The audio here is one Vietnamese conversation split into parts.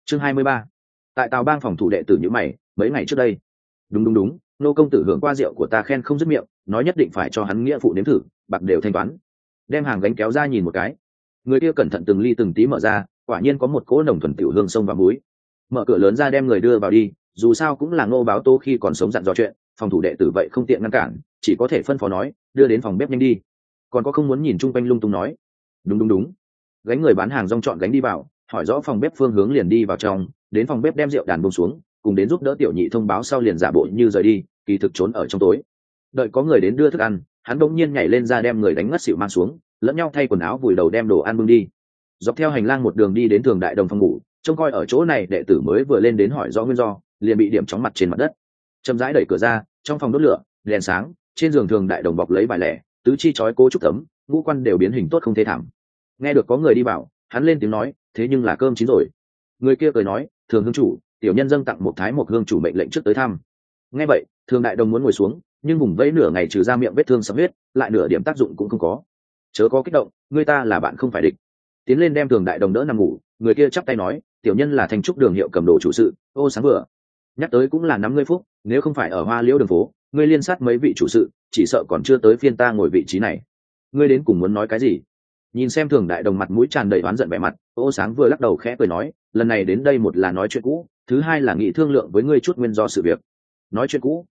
Chương 23. Tại Tào Bang phòng thủ đệ tử như mày, mấy ngày trước đây. Đúng, nô công tử hưởng qua rượu của ta khen không dứt miệng, nói nhất định phải cho hắn nghĩa phụ nếm thử, bạc đều thanh toán. Đem hàng gánh kéo ra nhìn một cái. Người kia cẩn thận từng ly từng tí mở ra, quả nhiên có một cỗ nồng thuần tiểu hương sông và muối. Mở cửa lớn ra đem người đưa vào đi, dù sao cũng là Ngô Báo Tố khi còn sống dặn dò chuyện, phòng thủ đệ tử vậy không tiện ngăn cản, chỉ có thể phân phó nói, đưa đến phòng bếp nhanh đi. Còn có không muốn nhìn chung quanh lung tung nói. Đúng. Gánh người bán hàng rong chọn gánh đi vào, hỏi rõ phòng bếp phương hướng liền đi vào trong, đến phòng bếp đem rượu đàn buông xuống, cùng đến giúp đỡ tiểu nhị thông báo sau liền giả bộ như rời đi, kỳ thực trốn ở trong tối. Đợi có người đến đưa thức ăn, hắn bỗng nhiên nhảy lên ra đem người đánh ngất xỉu mang xuống, lẫn nhau thay quần áo vùi đầu đem đồ ăn bưng đi. Dọc theo hành lang một đường đi đến Thường Đại Đồng phòng ngủ, trông coi ở chỗ này đệ tử mới vừa lên đến hỏi rõ nguyên do, liền bị điểm chóng mặt trên mặt đất. Chậm rãi đẩy cửa ra, trong phòng đốt lửa, đèn sáng, trên giường Thường Đại Đồng bọc lấy bài lẻ, tứ chi chói cố trúc tấm, ngũ quan đều biến hình tốt không thể thảm. Nghe được có người đi vào, hắn lên tiếng nói, thế nhưng là cơm chín rồi. Người kia cười nói, Thường hương chủ, tiểu nhân dâng tặng một thái một hương chủ mệnh lệnh trước tới thăm. Nghe vậy, Thường Đại Đồng muốn ngồi xuống, nhưng vùng vẫy nửa ngày trừ ra miệng vết thương sắp huyết, lại nửa điểm tác dụng cũng không có. Chớ có kích động, người ta là bạn không phải địch. Tiến lên đem Thường Đại Đồng đỡ nằm ngủ, người kia chắp tay nói, tiểu nhân là Thanh Trúc đường hiệu cầm đồ chủ sự, Ô Sáng vừa nhắc tới cũng là 50 phút, nếu không phải ở Hoa Liễu đường phố, ngươi liên sát mấy vị chủ sự, chỉ sợ còn chưa tới phiên ta ngồi vị trí này. Ngươi đến cùng muốn nói cái gì? Nhìn xem Thường Đại Đồng mặt mũi tràn đầy oán giận vẻ mặt, Ô Sáng vừa lắc đầu khẽ cười nói, lần này đến đây một là nói chuyện cũ, thứ hai là nghị thương lượng với ngươi chút nguyên do sự việc. Nói chuyện cũ?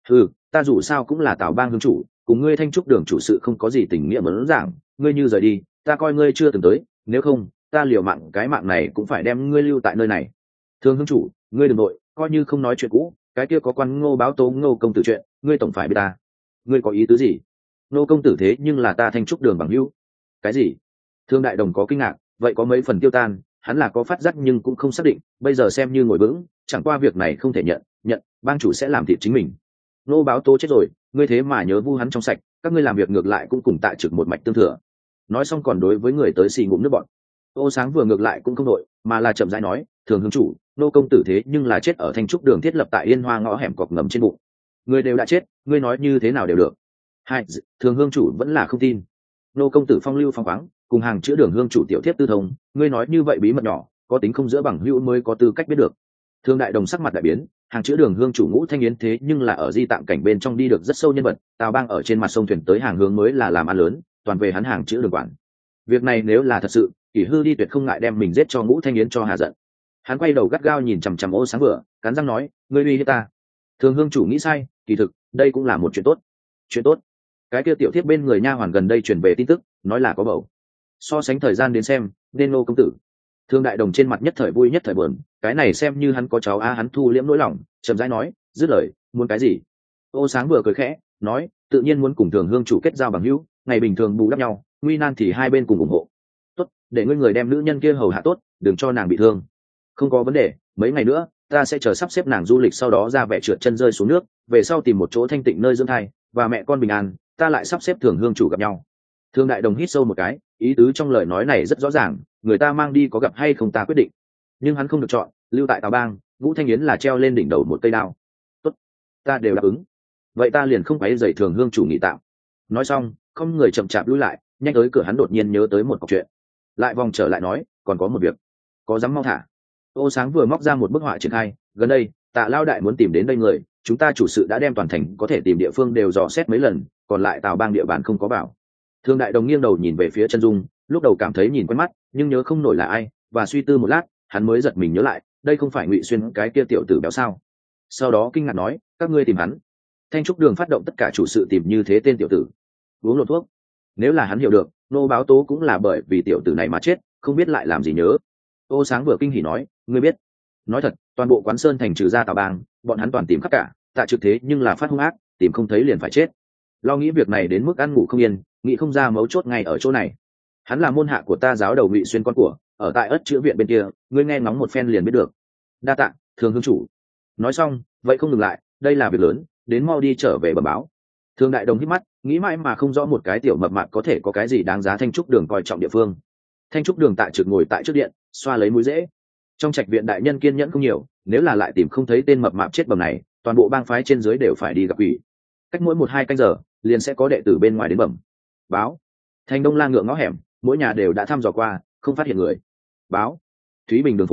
Ta dù sao cũng là Tào Bang hương chủ, cùng ngươi Thanh Trúc đường chủ sự không có gì tình nghĩa muốn giảng, ngươi như rời đi, ta coi ngươi chưa từng tới, nếu không, ta liều mạng cái mạng này cũng phải đem ngươi lưu tại nơi này. Thường hương chủ, ngươi đừng nội, coi như không nói chuyện cũ, cái kia có quan Ngô Báo Tố Ngô công tử chuyện, ngươi tổng phải biết ta. Ngươi có ý tứ gì? Ngô công tử thế nhưng là ta Thanh Trúc đường bằng hữu. Cái gì? Thương Đại Đồng có kinh ngạc, vậy có mấy phần tiêu tan, hắn là có phát giác nhưng cũng không xác định, bây giờ xem như ngồi vững, chẳng qua việc này không thể nhận, bang chủ sẽ làm thịt chính mình. Ngô Báo Tố chết rồi, ngươi thế mà nhớ vu hắn trong sạch, các ngươi làm việc ngược lại cũng cùng tại trực một mạch tương thừa. Nói xong còn đối với người tới xì ngụm nước bọn. Ô Sáng vừa ngược lại cũng không đội, mà là chậm rãi nói, Thường hương chủ, nô công tử thế nhưng là chết ở Thanh Trúc đường thiết lập tại Yên Hoa ngõ hẻm cọc ngầm trên bụng. Người đều đã chết, ngươi nói như thế nào đều được. Hai, Thường hương chủ vẫn là không tin. Nô công tử phong lưu phong khoáng, cùng hàng chữa đường hương chủ tiểu thiếp tư thông, ngươi nói như vậy bí mật nhỏ, có tính không giữa bằng hữu mới có tư cách biết được. Thương Đại Đồng sắc mặt đại biến, hàng chữa đường hương chủ Ngũ Thanh Yến thế nhưng là ở di tạm cảnh bên trong đi được rất sâu nhân vật, Tào Bang ở trên mặt sông thuyền tới hàng hướng mới là làm ăn lớn, toàn về hắn hàng chữa đường quản. Việc này nếu là thật sự, Kỷ Hư đi tuyệt không ngại đem mình giết cho Ngũ Thanh Yến cho hà giận. Hắn quay đầu gắt gao nhìn chằm chằm Ô Sáng vừa, cắn răng nói, ngươi uy hiếp ta. Thường hương chủ nghĩ sai, kỳ thực đây cũng là một chuyện tốt. Chuyện tốt? Cái kia tiểu thiếp bên người nha hoàn gần đây truyền về tin tức, nói là có bầu. So sánh thời gian đến xem, nên Nô công tử. Thương Đại Đồng trên mặt nhất thời vui nhất thời buồn, cái này xem như hắn có cháu a, hắn thu liễm nỗi lòng, chậm rãi nói, dứt lời, muốn cái gì? Ô Sáng vừa cười khẽ, nói, tự nhiên muốn cùng Thường hương chủ kết giao bằng hữu, ngày bình thường bù đắp nhau, nguy nan thì hai bên cùng ủng hộ. Tốt, để ngươi người đem nữ nhân kia hầu hạ tốt, đừng cho nàng bị thương. Không có vấn đề, mấy ngày nữa ta sẽ chờ sắp xếp nàng du lịch, sau đó ra vẻ trượt chân rơi xuống nước, về sau tìm một chỗ thanh tịnh nơi dưỡng thai, và mẹ con bình an, ta lại sắp xếp Thường hương chủ gặp nhau. Thương Đại Đồng hít sâu một cái, ý tứ trong lời nói này rất rõ ràng, người ta mang đi có gặp hay không ta quyết định, nhưng hắn không được chọn, lưu tại Tào Bang, Ngũ Thanh Yến là treo lên đỉnh đầu một cây đao. Tốt, ta đều đáp ứng, vậy ta liền không phải dậy Thường hương chủ nghỉ tạm. Nói xong, không người chậm chạp lui lại, nhanh tới cửa hắn đột nhiên nhớ tới một cọc chuyện, lại vòng trở lại nói, còn có một việc, có dám mau thả. Ô Sáng vừa móc ra một bức họa triển khai, gần đây Tạ Lao đại muốn tìm đến đây người, chúng ta chủ sự đã đem toàn thành có thể tìm địa phương đều dò xét mấy lần, còn lại Tào Bang địa bàn không có bảo. Thương Đại Đồng nghiêng đầu nhìn về phía Chân Dung, lúc đầu cảm thấy nhìn quen mắt, nhưng nhớ không nổi là ai, và suy tư một lát, hắn mới giật mình nhớ lại, đây không phải Ngụy Xuyên cái kia tiểu tử béo sao? Sau đó kinh ngạc nói, các ngươi tìm hắn? Thanh Trúc đường phát động tất cả chủ sự tìm như thế tên tiểu tử, uống lộn thuốc. Nếu là hắn hiểu được, Nô Báo Tố cũng là bởi vì tiểu tử này mà chết, không biết lại làm gì nhớ. Ô Sáng vừa kinh hỉ nói, ngươi biết? Nói thật, toàn bộ Quán Sơn thành trừ ra Tào Bang, bọn hắn toàn tìm khắp cả, Tạ Trực thế nhưng là phát hung ác, tìm không thấy liền phải chết. Lo nghĩ việc này đến mức ăn ngủ không yên, nghĩ không ra mấu chốt ngay ở chỗ này. Hắn là môn hạ của ta giáo đầu Ngụy Xuyên con của, ở tại Ất Chữa viện bên kia, ngươi nghe ngóng một phen liền biết được. Đa tạ, Thường hương chủ. Nói xong, vậy không dừng lại, đây là việc lớn, đến mau đi trở về bẩm báo. Thương Đại Đồng hít mắt, nghĩ mãi mà không rõ một cái tiểu mập mạp có thể có cái gì đáng giá Thanh Trúc đường coi trọng địa phương. Thanh Trúc đường Tạ Trực ngồi tại trước điện, xoa lấy mũi rễ. Trong trạch viện đại nhân kiên nhẫn không nhiều, nếu là lại tìm không thấy tên mập mạp chết bầm này, toàn bộ bang phái trên dưới đều phải đi gặp ủy. Cách mỗi 1-2 canh giờ, liền sẽ có đệ tử bên ngoài đến bẩm báo. Thành Đông La ngựa ngõ hẻm, mỗi nhà đều đã thăm dò qua, không phát hiện người. Báo. Thúy Bình đường phố,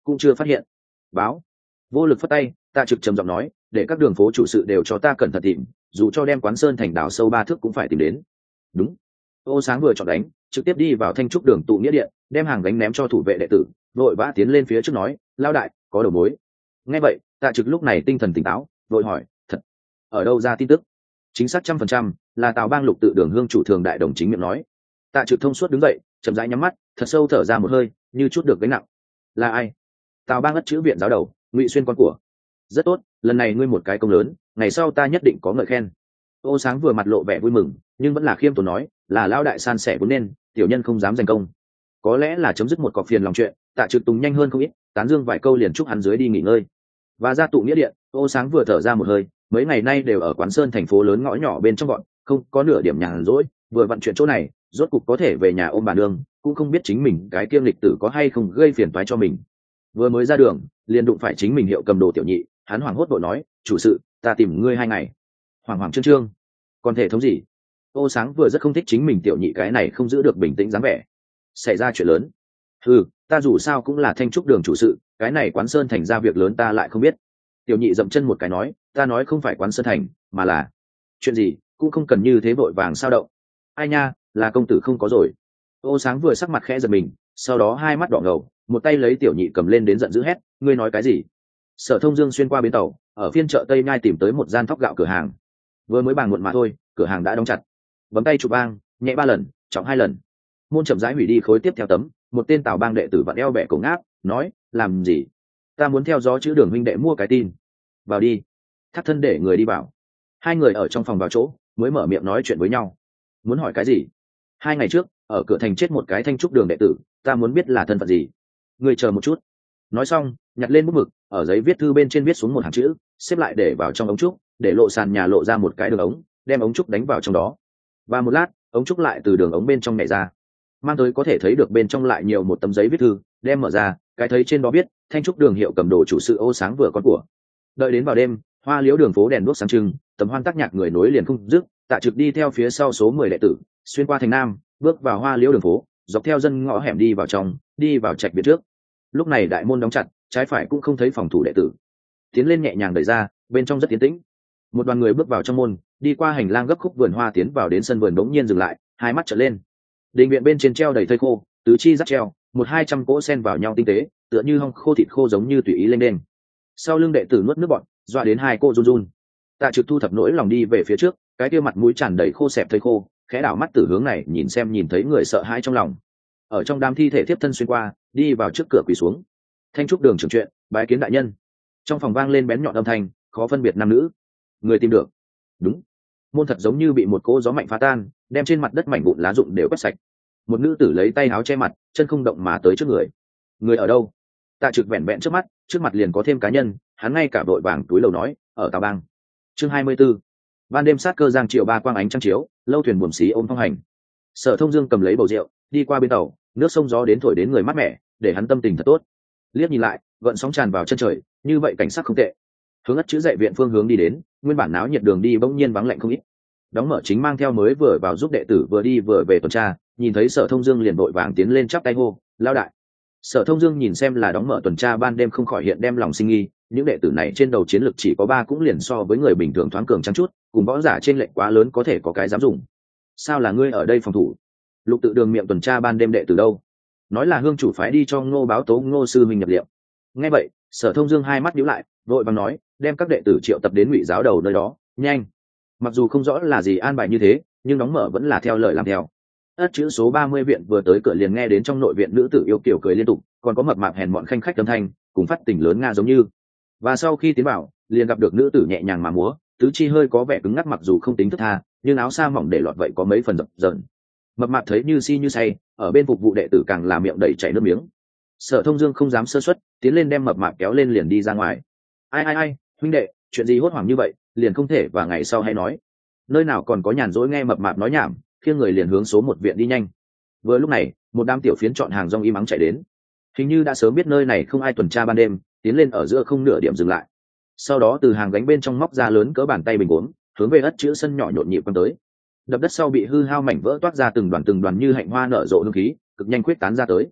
cũng chưa phát hiện. Báo. Vô lực phất tay, Tạ Trực trầm giọng nói, để các đường phố chủ sự đều cho ta cẩn thận tìm, dù cho đem quán sơn thành đảo sâu 3 thước cũng phải tìm đến. Đúng. Ô Sáng vừa chọn đánh, trực tiếp đi vào Thanh Trúc đường tụ nghĩa điện, đem hàng gánh ném cho thủ vệ đệ tử, vội vã tiến lên phía trước nói, lao đại, có đầu mối. Nghe vậy, Tạ Trực lúc này tinh thần tỉnh táo, vội hỏi, thật, ở đâu ra tin tức? Chính xác 100%, là Tào Bang Lục Tự Đường hương chủ thường đại đồng chính miệng nói. Tạ Trực thông suốt đứng dậy, chậm rãi nhắm mắt, thật sâu thở ra một hơi, như chút được gánh nặng. Là ai? Tào Bang ất chữ viện giáo đầu, Ngụy Xuyên con của. Rất tốt, lần này ngươi một cái công lớn, ngày sau ta nhất định có ngợi khen. Ô Sáng vừa mặt lộ vẻ vui mừng, nhưng vẫn là khiêm tốn nói, là lao đại san sẻ vốn nên, tiểu nhân không dám giành công. Có lẽ là chấm dứt một cọc phiền lòng chuyện, Tạ Trực tùng nhanh hơn không ít, tán dương vài câu liền chúc hắn dưới đi nghỉ ngơi. Và ra tụ nghĩa điện, Ô Sáng vừa thở ra một hơi, mấy ngày nay đều ở quán sơn thành phố lớn ngõ nhỏ bên trong bọn, không có nửa điểm nhàn rỗi, vừa vận chuyện chỗ này, rốt cục có thể về nhà ôm bà nương, cũng không biết chính mình cái kiêm lịch tử có hay không gây phiền toái cho mình. Vừa mới ra đường, liền đụng phải chính mình hiệu cầm đồ tiểu nhị, hắn hoảng hốt vội nói, chủ sự, ta tìm ngươi 2 ngày. Hoảng hoảng trương trương, còn thể thống gì? Ô Sáng vừa rất không thích chính mình tiểu nhị cái này không giữ được bình tĩnh dáng vẻ. Xảy ra chuyện lớn. Ta dù sao cũng là Thanh Trúc đường chủ sự, cái này quán sơn thành ra việc lớn ta lại không biết. Tiểu nhị dậm chân một cái nói, ta nói không phải quán sơn thành, mà là chuyện gì, cũng không cần như thế vội vàng sao động. Ai nha, là công tử không có rồi. Ô Sáng vừa sắc mặt khẽ giật mình, sau đó hai mắt đỏ ngầu, một tay lấy tiểu nhị cầm lên đến giận dữ hét, ngươi nói cái gì? Sở Thông Dương xuyên qua bến tàu, ở phiên chợ Tây Nhai tìm tới một gian thóc gạo cửa hàng. Vừa mới bàn muộn mà thôi, cửa hàng đã đóng chặt. Bấm tay chụp vang, nhẹ 3 lần, trọng 2 lần. Môn chậm rãi hủy đi khối tiếp theo tấm, một tên Tào Bang đệ tử vặn eo bẻ cổ ngáp, nói, làm gì? Ta muốn theo gió chữ Đường huynh đệ mua cái tin. Vào đi. Thác thân để người đi vào. Hai người ở trong phòng vào chỗ, mới mở miệng nói chuyện với nhau. Muốn hỏi cái gì? 2 ngày trước, ở cửa thành chết một cái Thanh Trúc đường đệ tử, ta muốn biết là thân phận gì. Người chờ một chút. Nói xong, nhặt lên bút mực, ở giấy viết thư bên trên viết xuống một hàng chữ, xếp lại để vào trong ống trúc, để lộ sàn nhà lộ ra một cái đường ống, đem ống trúc đánh vào trong đó. Và một lát, ống trúc lại từ đường ống bên trong nhảy ra, mang tới có thể thấy được bên trong lại nhiều một tấm giấy viết thư, đem mở ra, cái thấy trên đó viết, Thanh Trúc đường hiệu cầm đồ chủ sự Ô Sáng vừa con của. Đợi đến vào đêm, hoa liễu đường phố đèn đuốc sáng trưng, tấm hoan tác nhạc người nối liền không dứt, Tạ Trực đi theo phía sau số 10 đệ tử, xuyên qua thành Nam, bước vào hoa liễu đường phố, dọc theo dân ngõ hẻm đi vào trong, đi vào trạch viện trước. Lúc này đại môn đóng chặt, trái phải cũng không thấy phòng thủ đệ tử. Tiến lên nhẹ nhàng đẩy ra, bên trong rất tiến tĩnh. Một đoàn người bước vào trong môn, đi qua hành lang gấp khúc vườn hoa tiến vào đến sân vườn, đống nhiên dừng lại, hai mắt trợn lên. Đình viện bên trên treo đầy thây khô, tứ chi dắt treo, 100-200 cỗ sen vào nhau tinh tế, tựa như hong khô thịt khô giống như tùy ý lên đên. Sau lưng đệ tử nuốt nước bọt, dọa đến hai cô run run. Tạ Trực thu thập nỗi lòng đi về phía trước, cái kia mặt mũi tràn đầy khô xẹp thây khô, khẽ đảo mắt từ hướng này nhìn thấy người sợ hãi trong lòng. Ở trong đám thi thể tiếp thân xuyên qua, đi vào trước cửa quỳ xuống. Thanh Trúc đường trưởng chuyện, bái kiến đại nhân. Trong phòng vang lên bén nhọn âm thanh, khó phân biệt nam nữ. Người tìm được. Đúng. Môn thật giống như bị một cỗ gió mạnh phá tan, đem trên mặt đất mảnh vụn lá rụng đều quét sạch. Một nữ tử lấy tay áo che mặt, chân không động mà tới trước người. Người ở đâu? Tạ Trực vẹn vẹn trước mặt liền có thêm cá nhân, hắn ngay cả vội vàng túi lầu nói, ở Tào Bang. Chương 24. Ban đêm sát cơ giang triệu ba quang ánh trăng chiếu, lâu thuyền buồm xí ôm phong hành. Sở Thông Dương cầm lấy bầu rượu, đi qua bên tàu, nước sông gió đến thổi đến người mát mẻ, để hắn tâm tình thật tốt. Liếc nhìn lại, gợn sóng tràn vào chân trời, như vậy cảnh sắc không tệ. Hướng ất chữ dạy viện phương hướng đi đến, nguyên bản náo nhiệt đường đi bỗng nhiên vắng lạnh không ít. Đóng mở chính mang theo mới vừa vào giúp đệ tử vừa đi vừa về tuần tra, nhìn thấy Sở Thông Dương liền vội vàng tiến lên chắp tay hô, lao đại. Sở Thông Dương nhìn xem là đóng mở tuần tra ban đêm không khỏi hiện đem lòng sinh nghi, những đệ tử này trên đầu chiến lực chỉ có 3 cũng liền so với người bình thường thoáng cường trắng chút, cùng võ giả trên lệnh quá lớn có thể có cái dám dùng. Sao là ngươi ở đây phòng thủ? Lục Tự đường miệng tuần tra ban đêm đệ tử đâu? Nói là hương chủ phái đi cho Ngô báo tố Ngô sư minh nhập liệu. Nghe vậy, Sở Thông Dương hai mắt nhíu lại, vội vàng nói, đem các đệ tử triệu tập đến Ngụy giáo đầu nơi đó, nhanh. Mặc dù không rõ là gì an bài như thế, nhưng đóng mở vẫn là theo lời làm theo. Ất chữ số 30 viện vừa tới cửa liền nghe đến trong nội viện nữ tử yêu kiều cười liên tục, còn có mập mạp hèn mọn khanh khách âm thanh, cùng phát tình lớn nga giống như. Và sau khi tiến vào, liền gặp được nữ tử nhẹ nhàng mà múa, tứ chi hơi có vẻ cứng ngắc mặc dù không tính thức tha, nhưng áo sa mỏng để lọt vậy có mấy phần dập dờn. Mập mạp thấy như si như say, ở bên phục vụ đệ tử càng là miệng đầy chảy nước miếng. Sở Thông Dương không dám sơ suất, tiến lên đem mập mạp kéo lên liền đi ra ngoài. Ai, huynh đệ, chuyện gì hốt hoảng như vậy, liền không thể và ngày sau hay nói. Nơi nào còn có nhàn rỗi nghe mập mạp nói nhảm, khiêng người liền hướng số 1 viện đi nhanh. Vừa lúc này, một đám tiểu phiến chọn hàng rong im ắng chạy đến. Hình như đã sớm biết nơi này không ai tuần tra ban đêm, tiến lên ở giữa không nửa điểm dừng lại. Sau đó từ hàng gánh bên trong móc ra lớn cỡ bàn tay bình uống, hướng về ất chữ sân nhỏ nhộn nhịp quan tới. Đập đất sau bị hư hao mảnh vỡ toát ra từng đoàn như hạnh hoa nở rộ hương khí, cực nhanh quyết tán ra tới.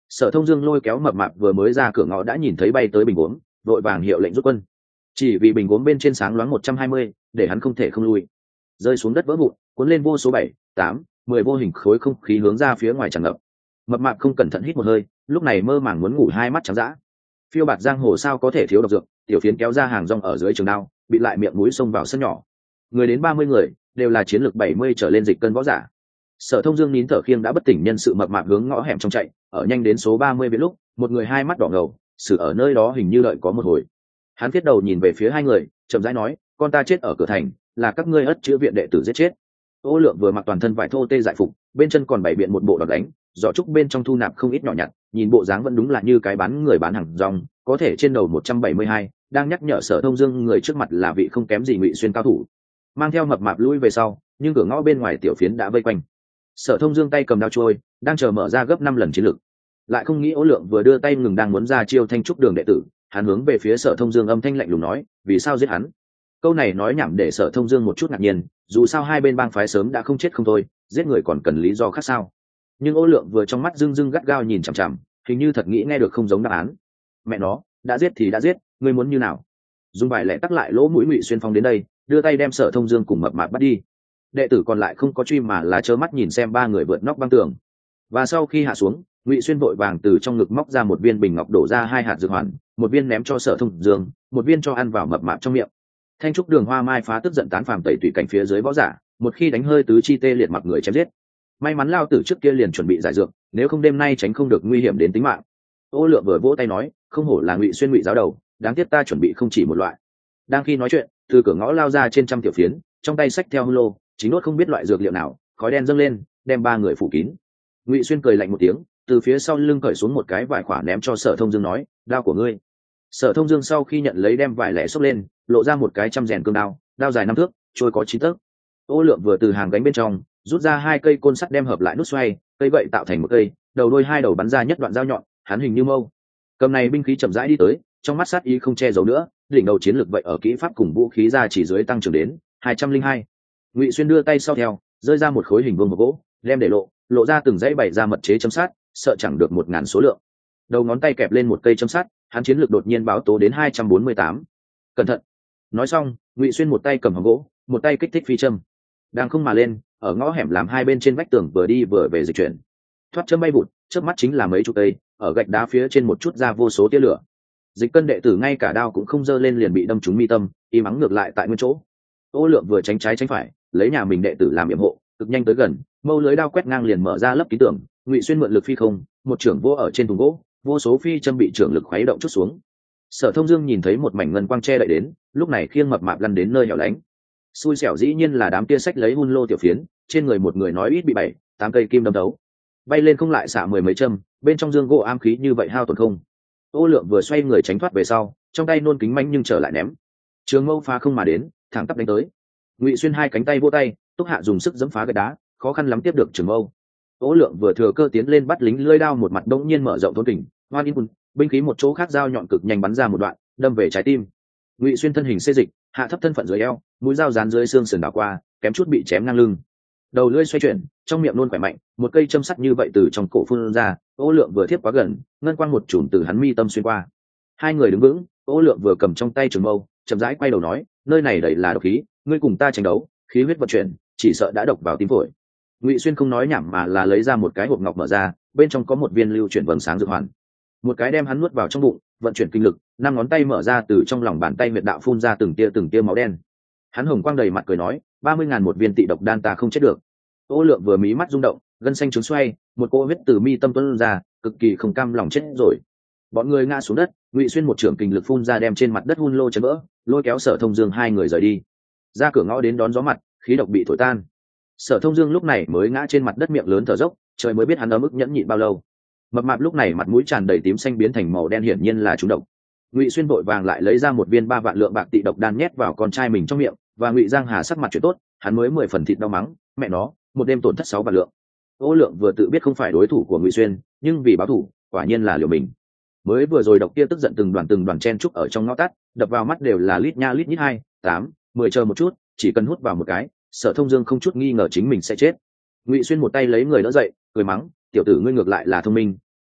Sở Thông Dương lôi kéo mập mạp vừa mới ra cửa ngõ đã nhìn thấy bay tới bình gốm, vội vàng hiệu lệnh rút quân. Chỉ vì bình gốm bên trên sáng loáng 120, để hắn không thể không lui. Rơi xuống đất vỡ vụn, cuốn lên vô số 7, 8, 10 vô hình khối không khí hướng ra phía ngoài tràn ngập. Mập mạp không cẩn thận hít một hơi, lúc này mơ màng muốn ngủ, hai mắt trắng dã. Phiêu bạt giang hồ sao có thể thiếu độc dược, tiểu phiến kéo ra hàng rong ở dưới trường đao, bị lại miệng mũi xông vào sân nhỏ. Người đến 30 người, đều là chiến lược 70 trở lên dịch cân võ giả. Sở Thông Dương nín thở khiêng đã bất tỉnh nhân sự mập mạp hướng ngõ hẻm trong chạy, ở nhanh đến số 30 viện lúc, một người hai mắt đỏ ngầu, xử ở nơi đó hình như đợi có một hồi. Hắn kết đầu nhìn về phía hai người, chậm rãi nói, con ta chết ở cửa thành, là các ngươi ất chữa viện đệ tử giết chết. Ô Lượng vừa mặc toàn thân vải thô tê dại phục, bên chân còn bày biện một bộ đòn đánh, giỏ trúc bên trong thu nạp không ít nhỏ nhặt, nhìn bộ dáng vẫn đúng là như cái bán người bán hàng rong, có thể trên đầu 172, đang nhắc nhở Sở Thông Dương người trước mặt là vị không kém gì Ngụy Xuyên cao thủ. Mang theo mập mạp lui về sau, nhưng cửa ngõ bên ngoài tiểu phiến đã vây quanh. Sở Thông Dương tay cầm đao trôi, đang chờ mở ra gấp 5 lần chiến lực. Lại không nghĩ Ô Lượng vừa đưa tay ngừng đang muốn ra chiêu thanh trúc đường đệ tử, hắn hướng về phía Sở Thông Dương âm thanh lạnh lùng nói, vì sao giết hắn? Câu này nói nhảm để Sở Thông Dương một chút ngạc nhiên, dù sao hai bên bang phái sớm đã không chết không thôi, giết người còn cần lý do khác sao? Nhưng Ô Lượng vừa trong mắt rưng rưng gắt gao nhìn chằm chằm, hình như thật nghĩ nghe được không giống đáp án. Mẹ nó, đã giết thì đã giết, ngươi muốn như nào? Dùng vài lẽ tắc lại lỗ mũi Ngụy Xuyên Phong đến đây, đưa tay đem Sở Thông Dương cùng mập mạp bắt đi. Đệ tử còn lại không có truy mà là trơ mắt nhìn xem ba người vượt nóc băng tường. Và sau khi hạ xuống, Ngụy Xuyên vội vàng từ trong ngực móc ra một viên bình ngọc, đổ ra 2 hạt dược hoàn, một viên ném cho Sở Thông Dương, một viên cho ăn vào mập mạp trong miệng. Thanh trúc đường hoa mai phá tức giận tán phàm tẩy tùy cảnh phía dưới võ giả, một khi đánh hơi tứ chi tê liệt mặc người chém giết. May mắn lao tử trước kia liền chuẩn bị giải dược, nếu không đêm nay tránh không được nguy hiểm đến tính mạng. Ô Lượng vừa vỗ tay nói, không hổ là Ngụy Xuyên Ngụy giáo đầu, đáng tiếc ta chuẩn bị không chỉ một loại. Đang khi nói chuyện, từ cửa ngõ lao ra trên trăm tiểu phiến, trong tay xách theo hư lô, chính đốt không biết loại dược liệu nào, khói đen dâng lên, đem ba người phủ kín. Ngụy Xuyên cười lạnh một tiếng, từ phía sau lưng cởi xuống một cái vải khỏa ném cho Sở Thông Dương nói, đao của ngươi. Sở Thông Dương sau khi nhận lấy đem vải lẻ xốc lên, lộ ra một cái trăm rèn cương đao, đao dài 5 thước, trôi có 9 tấc. Ô Lượng vừa từ hàng gánh bên trong rút ra 2 cây côn sắt đem hợp lại nút xoay, cây gậy tạo thành một cây, đầu đôi 2 đầu bắn ra nhất đoạn dao nhọn, hắn hình như mâu. Cầm này binh khí chậm rãi đi tới, trong mắt sát ý không che giấu nữa, đỉnh đầu chiến lực vậy ở kỹ pháp cùng vũ khí ra chỉ dưới tăng trưởng đến 202. Ngụy Xuyên đưa tay sau theo, rơi ra một khối hình vuông gỗ, đem để lộ ra từng dãy bày ra mật chế châm sát, sợ chẳng được 1000 số lượng. Đầu ngón tay kẹp lên một cây châm sát, hắn chiến lực đột nhiên báo tố đến 248. Cẩn thận. Nói xong, Ngụy Xuyên một tay cầm hòm gỗ, một tay kích thích phi châm. Đang không mà lên, ở ngõ hẻm làm hai bên trên vách tường vừa đi vừa về dịch chuyển. Thoát châm bay vụt, chớp mắt chính là mấy chục cây, ở gạch đá phía trên một chút ra vô số tia lửa. Dịch cân đệ tử ngay cả đao cũng không giơ lên liền bị đâm trúng mi tâm, im ắng ngược lại tại nguyên chỗ. Ô Lượng vừa tránh trái tránh phải, lấy nhà mình đệ tử làm yểm hộ, cực nhanh tới gần, mâu lưới đao quét ngang liền mở ra lấp ký tưởng. Ngụy Xuyên mượn lực phi không, một trưởng vô ở trên thùng gỗ, vô số phi châm bị trưởng lực khuấy động chút xuống. Sở Thông Dương nhìn thấy một mảnh ngân quang che đậy đến, lúc này khiêng mập mạp lăn đến nơi hẻo lánh. Xui xẻo dĩ nhiên là đám tia sách lấy hun lô tiểu phiến, trên người một người nói ít bị 7, 8 cây kim đâm đấu, bay lên không lại xả 10 mấy châm, bên trong dương gỗ ám khí như vậy hao tổn không. Ô Lượng vừa xoay người tránh thoát về sau, trong tay nôn kính manh nhưng trở lại ném. Trường mâu phá không mà đến, thẳng tắp đánh tới. Ngụy Xuyên hai cánh tay vô tay, Túc Hạ dùng sức giẫm phá gạch đá, khó khăn lắm tiếp được trường mâu. Ô Lượng vừa thừa cơ tiến lên bắt lính lưỡi đao, một mặt đống nhiên mở rộng thốn kình, hoan in binh khí một chỗ khác dao nhọn cực nhanh bắn ra một đoạn, đâm về trái tim. Ngụy Xuyên thân hình xê dịch, hạ thấp thân phận dưới eo, mũi dao dán dưới xương sườn đảo qua, kém chút bị chém ngang lưng. Đầu lưỡi xoay chuyển, trong miệng luôn khỏe mạnh, một cây châm sắt như vậy từ trong cổ phun ra. Ô Lượng vừa tiếp quá gần, ngân quang một chùm từ hắn mi tâm xuyên qua. Hai người đứng vững, Ô Lượng vừa cầm trong tay trường mâu, chậm rãi quay đầu nói, nơi này đầy là độc khí, ngươi cùng ta tranh đấu, khí huyết vận chuyển, chỉ sợ đã độc vào tim phổi. Ngụy Xuyên không nói nhảm mà là lấy ra một cái hộp ngọc mở ra, bên trong có một viên lưu chuyển vầng sáng dược hoàn. Một cái đem hắn nuốt vào trong bụng, vận chuyển kinh lực, 5 ngón tay mở ra từ trong lòng bàn tay huyệt đạo phun ra từng tia máu đen. Hắn hồng quang đầy mặt cười nói, 30.000 một viên tị độc đan ta không chết được. Ô Lượng vừa mí mắt rung động, gân xanh trướng xoay, một cỗ huyết từ mi tâm tuôn ra, cực kỳ không cam lòng chết rồi. Bọn người ngã xuống đất, Ngụy Xuyên một trưởng kinh lực phun ra đem trên mặt đất hun lô chấn vỡ, lôi kéo Sở Thông Dương hai người rời đi. Ra cửa ngõ đến đón gió mặt, khí độc bị thổi tan. Sở Thông Dương lúc này mới ngã trên mặt đất miệng lớn thở dốc, trời mới biết hắn ở mức nhẫn nhịn bao lâu. Mập mạp lúc này mặt mũi tràn đầy tím xanh biến thành màu đen, hiển nhiên là trúng độc. Ngụy Xuyên vội vàng lại lấy ra một viên 3 vạn lượng bạc tị độc đan nhét vào con trai mình trong miệng, và Ngụy Giang Hà sắc mặt chuyển tốt, hắn mới 10 phần thịt đau mắng, mẹ nó, một đêm tổn thất 6 vạn lượng. Ô Lượng vừa tự biết không phải đối thủ của Ngụy Xuyên, nhưng vì báo thù, quả nhiên là liều mình. Mới vừa rồi độc kia tức giận từng đoàn chen trúc ở trong ngõ tắt, đập vào mắt đều là lít nha lít nhít 2, 8, 10 chờ một chút, chỉ cần hút vào một cái, Sở Thông Dương không chút nghi ngờ chính mình sẽ chết. Ngụy Xuyên một tay lấy người đỡ dậy, cười mắng, tiểu tử ngươi ngược lại là thông minh,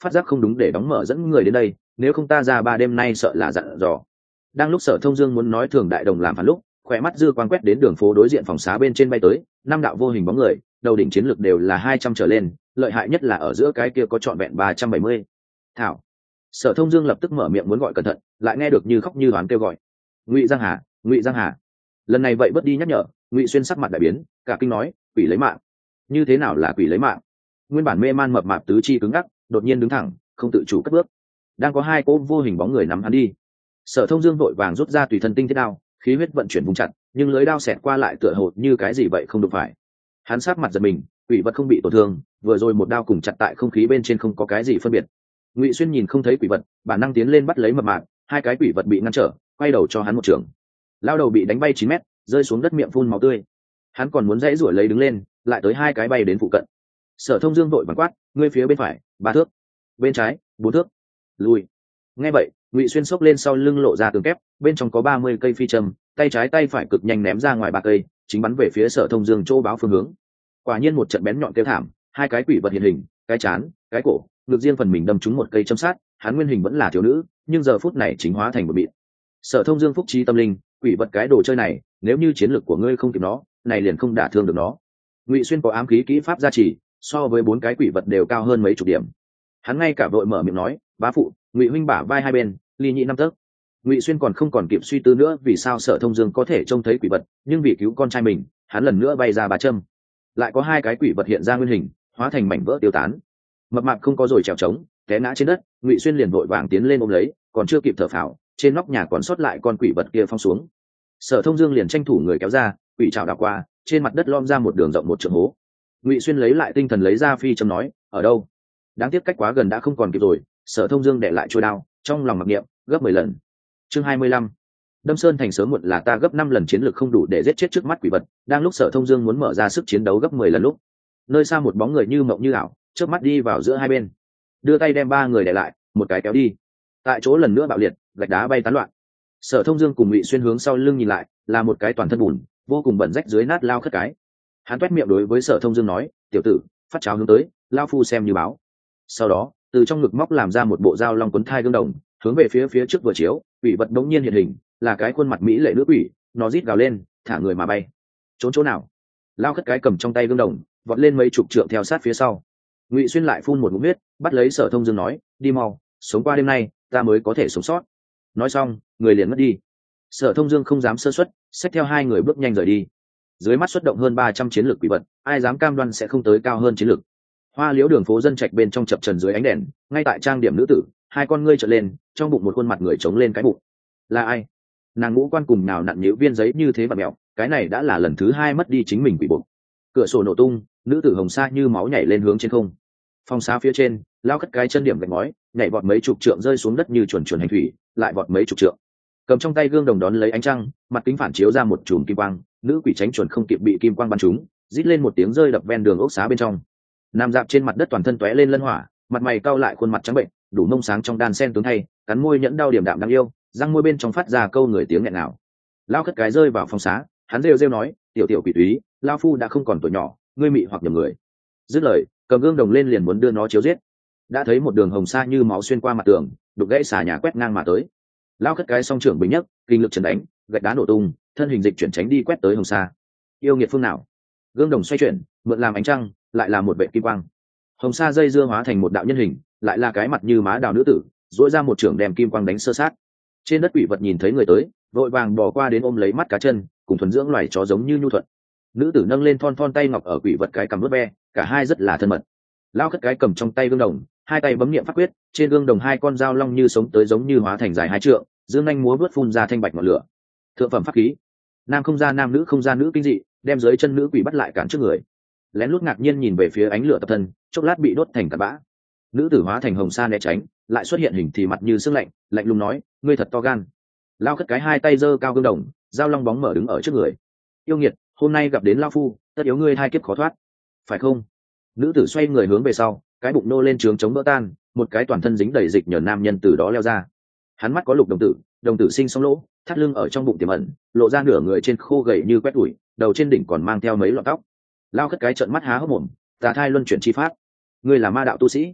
phát giác không đúng để đóng mở dẫn người đến đây, nếu không ta ra 3 đêm nay sợ là dặn dò. Đang lúc Sở Thông Dương muốn nói Thường Đại Đồng làm phản lúc, khỏe mắt dư quang quét đến đường phố đối diện phòng xá bên trên bay tới 5 đạo vô hình bóng người, đầu đỉnh chiến lực đều là 200 trở lên, lợi hại nhất là ở giữa cái kia có trọn vẹn 370. Thảo. Sở Thông Dương lập tức mở miệng muốn gọi cẩn thận, lại nghe được như khóc như đoán kêu gọi. Ngụy Giang Hà, Ngụy Giang Hà. Lần này vậy bớt đi nhắc nhở, Ngụy Xuyên sắc mặt đại biến, cả kinh nói, quỷ lấy mạng. Như thế nào là quỷ lấy mạng? Nguyên bản mê man mập mạp tứ chi cứng ngắc, đột nhiên đứng thẳng, không tự chủ cất bước. Đang có 2 cỗ vô hình bóng người nắm hắn đi. Sở Thông Dương vội vàng rút ra tùy thân tinh thiết đao, khí huyết vận chuyển vùng chặt, nhưng lưới đao xẹt qua lại tựa hồ như cái gì vậy không được phải. Hắn sát mặt giật mình, quỷ vật không bị tổn thương, vừa rồi một đao cùng chặt tại không khí bên trên không có cái gì phân biệt. Ngụy Xuyên nhìn không thấy quỷ vật, bản năng tiến lên bắt lấy mập mạp, 2 cái quỷ vật bị ngăn trở, quay đầu cho hắn một trường. Lao đầu bị đánh bay 9 mét, rơi xuống đất miệng phun máu tươi. Hắn còn muốn dãy rủi lấy đứng lên, lại tới 2 cái bay đến phụ cận. Sở Thông Dương vội vàng quát, ngươi phía bên phải 3 thước, bên trái 4 thước, lùi. Nghe vậy, Ngụy Xuyên xốc lên sau lưng lộ ra tường kép, bên trong có 30 cây phi châm, tay trái tay phải cực nhanh ném ra ngoài 3 cây, chính bắn về phía Sở Thông Dương chỗ báo phương hướng. Quả nhiên một trận bén nhọn kêu thảm, 2 cái quỷ vật hiện hình, cái chán, cái cổ, ngực riêng phần mình đâm trúng một cây châm sát, hắn nguyên hình vẫn là thiếu nữ, nhưng giờ phút này chính hóa thành một bịt. Sở Thông Dương phúc trí tâm linh, quỷ vật cái đồ chơi này, nếu như chiến lực của ngươi không kịp nó, này liền không đả thương được nó. Ngụy Xuyên có ám khí kỹ pháp gia trì, so với 4 cái quỷ vật đều cao hơn mấy chục điểm. Hắn ngay cả vội mở miệng nói, bá phụ, Ngụy huynh bả vai 2 bên, ly nhị 5 tấc. Ngụy Xuyên còn không còn kịp suy tư nữa vì sao Sở Thông Dương có thể trông thấy quỷ vật, nhưng vì cứu con trai mình, hắn lần nữa bay ra 3 châm. Lại có 2 cái quỷ vật hiện ra nguyên hình, hóa thành mảnh vỡ tiêu tán. Mập mạp không có rồi trèo trống, té ngã trên đất, Ngụy Xuyên liền vội vàng tiến lên ôm lấy, còn chưa kịp thở phào, trên nóc nhà còn sót lại con quỷ vật kia phong xuống. Sở Thông Dương liền tranh thủ người kéo ra, quỷ trảo đảo qua, trên mặt đất lom ra một đường rộng 1 trượng hố. Ngụy Xuyên lấy lại tinh thần lấy ra phi châm nói, ở đâu? Đáng tiếc cách quá gần đã không còn kịp rồi. Sở Thông Dương để lại chuôi đao, trong lòng mặc niệm, gấp 10 lần. Chương 25. Đâm Sơn Thành sớm muộn là ta gấp 5 lần chiến lực không đủ để giết chết trước mắt quỷ vật. Đang lúc Sở Thông Dương muốn mở ra sức chiến đấu gấp 10 lần lúc, nơi xa một bóng người như mộng như ảo, chớp mắt đi vào giữa hai bên, đưa tay đem 3 người để lại, một cái kéo đi. Tại chỗ lần nữa bạo liệt, gạch đá bay tán loạn. Sở Thông Dương cùng Ngụy Xuyên hướng sau lưng nhìn lại, là một cái toàn thân bùn, vô cùng bẩn rách dưới nát lao khất cái. Hắn toét miệng đối với Sở Thông Dương nói, tiểu tử, phát cháo hướng tới, lao phu xem như báo. Sau đó, từ trong ngực móc làm ra một bộ dao long quấn thai gương đồng, hướng về phía trước vừa chiếu, quỷ vật đống nhiên hiện hình, là cái khuôn mặt mỹ lệ nữ quỷ, nó rít gào lên, thả người mà bay. Trốn chỗ nào? Lao khất cái cầm trong tay gương đồng, vọt lên mấy chục trượng theo sát phía sau. Ngụy Xuyên lại phun một ngụm huyết, bắt lấy Sở Thông Dương nói, đi mau, sống qua đêm nay, ta mới có thể sống sót. Nói xong, người liền mất đi. Sở Thông Dương không dám sơ suất, xách theo 2 người bước nhanh rời đi. Dưới mắt xuất động hơn 300 chiến lược quỷ vật, ai dám cam đoan sẽ không tới cao hơn chiến lược. Hoa liễu đường phố dân trạch bên trong chập trần dưới ánh đèn, ngay tại trang điểm nữ tử, 2 con ngươi trợn lên, trong bụng một khuôn mặt người trống lên cái bụng. Là ai? Nàng ngũ quan cùng nào nặn nhíu viên giấy như thế và mẹo, cái này đã là lần thứ 2 mất đi chính mình quỷ buộc. Cửa sổ nổ tung, nữ tử hồng sa như máu nhảy lên hướng trên không. Phòng xa phía trên, lao cất cái chân điểm gạch ngói, nhảy vọt mấy chục trượng rơi xuống đất như chuẩn hành thủy, lại vọt mấy chục trượng. Cầm trong tay gương đồng đón lấy ánh trăng, mặt kính phản chiếu ra một chùm kim quang, nữ quỷ tránh chuẩn không kịp bị kim quang bắn trúng, rít lên một tiếng rơi đập ven đường ốc xá bên trong. Nằm dạp trên mặt đất toàn thân tóe lên lân hỏa, mặt mày cau lại khuôn mặt trắng bệnh, đủ mông sáng trong đan sen tướng thay, cắn môi nhẫn đau điểm đạm đáng yêu, răng môi bên trong phát ra câu người tiếng nghẹn nào. Lao cất cái rơi vào phòng xá, hắn rêu nói, tiểu tiểu quỷ túy, lao phu đã không còn tuổi nhỏ, ngươi mị hoặc nhầm người. Dứt lời, cầm gương đồng lên liền muốn đưa nó chiếu giết. Đã thấy một đường hồng sa như máu xuyên qua mặt tường, đục gãy xà nhà quét ngang mà tới. Lao cất cái song trưởng bình nhất, kinh lực chấn đánh, gạch đá nổ tung, thân hình dịch chuyển tránh đi quét tới hồng sa. Yêu nghiệt phương nào? Gương đồng xoay chuyển, mượn làm ánh trăng, lại là một vệ kim quang. Hồng sa dây dưa hóa thành một đạo nhân hình, lại là cái mặt như má đào nữ tử, duỗi ra một trưởng đem kim quang đánh sơ sát. Trên đất quỷ vật nhìn thấy người tới, vội vàng bò qua đến ôm lấy mắt cá chân, cùng thuần dưỡng loài chó giống như nhu thuận. Nữ tử nâng lên thon tay ngọc ở quỷ vật cái cầm vuốt ve, cả hai rất là thân mật. Lao cất cái cầm trong tay gương đồng, 2 tay bấm niệm pháp quyết, trên gương đồng 2 con dao long như sống tới giống như hóa thành dài 2 trượng, dương nhanh múa vớt phun ra thanh bạch ngọn lửa. Thượng phẩm pháp khí. Nam không ra nam, nữ không ra nữ kinh dị, đem dưới chân nữ quỷ bắt lại cản trước người. Lén lút ngạc nhiên nhìn về phía ánh lửa tập thân, chốc lát bị đốt thành cát bã. Nữ tử hóa thành hồng sa né tránh, lại xuất hiện hình thì mặt như sương lạnh, lạnh lùng nói, ngươi thật to gan. Lao cất cái 2 tay giơ cao gương đồng, dao long bóng mở đứng ở trước người. Yêu nghiệt, hôm nay gặp đến lao phu, tất yếu ngươi 2 kiếp khó thoát, phải không? Nữ tử xoay người hướng về sau, cái bụng nô lên trướng chống vỡ tan, một cái toàn thân dính đầy dịch nhờ nam nhân từ đó leo ra. Hắn mắt có lục đồng tử sinh song lỗ, thắt lưng ở trong bụng tiềm ẩn, lộ ra nửa người trên khô gầy như quét ủi, đầu trên đỉnh còn mang theo mấy lọn tóc. Lao cất cái trợn mắt há hốc mồm, tà thai luân chuyển chi pháp, ngươi là ma đạo tu sĩ?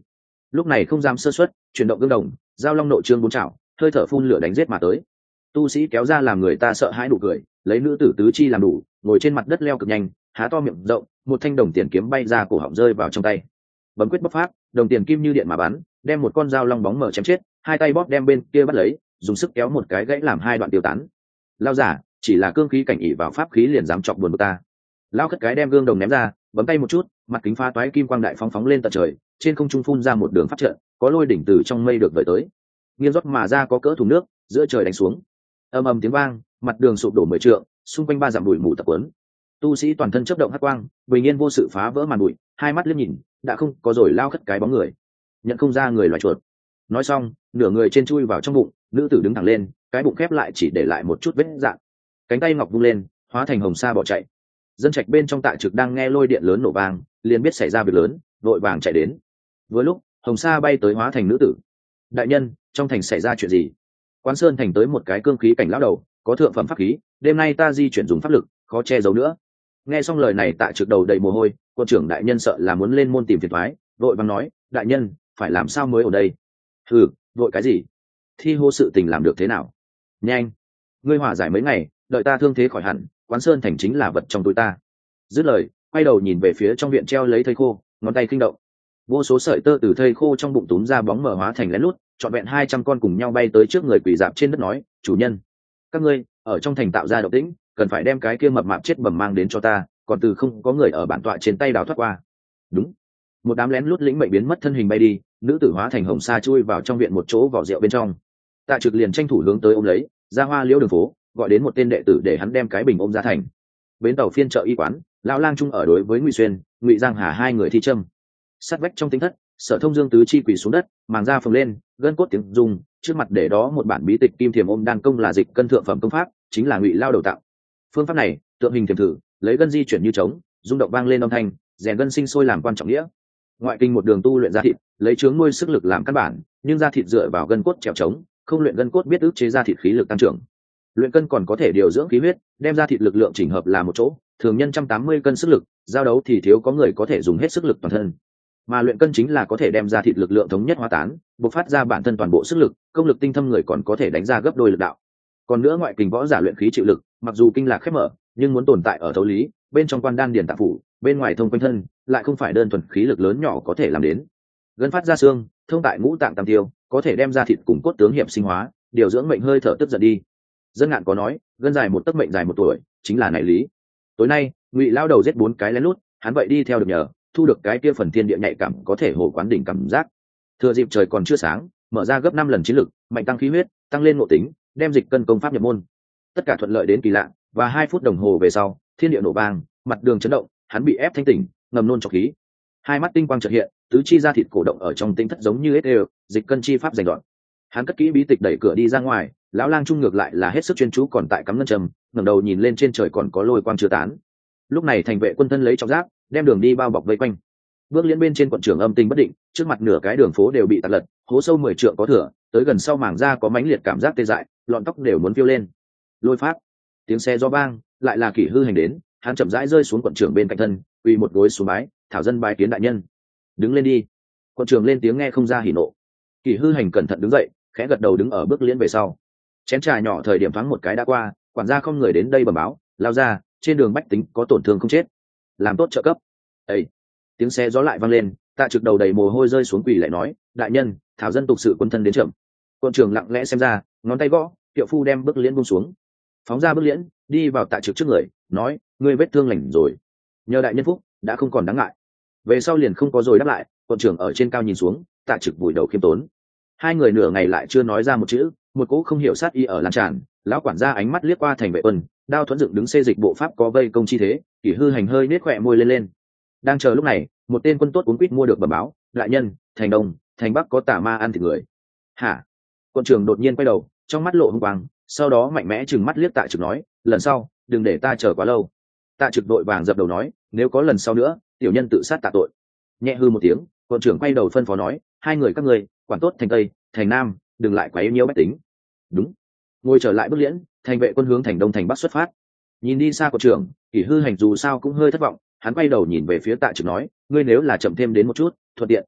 lúc này không dám sơ suất, chuyển động gương đồng, giao long nội trương bốn chảo, hơi thở phun lửa đánh giết mà tới. Tu sĩ kéo ra làm người ta sợ hãi nụ cười, lấy nữ tử tứ chi làm đủ, ngồi trên mặt đất leo cực nhanh, há to miệng rộng, một thanh đồng tiền kiếm bay ra cổ họng rơi vào trong tay. Bấm quyết bóc phát, đồng tiền kim như điện mà bắn, đem một con dao long bóng mở chém chết, hai tay bóp đem bên kia bắt lấy, dùng sức kéo một cái gãy làm hai đoạn tiêu tán. Lao giả, chỉ là cương khí cảnh ỷ vào pháp khí liền dám chọc buồn ta. Lao khất cái đem gương đồng ném ra, bấm tay một chút, mặt kính pha toái kim quang đại phóng phóng lên tận trời, trên không trung phun ra một đường pháp trận, có lôi đỉnh từ trong mây được vợi tới, nghiêng rót mà ra có cỡ thùng nước, giữa trời đánh xuống. Ầm ầm tiếng vang, mặt đường sụp đổ 10 trượng, xung quanh ba dặm bụi mù tập quấn. Tu sĩ toàn thân chớp động hắc quang, bình yên vô sự phá vỡ màn bụi, hai mắt liếc nhìn, đã không có rồi Lao khất cái bóng người, nhận không ra người loài chuột. Nói xong, nửa người trên chui vào trong bụng, nữ tử đứng thẳng lên, cái bụng khép lại chỉ để lại một chút vết dạn, cánh tay ngọc vung lên, hóa thành hồng sa bỏ chạy. Dân trạch bên trong Tạ Trực đang nghe lôi điện lớn nổ vang, liền biết xảy ra việc lớn, vội vàng chạy đến. Vừa lúc hồng sa bay tới hóa thành nữ tử. Đại nhân, trong thành xảy ra chuyện gì? Quán Sơn thành tới một cái cương khí cảnh lão đầu, có thượng phẩm pháp khí, đêm nay ta di chuyển dùng pháp lực, khó che giấu nữa. Nghe xong lời này Tạ Trực đầu đầy mồ hôi, quân trưởng đại nhân sợ là muốn lên môn tìm phiền toái, vội vàng nói, đại nhân, phải làm sao mới ở đây? Ừ, vội cái gì? Thi hô sự tình làm được thế nào? Nhanh, ngươi hòa giải mấy ngày, đợi ta thương thế khỏi hẳn, Quán Sơn thành chính là vật trong túi ta. Dứt lời, quay đầu nhìn về phía trong viện treo lấy thây khô, ngón tay kinh động, vô số sợi tơ từ thây khô trong bụng túm ra bóng mở hóa thành lén lút, trọn vẹn 200 con cùng nhau bay tới trước người quỳ dạp trên đất nói, chủ nhân, các ngươi ở trong thành tạo ra động tĩnh, cần phải đem cái kia mập mạp chết bầm mang đến cho ta, còn từ không có người ở bản tọa trên tay đào thoát qua. Đúng. Một đám lén lút lĩnh mệnh biến mất thân hình bay đi, nữ tử hóa thành hồng sa chui vào trong viện một chỗ vỏ rượu bên trong. Tạ Trực liền tranh thủ hướng tới ôm lấy, ra hoa liễu đường phố, gọi đến một tên đệ tử để hắn đem cái bình ôm ra thành. Bến tàu phiên chợ y quán, lão lang trung ở đối với Ngụy Xuyên, Ngụy Giang Hà hai người thi châm. Sát vách trong tính thất, Sở Thông Dương tứ chi quỳ xuống đất, màng da phồng lên, gân cốt tiếng rung, trước mặt để đó một bản bí tịch kim thiềm ôm đan công là dịch cân thượng phẩm công pháp, chính là Ngụy lao đầu tạo. Phương pháp này, tượng hình thiềm thử, lấy gân di chuyển như trống, rung động vang lên âm thanh, rèn gân sinh sôi làm quan trọng nghĩa. Ngoại kinh một đường tu luyện da thịt, lấy chướng nuôi sức lực làm căn bản, nhưng da thịt dựa vào gân cốt trèo trống, không luyện gân cốt biết ức chế da thịt khí lực tăng trưởng. Luyện cân còn có thể điều dưỡng khí huyết, đem da thịt lực lượng chỉnh hợp là một chỗ, thường nhân 180 cân sức lực, giao đấu thì thiếu có người có thể dùng hết sức lực toàn thân. Mà luyện cân chính là có thể đem ra thịt lực lượng thống nhất hóa tán, bộc phát ra bản thân toàn bộ sức lực, công lực tinh thâm người còn có thể đánh ra gấp đôi lực đạo. Còn nữa ngoại kình võ giả luyện khí chịu lực, mặc dù kinh lạc khép mở, nhưng muốn tồn tại ở thấu lý, bên trong quan đan điển tạng phủ, bên ngoài thông quanh thân, lại không phải đơn thuần khí lực lớn nhỏ có thể làm đến. Gân phát ra xương, thông tại ngũ tạng tam tiêu, có thể đem ra thịt cùng cốt tướng hiệp sinh hóa, điều dưỡng mệnh hơi thở tức giận đi. Dân Ngạn có nói, gân dài một tấc mệnh dài một tuổi, chính là này lý. Tối nay, Ngụy lao đầu giết 4 cái lén lút, hắn vậy đi theo được nhờ, thu được cái kia phần thiên địa nhạy cảm có thể hồ quán đỉnh cảm giác. Thừa dịp trời còn chưa sáng, mở ra gấp 5 lần chiến lực, mạnh tăng khí huyết, tăng lên ngộ tính, đem dịch cân công pháp nhập môn. Tất cả thuận lợi đến kỳ lạ, và 2 phút đồng hồ về sau, thiên địa nổ vang, mặt đường chấn động, hắn bị ép thanh tỉnh, ngầm nôn trọc khí. Hai mắt tinh quang chợt hiện, tứ chi ra thịt cổ động ở trong tinh thất giống như hết đều, dịch cân chi pháp giành đoạn. Hắn cất kỹ bí tịch đẩy cửa đi ra ngoài, lão lang trung ngược lại là hết sức chuyên chú còn tại cắm ngân trầm, ngẩng đầu nhìn lên trên trời còn có lôi quang chưa tán. Lúc này thành vệ quân thân lấy trọng giáp, đem đường đi bao bọc vây quanh. Bước liên bên trên quận trưởng âm tình bất định, trước mặt nửa cái đường phố đều bị tạt lật, hố sâu 10 trượng có thừa, tới gần sau mảng da có mãnh liệt cảm giác tê dại, lọn tóc đều muốn phiêu lên. Lôi pháp, tiếng xe gió vang, lại là Kỷ Hư Hành đến, hắn chậm rãi rơi xuống quận trưởng bên cạnh thân, quỳ một gối xuống bái, thảo dân bái kiến đại nhân. Đứng lên đi. Quận trưởng lên tiếng nghe không ra hỉ nộ. Kỷ Hư Hành cẩn thận đứng dậy, khẽ gật đầu đứng ở bước liễn về sau. Chén trà nhỏ thời điểm thoáng một cái đã qua, quản gia không người đến đây bẩm báo, lao ra, trên đường bách tính có tổn thương không chết, làm tốt trợ cấp. Ê! Tiếng xe gió lại vang lên, Tạ Trực đầu đầy mồ hôi rơi xuống quỳ lại nói, đại nhân, thảo dân tục sự quân thân đến chậm. Quân trưởng lặng lẽ xem ra, ngón tay gõ, Tiệu Phu đem bước liễn buông xuống, phóng ra bước liễn, đi vào Tạ Trực trước người, nói, ngươi vết thương lành rồi, nhờ đại nhân phúc, đã không còn đáng ngại. Về sau liền không có rồi đáp lại. Quân trưởng ở trên cao nhìn xuống, Tạ Trực vùi đầu khiêm tốn. Hai người nửa ngày lại chưa nói ra một chữ, một cỗ không hiểu sát ý ở lan tràn. Lão quản gia ánh mắt liếc qua thành vệ quân, đao thuẫn dựng đứng xê dịch bộ pháp có vây công chi thế. Kỷ Hư Hành hơi nết khỏe môi lên lên. Đang chờ lúc này, một tên quân tốt cuốn quýt mua được bẩm báo, đại nhân, thành đông, thành bắc có tà ma ăn thịt người. Hả? Quân trưởng đột nhiên quay đầu, trong mắt lộ hung quang, sau đó mạnh mẽ trừng mắt liếc Tạ Trực nói, lần sau đừng để ta chờ quá lâu. Tạ Trực đội vàng dập đầu nói, nếu có lần sau nữa, tiểu nhân tự sát tạ tội. Nhẹ hư một tiếng, quân trưởng quay đầu phân phó nói, hai người các ngươi quản tốt thành tây, thành nam, đừng lại quấy nhiễu bách tính. Đúng. Ngồi trở lại bước liễn, thành vệ quân hướng thành đông thành bắc xuất phát. Nhìn đi xa quân trưởng, Kỷ Hư Hành dù sao cũng hơi thất vọng, hắn quay đầu nhìn về phía Tạ Trực nói, ngươi nếu là chậm thêm đến một chút, thuận tiện.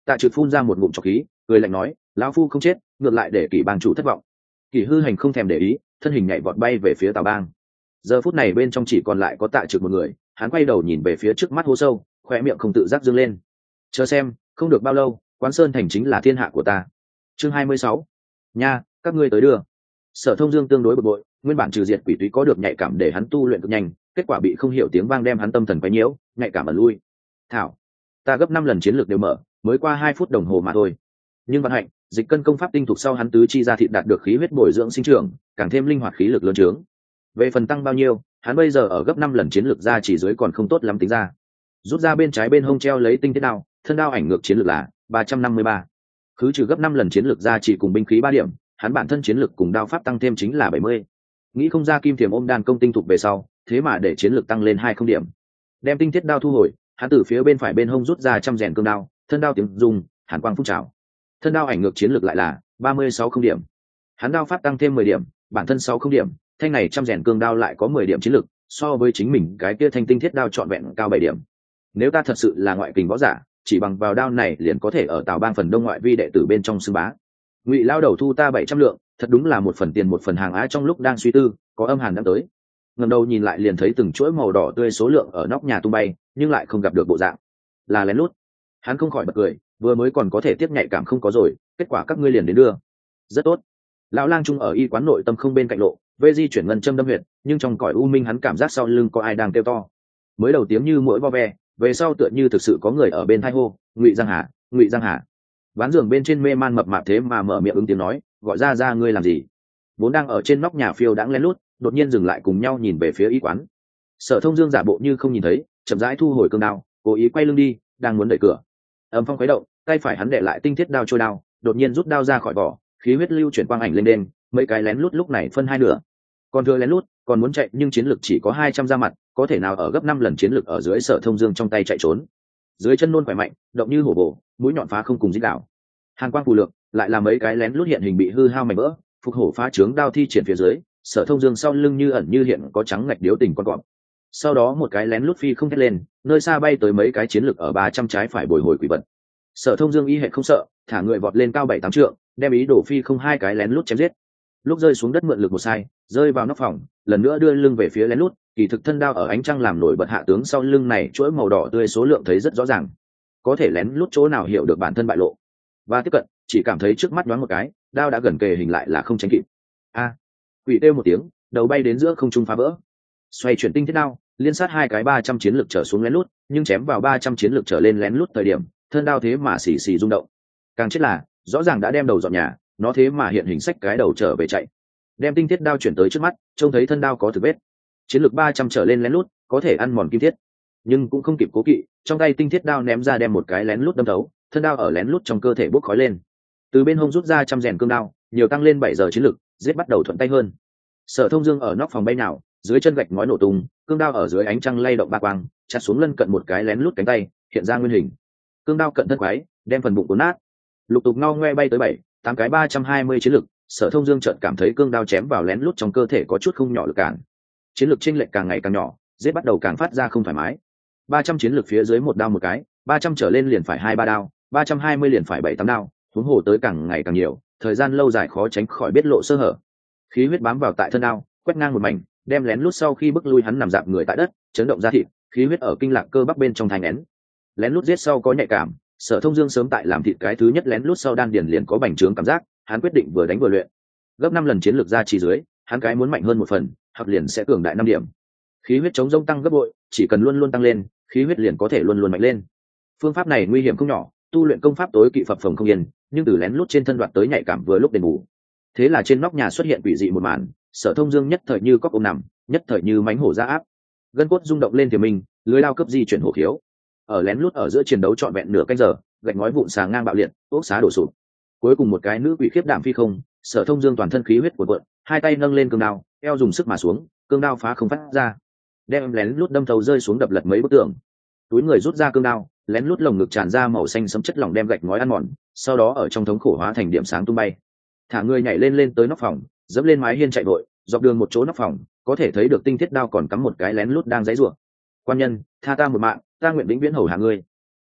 Tạ Trực phun ra một ngụm trọc khí, cười lạnh nói, lão phu không chết, ngược lại để Kỷ bang chủ thất vọng. Kỷ Hư Hành không thèm để ý, thân hình nhảy vọt bay về phía Tào Bang. Giờ phút này bên trong chỉ còn lại có Tạ Trực một người, hắn quay đầu nhìn về phía trước mắt hố sâu, khóe miệng không tự giác dương lên. Chờ xem, không được bao lâu, Quán Sơn thành chính là thiên hạ của ta. Chương 26. Nha, các ngươi tới đưa. Sở Thông Dương tương đối bực bội, nguyên bản trừ diệt quỷ túy có được nhạy cảm để hắn tu luyện cực nhanh, kết quả bị không hiểu tiếng vang đem hắn tâm thần quấy nhiễu, nhạy cảm ẩn lui. Thảo, ta gấp 5 lần chiến lược đều mở, mới qua 2 phút đồng hồ mà thôi. Nhưng vận hạnh, dịch cân công pháp tinh thục sau hắn tứ chi ra thịt đạt được khí huyết bồi dưỡng sinh trưởng, càng thêm linh hoạt khí lực lớn trướng. Về phần tăng bao nhiêu, hắn bây giờ ở gấp 5 lần chiến lược ra chỉ dưới còn không tốt lắm tính ra. Rút ra bên trái bên hông treo lấy tinh thiết đao, thân đao ảnh ngược chiến lược là 353. Khứ trừ gấp 5 lần chiến lược ra chỉ cùng binh khí 3 điểm, hắn bản thân chiến lược cùng đao pháp tăng thêm chính là 70. Nghĩ không ra Kim Thiềm ôm đan công tinh thục về sau, thế mà để chiến lược tăng lên 20 điểm. Đem tinh thiết đao thu hồi, hắn từ phía bên phải bên hông rút ra trăm rèn cương đao, thân đao tiếng rung, hàn quang phun trào. Thân đao ảnh ngược chiến lược lại là 36 không điểm. Hắn đao pháp tăng thêm 10 điểm, bản thân 6 không điểm, thanh này trăm rèn cương đao lại có 10 điểm chiến lược, so với chính mình cái kia thanh tinh thiết đao trọn vẹn cao 7 điểm. Nếu ta thật sự là ngoại kình võ giả, chỉ bằng vào đao này liền có thể ở Tào Bang phần đông ngoại vi đệ tử bên trong xưng bá. Ngụy lao đầu thu ta 700 lượng, thật đúng là một phần tiền một phần hàng á. Trong lúc đang suy tư, có âm hàn đã tới. Ngẩng đầu nhìn lại liền thấy từng chuỗi màu đỏ tươi số lượng ở nóc nhà tung bay, nhưng lại không gặp được bộ dạng. Là lén lút. Hắn không khỏi bật cười, vừa mới còn có thể tiếp nhạy cảm không có rồi, kết quả các ngươi liền đến đưa. Rất tốt. Lão lang trung ở y quán nội tâm không bên cạnh lộ, vê di chuyển ngân châm đâm huyệt, nhưng trong cõi u minh hắn cảm giác sau lưng có ai đang kêu to. Mới đầu tiếng như mũi vo ve, về sau tựa như thực sự có người ở bên tai hô, Ngụy Giang Hà, Ngụy Giang Hà. Ván giường bên trên mê man mập mạp thế mà mở miệng ứng tiếng nói, gọi ra ngươi làm gì? Vốn đang ở trên nóc nhà phiêu đãng lén lút, đột nhiên dừng lại cùng nhau nhìn về phía y quán. Sở Thông Dương giả bộ như không nhìn thấy, chậm rãi thu hồi cương đao, cố ý quay lưng đi, đang muốn đẩy cửa. Âm phong khuấy động, tay phải hắn để lại tinh thiết đao trôi đao, đột nhiên rút đao ra khỏi vỏ, khí huyết lưu chuyển quang ảnh lên đên, mấy cái lén lút lúc này phân hai nửa. Còn thừa lén lút, còn muốn chạy nhưng chiến lực chỉ có 200 ra mặt, có thể nào ở gấp 5 lần chiến lực ở dưới Sở Thông Dương trong tay chạy trốn. Dưới chân luôn khỏe mạnh, động như hổ bổ, mũi nhọn phá không cùng dích đảo. Hàn quang phù lượng, lại là mấy cái lén lút hiện hình bị hư hao mảnh vỡ, phục hổ phá trướng đao thi triển phía dưới, Sở Thông Dương sau lưng như ẩn như hiện có trắng ngạch điếu tình con cọp. Sau đó một cái lén lút phi không thét lên, nơi xa bay tới mấy cái chiến lực ở 300 trái phải bồi hồi quỷ vật. Sở Thông Dương y hệ không sợ, thả người vọt lên cao 7-8 trượng, đem ý đổ phi không hai cái lén lút chém giết. Lúc rơi xuống đất mượn lực một sai, rơi vào nóc phòng, lần nữa đưa lưng về phía lén lút, kỳ thực thân đao ở ánh trăng làm nổi bật hạ tướng sau lưng này chuỗi màu đỏ tươi số lượng thấy rất rõ ràng. Có thể lén lút chỗ nào hiểu được bản thân bại lộ. Và tiếp cận, chỉ cảm thấy trước mắt nhoáng một cái, đao đã gần kề hình lại là không tránh kịp. A! Quỷ kêu một tiếng, đầu bay đến giữa không trung phá vỡ. Xoay chuyển tinh thiết đao, liên sát hai cái 300 chiến lực trở xuống lén lút, nhưng chém vào 300 chiến lực trở lên lén lút thời điểm, thân đao thế mà xì xì rung động. Càng chết là, rõ ràng đã đem đầu dọn nhà, nó thế mà hiện hình sách cái đầu trở về chạy. Đem tinh thiết đao chuyển tới trước mắt, trông thấy thân đao có thực vết. Chiến lực 300 trở lên lén lút, có thể ăn mòn kim thiết, nhưng cũng không kịp cố kỵ, trong tay tinh thiết đao ném ra đem một cái lén lút đâm thấu, thân đao ở lén lút trong cơ thể bốc khói lên. Từ bên hông rút ra trăm rèn cương đao, nhiều tăng lên 7 giờ chiến lực, giết bắt đầu thuận tay hơn. Sở Thông Dương ở nóc phòng bay nào, dưới chân gạch ngói nổ tung, cương đao ở dưới ánh trăng lay động ba quang, chặt xuống lân cận một cái lén lút cánh tay, hiện ra nguyên hình. Cương đao cận thân quái, đem phần bụng cuốn nát. Lục tục ngao ngoe bay tới 7-8 cái 320 chiến lực, Sở Thông Dương chợt cảm thấy cương đao chém vào lén lút trong cơ thể có chút không nhỏ lực cản. Chiến lực chênh lệch càng ngày càng nhỏ, giết bắt đầu càng phát ra không thoải mái. 300 chiến lực phía dưới một đao một cái, 300 trở lên liền phải 2-3 đao, 320 liền phải 7-8 đao, huống hồ tới càng ngày càng nhiều, thời gian lâu dài khó tránh khỏi biết lộ sơ hở. Khí huyết bám vào tại thân đao, quét ngang một mảnh, đem lén lút sau khi bức lui hắn nằm dạp người tại đất, chấn động ra thịt, khí huyết ở kinh lạc cơ bắp bên trong thành nén. Lén lút giết sau có nhạy cảm, Sở Thông Dương sớm tại làm thịt cái thứ nhất lén lút sau đan điền liền có bành trướng cảm giác, hắn quyết định vừa đánh vừa luyện. Gấp 5 lần chiến lược ra chỉ dưới, hắn cái muốn mạnh hơn một phần, hoặc liền sẽ cường đại 5 điểm. Khí huyết chống rông tăng gấp bội, chỉ cần luôn luôn tăng lên, khí huyết liền có thể luôn luôn mạnh lên. Phương pháp này nguy hiểm không nhỏ, tu luyện công pháp tối kỵ phập phồng không yên, nhưng từ lén lút trên thân đoạt tới nhạy cảm vừa lúc đền bù. Thế là trên nóc nhà xuất hiện quỷ dị một màn, Sở Thông Dương nhất thời như cóc ôm nằm, nhất thời như mãnh hổ ra áp, gân cốt rung động lên thì mình, lưới lao cấp di chuyển hổ khiếu. Ở lén lút ở giữa chiến đấu trọn vẹn nửa canh giờ, gạch ngói vụn xà ngang bạo liệt, ốc xá đổ sụp. Cuối cùng một cái nữ quỷ khiếp đảm phi không, Sở Thông Dương toàn thân khí huyết cuộn cuộn, hai tay nâng lên cương đao, eo dùng sức mà xuống, cương đao phá không phát ra, đem lén lút đâm thấu rơi xuống đập lật mấy bức tường. Túi người rút ra cương đao, lén lút lồng ngực tràn ra màu xanh sẫm chất lỏng đem gạch ngói ăn mòn, sau đó ở trong thống khổ hóa thành điểm sáng tung bay. Thả người nhảy lên tới nóc phòng, dẫm lên mái hiên chạy vội, dọc đường một chỗ nóc phòng, có thể thấy được tinh thiết đao còn cắm một cái lén lút đang giãy giụa. Quan nhân, tha ta một mạng, ta nguyện vĩnh viễn hầu hạ ngươi.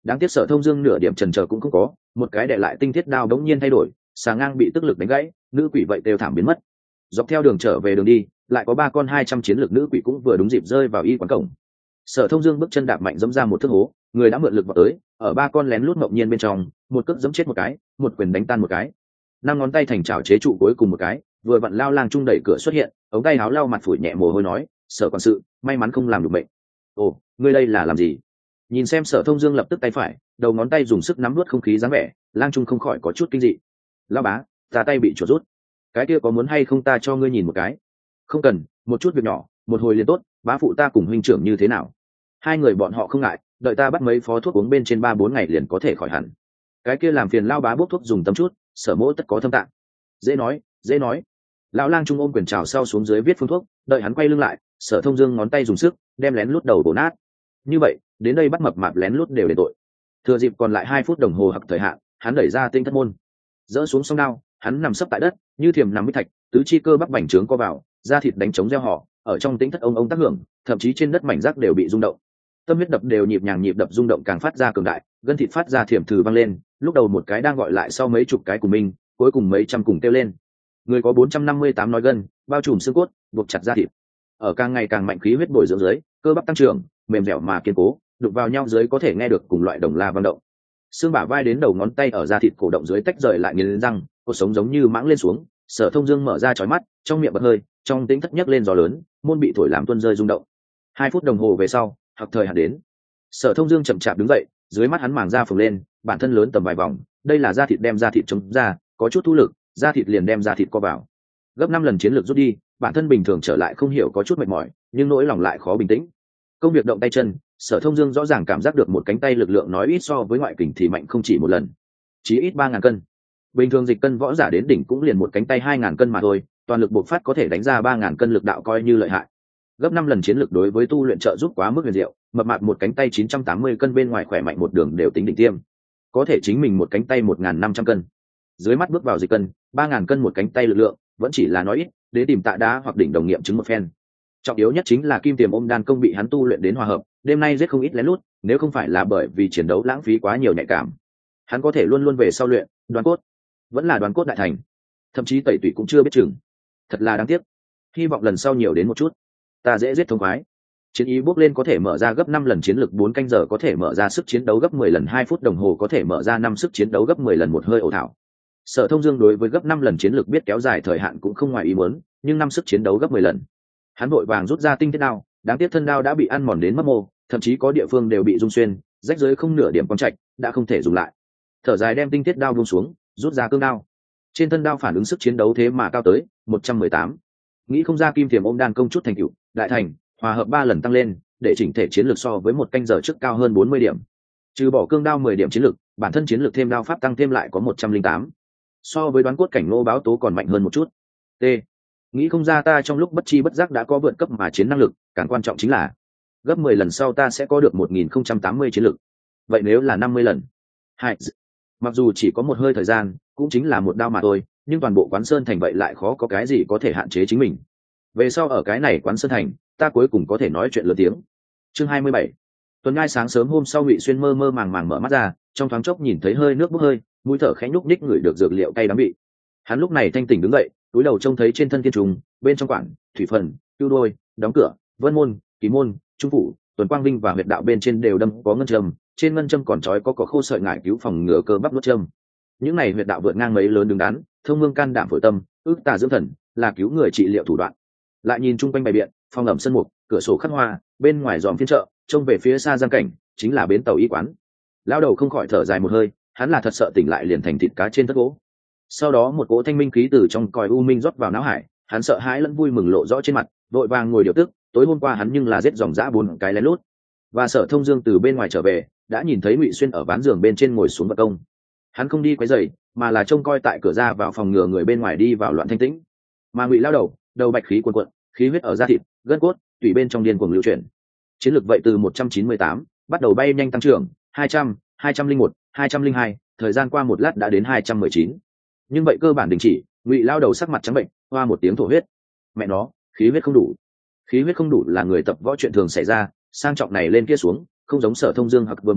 Đáng tiếc Sở Thông Dương nửa điểm chần chờ cũng không có, một cái để lại tinh thiết đao đống nhiên thay đổi, xà ngang bị tức lực đánh gãy, nữ quỷ vậy đều thảm biến mất. Dọc theo đường trở về đường đi, lại có 3 con 200 chiến lược nữ quỷ cũng vừa đúng dịp rơi vào y quán cổng. Sở Thông Dương bước chân đạp mạnh giẫm ra một thước hố, người đã mượn lực vào tới, ở 3 con lén lút ngẫu nhiên bên trong, một cước giẫm chết một cái, một quyền đánh tan một cái. 5 ngón tay thành chảo chế trụ cuối cùng một cái, vừa vặn lao lang trung đẩy cửa xuất hiện, ống tay áo lau mặt phủi nhẹ mồ hôi nói, Sở quản sự, may mắn không làm được bệnh. Ồ, ngươi đây là làm gì? Nhìn xem Sở Thông Dương lập tức tay phải, đầu ngón tay dùng sức nắm nuốt không khí dáng vẻ, lang trung không khỏi có chút kinh dị. Lão bá, ta tay bị chuột rút. Cái kia có muốn hay không ta cho ngươi nhìn một cái? Không cần, một chút việc nhỏ, một hồi liền tốt, bá phụ ta cùng huynh trưởng như thế nào? Hai người bọn họ không ngại, đợi ta bắt mấy phó thuốc uống bên trên 3-4 ngày liền có thể khỏi hẳn. Cái kia làm phiền lao bá bốc thuốc dùng tấm chút, Sở mỗ tất có thâm tạng. Dễ nói, dễ nói. Lão lang trung ôm quyền trào sau xuống dưới viết phương thuốc, đợi hắn quay lưng lại, Sở Thông Dương ngón tay dùng sức đem lén lút đầu bổ nát. Như vậy, đến đây bắt mập mạp lén lút đều để tội. Thừa dịp còn lại 2 phút đồng hồ hoặc thời hạn, hắn đẩy ra tinh thất môn, dỡ xuống song đao, hắn nằm sấp tại đất, như thiềm nằm với thạch, tứ chi cơ bắp bành trướng co vào, da thịt đánh trống reo hò, ở trong tĩnh thất ông tác hưởng, thậm chí trên đất mảnh rác đều bị rung động. Tâm huyết đập đều nhịp nhàng, nhịp đập rung động càng phát ra cường đại, gân thịt phát ra thiểm thử văng lên, lúc đầu một cái đang gọi lại sau mấy chục cái của mình, cuối cùng mấy trăm cùng kêu lên. Người có 458 nói gân, bao trùm xương cốt, buộc chặt da thịt. Ở càng ngày càng mạnh khí huyết bồi dưỡng dưới, cơ bắp tăng trưởng, mềm dẻo mà kiên cố, đụng vào nhau dưới có thể nghe được cùng loại đồng la vang động. Xương bả vai đến đầu ngón tay ở da thịt cổ động dưới tách rời lại nghiến răng, cột sống giống như mãng lên xuống. Sở Thông Dương mở ra chói mắt, trong miệng bật hơi, trong tĩnh thất nhấc lên gió lớn, môn bị thổi làm tuôn rơi rung động. 2 phút đồng hồ về sau, hoặc thời hạn đến. Sở Thông Dương chậm chạp đứng dậy, dưới mắt hắn màng da phồng lên, bản thân lớn tầm vài vòng, đây là da thịt đem da thịt chống ra, có chút thu lực, da thịt liền đem da thịt co vào. Gấp 5 lần chiến lược rút đi, bản thân bình thường trở lại không hiểu có chút mệt mỏi, nhưng nỗi lòng lại khó bình tĩnh. Công việc động tay chân, Sở Thông Dương rõ ràng cảm giác được một cánh tay lực lượng nói ít so với ngoại kình thì mạnh không chỉ một lần, chí ít 3000 cân. Bình thường dịch cân võ giả đến đỉnh cũng liền một cánh tay 2000 cân mà thôi, toàn lực bộc phát có thể đánh ra 3000 cân lực đạo coi như lợi hại. Gấp 5 lần chiến lực đối với tu luyện trợ giúp quá mức huyền diệu, mập mạp một cánh tay 980 cân bên ngoài khỏe mạnh một đường đều tính đỉnh tiêm. Có thể chính mình một cánh tay 1500 cân. Dưới mắt bước vào dịch cân, 3000 cân một cánh tay lực lượng, vẫn chỉ là nói ít, để tìm Tạ Đá hoặc đỉnh đồng nghiệm chứng một phen. Trọng yếu nhất chính là kim tiềm ôm đan công bị hắn tu luyện đến hòa hợp, đêm nay giết không ít lén lút, nếu không phải là bởi vì chiến đấu lãng phí quá nhiều nhạy cảm, hắn có thể luôn luôn về sau luyện đoán cốt, vẫn là đoán cốt đại thành, thậm chí tẩy tủy cũng chưa biết chừng. Thật là đáng tiếc, hy vọng lần sau nhiều đến một chút, ta dễ giết thông khoái. Chiến ý bước lên có thể mở ra gấp 5 lần chiến lực 4 canh giờ có thể mở ra sức chiến đấu gấp 10 lần 2 phút đồng hồ có thể mở ra 5 sức chiến đấu gấp 10 lần một hơi ổ thảo. Sở Thông Dương đối với gấp 5 lần chiến lực biết kéo dài thời hạn cũng không ngoài ý muốn, nhưng 5 sức chiến đấu gấp 10 lần. Hắn vội vàng rút ra tinh thiết đao, đáng tiếc thân đao đã bị ăn mòn đến mất mô, thậm chí có địa phương đều bị rung xuyên, rách rưới không nửa điểm quang trạch, đã không thể dùng lại. Thở dài đem tinh thiết đao buông xuống, rút ra cương đao. Trên thân đao phản ứng sức chiến đấu thế mà cao tới 118. Nghĩ không ra kim thiềm ôm đan công chút thành tựu, đại thành, hòa hợp 3 lần tăng lên, để chỉnh thể chiến lược so với một canh giờ trước cao hơn 40 điểm. Trừ bỏ cương đao 10 điểm chiến lược, bản thân chiến lược thêm đao pháp tăng thêm lại có 108. So với đoán cốt cảnh Ngô Báo Tố còn mạnh hơn một chút. T. Nghĩ không ra ta trong lúc bất chi bất giác đã có vượt cấp mà chiến năng lực, càng quan trọng chính là gấp 10 lần sau ta sẽ có được 1080 chiến lực. Vậy nếu là 50 lần? Hai. Mặc dù chỉ có một hơi thời gian, cũng chính là một đao mà thôi, nhưng toàn bộ Quán Sơn Thành vậy lại khó có cái gì có thể hạn chế chính mình. Về sau ở cái này Quán Sơn Thành, ta cuối cùng có thể nói chuyện lớn tiếng. Chương 27. Tuần Ngai sáng sớm hôm sau Ngụy Xuyên mơ mơ màng màng mở mắt ra, trong thoáng chốc nhìn thấy hơi nước bốc hơi, mũi thở khẽ nhúc nhích ngửi được dược liệu cay đắng vị. Hắn lúc này thanh tỉnh đứng dậy, túi đầu trông thấy trên thân thiên trùng, bên trong quản, thủy phần, cưu đôi, đóng cửa, vân môn, ký môn, trung phủ, tuần quang vinh và huyệt đạo bên trên đều đâm có ngân châm, trên ngân châm còn trói có cỏ khô sợi ngải cứu phòng ngừa cơ bắp nuốt châm. Những này huyệt đạo vượt ngang mấy lớn đứng đắn, thông mương can đảm phổi tâm, ức tà dưỡng thần, là cứu người trị liệu thủ đoạn. Lại nhìn chung quanh bày biện, phòng ẩm sân mục, cửa sổ khắc hoa, bên ngoài dòm phiên chợ, trông về phía xa giang cảnh, chính là bến tàu y quán. Lao đầu không khỏi thở dài một hơi, hắn là thật sợ tỉnh lại liền thành thịt cá trên tất gỗ. Sau đó một cỗ thanh minh khí từ trong còi u minh rót vào não hải, hắn sợ hãi lẫn vui mừng lộ rõ trên mặt, vội vàng ngồi điều tức. Tối hôm qua hắn nhưng là giết dòng dã 4 cái lén lút. Và Sở Thông Dương từ bên ngoài trở về, đã nhìn thấy Ngụy Xuyên ở ván giường bên trên ngồi xuống vật công. Hắn không đi quấy rầy, mà là trông coi tại cửa ra vào phòng ngừa người bên ngoài đi vào loạn thanh tĩnh. Mà Ngụy lao đầu bạch khí cuồn cuộn, khí huyết ở da thịt, gân cốt, tủy bên trong điên cuồng lưu chuyển. Chiến lược vậy từ 198 bắt đầu bay nhanh tăng trưởng, 200, 201, 202, thời gian qua một lát đã đến 219. Nhưng vậy cơ bản đình chỉ, Ngụy lao đầu sắc mặt trắng bệnh, hoa một tiếng thổ huyết. Mẹ nó, khí huyết không đủ. Khí huyết không đủ là người tập võ chuyện thường xảy ra, sang trọng này lên kia xuống, không giống Sở Thông Dương hoặc vừa mở,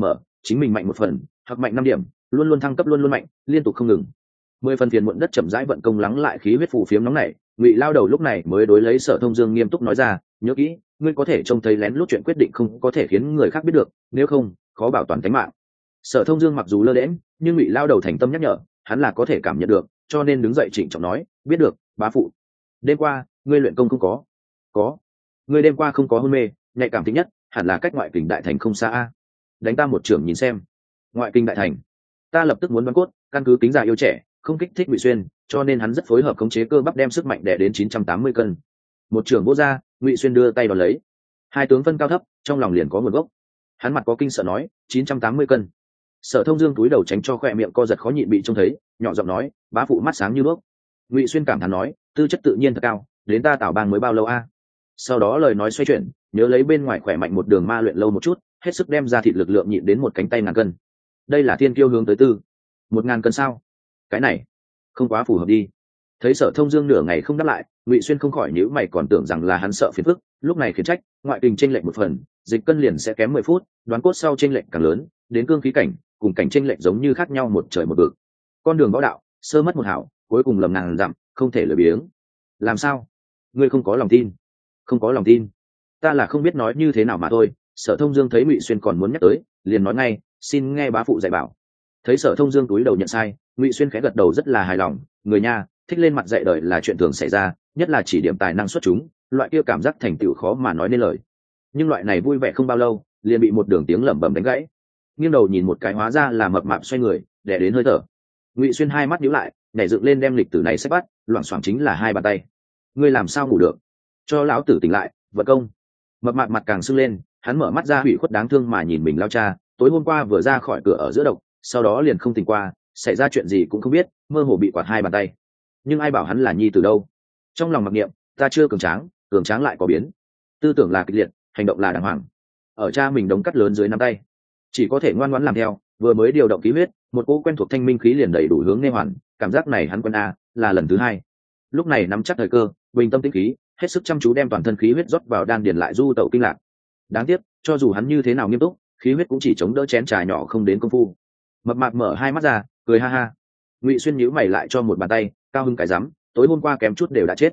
chính mình mạnh 1 phần hoặc mạnh 5 điểm, luôn luôn thăng cấp, luôn luôn mạnh, liên tục không ngừng. 10 phần phiền muộn đất chậm rãi vận công lắng lại khí huyết phù phiếm nóng này, Ngụy lao đầu lúc này mới đối lấy Sở Thông Dương nghiêm túc nói ra, nhớ kỹ, ngươi có thể trông thấy lén lút chuyện quyết định không có thể khiến người khác biết được, nếu không khó bảo toàn tính mạng. Sở Thông Dương mặc dù lơ đễnh, nhưng Ngụy lao đầu thành tâm nhắc nhở, hắn là có thể cảm nhận được, cho nên đứng dậy trịnh trọng nói, biết được, bá phụ. Đêm qua ngươi luyện công không có. Ngươi đêm qua không có hôn mê, nhạy cảm tính nhất hẳn là cách ngoại kình đại thành không xa a. Đánh ta một trưởng nhìn xem. Ngoại kình đại thành. Ta lập tức muốn bắn cốt, căn cứ tính già yêu trẻ, không kích thích Ngụy Xuyên, cho nên hắn rất phối hợp khống chế cơ bắp đem sức mạnh đè đến 980 cân. Một trưởng vô ra, Ngụy Xuyên đưa tay đón lấy. Hai tướng phân cao thấp, trong lòng liền có nguồn gốc. Hắn mặt có kinh sợ nói, 980 cân. Sở Thông Dương túi đầu tránh cho khoe miệng co giật khó nhịn bị trông thấy, nhỏ giọng nói, bá phụ mắt sáng như đuốc. Ngụy Xuyên cảm thán nói, tư chất tự nhiên thật cao, đến ta Tảo Bang mới bao lâu a? Sau đó lời nói xoay chuyển, nhớ lấy bên ngoài khỏe mạnh một đường ma luyện lâu một chút, hết sức đem ra thịt lực lượng nhịn đến một cánh tay ngàn cân. Đây là thiên kiêu hướng tới 1.000 cân sao? Cái này không quá phù hợp đi. Thấy Sở Thông Dương nửa ngày không đáp lại, Ngụy Xuyên không khỏi nhíu mày, còn tưởng rằng là hắn sợ phiền phức, lúc này khiển trách, ngoại kình chênh lệch 1 phần, dịch cân liền sẽ kém 10 phút, đoán cốt sau chênh lệch càng lớn, đến cương khí cảnh, cùng cảnh chênh lệch giống như khác nhau một trời một vực. Con đường võ đạo, sơ mất một hảo, cuối cùng lầm ngàn dặm, không thể lười biếng. Làm sao? Ngươi không có lòng tin? Không có lòng tin? Ta là không biết nói như thế nào mà thôi. Sở Thông Dương thấy Ngụy Xuyên còn muốn nhắc tới, liền nói ngay, xin nghe bá phụ dạy bảo. Thấy Sở Thông Dương túi đầu nhận sai, Ngụy Xuyên khẽ gật đầu rất là hài lòng, người nha, thích lên mặt dạy đời là chuyện thường xảy ra, nhất là chỉ điểm tài năng xuất chúng, loại kia cảm giác thành tựu khó mà nói nên lời. Nhưng loại này vui vẻ không bao lâu, liền bị một đường tiếng lẩm bẩm đánh gãy. Nghiêng đầu nhìn một cái, hóa ra là Mập Mạp xoay người, đè đến hơi thở. Ngụy Xuyên hai mắt nhíu lại, nhảy dựng lên đem lịch tử này xếp bắt, loảng xoảng chính là 2 bàn tay. Ngươi làm sao ngủ được? Cho lão tử tỉnh lại, vận công. Mập Mạp mặt càng sưng lên, hắn mở mắt ra hủy khuất đáng thương mà nhìn mình lao cha, tối hôm qua vừa ra khỏi cửa ở giữa độc, sau đó liền không tỉnh qua, xảy ra chuyện gì cũng không biết, mơ hồ bị quạt 2 bàn tay. Nhưng ai bảo hắn là nhi từ đâu? Trong lòng mặc niệm, ta chưa cường tráng lại có biến. Tư tưởng là kịch liệt, hành động là đàng hoàng. Ở cha mình đống cắt lớn dưới nắm tay, chỉ có thể ngoan ngoãn làm theo. Vừa mới điều động khí huyết, một cỗ quen thuộc thanh minh khí liền đầy đủ hướng nghe hoàn, cảm giác này hắn quen a, là lần thứ 2. Lúc này nắm chắc thời cơ, bình tâm tĩnh khí, hết sức chăm chú đem toàn thân khí huyết rót vào đan điền lại du tẩu kinh lạc. Đáng tiếc, cho dù hắn như thế nào nghiêm túc, khí huyết cũng chỉ chống đỡ chén trà nhỏ không đến công phu. Mập Mạp mở hai mắt ra, cười ha ha. Ngụy Xuyên nhíu mày lại cho một bàn tay, cao hưng cái rắm, tối hôm qua kém chút đều đã chết.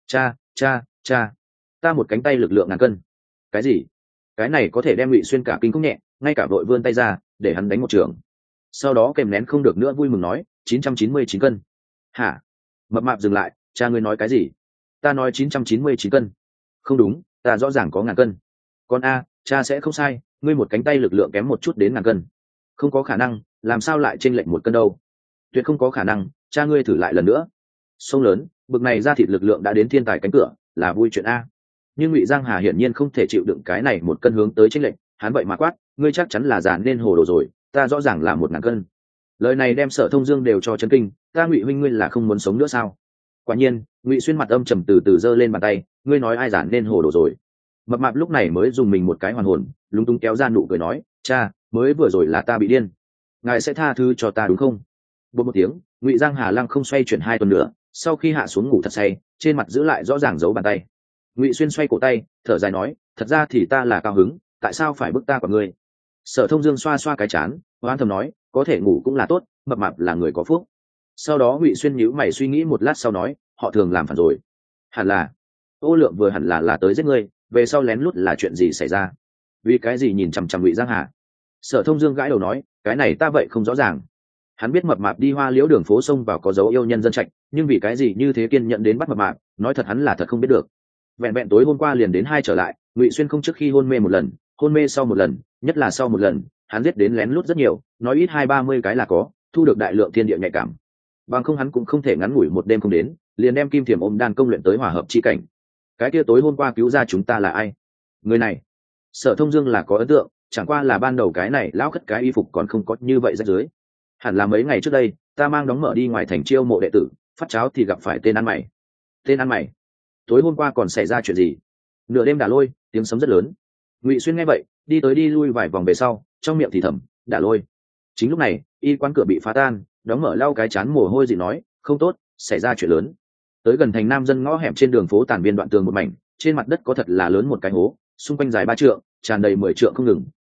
Cha, ta một cánh tay lực lượng ngàn cân. Cái gì? Cái này có thể đem Ngụy Xuyên cả kinh cũng nhẹ, ngay cả vội vươn tay ra để hắn đánh một trường. Sau đó kèm nén không được nữa vui mừng nói, 999 cân. Hả? Mập Mạp dừng lại, cha ngươi nói cái gì? Ta nói 999 cân. Không đúng, ta rõ ràng có ngàn cân. Con a, cha sẽ không sai, ngươi một cánh tay lực lượng kém một chút đến ngàn cân. Không có khả năng, làm sao lại chênh lệch 1 cân đâu? Tuyệt không có khả năng, cha ngươi thử lại lần nữa. Sông lớn, bực này ra thịt lực lượng đã đến thiên tài cánh cửa, là vui chuyện a. Nhưng Ngụy Giang Hà hiển nhiên không thể chịu đựng cái này 1 cân hướng tới chênh lệch, hắn vậy mà quát, ngươi chắc chắn là già nên hồ đồ rồi, ta rõ ràng là 1.000 cân. Lời này đem Sở Thông Dương đều cho chấn kinh, ta Ngụy huynh ngươi là không muốn sống nữa sao? Quả nhiên, Ngụy Xuyên mặt âm trầm từ từ giơ lên bàn tay, ngươi nói ai già nên hồ đồ rồi? Mập Mạp lúc này mới dùng mình một cái hoàn hồn, lúng túng kéo ra nụ cười nói, cha, mới vừa rồi là ta bị điên, ngài sẽ tha thứ cho ta đúng không? Bột một tiếng, Ngụy Giang Hà lăng không xoay chuyển 2 tuần nữa, sau khi hạ xuống ngủ thật say, trên mặt giữ lại rõ ràng dấu bàn tay. Ngụy Xuyên xoay cổ tay, thở dài nói, thật ra thì ta là cao hứng, tại sao phải bức ta của ngươi? Sở Thông Dương xoa xoa cái chán, oán thầm nói, có thể ngủ cũng là tốt, Mập Mạp là người có phúc. Sau đó Ngụy Xuyên nhíu mày suy nghĩ một lát sau nói, họ thường làm phản rồi. Hẳn là Ô Lượng vừa hẳn là tới giết ngươi, về sau lén lút là chuyện gì xảy ra? Vì cái gì nhìn chằm chằm Ngụy Giang Hà? Sở Thông Dương gãi đầu nói, cái này ta vậy không rõ ràng. Hắn biết Mập Mạp đi Hoa Liễu đường phố xông vào có dấu yêu nhân dân trạch, nhưng vì cái gì như thế kiên nhận đến bắt Mập Mạp, nói thật hắn là thật không biết được. Vẹn tối hôm qua liền đến 2 trở lại, Ngụy Xuyên không trước khi hôn mê 1 lần, hôn mê sau 1 lần, nhất là sau 1 lần, hắn giết đến lén lút rất nhiều, nói ít 20-30 cái là có, thu được đại lượng thiên địa nhạy cảm. Bằng không hắn cũng không thể ngắn ngủi một đêm không đến, liền đem Kim Thiểm ôm đan công luyện tới hòa hợp chi cảnh. Cái kia tối hôm qua cứu ra chúng ta là ai? Người này. Sở Thông Dương là có ấn tượng, chẳng qua là ban đầu cái này lão khất cái y phục còn không có như vậy rách dưới. Hẳn là mấy ngày trước đây, ta mang đóng mở đi ngoài thành chiêu mộ đệ tử, phát cháo thì gặp phải tên ăn mày. Tên ăn mày? Tối hôm qua còn xảy ra chuyện gì? Nửa đêm đả lôi, tiếng sấm rất lớn. Ngụy Xuyên nghe vậy, đi tới đi lui vài vòng về sau, trong miệng thì thầm, đả lôi. Chính lúc này, y quán cửa bị phá tan, đóng mở lau cái chán mồ hôi dị nói, không tốt, xảy ra chuyện lớn. Tới gần thành nam dân ngõ hẻm trên đường phố tàn viên đoạn tường một mảnh, trên mặt đất có thật là lớn một cái hố, xung quanh dài 3 trượng, tràn đầy 10 trượng không ngừng,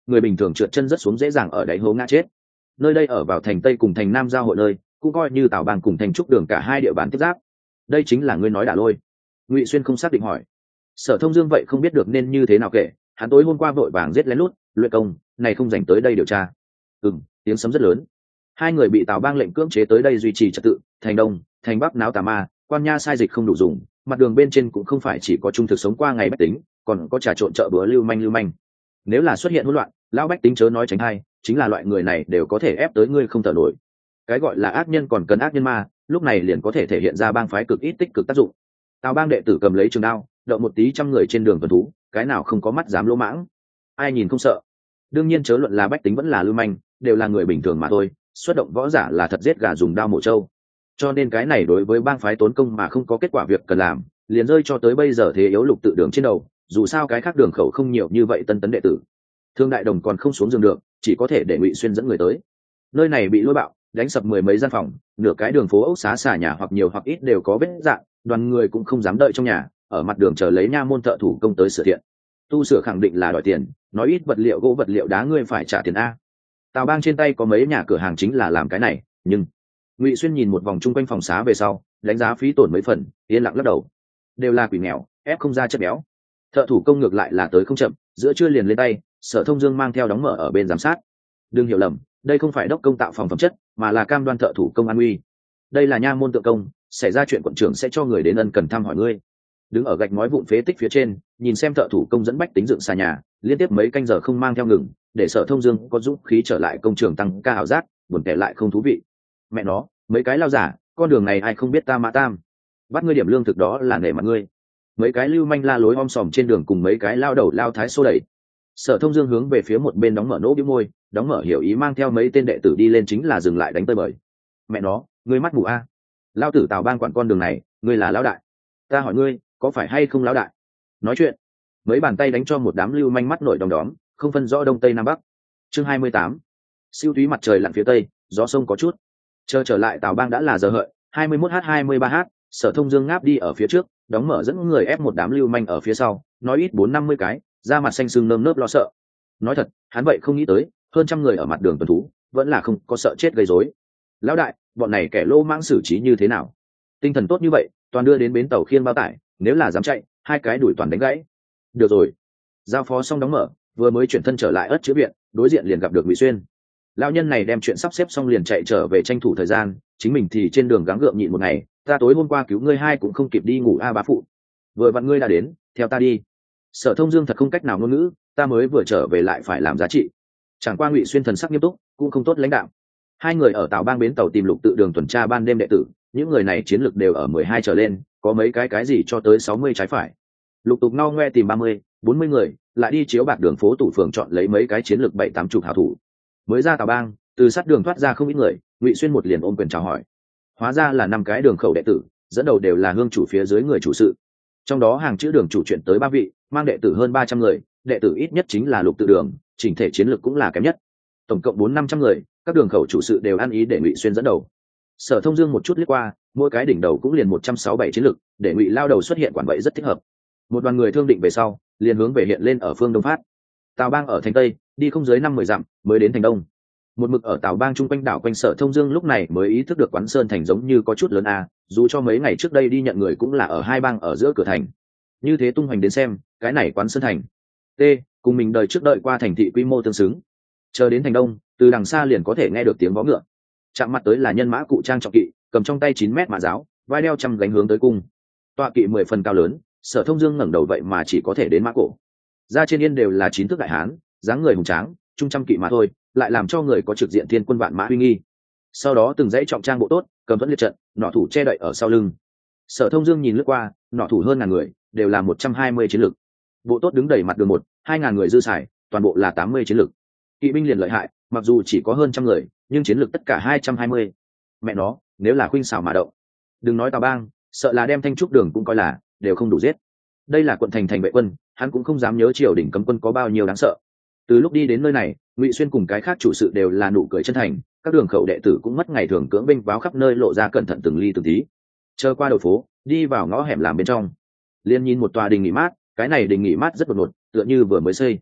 người bình thường trượt chân rất xuống dễ dàng ở đáy hố ngã chết. Nơi đây ở vào thành tây cùng thành nam giao hội nơi, cũng coi như Tào Bang cùng thành trúc đường cả hai địa bàn tiếp giáp. Đây chính là ngươi nói Đả Lôi? Ngụy Xuyên không xác định hỏi. Sở Thông Dương vậy không biết được nên như thế nào kể, hắn tối hôm qua vội vàng giết lén lút luyện công, này không dành tới đây điều tra. Tiếng sấm rất lớn. Hai người bị Tào Bang lệnh cưỡng chế tới đây duy trì trật tự. Thành đông, thành bắc náo tà ma, quan nha sai dịch không đủ dùng, mặt đường bên trên cũng không phải chỉ có trung thực sống qua ngày bách tính, còn có trà trộn chợ bữa lưu manh. Nếu là xuất hiện hỗn loạn, lão bách tính chớ nói tránh hay, chính là loại người này đều có thể ép tới ngươi không thở nổi. Cái gọi là ác nhân còn cần ác nhân ma, lúc này liền có thể thể hiện ra bang phái cực ít tích cực tác dụng. Tào Bang đệ tử cầm lấy trường đao, đậu một tí trăm người trên đường tuần thú, cái nào không có mắt dám lỗ mãng, ai nhìn không sợ. Đương nhiên chớ luận là bách tính vẫn là lưu manh, đều là người bình thường mà thôi, xuất động võ giả là thật giết gà dùng đao mổ trâu. Cho nên cái này đối với bang phái tốn công mà không có kết quả việc cần làm, liền rơi cho tới bây giờ thế yếu lục tự đường trên đầu. Dù sao cái khác đường khẩu không nhiều như vậy tân tấn đệ tử, Thương Đại Đồng còn không xuống giường được, chỉ có thể để Ngụy Xuyên dẫn người tới. Nơi này bị lôi bạo, đánh sập mười mấy gian phòng, nửa cái đường phố ốc xá xả nhà hoặc nhiều hoặc ít đều có vết rạn, đoàn người cũng không dám đợi trong nhà, ở mặt đường chờ lấy nha môn thợ thủ công tới sửa thiện. Tu sửa khẳng định là đòi tiền, nói ít vật liệu gỗ vật liệu đá ngươi phải trả tiền a. Tào Bang trên tay có mấy nhà cửa hàng chính là làm cái này, nhưng Ngụy Xuyên nhìn một vòng chung quanh phòng xá về sau, đánh giá phí tổn mấy phần, yên lặng lắc đầu. Đều là quỷ nghèo, ép không ra chất béo. Thợ thủ công ngược lại là tới không chậm, giữa trưa liền lên tay. Sở Thông Dương mang theo đóng mở ở bên giám sát. Đừng hiểu lầm, đây không phải đốc công tạo phòng phẩm chất, mà là cam đoan thợ thủ công an uy. Đây là nha môn tượng công, xảy ra chuyện quận trưởng sẽ cho người đến ân cần thăm hỏi ngươi. Đứng ở gạch ngói vụn phế tích phía trên, nhìn xem thợ thủ công dẫn bách tính dựng xà nhà, liên tiếp mấy canh giờ không mang theo ngừng, để Sở Thông Dương có dũng khí trở lại công trường tăng ca ảo giác, buồn tẻ lại không thú vị. Mẹ nó, mấy cái lao giả, con đường này ai không biết ta Mã Tam. Bắt ngươi điểm lương thực đó là nể mặt ngươi. Mấy cái lưu manh la lối om sòm trên đường cùng mấy cái lao đầu lao thái xô đẩy. Sở Thông Dương hướng về phía một bên đóng mở nỗ bĩu môi, đóng mở hiểu ý mang theo mấy tên đệ tử đi lên chính là dừng lại đánh tơi bời. Mẹ nó, ngươi mắt mù a? Lao tử Tào Bang quản con đường này, ngươi là lão đại. Ta hỏi ngươi, có phải hay không lão đại? Nói chuyện, mấy bàn tay đánh cho một đám lưu manh mắt nổi đom đóm, không phân rõ đông tây nam bắc. Chương 28. Siêu túy mặt trời lặn phía tây, gió sông có chút. Chờ trở lại Tào Bang đã là giờ hợi, 21h23h, Sở Thông Dương ngáp đi ở phía trước, đóng mở dẫn người ép một đám lưu manh ở phía sau, nói ít 40-50 cái, da mặt xanh sưng nơm nớp lo sợ. Nói thật, hắn vậy không nghĩ tới, hơn trăm người ở mặt đường tuần thú, vẫn là không có sợ chết gây rối. Lão đại, bọn này kẻ lô mãng xử trí như thế nào? Tinh thần tốt như vậy, toàn đưa đến bến tàu khiên bao tải, nếu là dám chạy, hai cái đuổi toàn đánh gãy. Được rồi. Giao phó xong đóng mở, vừa mới chuyển thân trở lại ất chứa viện, đối diện liền gặp được Ngụy Xuyên. Lão nhân này đem chuyện sắp xếp xong liền chạy trở về tranh thủ thời gian, chính mình thì trên đường gắng gượng nhịn một ngày, ta tối hôm qua cứu ngươi hai cũng không kịp đi ngủ a bá phụ. Vừa vặn ngươi đã đến, theo ta đi. Sở Thông Dương thật không cách nào ngôn ngữ, ta mới vừa trở về lại phải làm giá trị. Chẳng qua Ngụy Xuyên thần sắc nghiêm túc, cũng không tốt lãnh đạo. Hai người ở Tào Bang bến tàu tìm lục tự đường tuần tra ban đêm đệ tử, những người này chiến lược đều ở 12 trở lên, có mấy cái gì cho tới 60 trái phải. Lục tục ngao ngoe tìm 30-40 người, lại đi chiếu bạc đường phố tủ phường chọn lấy mấy cái chiến lược 7-80 hảo thủ. Mới ra Tào Bang, từ sát đường thoát ra không ít người, Ngụy Xuyên một liền ôm quyền chào hỏi. Hóa ra là 5 cái đường khẩu đệ tử, dẫn đầu đều là hương chủ phía dưới người chủ sự. Trong đó hàng chữ đường chủ chuyện tới 3 vị, mang đệ tử hơn 300 người, đệ tử ít nhất chính là lục tự đường, chỉnh thể chiến lược cũng là kém nhất. Tổng cộng 400-500 người, các đường khẩu chủ sự đều ăn ý để Ngụy Xuyên dẫn đầu. Sở Thông Dương một chút liếc qua, mỗi cái đỉnh đầu cũng liền 167 chiến lược, để Ngụy lao đầu xuất hiện quản vậy rất thích hợp. Một đoàn người thương định về sau, liền hướng về hiện lên ở phương đông phát. Tào Bang ở thành tây, đi không dưới 50 dặm mới đến thành đông. Một mực ở Tào Bang chung quanh đảo quanh Sở Thông Dương lúc này mới ý thức được Quán Sơn thành giống như có chút lớn a, dù cho mấy ngày trước đây đi nhận người cũng là ở hai bang ở giữa cửa thành. Như thế tung hoành đến xem, cái này Quán Sơn thành t cùng mình đời trước đợi qua thành thị quy mô tương xứng. Chờ đến thành đông, từ đằng xa liền có thể nghe được tiếng vó ngựa. Chạm mặt tới là nhân mã cụ trang trọng kỵ, cầm trong tay 9 mét mã giáo, vai đeo trăm gánh hướng tới cung. Tọa kỵ 10 phần cao lớn, Sở Thông Dương ngẩng đầu vậy mà chỉ có thể đến mã cổ. Ra trên yên đều là 9 thước đại hán, dáng người hùng tráng, trung trăm kỵ mà thôi, lại làm cho người có trực diện thiên quân vạn mã uy nghi. Sau đó từng dãy trọng trang bộ tốt, cầm thuẫn liệt trận, nỏ thủ che đậy ở sau lưng. Sở Thông Dương nhìn lướt qua, nỏ thủ hơn ngàn người, đều là 120 chiến lực. Bộ tốt đứng đầy mặt đường 1-2 ngàn người dư xài, toàn bộ là 80 chiến lực. Kỵ binh liền lợi hại, mặc dù chỉ có hơn trăm người, nhưng chiến lực tất cả 220. Mẹ nó, nếu là khuynh xảo mà động, đừng nói Tào Bang, sợ là đem Thanh Trúc đường cũng coi là đều không đủ giết. Đây là quận thành vệ quân, hắn cũng không dám nhớ triều đình cấm quân có bao nhiêu đáng sợ. Từ lúc đi đến nơi này, Ngụy Xuyên cùng cái khác chủ sự đều là nụ cười chân thành, các đường khẩu đệ tử cũng mất ngày thường cưỡng binh báo khắp nơi lộ ra cẩn thận từng ly từng tí. Chờ qua đầu phố, đi vào ngõ hẻm làm bên trong, liền nhìn một tòa đình nghỉ mát, cái này đình nghỉ mát rất đột ngột, tựa như vừa mới xây.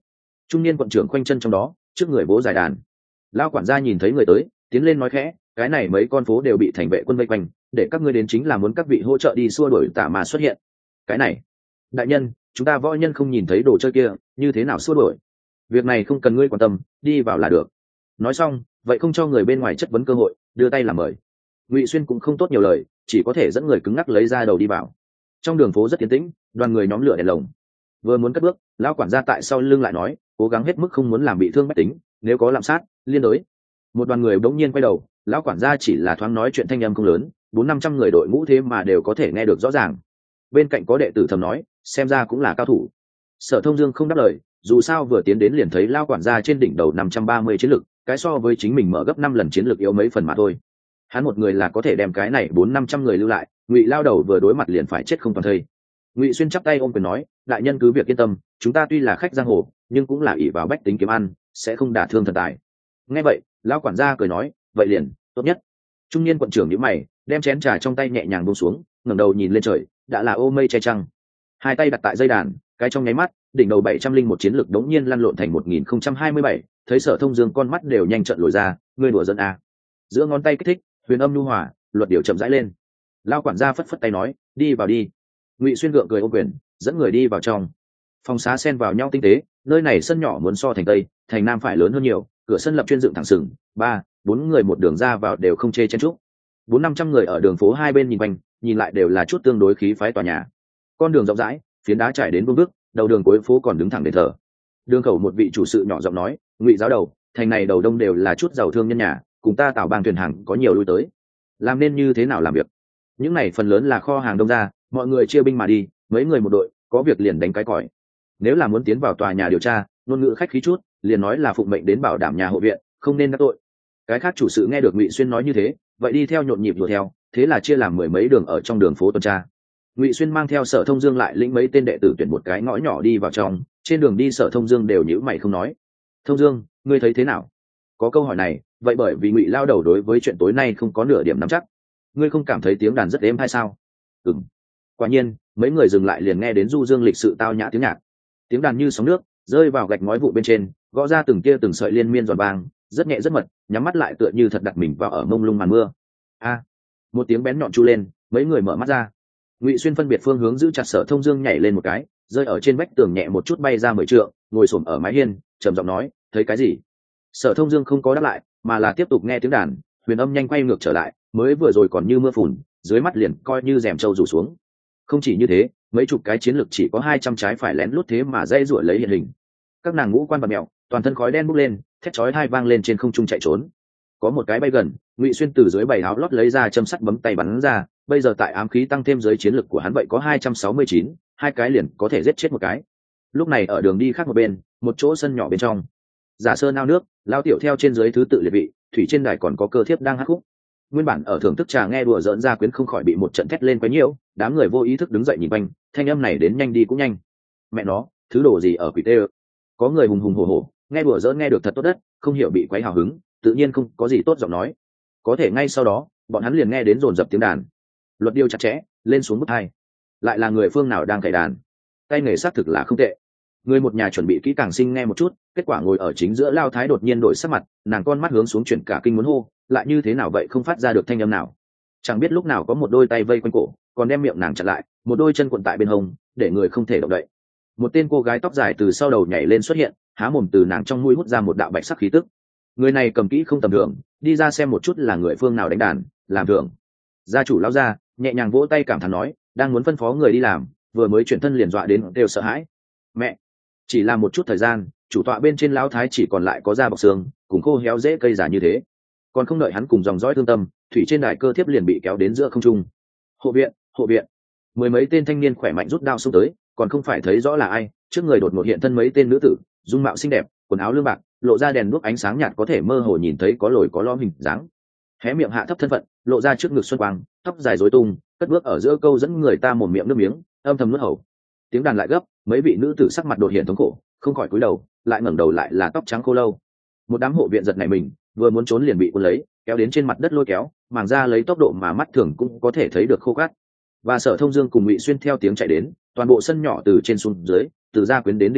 Trung niên quận trưởng khoanh chân trong đó, trước người bố giải đàn. Lão quản gia nhìn thấy người tới, tiến lên nói khẽ, cái này mấy con phố đều bị thành vệ quân vây quanh, để các ngươi đến chính là muốn các vị hỗ trợ đi xua đuổi tà ma xuất hiện. Cái này, đại nhân, chúng ta võ nhân không nhìn thấy đồ chơi kia, như thế nào xua đuổi? Việc này không cần ngươi quan tâm, đi vào là được. Nói xong, vậy không cho người bên ngoài chất vấn cơ hội, đưa tay làm mời. Ngụy Xuyên cũng không tốt nhiều lời, chỉ có thể dẫn người cứng ngắc lấy ra đầu đi vào. Trong đường phố rất yên tĩnh, đoàn người nhóm lửa đèn lồng. Vừa muốn cất bước, lão quản gia tại sau lưng lại nói, cố gắng hết mức không muốn làm bị thương bách tính, nếu có lạm sát, liên đới. Một đoàn người bỗng nhiên quay đầu, lão quản gia chỉ là thoáng nói chuyện thanh âm không lớn, 400-500 người đội ngũ thế mà đều có thể nghe được rõ ràng. Bên cạnh có đệ tử thầm nói, xem ra cũng là cao thủ. Sở Thông Dương không đáp lời, dù sao vừa tiến đến liền thấy lão quản gia trên đỉnh đầu 530 chiến lực, cái so với chính mình mở gấp 5 lần chiến lực yếu mấy phần mà thôi. Hắn một người là có thể đem cái này 400-500 người lưu lại, Ngụy lao đầu vừa đối mặt liền phải chết không toàn thây. Ngụy Xuyên chắp tay ôm quyền nói, đại nhân cứ việc yên tâm, chúng ta tuy là khách giang hồ, nhưng cũng là ỷ vào bách tính kiếm ăn, sẽ không đả thương thần tài. Nghe vậy, lão quản gia cười nói, vậy liền tốt nhất. Trung niên quận trưởng nhíu mày, đem chén trà trong tay nhẹ nhàng buông xuống, ngẩng đầu nhìn lên trời, đã là ô mây che trăng. Hai tay đặt tại dây đàn, cái trong nháy mắt, đỉnh đầu 701 chiến lực đống nhiên lăn lộn thành 1027, thấy Sở Thông Dương con mắt đều nhanh trợn lồi ra, ngươi đùa giỡn à? Giữa ngón tay kích thích, huyền âm nhu hòa, luật điều chậm rãi lên. Lão quản gia phất phất tay nói, đi vào đi. Ngụy Xuyên gượng cười ôm quyền, dẫn người đi vào trong. Phòng xá xen vào nhau tinh tế, nơi này sân nhỏ muốn so thành tây, thành nam phải lớn hơn nhiều, cửa sân lập chuyên dựng thẳng sừng, 3-4 người một đường ra vào đều không chê chen chúc. 400-500 người ở đường phố hai bên nhìn quanh, nhìn lại đều là chút tương đối khí phái tòa nhà. Con đường rộng rãi, phiến đá trải đến vương bước, đầu đường cuối phố còn đứng thẳng đền thờ. Đường khẩu một vị chủ sự nhỏ giọng nói, Ngụy giáo đầu, thành này đầu đông đều là chút giàu thương nhân nhà, cùng ta Tảo Bang thuyền hàng có nhiều lui tới. Làm nên như thế nào làm việc? Những này phần lớn là kho hàng đông ra, mọi người chia binh mà đi, mấy người một đội, có việc liền đánh cái còi. Nếu là muốn tiến vào tòa nhà điều tra, ngôn ngữ khách khí chút, liền nói là phụng mệnh đến bảo đảm nhà hộ viện, không nên đắc tội. Cái khác chủ sự nghe được Ngụy Xuyên nói như thế, vậy đi theo nhộn nhịp đuổi theo, thế là chia làm 10 mấy đường ở trong đường phố tuần tra. Ngụy Xuyên mang theo Sở Thông Dương lại lĩnh mấy tên đệ tử tuyển một cái ngõ nhỏ đi vào trong, trên đường đi Sở Thông Dương đều nhíu mày không nói. Thông Dương, ngươi thấy thế nào? Có câu hỏi này, vậy bởi vì Ngụy lao đầu đối với chuyện tối nay không có nửa điểm nắm chắc. Ngươi không cảm thấy tiếng đàn rất êm hay sao? Ừm. Quả nhiên, mấy người dừng lại liền nghe đến du dương lịch sự tao nhã tiếng nhạc. Tiếng đàn như sóng nước, rơi vào gạch ngói vụ bên trên, gõ ra từng tia từng sợi liên miên giòn vang, rất nhẹ rất mật, nhắm mắt lại tựa như thật đặt mình vào ở mông lung màn mưa. A! Một tiếng bén nhọn chu lên, mấy người mở mắt ra. Ngụy Xuyên phân biệt phương hướng giữ chặt Sở Thông Dương nhảy lên một cái, rơi ở trên vách tường nhẹ một chút bay ra 10 trượng, ngồi xổm ở mái hiên, trầm giọng nói, thấy cái gì? Sở Thông Dương không có đáp lại, mà là tiếp tục nghe tiếng đàn, huyền âm nhanh quay ngược trở lại, mới vừa rồi còn như mưa phùn, dưới mắt liền coi như rèm trâu rủ xuống. Không chỉ như thế, mấy chục cái chiến lực chỉ có 200 trái phải lén lút thế mà dây rủa lấy hiện hình. Các nàng ngũ quan bạt mèo, toàn thân khói đen bốc lên, thét chói tai vang lên trên không trung chạy trốn. Có một cái bay gần, Ngụy Xuyên từ dưới bầy áo lót lấy ra châm sắt bấm tay bắn ra, bây giờ tại ám khí tăng thêm dưới chiến lực của hắn vậy có 269, hai cái liền có thể giết chết một cái. Lúc này ở đường đi khác một bên, một chỗ sân nhỏ bên trong, giả sơn ao nước, lao tiểu theo trên dưới thứ tự liệt vị, thủy trên đài còn có cơ thiếp đang hát khúc. Nguyên bản ở thưởng thức trà nghe đùa giỡn ra quyến không khỏi bị một trận thét lên quấy nhiễu, đám người vô ý thức đứng dậy nhìn quanh, thanh âm này đến nhanh đi cũng nhanh. Mẹ nó, thứ đồ gì ở quỷ tê? Có người hùng hùng hổ hổ, nghe đùa giỡn nghe được thật tốt đất, không hiểu bị quấy hào hứng, tự nhiên không có gì tốt giọng nói. Có thể ngay sau đó, bọn hắn liền nghe đến dồn dập tiếng đàn. Luật điêu chặt chẽ, lên xuống bức hai. Lại là người phương nào đang cày đàn? Tay nghề xác thực là không tệ. Người một nhà chuẩn bị kỹ càng sinh nghe một chút, kết quả ngồi ở chính giữa lao thái đột nhiên đổi sắc mặt, nàng con mắt hướng xuống chuyển cả kinh muốn hô, lại như thế nào vậy không phát ra được thanh âm nào. Chẳng biết lúc nào có một đôi tay vây quanh cổ, còn đem miệng nàng chặn lại, một đôi chân cuộn tại bên hông, để người không thể động đậy. Một tên cô gái tóc dài từ sau đầu nhảy lên xuất hiện, há mồm từ nàng trong mũi hút ra một đạo bạch sắc khí tức. Người này cầm kỹ không tầm thường, đi ra xem một chút là người phương nào đánh đàn, làm thưởng. Gia chủ lao ra, nhẹ nhàng vỗ tay cảm thán nói, đang muốn phân phó người đi làm, vừa mới chuyển thân liền dọa đến đều sợ hãi. Mẹ, chỉ là một chút thời gian, chủ tọa bên trên lão thái chỉ còn lại có da bọc xương, cùng khô héo dễ cây giả như thế. Còn không đợi hắn cùng dòng dõi thương tâm, thủy trên đài cơ thiếp liền bị kéo đến giữa không trung. Hộ viện, hộ viện. Mười mấy tên thanh niên khỏe mạnh rút đao xông tới, còn không phải thấy rõ là ai, trước người đột ngột hiện thân mấy tên nữ tử, dung mạo xinh đẹp, quần áo lương bạc, lộ ra đèn đuốc ánh sáng nhạt có thể mơ hồ nhìn thấy có lồi có lõm hình dáng. Hé miệng hạ thấp thân phận, lộ ra trước ngực xuân quang, tóc dài rối tung, cất bước ở giữa câu dẫn người ta mồm miệng nước miếng, âm thầm nuốt hầu. Tiếng đàn lại gấp, mấy vị nữ tử sắc mặt đột hiện thống khổ, không khỏi cúi đầu, lại ngẩng đầu lại là tóc trắng khô lâu. Một đám hộ viện giật nảy mình, vừa muốn trốn liền bị cuốn lấy, kéo đến trên mặt đất lôi kéo, màng ra lấy tốc độ mà mắt thường cũng có thể thấy được khô cát. Và Sở Thông Dương cùng Ngụy Xuyên theo tiếng chạy đến, toàn bộ sân nhỏ từ trên xuống dưới, từ gia quyến đến đinh buộc,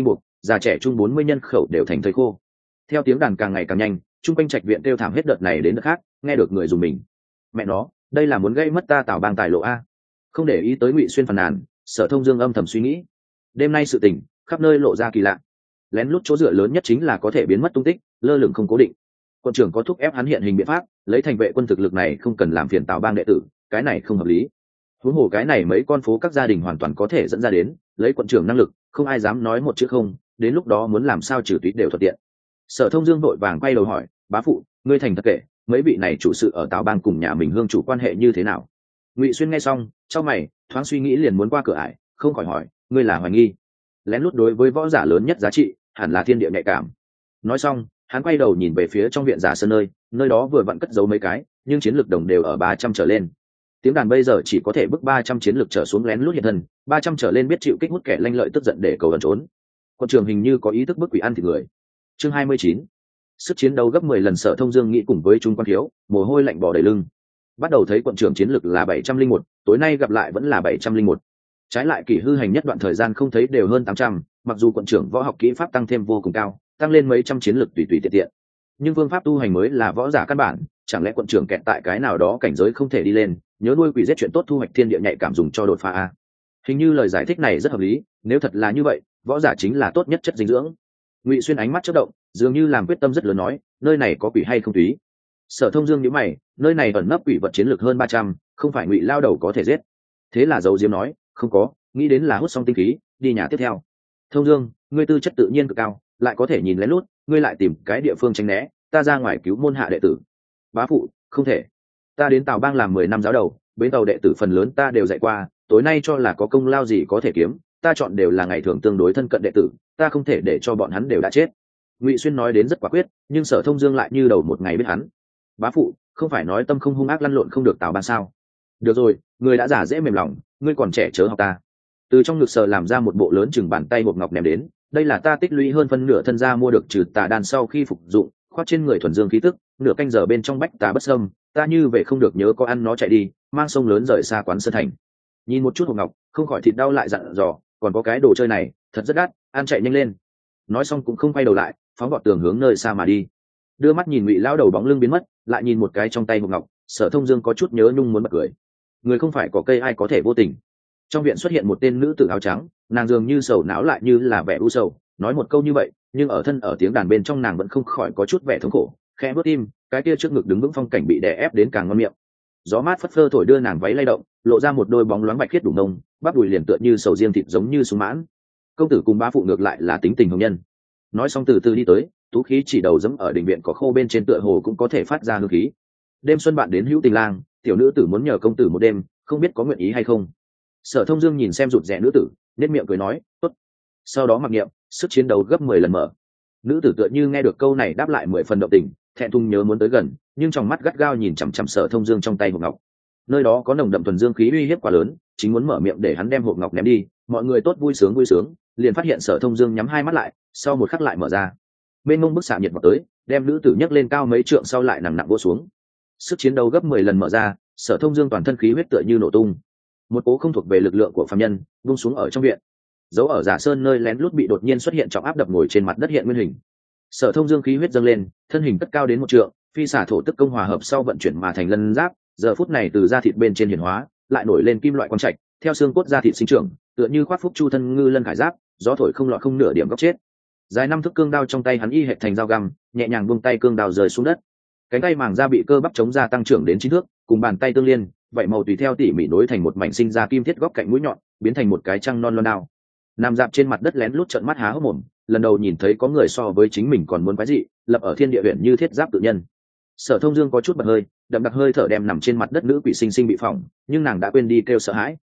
già trẻ chung 40 nhân khẩu đều thành thây khô. Theo tiếng đàn càng ngày càng nhanh, chung quanh trạch viện kêu thảm hết đợt này đến đợt khác, nghe được người dùng mình. Mẹ nó, đây là muốn gây mất ta Tào Bang tài lộ a. Không để ý tới Ngụy Xuyên phàn nàn, Sở Thông Dương âm thầm suy nghĩ. Đêm nay sự tình khắp nơi lộ ra kỳ lạ. Lén lút chỗ dựa lớn nhất chính là có thể biến mất tung tích, lơ lửng không cố định. Quân trưởng có thúc ép hắn hiện hình biện pháp, lấy thành vệ quân thực lực này không cần làm phiền Tào Bang đệ tử, cái này không hợp lý. Huống hồ cái này mấy con phố các gia đình hoàn toàn có thể dẫn ra đến, lấy quận trưởng năng lực, không ai dám nói một chữ không, đến lúc đó muốn làm sao trừ túy đều thuận tiện. Sở Thông Dương vội vàng quay đầu hỏi, bá phụ, ngươi thành thật kể, mấy vị này chủ sự ở Tào Bang cùng nhà mình hương chủ quan hệ như thế nào? Ngụy Xuyên nghe xong, chau mày, thoáng suy nghĩ liền muốn qua cửa ải, không khỏi hỏi, ngươi là hoài nghi? Lén lút đối với võ giả lớn nhất giá trị, hẳn là thiên địa nhạy cảm. Nói xong, hắn quay đầu nhìn về phía trong viện giả sơn nơi đó vừa vặn cất giấu mấy cái, nhưng chiến lược đồng đều ở 300 trở lên. Tiếng đàn bây giờ chỉ có thể bước 300 chiến lược trở xuống lén lút hiện thân, 300 trở lên biết chịu kích hút kẻ lanh lợi tức giận để cầu ẩn trốn. Quân trường hình như có ý thức bức quỷ ăn thịt người. Chương 29. Sức chiến đấu gấp 10 lần. Sở Thông Dương nghĩ cùng với Trung Quan Thiếu, mồ hôi lạnh bò đầy lưng. Bắt đầu thấy quận trưởng chiến lược là 701, tối nay gặp lại vẫn là 701. Trái lại kỷ hư hành nhất đoạn thời gian không thấy đều hơn 800, mặc dù quận trưởng võ học kỹ pháp tăng thêm vô cùng cao, tăng lên mấy trăm chiến lược tùy tùy tiện tiện. Nhưng phương pháp tu hành mới là võ giả căn bản, chẳng lẽ quận trưởng kẹt tại cái nào đó cảnh giới không thể đi lên, nhớ nuôi quỷ giết chuyện tốt thu hoạch thiên địa nhạy cảm dùng cho đột phá a. Hình như lời giải thích này rất hợp lý, nếu thật là như vậy, võ giả chính là tốt nhất chất dinh dưỡng. Ngụy Xuyên ánh mắt chớp động, dường như làm quyết tâm rất lớn nói, nơi này có quỷ hay không túy? Sở Thông Dương nhíu mày, nơi này ẩn nấp quỷ vật chiến lược hơn 300, không phải Ngụy lao đầu có thể giết. Thế là giấu diếm nói, không có, nghĩ đến là hút xong tinh khí, đi nhà tiếp theo. Thông Dương, ngươi tư chất tự nhiên cực cao, lại có thể nhìn lén lút, ngươi lại tìm cái địa phương tránh né, ta ra ngoài cứu môn hạ đệ tử. Bá phụ, không thể. Ta đến Tào Bang làm 10 năm giáo đầu, bến tàu đệ tử phần lớn ta đều dạy qua, tối nay cho là có công lao gì có thể kiếm, ta chọn đều là ngày thường tương đối thân cận đệ tử, ta không thể để cho bọn hắn đều đã chết. Ngụy Xuyên nói đến rất quả quyết, nhưng Sở Thông Dương lại như đầu một ngày biết hắn. Bá phụ, không phải nói tâm không hung ác lăn lộn không được Tào Bang sao? Được rồi, người đã giả dễ mềm lòng, ngươi còn trẻ chớ học ta. Từ trong ngực Sở làm ra một bộ lớn chừng bàn tay hộp ngọc ném đến, đây là ta tích lũy hơn phân nửa thân gia mua được trừ tà đan sau khi phục dụng, khoác trên người thuần dương khí tức, nửa canh giờ bên trong bách tà bất xâm, ta như về không được nhớ có ăn nó chạy đi, mang sông lớn rời xa quán sơn thành. Nhìn một chút hộp ngọc, không khỏi thịt đau lại dặn dò, còn có cái đồ chơi này, thật rất đắt, ăn chạy nhanh lên. Nói xong cũng không quay đầu lại, phóng vọt tường hướng nơi xa mà đi. Đưa mắt nhìn Ngụy lão đầu bóng lưng biến mất, lại nhìn một cái trong tay hộp ngọc, Sở Thông Dương có chút nhớ nhung muốn bật cười. Người không phải có cây ai có thể vô tình. Trong viện xuất hiện một tên nữ tử áo trắng, nàng dường như sầu não lại như là vẻ u sầu, nói một câu như vậy, nhưng ở thân ở tiếng đàn bên trong nàng vẫn không khỏi có chút vẻ thống khổ, khẽ bước tim, cái kia trước ngực đứng vững phong cảnh bị đè ép đến càng ngon miệng. Gió mát phất phơ thổi đưa nàng váy lay động, lộ ra một đôi bóng loáng bạch khiết đủ nông, bắp đùi liền tựa như sầu riêng thịt giống như sung mãn. Công tử cùng bá phụ ngược lại là tính tình hồng nhân. Nói xong từ từ đi tới, tú khí chỉ đầu dẫm ở đình viện có khô bên trên tựa hồ cũng có thể phát ra hương khí. Đêm xuân bạn đến hữu tình lang, tiểu nữ tử muốn nhờ công tử một đêm, không biết có nguyện ý hay không. Sở Thông Dương nhìn xem rụt rè nữ tử, nét miệng cười nói, tốt. Sau đó mặc niệm, sức chiến đấu gấp 10 lần mở. Nữ tử tựa như nghe được câu này đáp lại 10 phần động tình, thẹn thùng nhớ muốn tới gần, nhưng trong mắt gắt gao nhìn chằm chằm Sở Thông Dương trong tay hộp ngọc. Nơi đó có nồng đậm thuần dương khí uy hiếp quá lớn, chính muốn mở miệng để hắn đem hộp ngọc ném đi, mọi người tốt vui sướng, liền phát hiện Sở Thông Dương nhắm hai mắt lại, sau một khắc lại mở ra. Bên mông bức xạ nhiệt vào tới, đem nữ tử nhấc lên cao mấy trượng sau lại nặng nặng vỗ xuống. Sức chiến đấu gấp 10 lần mở ra, Sở Thông Dương toàn thân khí huyết tựa như nổ tung. Một cố không thuộc về lực lượng của phàm nhân, vung xuống ở trong viện. Dấu ở giả sơn nơi lén lút bị đột nhiên xuất hiện trọng áp đập ngồi trên mặt đất hiện nguyên hình. Sở Thông Dương khí huyết dâng lên, thân hình cất cao đến 1 trượng, phi xả thổ tức công hòa hợp sau vận chuyển mà thành lân giáp, giờ phút này từ da thịt bên trên hiển hóa, lại nổi lên kim loại quang trạch, theo xương cốt da thịt sinh trưởng, tựa như khoác phúc chu thân ngư lân khải giáp, gió thổi không lọt không nửa điểm góc chết. Dài 5 thước cương đao trong tay hắn y hệ thành dao găm, nhẹ nhàng buông tay cương đao rơi xuống đất. Cánh tay màng da bị cơ bắp chống ra tăng trưởng đến 9 thước, cùng bàn tay tương liên, vậy màu tùy theo tỉ mỉ nối thành một mảnh sinh ra kim thiết góc cạnh mũi nhọn, biến thành một cái trăng non loan đao. Nằm dạp trên mặt đất lén lút trợn mắt há hốc mồm, lần đầu nhìn thấy có người so với chính mình còn muốn quái dị, lập ở thiên địa huyện như thiết giáp tự nhân. Sở Thông Dương có chút bật hơi, đậm đặc hơi thở đem nằm trên mặt đất nữ quỷ sinh sinh bị phỏng, nhưng nàng đã quên đi kêu sợ hãi.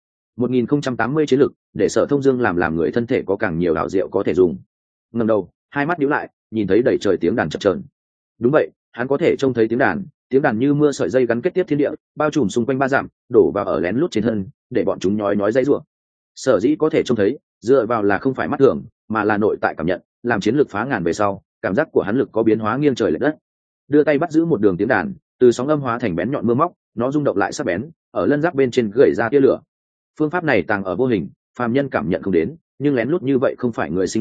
1080 chiến lực, để Sở Thông Dương làm người thân thể có càng nhiều ảo diệu có thể dùng. Ngẩng đầu, hai mắt nhíu lại, nhìn thấy đầy trời tiếng đàn chập chờn. Đúng vậy, hắn có thể trông thấy tiếng đàn như mưa sợi dây gắn kết tiếp thiên địa, bao trùm xung quanh 3 dặm, đổ vào ở lén lút trên thân, để bọn chúng nhói dây rủa. Sở dĩ có thể trông thấy, dựa vào là không phải mắt thường, mà là nội tại cảm nhận, làm chiến lược phá ngàn về sau, cảm giác của hắn lực có biến hóa nghiêng trời lệch đất. Đưa tay bắt giữ một đường tiếng đàn, từ sóng âm hóa thành bén nhọn mưa móc, nó rung động lại sắc bén, ở lân giáp bên trên gửi ra tia lửa. Phương pháp này tàng ở vô hình, phàm nhân cảm nhận không đến, nhưng lén lút như vậy không phải người sinh linh,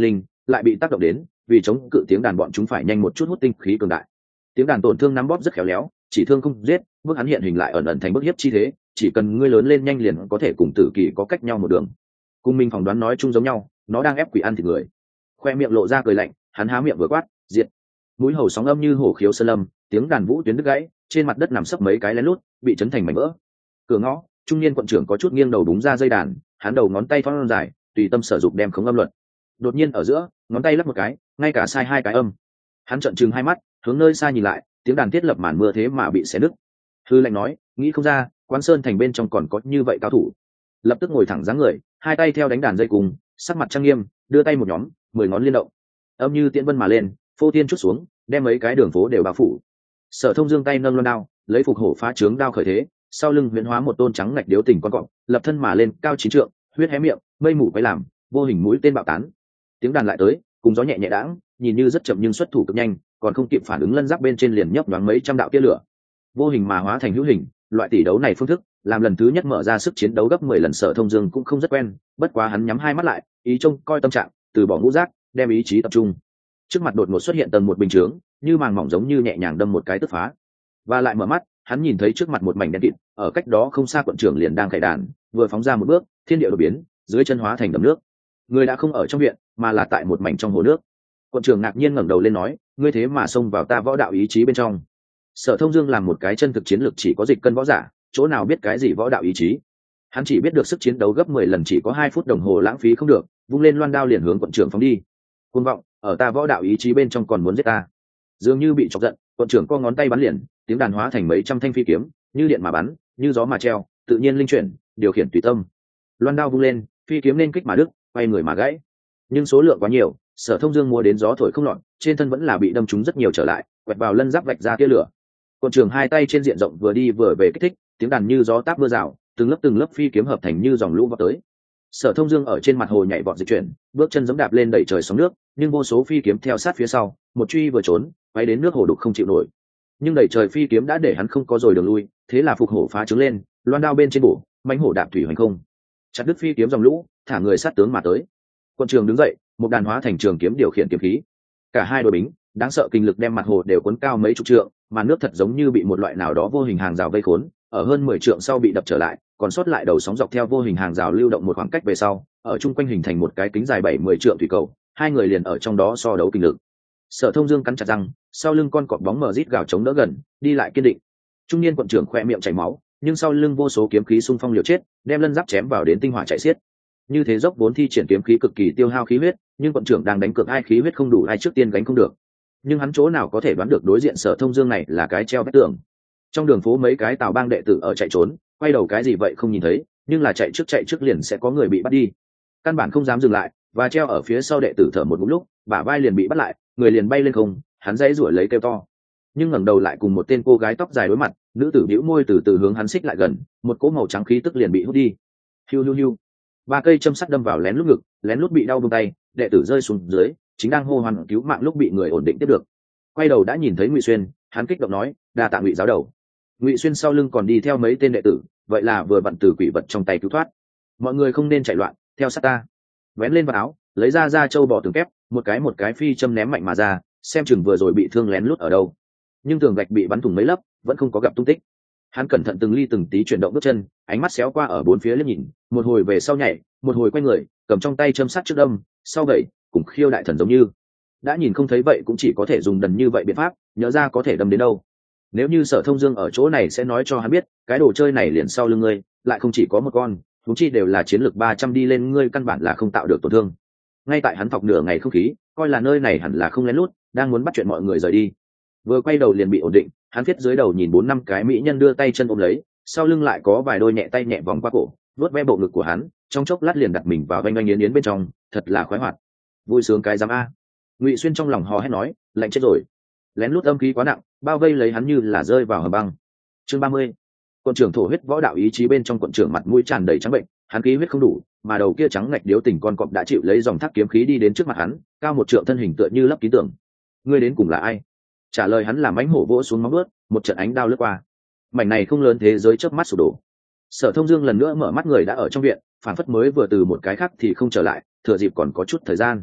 lại bị tác động đến, vì chống cự tiếng đàn bọn chúng phải nhanh một chút hút tinh khí cường đại. Tiếng đàn tổn thương nắm bóp rất khéo léo, chỉ thương không giết, bước hắn hiện hình lại ẩn ẩn thành bức hiếp chi thế, chỉ cần ngươi lớn lên nhanh liền có thể cùng tử kỳ có cách nhau một đường. Cùng mình phỏng đoán nói chung giống nhau, nó đang ép quỷ ăn thịt người. Khoe miệng lộ ra cười lạnh, hắn há miệng vừa quát, diệt. Mũi hầu sóng âm như hổ khiếu sơn lâm, tiếng đàn vũ tuyến đứt gãy, trên mặt đất nằm sấp mấy cái lén lút, bị chấn thành mảnh vỡ. Cửa ngõ, trung niên quận trưởng có chút nghiêng đầu đúng ra dây đàn, hắn đầu ngón tay thon dài, tùy tâm sở dục đem khống âm luật. Đột nhiên ở giữa, ngón tay lắp một cái, ngay cả sai hai cái âm. Hắn trợn trừng hai mắt, hướng nơi xa nhìn lại, tiếng đàn thiết lập màn mưa thế mà bị xé nứt. Hư lạnh nói, nghĩ không ra, Quan Sơn thành bên trong còn có như vậy cao thủ. Lập tức ngồi thẳng dáng người, hai tay theo đánh đàn dây cùng, sắc mặt trang nghiêm, đưa tay một nhóm, 10 ngón liên động, âm như tiễn vân mà lên, phô thiên chút xuống, đem mấy cái đường phố đều bao phủ. Sở Thông Dương tay nâng loan đao, lấy phục hổ phá trướng đao khởi thế, sau lưng huyễn hóa một tôn trắng ngạch điếu tình con cọp, lập thân mà lên cao 9 trượng, huyết hé miệng, mây mù quay làm, vô hình mũi tên bạo tán. Tiếng đàn lại tới, cùng gió nhẹ nhẹ đãng, nhìn như rất chậm nhưng xuất thủ cực nhanh, còn không kịp phản ứng lân giáp bên trên liền nhấp nhoáng mấy trăm đạo tia lửa, vô hình mà hóa thành hữu hình. Loại tỷ đấu này phương thức, làm lần thứ nhất mở ra sức chiến đấu gấp 10 lần. Sở Thông Dương cũng không rất quen, bất quá hắn nhắm hai mắt lại, ý trông coi tâm trạng, từ bỏ ngũ giác, đem ý chí tập trung. Trước mặt đột ngột xuất hiện tầng một bình chướng, như màng mỏng giống như nhẹ nhàng đâm một cái tức phá. Và lại mở mắt, hắn nhìn thấy trước mặt một mảnh đen kịt, ở cách đó không xa quận trưởng liền đang khải đàn, vừa phóng ra một bước, thiên địa đột biến, dưới chân hóa thành đầm nước. Người đã không ở trong viện, mà là tại một mảnh trong hồ nước. Quận trưởng ngạc nhiên ngẩng đầu lên nói, ngươi thế mà xông vào ta võ đạo ý chí bên trong. Sở Thông Dương làm một cái chân thực chiến lược chỉ có dịch cân võ giả, chỗ nào biết cái gì võ đạo ý chí. Hắn chỉ biết được sức chiến đấu gấp 10 lần chỉ có 2 phút đồng hồ lãng phí không được, vung lên loan đao liền hướng quận trưởng phóng đi. Cuồng vọng, ở ta võ đạo ý chí bên trong còn muốn giết ta. Dường như bị chọc giận, quận trưởng co ngón tay bắn liền, tiếng đàn hóa thành mấy trăm thanh phi kiếm, như điện mà bắn, như gió mà treo, tự nhiên linh chuyển, điều khiển tùy tâm. Loan đao vung lên, phi kiếm nên kích mà đứt, quay người mà gãy. Nhưng số lượng quá nhiều, Sở Thông Dương mua đến gió thổi không lọt, trên thân vẫn là bị đâm trúng rất nhiều trở lại, quẹt vào lân giáp vạch ra tia lửa. Quận trưởng hai tay trên diện rộng vừa đi vừa về kích thích, tiếng đàn như gió táp mưa rào, từng lớp phi kiếm hợp thành như dòng lũ vọt tới. Sở Thông Dương ở trên mặt hồ nhảy vọt dịch chuyển, bước chân giẫm đạp lên đẩy trời sóng nước, nhưng vô số phi kiếm theo sát phía sau, một truy vừa trốn, bay đến nước hồ đục không chịu nổi. Nhưng đẩy trời phi kiếm đã để hắn không có rồi đường lui, thế là phục hổ phá trứng lên, loan đao bên trên bổ, mãnh hổ đạp thủy hoành không, chặt đứt phi kiếm dòng lũ, thả người sát tướng mà tới. Quận trưởng đứng dậy, một đàn hóa thành trường kiếm điều khiển kiếm khí. Cả hai đội bính, đáng sợ kinh lực đem mặt hồ đều cuốn cao mấy chục trượng, mà nước thật giống như bị một loại nào đó vô hình hàng rào vây khốn, ở hơn 10 trượng sau bị đập trở lại, còn sót lại đầu sóng dọc theo vô hình hàng rào lưu động một khoảng cách về sau, ở chung quanh hình thành một cái kính dài 7-10 trượng thủy cầu, hai người liền ở trong đó so đấu kinh lực. Sở Thông Dương cắn chặt răng, sau lưng con cọp bóng mờ rít gào chống đỡ gần, đi lại kiên định. Trung niên quận trưởng khẽ miệng chảy máu, nhưng sau lưng vô số kiếm khí xung phong liều chết, đem lân giáp chém vào đến tinh hỏa chảy xiết. Như thế dốc vốn thi triển kiếm khí cực kỳ tiêu hao khí huyết, nhưng quận trưởng đang đánh cược ai khí huyết không đủ ai trước tiên gánh không được. Nhưng hắn chỗ nào có thể đoán được đối diện Sở Thông Dương này là cái treo vách tường. Trong đường phố mấy cái tào bang đệ tử ở chạy trốn, quay đầu cái gì vậy không nhìn thấy, nhưng là chạy trước liền sẽ có người bị bắt đi. Căn bản không dám dừng lại, và treo ở phía sau đệ tử thở một ngụm lúc, bả vai liền bị bắt lại, người liền bay lên không, hắn dãy rủa lấy kêu to. Nhưng ngẩng đầu lại cùng một tên cô gái tóc dài đối mặt, nữ tử bĩu môi từ từ hướng hắn xích lại gần, một cỗ màu trắng khí tức liền bị hút đi. Hiu hiu hiu. Ba cây châm sắt đâm vào lén lút ngực, lén lút bị đau buông tay, đệ tử rơi xuống dưới, chính đang hô hoán cứu mạng lúc bị người ổn định tiếp được. Quay đầu đã nhìn thấy Ngụy Xuyên, hắn kích động nói, đa tạ Ngụy giáo đầu. Ngụy Xuyên sau lưng còn đi theo mấy tên đệ tử, vậy là vừa vặn từ quỷ vật trong tay cứu thoát. Mọi người không nên chạy loạn, theo sát ta. Vén lên vào áo, lấy ra châu bò tường kép, một cái phi châm ném mạnh mà ra, xem chừng vừa rồi bị thương lén lút ở đâu. Nhưng tường gạch bị bắn thủng mấy lớp, vẫn không có gặp tung tích. Hắn cẩn thận từng ly từng tí chuyển động bước chân, ánh mắt xéo qua ở bốn phía liếc nhìn, một hồi về sau nhảy, một hồi quay người, cầm trong tay châm sắt trước đâm, sau gậy, cùng khiêu đại thần giống như. Đã nhìn không thấy vậy cũng chỉ có thể dùng đần như vậy biện pháp, nhớ ra có thể đâm đến đâu. Nếu như Sở Thông Dương ở chỗ này sẽ nói cho hắn biết, cái đồ chơi này liền sau lưng ngươi, lại không chỉ có một con, chúng chi đều là chiến lược 300 đi lên, ngươi căn bản là không tạo được tổn thương. Ngay tại hắn thọc nửa ngày không khí, coi là nơi này hẳn là không lén lút, đang muốn bắt chuyện mọi người rời đi. Vừa quay đầu liền bị ổn định, hắn viết dưới đầu nhìn 4-5 cái mỹ nhân đưa tay chân ôm lấy, sau lưng lại có vài đôi nhẹ tay nhẹ vòng qua cổ, vuốt ve bộ ngực của hắn, trong chốc lát liền đặt mình vào vanh vanh yến yến bên trong, thật là khoái hoạt. Vui sướng cái giám a. Ngụy Xuyên trong lòng hò hét nói, lạnh chết rồi. Lén lút âm khí quá nặng, bao vây lấy hắn như là rơi vào hầm băng. Chương 30. Quận trưởng thổ huyết võ đạo ý chí bên trong quận trưởng mặt mũi tràn đầy trắng bệnh, hắn khí huyết không đủ, mà đầu kia trắng ngạch điếu tình con cọp đã chịu lấy dòng thác kiếm khí đi đến trước mặt hắn, cao một trượng thân hình tựa như lấp kín tường. Ngươi đến cùng là ai? Trả lời hắn là mãnh hổ vỗ xuống móng vuốt, một trận ánh đao lướt qua. Mảnh này không lớn thế giới chớp mắt sụp đổ. Sở Thông Dương lần nữa mở mắt, người đã ở trong viện, phản phất mới vừa từ một cái khác thì không trở lại, thừa dịp còn có chút thời gian.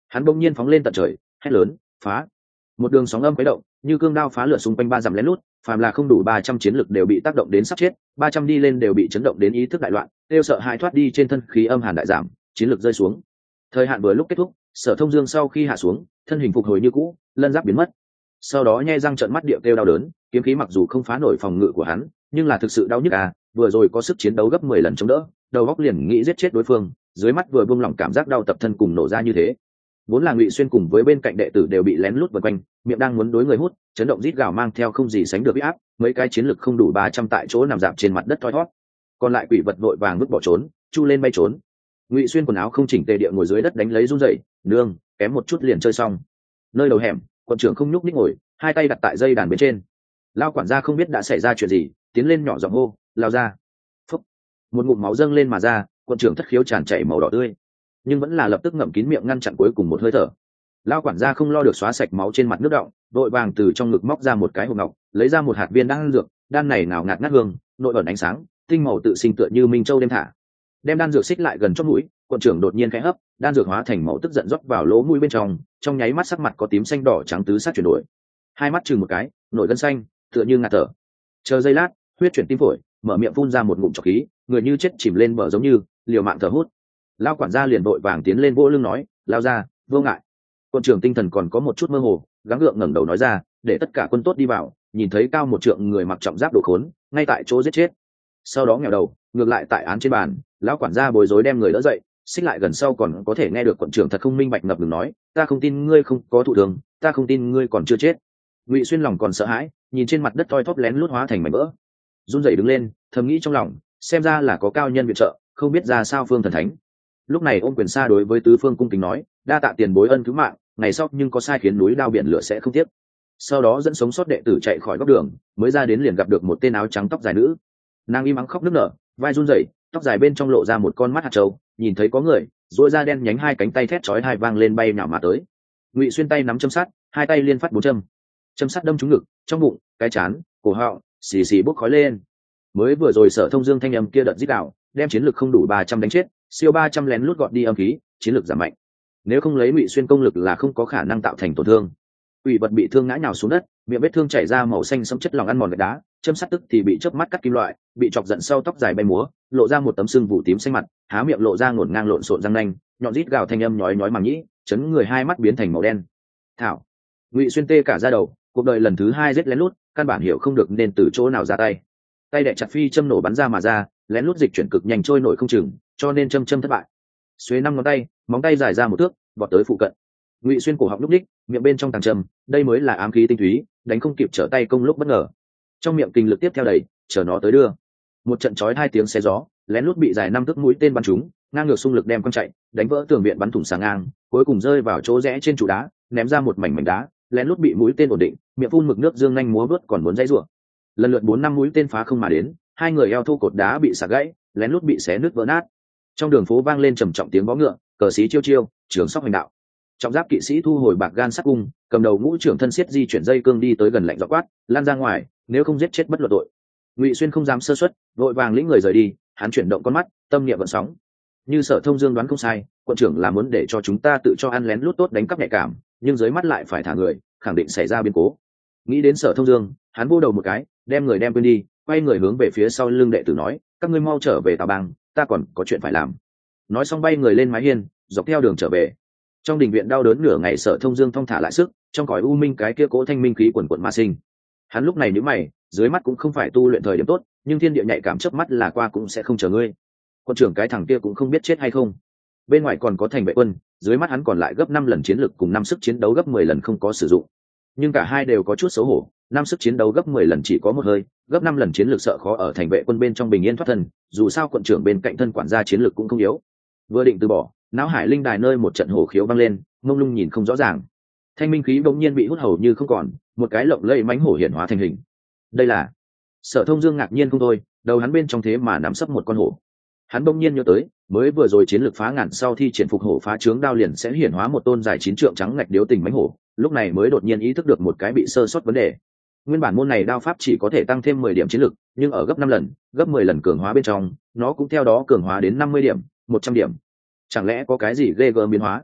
Hắn bỗng nhiên phóng lên tận trời, hét lớn, phá. Một đường sóng âm khuấy động, như cương đao phá lửa xung quanh 3 dặm lén lút, phàm là không đủ 300 chiến lực đều bị tác động đến sắp chết, 300 đi lên đều bị chấn động đến ý thức đại loạn, kêu sợ hãi thoát đi, trên thân khí âm hàn đại giảm, chiến lực rơi xuống. Thời hạn vừa lúc kết thúc, Sở Thông Dương sau khi hạ xuống, thân hình phục hồi như cũ, lân giáp biến mất. Sau đó nhe răng trợn mắt điệu kêu đau đớn, kiếm khí mặc dù không phá nổi phòng ngự của hắn, nhưng là thực sự đau nhức à, vừa rồi có sức chiến đấu gấp 10 lần chống đỡ, đầu óc liền nghĩ giết chết đối phương, dưới mắt vừa buông lỏng cảm giác đau tập thân cùng nổ ra như thế. Vốn là Ngụy Xuyên cùng với bên cạnh đệ tử đều bị lén lút vây quanh, miệng đang muốn đối người hút, chấn động rít gào mang theo không gì sánh được uy áp, mấy cái chiến lực không đủ 300 tại chỗ nằm rạp trên mặt đất thoi thoát. Còn lại quỷ vật vội vàng vứt bỏ trốn, chu lên bay trốn. Ngụy Xuyên quần áo không chỉnh tề địa ngồi dưới đất đánh lấy run rẩy, nương, kém một chút liền chơi xong. Nơi đầu hẻm, quận trưởng không nhúc nhích ngồi, hai tay đặt tại dây đàn bên trên. Lao quản gia không biết đã xảy ra chuyện gì, tiến lên nhỏ giọng hô, lao ra. Phúc. Một ngụm máu dâng lên mà ra, quận trưởng thất khiếu tràn chảy màu đỏ tươi, nhưng vẫn là lập tức ngậm kín miệng ngăn chặn cuối cùng một hơi thở. Lao quản gia không lo được xóa sạch máu trên mặt nước đọng, vội vàng từ trong ngực móc ra một cái hộp ngọc, lấy ra một hạt viên đan dược, đan này nào ngạt ngát hương, nội ẩn ánh sáng, tinh màu tự sinh tựa như minh châu đêm thả. Đem đan dược xích lại gần chót mũi, quận trưởng đột nhiên khẽ hấp, đan dược hóa thành màu tức giận rót vào lỗ mũi bên trong nháy mắt sắc mặt có tím xanh đỏ trắng tứ sát chuyển đổi. Hai mắt chừng một cái, nổi gân xanh, tựa như ngạt thở. Chờ giây lát, huyết chuyển tim phổi, mở miệng phun ra một ngụm trọc khí, người như chết chìm lên bờ giống như liều mạng thở hút. Lao quản gia liền vội vàng tiến lên vỗ lưng nói, lao ra, vô ngại. Quân trưởng tinh thần còn có một chút mơ hồ, gắng gượng ngẩng đầu nói ra, để tất cả quân tốt đi vào, nhìn thấy cao một trượng người mặc trọng giáp đồ khốn, ngay tại chỗ giết chết. Sau đó nghèo đầu, ngược lại tại án trên bàn, lão quản gia bối rối đem người đỡ dậy, xích lại gần sau còn có thể nghe được quận trưởng thật không minh bạch ngập ngừng nói, ta không tin ngươi không có thụ thường, ta không tin ngươi còn chưa chết. Ngụy Xuyên lòng còn sợ hãi, nhìn trên mặt đất thoi thóp lén lút hóa thành mảnh vỡ, run rẩy đứng lên, thầm nghĩ trong lòng, xem ra là có cao nhân viện trợ, không biết ra sao phương thần thánh. Lúc này ôm quyền xa đối với tứ phương cung kính nói, đa tạ tiền bối ân cứu mạng, ngày sau nhưng có sai khiến núi đao biển lửa sẽ không tiếc. Sau đó dẫn sống sót đệ tử chạy khỏi góc đường, mới ra đến liền gặp được một tên áo trắng tóc dài nữ. Nàng im ắng khóc nức nở, vai run rẩy, tóc dài bên trong lộ ra một con mắt hạt trâu, nhìn thấy có người, duỗi ra đen nhánh hai cánh tay thét chói tai vang lên bay nhào mà tới. Ngụy Xuyên tay nắm châm sắt, hai tay liên phát 4 châm. Châm sắt đâm trúng ngực, trong bụng, cái trán, cổ họng, xì xì bốc khói lên. Mới vừa rồi Sở Thông Dương thanh âm kia đợt rít đạo, đem chiến lực không đủ 300 đánh chết, siêu 300 lén lút gọt đi âm khí, chiến lực giảm mạnh. Nếu không lấy Ngụy Xuyên công lực là không có khả năng tạo thành tổn thương. Quỷ vật bị thương ngã nhào xuống đất, miệng vết thương chảy ra màu xanh sẫm chất lỏng ăn mòn gạch đá, châm sắt tức thì bị chớp mắt cắt kim loại, bị chọc giận sau tóc dài bay múa, lộ ra một tấm xương vụ tím xanh mặt, há miệng lộ ra ngổn ngang lộn xộn răng nanh, nhọn rít gào thanh âm nhói nhói màng nhĩ, chấn người hai mắt biến thành màu đen. Thảo. Ngụy Xuyên tê cả da đầu, cuộc đời lần thứ 2 giết lén lút, căn bản hiểu không được nên từ chỗ nào ra tay. Tay đè chặt phi châm nổ bắn ra mà ra, lén lút dịch chuyển cực nhanh trôi nổi không chừng, cho nên châm thất bại. Xuế 5 ngón tay, móng tay dài ra một thước, vọt tới phụ cận. Ngụy Xuyên cổ họng lúc đích, miệng bên trong tàng châm, đây mới là ám khí tinh túy, đánh không kịp trở tay công lúc bất ngờ. Trong miệng kinh lực tiếp theo đầy, chờ nó tới đưa. Một trận chói 2 tiếng xé gió, lén lút bị dài 5 thước mũi tên bắn trúng, ngang ngược xung lực đem quăng chạy, đánh vỡ tường viện bắn thủng sáng ngang, cuối cùng rơi vào chỗ rẽ trên trụ đá, ném ra một mảnh đá, lén lút bị mũi tên ổn định, miệng phun mực nước dương nhanh múa vớt còn muốn dãy rủa. Lần lượt 4-5 mũi tên phá không mà đến, hai người eo thô cột đá bị sạc gãy, lén lút bị xé nứt vỡ nát. Trong đường phố vang lên trầm trọng tiếng vó ngựa, cờ xí chiêu chiêu, trường sóc hành đạo. Trọng giáp kỵ sĩ thu hồi bạc gan sắc cung, cầm đầu ngũ trưởng thân xiết di chuyển dây cương đi tới gần lạnh giọng quát, lan ra ngoài, nếu không giết chết bất luận tội. Ngụy Xuyên không dám sơ suất, vội vàng lĩnh người rời đi, hắn chuyển động con mắt, tâm niệm vận sóng. Như Sở Thông Dương đoán không sai, quận trưởng là muốn để cho chúng ta tự cho ăn lén lút tốt đánh cắp nhạy cảm, nhưng dưới mắt lại phải thả người, khẳng định xảy ra biến cố. Nghĩ đến Sở Thông Dương, hắn vô đầu một cái, đem người đem quên đi, quay người hướng về phía sau lưng đệ tử nói, các ngươi mau trở về Tào Bang, ta còn có chuyện phải làm. Nói xong bay người lên mái hiên, dọc theo đường trở về. Trong đình viện đau đớn nửa ngày, Sở Thông Dương thong thả lại sức, trong cõi u minh cái kia cố thanh minh khí quần quần mà sinh. Hắn lúc này nhíu mày, dưới mắt cũng không phải tu luyện thời điểm tốt, nhưng thiên địa nhạy cảm chớp mắt là qua cũng sẽ không chờ ngươi. Quân trưởng cái thằng kia cũng không biết chết hay không. Bên ngoài còn có thành vệ quân, dưới mắt hắn còn lại gấp 5 lần chiến lực cùng 5 sức chiến đấu gấp 10 lần không có sử dụng. Nhưng cả hai đều có chút xấu hổ, 5 sức chiến đấu gấp 10 lần chỉ có một hơi, gấp 5 lần chiến lực sợ khó ở thành vệ quân bên trong bình yên thoát thân, dù sao quận trưởng bên cạnh thân quản gia chiến lực cũng không yếu. Vừa định từ bỏ, não hải linh đài nơi một trận hổ khiếu vang lên, mông lung nhìn không rõ ràng. Thanh minh khí bỗng nhiên bị hút hầu như không còn, một cái lộng lẫy mãnh hổ hiển hóa thành hình. Đây là Sở Thông Dương ngạc nhiên không thôi, đầu hắn bên trong thế mà nắm sấp một con hổ. Hắn bỗng nhiên nhớ tới, mới vừa rồi chiến lược phá ngàn sau thi triển phục hổ phá trướng đao liền sẽ hiển hóa một tôn dài 9 trượng trắng ngạch điếu tình mãnh hổ, lúc này mới đột nhiên ý thức được một cái bị sơ sót vấn đề. Nguyên bản môn này đao pháp chỉ có thể tăng thêm 10 điểm chiến lược, nhưng ở gấp 5 lần, gấp 10 lần cường hóa bên trong, nó cũng theo đó cường hóa đến 50 điểm, 100 điểm. Chẳng lẽ có cái gì ghê gớm biến hóa?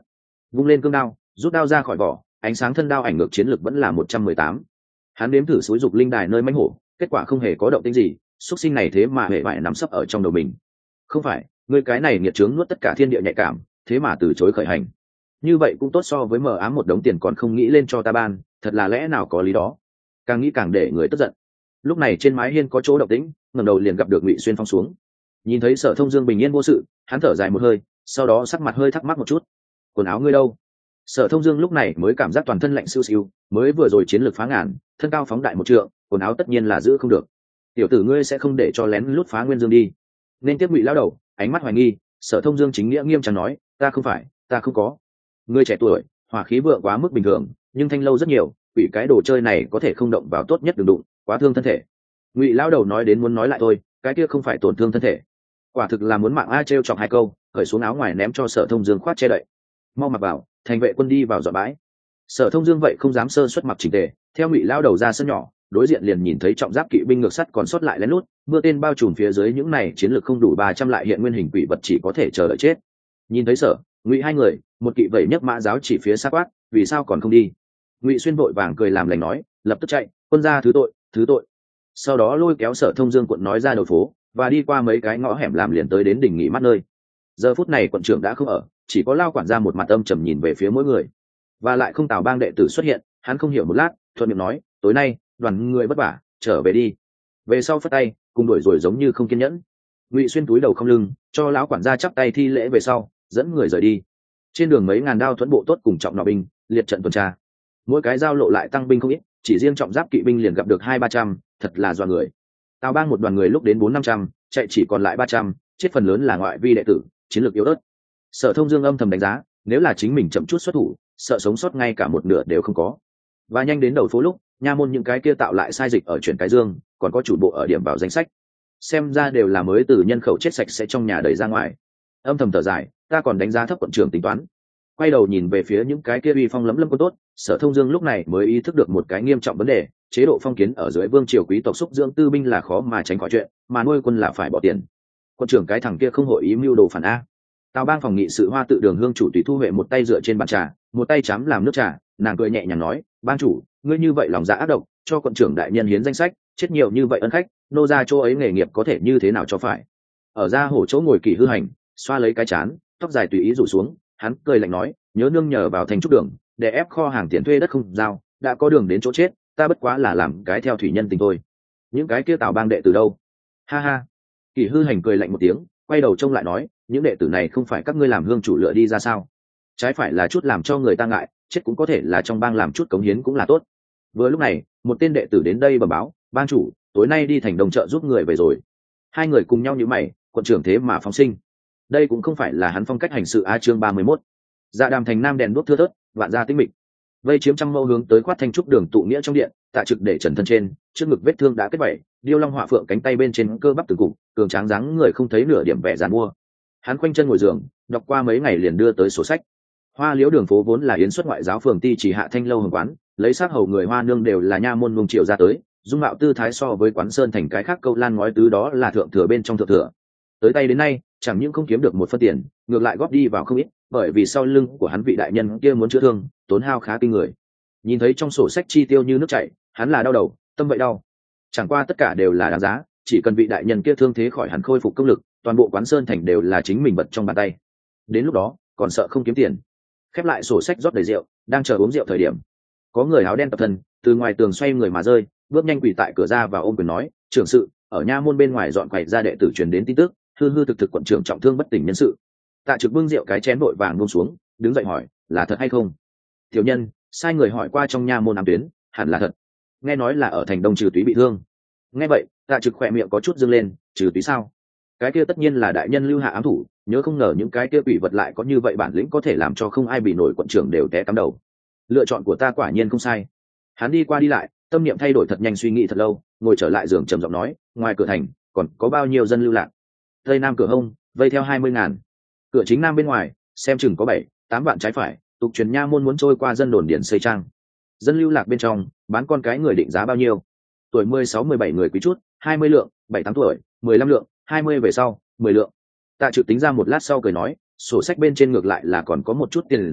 vung lên cương đao, rút đao ra khỏi vỏ, ánh sáng thân đao ảnh ngược chiến lược vẫn là 118. Hắn đếm thử xúi dục linh đài nơi mãnh hổ, kết quả không hề có động tĩnh gì, xuất sinh này thế mà hề bại nằm sấp ở trong đầu mình. Không phải, ngươi cái này nghiệt chướng nuốt tất cả thiên địa nhạy cảm, thế mà từ chối khởi hành. Như vậy cũng tốt so với mờ ám một đống tiền còn không nghĩ lên cho ta ban, thật là lẽ nào có lý đó. Càng nghĩ càng để người tức giận. Lúc này trên mái hiên có chỗ động tĩnh, ngẩng đầu liền gặp được Ngụy Xuyên Phong xuống. Nhìn thấy Sở Thông Dương bình yên vô sự, hắn thở dài một hơi, sau đó sắc mặt hơi thắc mắc một chút. Quần áo ngươi đâu? Sở Thông Dương lúc này mới cảm giác toàn thân lạnh siêu siêu, mới vừa rồi chiến lược phá ngàn, thân cao phóng đại một trượng, quần áo tất nhiên là giữ không được. Tiểu tử ngươi sẽ không để cho lén lút phá Nguyên Dương đi. Nên tiếp Ngụy lão đầu, ánh mắt hoài nghi, Sở Thông Dương chính nghĩa nghiêm trang nói, ta không phải, ta không có. Ngươi trẻ tuổi, hỏa khí vượng quá mức bình thường, nhưng thanh lâu rất nhiều, quỷ cái đồ chơi này có thể không động vào tốt nhất đừng đụng, quá thương thân thể. Ngụy lão đầu nói đến muốn nói lại thôi, cái kia không phải tổn thương thân thể, quả thực là muốn mạng a trêu chọc hai câu, cởi xuống áo ngoài ném cho Sở Thông Dương khoát che đậy. Mau mặc vào, thành vệ quân đi vào dọn bãi. Sở Thông Dương vậy không dám sơ xuất mặc chỉnh tề, theo Ngụy lão đầu ra sân nhỏ, đối diện liền nhìn thấy trọng giáp kỵ binh ngược sắt còn sót lại lén lút, mưa tên bao trùm phía dưới những này chiến lược không đủ 300 lại hiện nguyên hình quỷ vật chỉ có thể chờ đợi chết. Nhìn thấy Sở, Ngụy hai người, một kỵ vẩy nhấc mã giáo chỉ phía xa quát, vì sao còn không đi? Ngụy Xuyên vội vàng cười làm lành nói, lập tức chạy, quân gia thứ tội, thứ tội. Sau đó lôi kéo Sở Thông Dương quận nói ra đầu phố, và đi qua mấy cái ngõ hẻm làm liền tới đến đỉnh nghỉ mát nơi. Giờ phút này quận trưởng đã không ở, chỉ có Lao quản gia một mặt âm trầm nhìn về phía mỗi người, và lại không Tào Bang đệ tử xuất hiện, hắn không hiểu một lát, thuận miệng nói, tối nay đoàn người vất vả, trở về đi. Về sau phất tay, cùng đuổi rồi giống như không kiên nhẫn. Ngụy Xuyên túi đầu không lưng, cho lão quản gia chắp tay thi lễ về sau, dẫn người rời đi. Trên đường mấy ngàn đao thuẫn bộ tốt cùng trọng nọ binh liệt trận tuần tra, mỗi cái giao lộ lại tăng binh không ít, chỉ riêng trọng giáp kỵ binh liền gặp được 200-300, thật là dọa người. Tào Bang một đoàn người lúc đến 400-500, chạy chỉ còn lại 300, chết phần lớn là ngoại vi đệ tử, chiến lược yếu ớt. Sở Thông Dương âm thầm đánh giá, nếu là chính mình chậm chút xuất thủ, sợ sống sót ngay cả một nửa đều không có. Và nhanh đến đầu phố lúc, nha môn những cái kia tạo lại sai dịch ở chuyển cái dương, còn có chủ bộ ở điểm vào danh sách, xem ra đều là mới từ nhân khẩu chết sạch sẽ trong nhà đẩy ra ngoài. Âm thầm thở dài, ta còn đánh giá thấp quận trưởng tính toán. Quay đầu nhìn về phía những cái kia uy phong lẫm lẫm quân tốt, Sở Thông Dương lúc này mới ý thức được một cái nghiêm trọng vấn đề, chế độ phong kiến ở dưới vương triều quý tộc xúc dưỡng tư binh là khó mà tránh khỏi chuyện, mà nuôi quân là phải bỏ tiền. Quận trưởng cái thằng kia không hội ý mưu đồ phản a. Tào Bang phòng nghị sự Hoa Tự Đường hương chủ Tùy Thu Huệ một tay dựa trên bàn trà, một tay chám làm nước trà, nàng cười nhẹ nhàng nói, bang chủ, ngươi như vậy lòng dạ ác độc, cho quận trưởng đại nhân hiến danh sách, chết nhiều như vậy ân khách, nô ra chỗ ấy nghề nghiệp có thể như thế nào cho phải. Ở ra hổ chỗ ngồi Kỷ Hư Hành, xoa lấy cái chán, tóc dài tùy ý rủ xuống, hắn cười lạnh nói, nhớ nương nhờ vào thành trúc đường, để ép kho hàng tiền thuê đất không giao, đã có đường đến chỗ chết, ta bất quá là làm cái theo thủy nhân tình thôi. Những cái kia Tào Bang đệ từ đâu? Ha ha. Kỷ Hư Hành cười lạnh một tiếng, quay đầu trông lại nói, những đệ tử này không phải các ngươi làm hương chủ lựa đi ra sao? Trái phải là chút làm cho người ta ngại, chết cũng có thể là trong bang làm chút cống hiến cũng là tốt. Vừa lúc này, một tên đệ tử đến đây bẩm báo, bang chủ, tối nay đi thành đồng chợ giúp người về rồi. Hai người cùng nhau như mày, quận trưởng thế mà phóng sinh. Đây cũng không phải là hắn phong cách hành sự a. Chương 31. Dạ Đàm thành nam đèn đuốc thưa thớt, vạn gia tĩnh mịch. Vây chiếm trăm mâu hướng tới khoát thanh trúc đường tụ nghĩa trong điện, Tạ Trực để trần thân trên, trước ngực vết thương đã kết vảy, điêu long họa phượng cánh tay bên trên cơ bắp từng cục, cường tráng dáng người không thấy nửa điểm vẻ giàn mua. Hắn khoanh chân ngồi giường, đọc qua mấy ngày liền đưa tới sổ sách. Hoa Liễu đường phố vốn là yến xuất ngoại giáo phường ti chỉ hạ thanh lâu hồng quán, lấy sát hầu người Hoa nương đều là nha môn nung triệu ra tới, dung mạo tư thái so với quán sơn thành cái khác câu lan ngói tứ đó là thượng thừa bên trong thượng thừa. Tới tay đến nay, chẳng những không kiếm được một phân tiền, ngược lại góp đi vào không ít, bởi vì sau lưng của hắn vị đại nhân kia muốn chữa thương, tốn hao khá kinh người. Nhìn thấy trong sổ sách chi tiêu như nước chảy, hắn là đau đầu, tâm vậy đau. Chẳng qua tất cả đều là đáng giá, chỉ cần vị đại nhân kia thương thế khỏi hẳn khôi phục công lực, toàn bộ quán sơn thành đều là chính mình bật trong bàn tay. Đến lúc đó, còn sợ không kiếm tiền. Khép lại sổ sách rót đầy rượu, đang chờ uống rượu thời điểm, có người áo đen tập thân từ ngoài tường xoay người mà rơi, bước nhanh quỳ tại cửa ra và ôm quyền nói, trưởng sự, ở nha môn bên ngoài dọn quầy ra đệ tử truyền đến tin tức, hư hư thực thực quận trưởng trọng thương bất tỉnh nhân sự. Tạ Trực bưng rượu cái chén vội vàng buông xuống, đứng dậy hỏi, là thật hay không? Tiểu nhân sai người hỏi qua trong nha môn ám tuyến, hẳn là thật. Nghe nói là ở thành đông Trừ Túy bị thương. Nghe vậy, Tạ Trực khỏe miệng có chút dương lên, Trừ Túy sao? Cái kia tất nhiên là đại nhân lưu hạ ám thủ, nhớ không ngờ những cái kia quỷ vật lại có như vậy bản lĩnh có thể làm cho không ai bị nổi quận trưởng đều té cắm đầu. Lựa chọn của ta quả nhiên không sai. Hắn đi qua đi lại, tâm niệm thay đổi thật nhanh, suy nghĩ thật lâu, ngồi trở lại giường trầm giọng nói, ngoài cửa thành còn có bao nhiêu dân lưu lạc? Tây nam cửa hông vây theo 20.000, cửa chính nam bên ngoài xem chừng có 7-8 vạn trái phải, tục truyền nha môn muốn trôi qua dân đồn điển xây trang. Dân lưu lạc bên trong bán con cái người định giá bao nhiêu? Tuổi 16-17 người quý chút, 20 lượng, 7-8 tuổi 15 lượng, 20 về sau 10 lượng. Tạ Trực tính ra một lát sau cười nói, sổ sách bên trên ngược lại là còn có một chút tiền dư,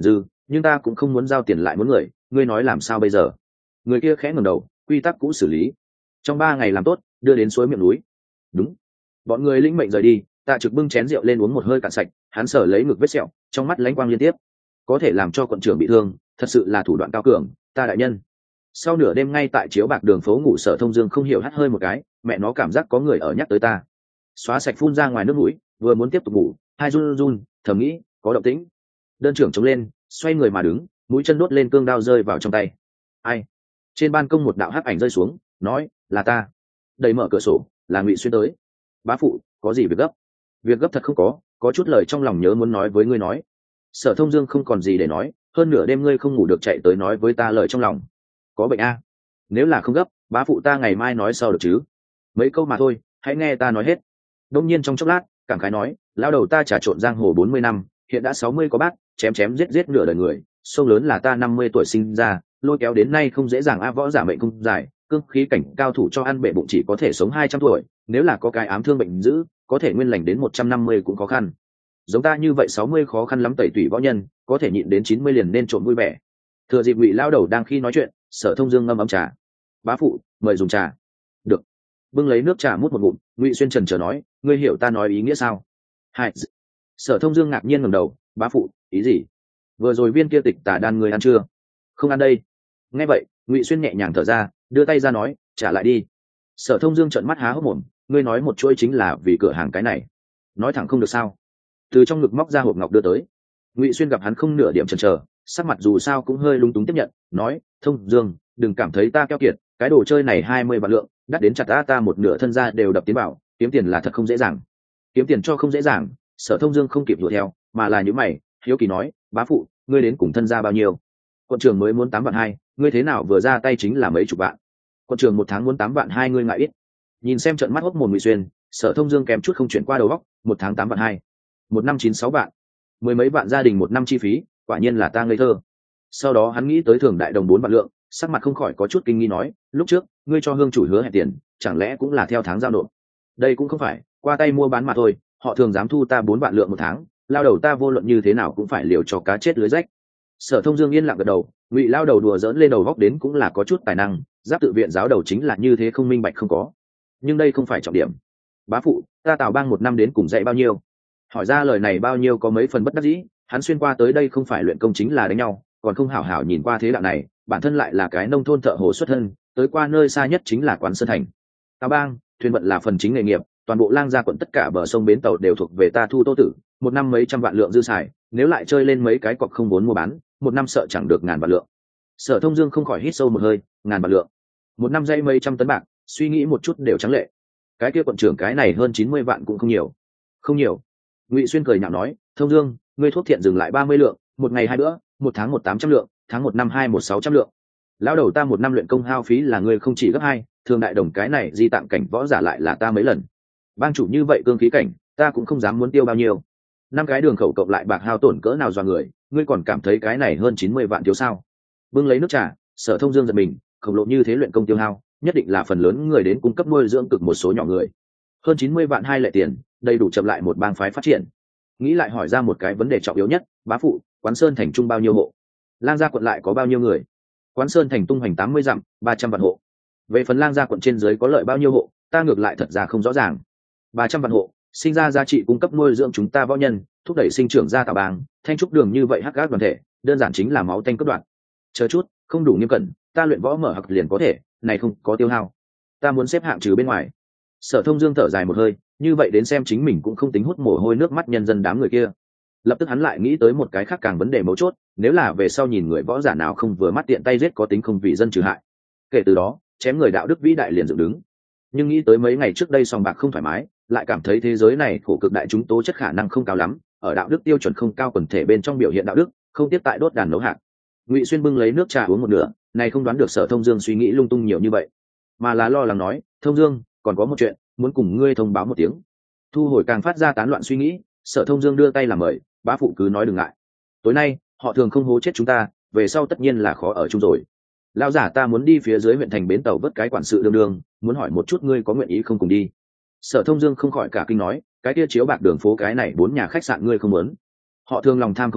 nhưng ta cũng không muốn giao tiền lại muốn người, ngươi nói làm sao bây giờ? Người kia khẽ ngẩng đầu, quy tắc cũ xử lý, trong 3 ngày làm tốt đưa đến suối miệng núi. Đúng. Bọn người lĩnh mệnh rời đi. Tạ Trực bưng chén rượu lên uống một hơi cạn sạch, hắn sờ lấy ngực vết sẹo, trong mắt lánh quang liên tiếp. Có thể làm cho quận trưởng bị thương, thật sự là thủ đoạn cao cường, ta đại nhân. Sau nửa đêm ngay tại chiếu bạc đường phố ngủ, Sở Thông Dương không hiểu hắt hơi một cái, mẹ nó cảm giác có người ở nhắc tới ta. Xóa sạch phun ra ngoài nước mũi, vừa muốn tiếp tục ngủ, hai run run, thầm nghĩ có động tĩnh. Đơn trưởng chống lên, xoay người mà đứng, mũi chân đốt lên cương đao rơi vào trong tay. Ai? Trên ban công một đạo hắc ảnh rơi xuống, nói là ta. Đẩy mở cửa sổ, là Ngụy Xuyên tới. Bá phụ, có gì việc gấp? Việc gấp thật không có chút lời trong lòng nhớ muốn nói với ngươi nói. Sở Thông Dương không còn gì để nói, hơn nửa đêm ngươi không ngủ được chạy tới nói với ta lời trong lòng. Có bệnh a? Nếu là không gấp, bá phụ ta ngày mai nói sau được chứ? Mấy câu mà thôi, hãy nghe ta nói hết. Đông nhiên trong chốc lát, cảm khái nói, lao đầu ta trà trộn giang hồ 40 năm, hiện đã 60 có bác, chém chém giết giết nửa đời người, sông lớn là ta 50 tuổi sinh ra, lôi kéo đến nay không dễ dàng. Võ giả mệnh không dài, cương khí cảnh cao thủ cho ăn bệ bụng chỉ có thể sống 200 tuổi, nếu là có cái ám thương bệnh dữ, có thể nguyên lành đến 150 cũng khó khăn. Giống ta như vậy 60 khó khăn lắm tẩy tủy võ nhân, có thể nhịn đến 90 liền nên trộn vui vẻ. Thừa dịp Ngụy lao đầu đang khi nói chuyện, Sở Thông Dương ngâm ấm trà. Bá phụ, mời dùng trà. Được. Bưng lấy nước trà mút một ngụm, Ngụy Xuyên trần chờ nói, ngươi hiểu ta nói ý nghĩa sao? Hai. Sở Thông Dương ngạc nhiên ngẩng đầu, bá phụ, ý gì? Vừa rồi viên kia tịch tà đan ngươi ăn chưa? Không ăn đây. Nghe vậy, Ngụy Xuyên nhẹ nhàng thở ra, đưa tay ra nói, trả lại đi. Sở Thông Dương trợn mắt há hốc mồm, ngươi nói một chuỗi chính là vì cửa hàng cái này, nói thẳng không được sao? Từ trong ngực móc ra hộp ngọc đưa tới. Ngụy Xuyên gặp hắn không nửa điểm chần chờ, sắc mặt dù sao cũng hơi lung túng tiếp nhận, nói, Thông Dương, đừng cảm thấy ta keo kiệt, cái đồ chơi này 20 vạn lượng, đắt đến chặt ta một nửa thân gia đều đập tiến bảo, kiếm tiền là thật không dễ dàng. Kiếm tiền cho không dễ dàng. Sở Thông Dương không kịp đuổi theo, mà là những mày, hiếu kỳ nói, bá phụ, ngươi đến cùng thân gia bao nhiêu? Quận trưởng mới muốn 8 vạn 2, ngươi thế nào vừa ra tay chính là mấy chục vạn? Quận trưởng một tháng muốn 8 vạn 2, ngươi ngại ít. Nhìn xem trận mắt hốc mồm Ngụy Xuyên, Sở Thông Dương kèm chút không chuyển qua đầu óc, một tháng 8 vạn 2, một năm 96 vạn, mười mấy vạn gia đình một năm chi phí, quả nhiên là ta ngây thơ. Sau đó hắn nghĩ tới Thường đại đồng 4 vạn lượng, sắc mặt không khỏi có chút kinh nghi nói, lúc trước ngươi cho hương chủ hứa hẹn tiền, chẳng lẽ cũng là theo tháng giao nộp? Đây cũng không phải, qua tay mua bán mà thôi, họ thường dám thu ta 4 vạn lượng một tháng, lao đầu ta vô luận như thế nào cũng phải liều cho cá chết lưới rách. Sở Thông Dương yên lặng gật đầu, Ngụy lao đầu đùa dỡn lên đầu góc đến cũng là có chút tài năng, giáp tự viện giáo đầu chính là như thế không minh bạch không có. Nhưng đây không phải trọng điểm. Bá phụ, ta Tào Bang một năm đến cùng dạy bao nhiêu? Hỏi ra lời này bao nhiêu có mấy phần bất đắc dĩ, hắn xuyên qua tới đây không phải luyện công chính là đánh nhau, còn không hảo hảo nhìn qua thế đạo này, bản thân lại là cái nông thôn thợ hồ xuất thân, tới qua nơi xa nhất chính là Quán Sơn Thành. Tào Bang, thuyền vận là phần chính nghề nghiệp, toàn bộ Lang Gia quận tất cả bờ sông bến tàu đều thuộc về ta thu tô tử, một năm mấy trăm vạn lượng dư xài, nếu lại chơi lên mấy cái cọc không vốn mua bán, một năm sợ chẳng được ngàn vạn lượng. Sở Thông Dương không khỏi hít sâu một hơi, ngàn vạn lượng, một năm dây mấy trăm tấn bạc, suy nghĩ một chút đều trắng lệ. Cái kia quận trưởng cái này hơn 90 vạn cũng không nhiều. Không nhiều. Ngụy Xuyên cười nhạo nói, Thông Dương, ngươi thuốc thiện dừng lại 30 lượng, một ngày 2 bữa, một tháng 800 lượng, tháng 1 năm 600 lượng. Lão đầu ta một năm luyện công hao phí là ngươi không chỉ gấp 2, Thường đại đồng cái này di tạm cảnh võ giả lại là ta mấy lần. Bang chủ như vậy cương khí cảnh, ta cũng không dám muốn tiêu bao nhiêu. 5 cái đường khẩu cộng lại bạc hao tổn cỡ nào dọa người, ngươi còn cảm thấy cái này hơn 90 vạn thiếu sao? Bưng lấy nước trà, Sở Thông Dương giật mình, khổng lồ như thế luyện công tiêu hao, nhất định là phần lớn người đến cung cấp nuôi dưỡng cực một số nhỏ người. Hơn 90 vạn 2 lệ tiền, đầy đủ chậm lại một bang phái phát triển. Nghĩ lại hỏi ra một cái vấn đề trọng yếu nhất, bá phụ, Quán Sơn Thành trung bao nhiêu hộ? Lang Gia quận lại có bao nhiêu người? Quán Sơn Thành tung hoành 80 dặm, 300 vạn hộ. Về phần Lang Gia quận trên dưới có lợi bao nhiêu hộ, ta ngược lại thật ra không rõ ràng. 300 vạn hộ, sinh ra giá trị cung cấp nuôi dưỡng chúng ta võ nhân, thúc đẩy sinh trưởng ra Tào Bang, thanh trúc đường như vậy hắc gác đoàn thể, đơn giản chính là máu tanh cướp đoạt. Chờ chút, không đủ nghiêm cẩn, ta luyện võ mở học liền có thể, này không có tiêu hao. Ta muốn xếp hạng trừ bên ngoài. Sở Thông Dương thở dài một hơi, như vậy đến xem chính mình cũng không tính hút mồ hôi nước mắt nhân dân đám người kia. Lập tức hắn lại nghĩ tới một cái khác càng vấn đề mấu chốt, nếu là về sau nhìn người võ giả nào không vừa mắt tiện tay giết có tính không vì dân trừ hại. Kể từ đó, chém người đạo đức vĩ đại liền dựng đứng. Nhưng nghĩ tới mấy ngày trước đây sòng bạc không thoải mái, lại cảm thấy thế giới này khổ cực đại chúng tố chất khả năng không cao lắm, ở đạo đức tiêu chuẩn không cao quần thể bên trong biểu hiện đạo đức, không tiếp tại đốt đàn nấu hạt. Ngụy Xuyên bưng lấy nước trà uống một nửa, này không đoán được Sở Thông Dương suy nghĩ lung tung nhiều như vậy, mà là lo lắng nói, Thông Dương, còn có một chuyện muốn cùng ngươi thông báo một tiếng. Thu hồi càng phát ra tán loạn suy nghĩ, Sở Thông Dương đưa tay làm mời, bá phụ cứ nói đừng ngại. Tối nay họ thường không hố chết chúng ta, về sau tất nhiên là khó ở chung rồi. Lão giả ta muốn đi phía dưới huyện thành bến tàu vớt cái quản sự đương đương, muốn hỏi một chút ngươi có nguyện ý không cùng đi. Sở Thông Dương không khỏi cả kinh nói, cái kia chiếu bạc đường phố cái này 4 nhà khách sạn ngươi không muốn? Họ thường lòng tham không đáy,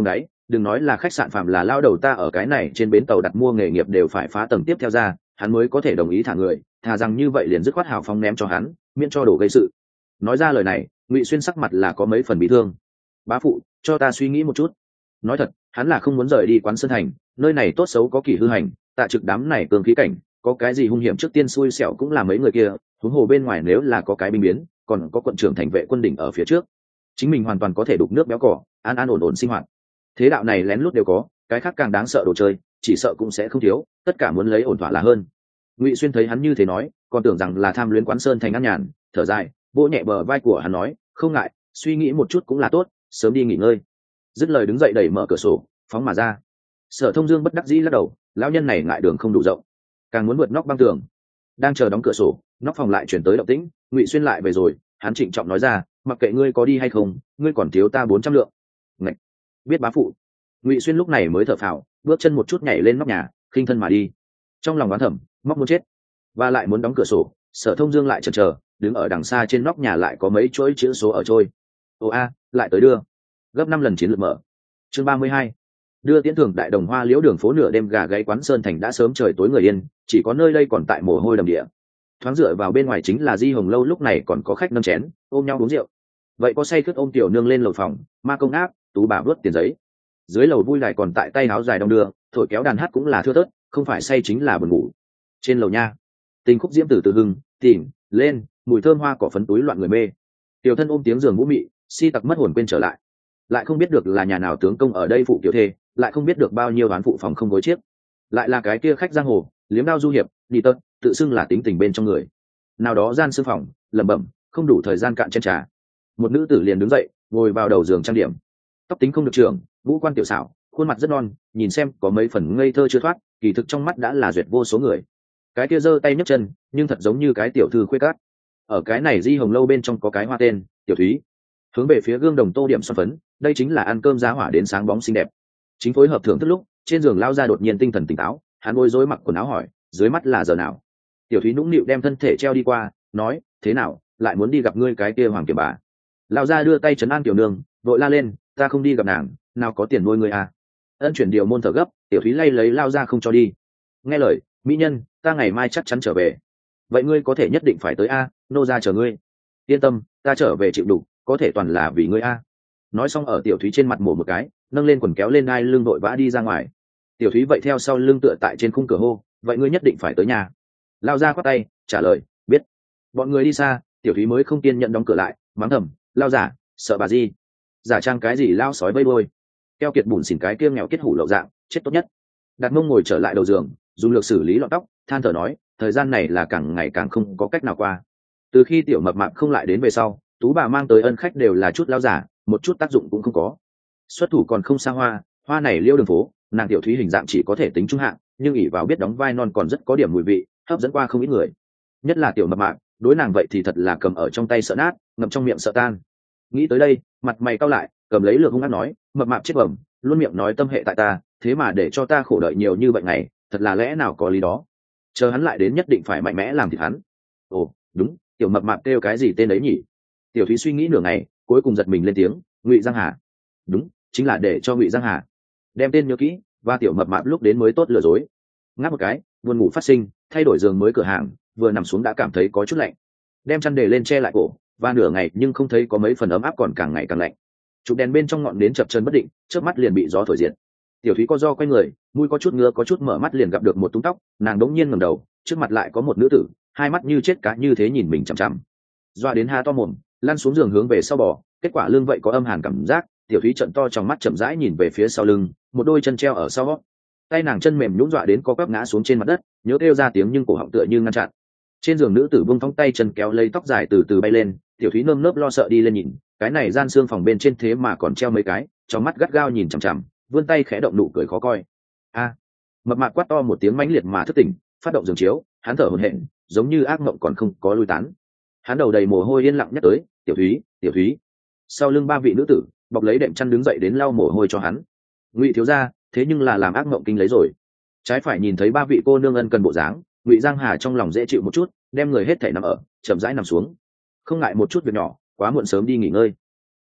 đừng nói là khách sạn phạm là lao đầu ta ở cái này trên bến tàu đặt mua nghề nghiệp đều phải phá tầng tiếp theo ra, hắn mới có thể đồng ý thả người, thà rằng như vậy liền dứt khoát hào phóng ném cho hắn, miễn cho đổ gây sự. Nói ra lời này, Ngụy Xuyên sắc mặt là có mấy phần bị thương. Bá phụ, cho ta suy nghĩ một chút. Nói thật, hắn là không muốn rời đi Quán Sơn Thành, nơi này tốt xấu có kỳ hư hành, Tạ Trực đám này cường khí cảnh, có cái gì hung hiểm trước tiên xui xẻo cũng là mấy người kia, huống hồ bên ngoài nếu là có cái binh biến, còn có quận trưởng thành vệ quân đỉnh ở phía trước, chính mình hoàn toàn có thể đục nước béo cỏ, an an ổn ổn sinh hoạt. Thế đạo này lén lút đều có, cái khác càng đáng sợ đồ chơi, chỉ sợ cũng sẽ không thiếu, tất cả muốn lấy ổn thỏa là hơn. Ngụy Xuyên thấy hắn như thế nói, còn tưởng rằng là tham luyến Quán Sơn Thành an nhàn, thở dài, vỗ nhẹ bờ vai của hắn nói, không ngại, suy nghĩ một chút cũng là tốt, sớm đi nghỉ ngơi. Dứt lời đứng dậy đẩy mở cửa sổ, phóng mà ra. Sở Thông Dương bất đắc dĩ lắc đầu, lão nhân này ngại đường không đủ rộng, càng muốn vượt nóc băng tường. Đang chờ đóng cửa sổ, nóc phòng lại chuyển tới động tĩnh, Ngụy Xuyên lại về rồi, hắn trịnh trọng nói ra, mặc kệ ngươi có đi hay không, ngươi còn thiếu ta 400 lượng. Ngạch, biết bá phụ. Ngụy Xuyên lúc này mới thở phào, bước chân một chút nhảy lên nóc nhà, khinh thân mà đi. Trong lòng đoán thầm, móc muốn chết, và lại muốn đóng cửa sổ. Sở Thông Dương lại chần chờ, đứng ở đằng xa trên nóc nhà lại có mấy chuỗi chữ số ở trôi. Ồ a, lại tới đưa. Gấp 5 lần chiến lược mở. Chương 32. Đưa tiễn thường đại đồng hoa liễu đường phố nửa đêm gà gáy Quán Sơn Thành đã sớm trời tối người yên, chỉ có nơi đây còn tại mồ hôi đầm địa. Thoáng dựa vào bên ngoài chính là Di Hồng lâu, lúc này còn có khách nâng chén, ôm nhau uống rượu. Vậy có say khướt ôm tiểu nương lên lầu phòng, ma công áp, tú bà vớt tiền giấy. Dưới lầu vui đài còn tại tay áo dài đong đưa, thổi kéo đàn hát cũng là thưa thớt, không phải say chính là buồn ngủ. Trên lầu nha, tình khúc diễm từ từ hưng, tìm lên, mùi thơm hoa cỏ phấn túi loạn người mê. Tiểu thân ôm tiếng giường vũ mị, si tặc mất hồn quên trở lại. Lại không biết được là nhà nào tướng công ở đây phụ kiểu thê, lại không biết được bao nhiêu đoán phụ phòng không gối chiếc, lại là cái kia khách giang hồ liếm đao du hiệp đi tật tự xưng là tính tình bên trong người nào đó gian sư phòng lẩm bẩm không đủ thời gian cạn chén trà. Một nữ tử liền đứng dậy ngồi vào đầu giường trang điểm, tóc tính không được trưởng, ngũ quan tiểu xảo, khuôn mặt rất non, nhìn xem có mấy phần ngây thơ chưa thoát, kỳ thực trong mắt đã là duyệt vô số người. Cái kia giơ tay nhấc chân nhưng thật giống như cái tiểu thư khuê cát. Ở cái này Di Hồng lâu bên trong có cái hoa tên Tiểu Thúy, hướng về phía gương đồng tô điểm son phấn, đây chính là ăn cơm giá hỏa đến sáng bóng xinh đẹp. Chính phối hợp thưởng thức lúc, trên giường lao ra đột nhiên tinh thần tỉnh táo, hắn bối rối mặc quần áo hỏi, dưới mắt là giờ nào? Tiểu Thúy nũng nịu đem thân thể treo đi qua, nói, thế nào, lại muốn đi gặp ngươi cái kia hoàng kiểm bà? Lao ra đưa tay trấn an tiểu nương, vội la lên, ta không đi gặp nàng, nào có tiền nuôi ngươi à? Ân chuyển điều môn thở gấp, Tiểu Thúy lay lấy lao ra không cho đi. Nghe lời, mỹ nhân, ta ngày mai chắc chắn trở về. Vậy ngươi có thể nhất định phải tới a, nô ra chờ ngươi. Yên tâm, ta trở về chịu đủ, có thể toàn là vì ngươi a. Nói xong ở Tiểu Thúy trên mặt mổ một cái, nâng lên quần kéo lên ngai lưng đội vã đi ra ngoài. Tiểu Thúy vậy theo sau lưng tựa tại trên khung cửa hô, vậy ngươi nhất định phải tới nhà. Lao ra khoát tay trả lời, biết. Bọn người đi xa, Tiểu Thúy mới không kiên nhận đóng cửa lại, mắng thầm, lao giả sợ bà gì, giả trang cái gì lao sói vây đôi, keo kiệt bùn xỉn cái kia nghèo kết hủ lậu dạng, chết tốt nhất. Đặt mông ngồi trở lại đầu giường, dùng lược xử lý lọn tóc, than thở nói, thời gian này là càng ngày càng không có cách nào qua. Từ khi tiểu mập mạp không lại đến về sau, tú bà mang tới ân khách đều là chút lao giả, một chút tác dụng cũng không có. Xuất thủ còn không xa hoa, hoa này liêu đường phố, nàng Tiểu Thúy hình dạng chỉ có thể tính trung hạng, nhưng ỷ vào biết đóng vai non còn rất có điểm mùi vị, hấp dẫn qua không ít người. Nhất là tiểu mập mạp, đối nàng vậy thì thật là cầm ở trong tay sợ nát, ngậm trong miệng sợ tan. Nghĩ tới đây, mặt mày cau lại, cầm lấy lược hung ác nói, mập mạp chết bẩm, luôn miệng nói tâm hệ tại ta, thế mà để cho ta khổ đợi nhiều như vậy này, thật là lẽ nào có lý đó. Chờ hắn lại đến nhất định phải mạnh mẽ làm thịt hắn. Ồ, đúng, tiểu mập mạp kêu cái gì tên ấy nhỉ? Tiểu Thúy suy nghĩ nửa ngày, cuối cùng giật mình lên tiếng, Ngụy Giang Hà. Đúng, chính là để cho Ngụy Giang Hà. Đem tên nhớ kỹ, và tiểu mập mạp lúc đến mới tốt lừa dối. Ngáp một cái, buồn ngủ phát sinh, thay đổi giường mới cửa hàng, vừa nằm xuống đã cảm thấy có chút lạnh. Đem chăn để lên che lại cổ, và nửa ngày nhưng không thấy có mấy phần ấm áp, còn càng ngày càng lạnh. Chụp đèn bên trong ngọn nến chập chờn bất định, chớp mắt liền bị gió thổi diệt. Tiểu Thúy co do quay người, mũi có chút ngứa có chút mở mắt liền gặp được một tung tóc, nàng đống nhiên ngẩng đầu, trước mặt lại có một nữ tử, hai mắt như chết cá như thế nhìn mình chằm chằm. Doa đến há to mồm, lăn xuống giường hướng về sau bò, kết quả lưng vậy có âm hàn cảm giác. Tiểu Thúy trợn to trong mắt chậm rãi nhìn về phía sau lưng, một đôi chân treo ở sau, tay nàng chân mềm nhũn dọa đến co quắp ngã xuống trên mặt đất, nhớ kêu ra tiếng nhưng cổ họng tựa như ngăn chặn. Trên giường nữ tử buông thõng tay chân kéo lấy tóc dài từ từ bay lên, Tiểu Thúy nơm nớp lo sợ đi lên nhìn, cái này gian xương phòng bên trên thế mà còn treo mấy cái, trong mắt gắt gao nhìn chằm chằm, vươn tay khẽ động nụ cười khó coi. A! Mập mạp quát to một tiếng mãnh liệt mà thức tỉnh, phát động giường chiếu, hắn thở hổn hển, giống như ác mộng còn không có lui tán. Hắn đầu đầy mồ hôi yên lặng nhắc tới, Tiểu Thúy, Tiểu Thúy. Sau lưng ba vị nữ tử bọc lấy đệm chăn đứng dậy đến lau mồ hôi cho hắn. Ngụy thiếu gia, thế nhưng là làm ác mộng kinh lấy rồi. Trái phải nhìn thấy ba vị cô nương ân cần bộ dáng, Ngụy Giang Hà trong lòng dễ chịu một chút, đem người hết thảy nằm ở, chậm rãi nằm xuống. Không ngại một chút việc nhỏ, quá muộn sớm đi nghỉ ngơi.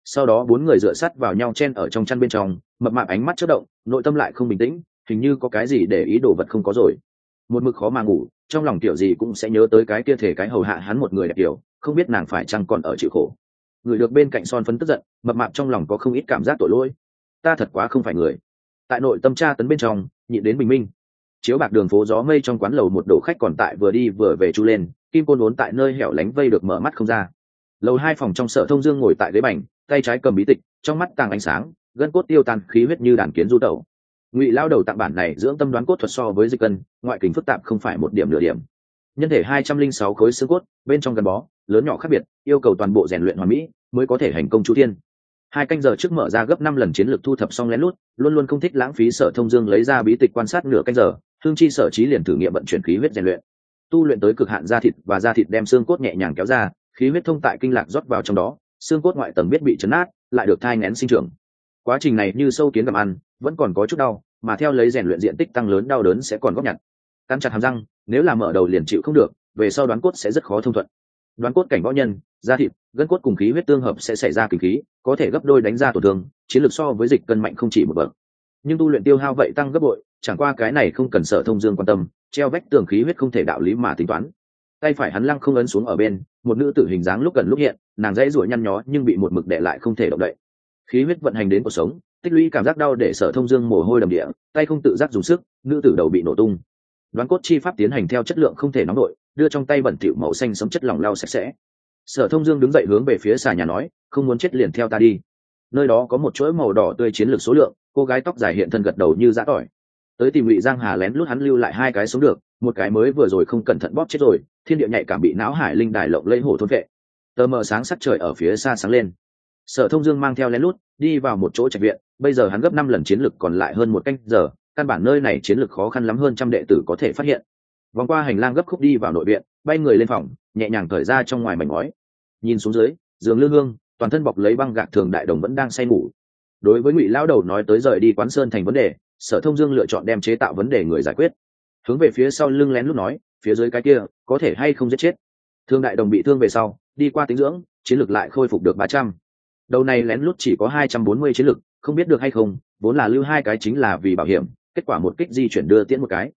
Sau đó bốn người dựa sát vào nhau chen ở trong chăn bên trong, mập mạp ánh mắt chớp động, nội tâm lại không bình tĩnh, hình như có cái gì để ý đồ vật không có rồi. Một mực khó mà ngủ, trong lòng tiểu gì cũng sẽ nhớ tới cái kia thể cái hầu hạ hắn một người đẹp tiểu, không biết nàng phải chăng còn ở chịu khổ. Người được bên cạnh son phấn tức giận, mập mạp trong lòng có không ít cảm giác tội lỗi. Ta thật quá không phải người. Tại nội tâm tra tấn bên trong, nhịn đến bình minh. Chiếu bạc đường phố gió mây trong quán lầu một đồ khách còn tại vừa đi vừa về chu lên, kim côn uốn tại nơi hẻo lánh vây được mở mắt không ra. Lầu hai phòng trong Sở Thông Dương ngồi tại ghế bành, tay trái cầm bí tịch, trong mắt tàng ánh sáng, gân cốt tiêu tan, khí huyết như đàn kiến du tẩu. Ngụy lao đầu tặng bản này dưỡng tâm đoán cốt thuật so với dịch cân, ngoại kính phức tạp không phải một điểm nửa điểm. Nhân thể 206 khối xương cốt, bên trong gắn bó, lớn nhỏ khác biệt, yêu cầu toàn bộ rèn luyện hoàn mỹ mới có thể hành công chu thiên. 2 canh giờ trước mở ra gấp 5 lần chiến lược thu thập xong lén lút, luôn luôn không thích lãng phí. Sở Thông Dương lấy ra bí tịch quan sát nửa canh giờ, Hương Chi Sở Chí liền thử nghiệm vận chuyển khí huyết rèn luyện. Tu luyện tới cực hạn da thịt và da thịt đem xương cốt nhẹ nhàng kéo ra, khí huyết thông tại kinh lạc rót vào trong đó, xương cốt ngoại tầng biết bị chấn nát, lại được thai nghén sinh trưởng. Quá trình này như sâu kiến gặm ăn, vẫn còn có chút đau, mà theo lấy rèn luyện diện tích tăng lớn đau đớn sẽ còn góp nhặt. Cắn chặt hàm răng, nếu là mở đầu liền chịu không được, về sau đoán cốt sẽ rất khó thông thuận. Đoán cốt cảnh võ nhân, da thịt, gân cốt cùng khí huyết tương hợp sẽ xảy ra kình khí, có thể gấp đôi đánh ra tổn thương, chiến lược so với dịch cân mạnh không chỉ một bậc. Nhưng tu luyện tiêu hao vậy tăng gấp bội, chẳng qua cái này không cần Sở Thông Dương quan tâm, treo vách tường khí huyết không thể đạo lý mà tính toán. Tay phải hắn lăng không ấn xuống ở bên, một nữ tử hình dáng lúc gần lúc hiện, nàng dãy rủa nhăn nhó nhưng bị một mực đè lại không thể động đậy. Khí huyết vận hành đến cuộc sống, tích lũy cảm giác đau để Sở Thông Dương mồ hôi đầm địa, tay không tự giác dùng sức, nữ tử đầu bị nổ tung. Đoán cốt chi pháp tiến hành theo chất lượng không thể nóng nổi, đưa trong tay bẩn thỉu màu xanh sống chất lỏng lau sạch sẽ. Sở Thông Dương đứng dậy hướng về phía xà nhà nói, không muốn chết liền theo ta đi. Nơi đó có một chuỗi màu đỏ tươi chiến lược số lượng, cô gái tóc dài hiện thân gật đầu như giã tỏi. Tới tìm Ngụy Giang Hà lén lút hắn lưu lại 2 cái sống được, một cái mới vừa rồi không cẩn thận bóp chết rồi, thiên địa nhạy cảm bị não hải linh đài lộng lẫy hổ thôn vệ. Tờ mờ sáng sắc trời ở phía xa sáng lên. Sở Thông Dương mang theo lén lút đi vào một chỗ trạch viện, bây giờ hắn gấp 5 lần chiến lực còn lại hơn 1 canh giờ, căn bản nơi này chiến lực khó khăn lắm hơn trăm đệ tử có thể phát hiện. Vòng qua hành lang gấp khúc đi vào nội viện, bay người lên phòng, nhẹ nhàng cởi ra trong ngoài mảnh ngói. Nhìn xuống dưới, giường lư hương, toàn thân bọc lấy băng gạc Thường Đại Đồng vẫn đang say ngủ. Đối với Ngụy lão đầu nói tới rời đi Quán Sơn thành vấn đề, Sở Thông Dương lựa chọn đem chế tạo vấn đề người giải quyết. Hướng về phía sau lưng lén lút nói, phía dưới cái kia có thể hay không giết chết. Thương Đại Đồng bị thương về sau, đi qua tính dưỡng, chiến lực lại khôi phục được 300. Đầu này lén lút chỉ có 240 chiến lực, không biết được hay không, vốn là lưu 2 cái chính là vì bảo hiểm, kết quả một kích di chuyển đưa tiễn một cái.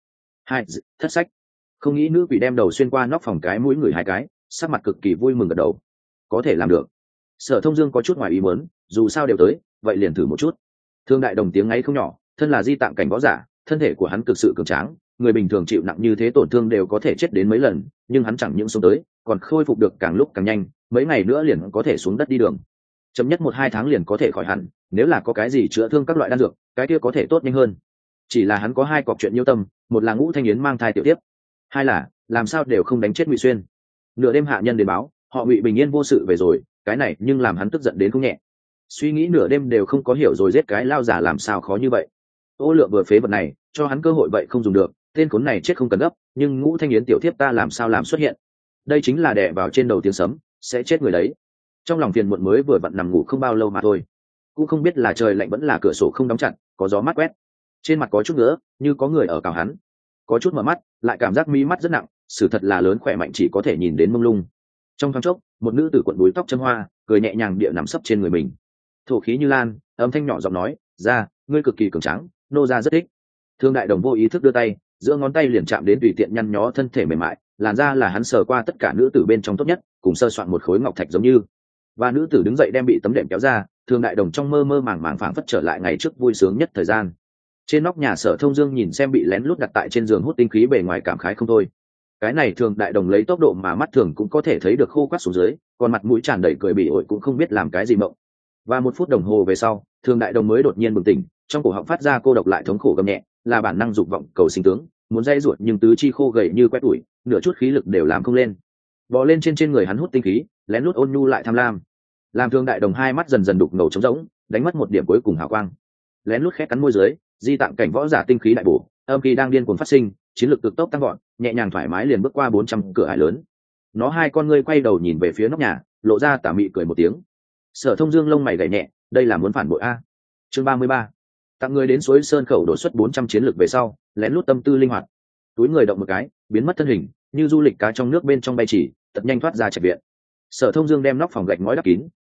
Thất sách. Không nghĩ nữ quỷ đem đầu xuyên qua nóc phòng cái mũi người 2 cái, sắc mặt cực kỳ vui mừng gật đầu. Có thể làm được. Sở Thông Dương có chút ngoài ý muốn, dù sao đều tới, vậy liền thử một chút. Thương Đại Đồng tiếng ấy không nhỏ, thân là di tạng cảnh võ giả, thân thể của hắn cực sự cường tráng, người bình thường chịu nặng như thế tổn thương đều có thể chết đến mấy lần, nhưng hắn chẳng những sống tới, còn khôi phục được càng lúc càng nhanh, mấy ngày nữa liền có thể xuống đất đi đường. Chậm nhất 1-2 tháng liền có thể khỏi hẳn, nếu là có cái gì chữa thương các loại đan dược, cái kia có thể tốt nhanh hơn. Chỉ là hắn có 2 cọc chuyện nhiêu tâm, một là Ngũ Thanh Yến mang thai tiểu tiếp, 2 là làm sao đều không đánh chết Ngụy Xuyên. Nửa đêm hạ nhân đến báo, họ Ngụy bình yên vô sự về rồi, cái này nhưng làm hắn tức giận đến không nhẹ. Suy nghĩ nửa đêm đều không có hiểu rồi giết cái lao giả làm sao khó như vậy. Ô Lượng vừa phế vật này, cho hắn cơ hội vậy không dùng được, tên khốn này chết không cần gấp, nhưng Ngũ Thanh Yến tiểu thiếp ta làm sao làm xuất hiện. Đây chính là đè vào trên đầu tiếng sấm, sẽ chết người đấy. Trong lòng phiền muộn mới vừa vặn nằm ngủ không bao lâu mà thôi, cũng không biết là trời lạnh vẫn là cửa sổ không đóng chặt, có gió mát quét. Trên mặt có chút nữa, như có người ở cào hắn. Có chút mở mắt, lại cảm giác mí mắt rất nặng, sự thật là lớn khỏe mạnh chỉ có thể nhìn đến mông lung. Trong thoáng chốc, một nữ tử cuộn búi tóc châm hoa, cười nhẹ nhàng địa nằm sấp trên người mình. Thổ khí như lan, âm thanh nhỏ giọng nói, "Ra, ngươi cực kỳ cường tráng, nô gia rất thích." Thương Đại Đồng vô ý thức đưa tay, giữa ngón tay liền chạm đến tùy tiện nhăn nhó thân thể mềm mại, làn da là hắn sờ qua tất cả nữ tử bên trong tốt nhất, cùng sơ soạn một khối ngọc thạch giống như. Và nữ tử đứng dậy đem bị tấm đệm kéo ra, Thương Đại Đồng trong mơ mơ màng màng phảng phất trở lại ngày trước vui sướng nhất thời gian. Trên nóc nhà Sở Thông Dương nhìn xem bị lén lút đặt tại trên giường hút tinh khí bề ngoài cảm khái không thôi. Cái này Thường Đại Đồng lấy tốc độ mà mắt thường cũng có thể thấy được khô quắt xuống dưới, còn mặt mũi tràn đầy cười bỉ ổi cũng không biết làm cái gì mộng. Và 1 phút đồng hồ về sau, Thường Đại Đồng mới đột nhiên bừng tỉnh, trong cổ họng phát ra cô độc lại thống khổ gầm nhẹ, là bản năng dục vọng cầu sinh tướng, muốn dây ruột nhưng tứ chi khô gầy như quét ủi, nửa chút khí lực đều làm không lên. Bò lên trên người hắn hút tinh khí, lén lút ôn nhu lại tham lam. Làm Thường Đại Đồng 2 mắt dần dần đục ngầu trống rỗng, đánh mất một điểm cuối cùng hào quang. Lén lút khẽ cắn môi dưới, di tạng cảnh võ giả tinh khí đại bổ, âm khí đang điên cuồng phát sinh, chiến lực cực tốc tăng vọt, nhẹ nhàng thoải mái liền bước qua 400 cửa ải lớn. Nó 2 con ngươi quay đầu nhìn về phía nóc nhà, lộ ra tà mị cười một tiếng. Sở Thông Dương lông mày gảy nhẹ, đây là muốn phản bội a. Chương 33. Tặng người đến suối Sơn khẩu đột xuất 400 chiến lực về sau, lén lút tâm tư linh hoạt. Túi người động một cái, biến mất thân hình, như du lịch cá trong nước bên trong bay chỉ, tật nhanh thoát ra trạch viện. Sở Thông Dương đem nóc phòng gạch ngói đắp kín,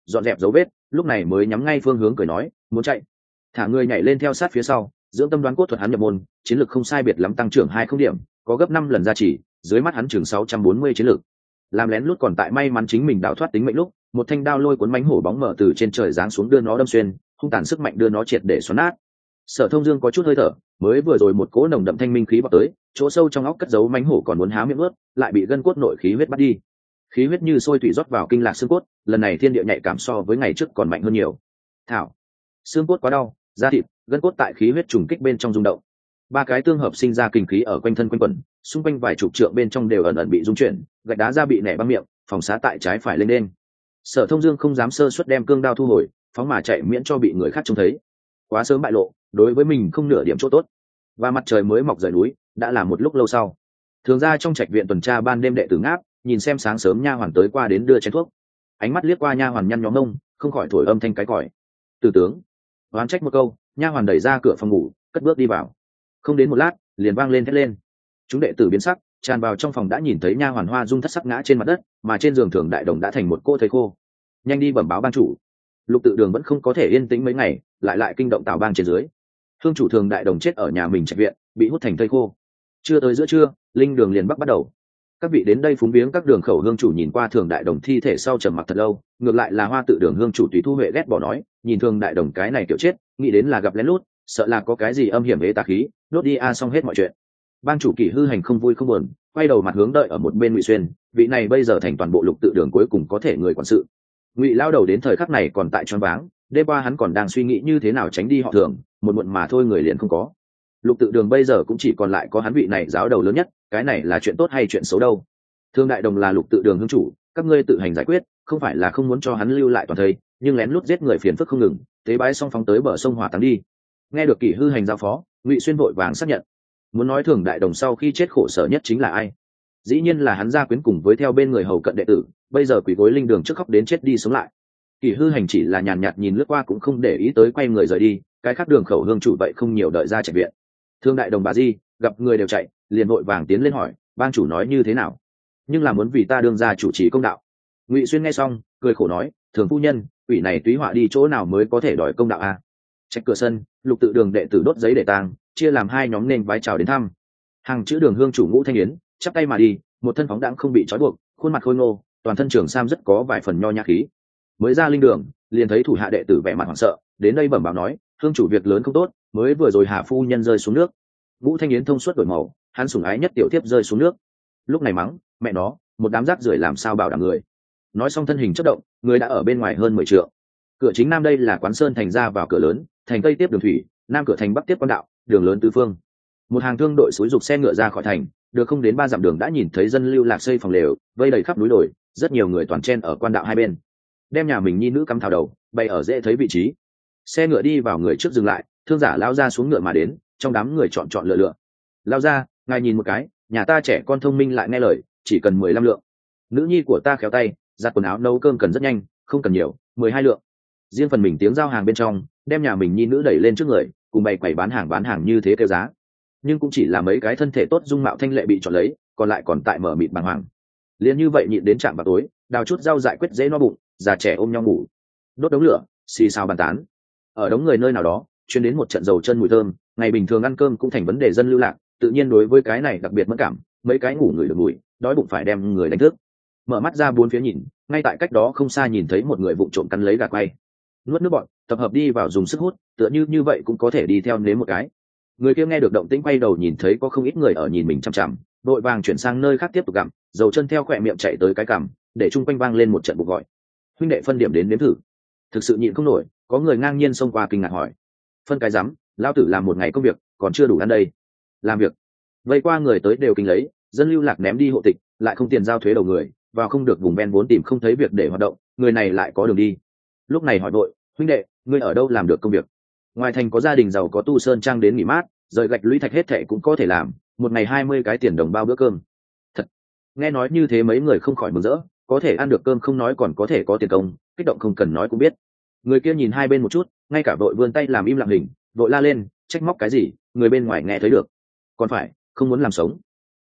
dọn dẹp dấu vết, lúc này mới nhắm ngay phương hướng cười nói muốn chạy. Thả người nhảy lên theo sát phía sau, dưỡng tâm đoán cốt thuật hắn nhập môn, chiến lược không sai biệt lắm, tăng trưởng 20 điểm, có gấp 5 lần gia trì, dưới mắt hắn chừng 640 chiến lược. Làm lén lút còn tại may mắn chính mình đào thoát tính mệnh lúc, một thanh đao lôi cuốn mánh hổ bóng mở từ trên trời giáng xuống đưa nó đâm xuyên, hung tàn sức mạnh đưa nó triệt để xoắn nát. Sở Thông Dương có chút hơi thở, mới vừa rồi một cỗ nồng đậm thanh minh khí vào tới, chỗ sâu trong óc cất giấu mánh hổ còn muốn há miệng ướt, lại bị gân cốt nội khí huyết bắt đi. Khí huyết như sôi thủy rót vào kinh lạc xương cốt, lần này thiên địa nhạy cảm so với ngày trước còn mạnh hơn nhiều. Thảo, xương cốt quá đau, da thịt, gân cốt tại khí huyết trùng kích bên trong rung động. Ba cái tương hợp sinh ra kinh khí ở quanh thân quanh quẩn, xung quanh vài chục trượng bên trong đều ẩn ẩn bị rung chuyển, gạch đá ra bị nẻ băng miệng, phòng xá tại trái phải lên lên. Sở Thông Dương không dám sơ suất đem cương đao thu hồi, phóng mà chạy miễn cho bị người khác trông thấy. Quá sớm bại lộ, đối với mình không nửa điểm chỗ tốt. Và mặt trời mới mọc rời núi, đã là một lúc lâu sau. Thường ra trong trạch viện tuần tra ban đêm đệ tử ngáp, nhìn xem sáng sớm nha hoàn tới qua đến đưa chén thuốc. Ánh mắt liếc qua nha hoàn nhăn nhó mông, không khỏi thổi âm thanh cái còi. Từ tướng, oán trách một câu, nha hoàn đẩy ra cửa phòng ngủ, cất bước đi vào. Không đến một lát, liền vang lên thét lên. Chúng đệ tử biến sắc, tràn vào trong phòng đã nhìn thấy nha hoàn Hoa Dung thất sắc ngã trên mặt đất, mà trên giường Thường Đại Đồng đã thành một cô thây khô. Nhanh đi bẩm báo ban chủ. Lục Tự Đường vẫn không có thể yên tĩnh mấy ngày, lại kinh động Tào Bang trên dưới. Hương chủ Thường Đại Đồng chết ở nhà mình trạch viện, bị hút thành thây khô. Chưa tới giữa trưa, linh đường liền bắt đầu. Các vị đến đây phúng viếng các đường khẩu hương chủ nhìn qua Thường Đại Đồng thi thể sau trầm mặc thật lâu, ngược lại là Hoa Tự Đường hương chủ Tùy Thu Huệ ghét bỏ nói, nhìn Thường Đại Đồng cái này kiểu chết, nghĩ đến là gặp lén lút, sợ là có cái gì âm hiểm ế tà khí, đốt đi xong hết mọi chuyện. Bang chủ Kỷ Hư Hành không vui không buồn, quay đầu mặt hướng đợi ở một bên Ngụy Xuyên, vị này bây giờ thành toàn bộ Lục Tự Đường cuối cùng có thể người quản sự. Ngụy lao đầu đến thời khắc này còn tại choáng váng, đêm qua hắn còn đang suy nghĩ như thế nào tránh đi họ Thường, một muộn mà thôi người liền không có. Lục Tự Đường bây giờ cũng chỉ còn lại có hắn vị này giáo đầu lớn nhất, cái này là chuyện tốt hay chuyện xấu đâu? Thương Đại Đồng là Lục Tự Đường hương chủ, các ngươi tự hành giải quyết, không phải là không muốn cho hắn lưu lại toàn thây, nhưng lén lút giết người phiền phức không ngừng, tế bái xong phóng tới bờ sông hỏa táng đi. Nghe được Kỷ Hư Hành giao phó, Ngụy Xuyên vội vàng xác nhận. Muốn nói Thường Đại Đồng sau khi chết khổ sở nhất chính là ai? Dĩ nhiên là hắn gia quyến cùng với theo bên người hầu cận đệ tử, bây giờ quỳ gối linh đường trước khóc đến chết đi sống lại. Kỷ Hư Hành chỉ là nhàn nhạt nhìn lướt qua cũng không để ý tới, quay người rời đi. Cái khác đường khẩu hương chủ vậy không nhiều đợi ra trạch viện. Thương Đại Đồng bà di gặp người đều chạy, liền vội vàng tiến lên hỏi, bang chủ nói như thế nào? Nhưng là muốn vì ta đương ra chủ trì công đạo. Ngụy Xuyên nghe xong, cười khổ nói, Thường phu nhân, quỷ này túy họa đi chỗ nào mới có thể đòi công đạo a? Trạch cửa sân, Lục Tự Đường đệ tử đốt giấy để tang, chia làm hai nhóm nên vái chào đến thăm. Hàng chữ đường hương chủ Ngũ Thanh Yến chắp tay mà đi, một thân phóng đãng không bị trói buộc, khuôn mặt khôi ngô, toàn thân trường sam rất có vài phần nho nhã khí. Mới ra linh đường, liền thấy thủ hạ đệ tử vẻ mặt hoảng sợ, đến đây bẩm báo nói, hương chủ việc lớn không tốt, mới vừa rồi Hà phu nhân rơi xuống nước. Ngũ Thanh Yến thông suốt đổi màu, hắn sủng ái nhất tiểu thiếp rơi xuống nước. Lúc này mắng, mẹ nó, một đám rác rưởi làm sao bảo đảm người. Nói xong thân hình chớp động, người đã ở bên ngoài hơn 10 trượng. Cửa chính nam đây là Quán Sơn thành ra vào cửa lớn, thành tây tiếp đường thủy, nam cửa thành bắc tiếp quan đạo, đường lớn tứ phương. Một hàng thương đội xúi dục xe ngựa ra khỏi thành, được không đến 3 dặm đường đã nhìn thấy dân lưu lạc xây phòng lều, vây đầy khắp núi đồi, rất nhiều người toàn chen ở quan đạo hai bên. Đem nhà mình nhi nữ cắm thảo đầu, bày ở dễ thấy vị trí. Xe ngựa đi vào người trước dừng lại, thương giả lao ra xuống ngựa mà đến, trong đám người chọn lựa lựa. Lao ra, ngài nhìn một cái, nhà ta trẻ con thông minh lại nghe lời, chỉ cần 15 lượng. Nữ nhi của ta khéo tay, giặt quần áo nấu cơm cần rất nhanh, không cần nhiều, 12 lượng. Riêng phần mình tiếng giao hàng bên trong, đem nhà mình nhi nữ đẩy lên trước người, cùng bày quầy bán hàng như thế kêu giá. Nhưng cũng chỉ là mấy cái thân thể tốt dung mạo thanh lệ bị chọn lấy, còn lại còn tại mở mịt bàng hoàng. Liền như vậy nhịn đến trạm vào tối, đào chút rau dại quyết dễ no bụng, già trẻ ôm nhau ngủ. Đốt đống lửa, xì xào bàn tán. Ở đống người nơi nào đó, chuyến đến một trận dầu chân mùi thơm, ngày bình thường ăn cơm cũng thành vấn đề dân lưu lạc, tự nhiên đối với cái này đặc biệt mất cảm, mấy cái ngủ người được mùi, đói bụng phải đem người đánh thức. Mở mắt ra bốn phía nhìn, ngay tại cách đó không xa nhìn thấy một người vụng trộm cắn lấy gà quay, nuốt nước bọn, tập hợp đi vào dùng sức hút, tựa như vậy cũng có thể đi theo nếm một cái. Người kia nghe được động tĩnh quay đầu nhìn thấy có không ít người ở nhìn mình chằm chằm, đội vàng chuyển sang nơi khác tiếp tục gặm, dầu chân theo khỏe miệng chạy tới cái cằm, để chung quanh vang lên một trận bục gọi. Huynh đệ phân điểm đến nếm thử. Thực sự nhịn không nổi, có người ngang nhiên xông qua kinh ngạc hỏi, phân cái rắm, lao tử làm một ngày công việc còn chưa đủ ăn đây. Làm việc. Vây qua người tới đều kinh lấy, dân lưu lạc ném đi hộ tịch, lại không tiền giao thuế đầu người, vào không được vùng ven vốn tìm không thấy việc để hoạt động, người này lại có đường đi. Lúc này hỏi vội, huynh đệ, ngươi ở đâu làm được công việc? Ngoài thành có gia đình giàu có tu sơn trang đến nghỉ mát, rời gạch lũy thạch hết thệ cũng có thể làm, một ngày 20 cái tiền đồng bao bữa cơm. Thật. Nghe nói như thế mấy người không khỏi mừng rỡ, có thể ăn được cơm không nói còn có thể có tiền công, kích động không cần nói cũng biết. Người kia nhìn hai bên một chút, ngay cả vội vươn tay làm im lặng hình, vội la lên, trách móc cái gì, người bên ngoài nghe thấy được. Còn phải, không muốn làm sống.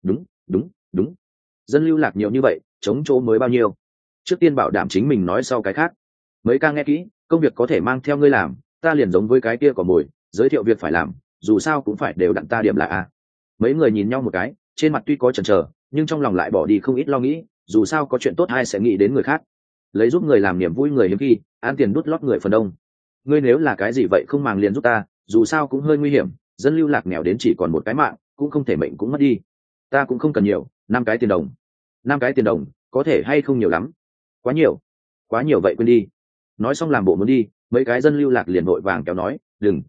Đúng. Dân lưu lạc nhiều như vậy, chống chỗ mới bao nhiêu. Trước tiên bảo đảm chính mình nói sau cái khác. mấy ca nghe kỹ, công việc có thể mang theo ngươi làm, ta liền giống với cái kia cỏ mồi, giới thiệu việc phải làm, dù sao cũng phải đều đặn ta điểm là a. Mấy người nhìn nhau một cái, trên mặt tuy có chần chờ, nhưng trong lòng lại bỏ đi không ít lo nghĩ, dù sao có chuyện tốt ai sẽ nghĩ đến người khác. Lấy giúp người làm niềm vui người hiếm khi, ăn tiền đút lót người phần đông. Ngươi nếu là cái gì vậy không màng liền giúp ta, dù sao cũng hơi nguy hiểm, dân lưu lạc nghèo đến chỉ còn một cái mạng, cũng không thể mệnh cũng mất đi. Ta cũng không cần nhiều, 5 cái tiền đồng. 5 cái tiền đồng, có thể hay không nhiều lắm? Quá nhiều. Quá nhiều vậy quên đi. Nói xong làm bộ muốn đi, mấy cái dân lưu lạc liền vội vàng kéo nói,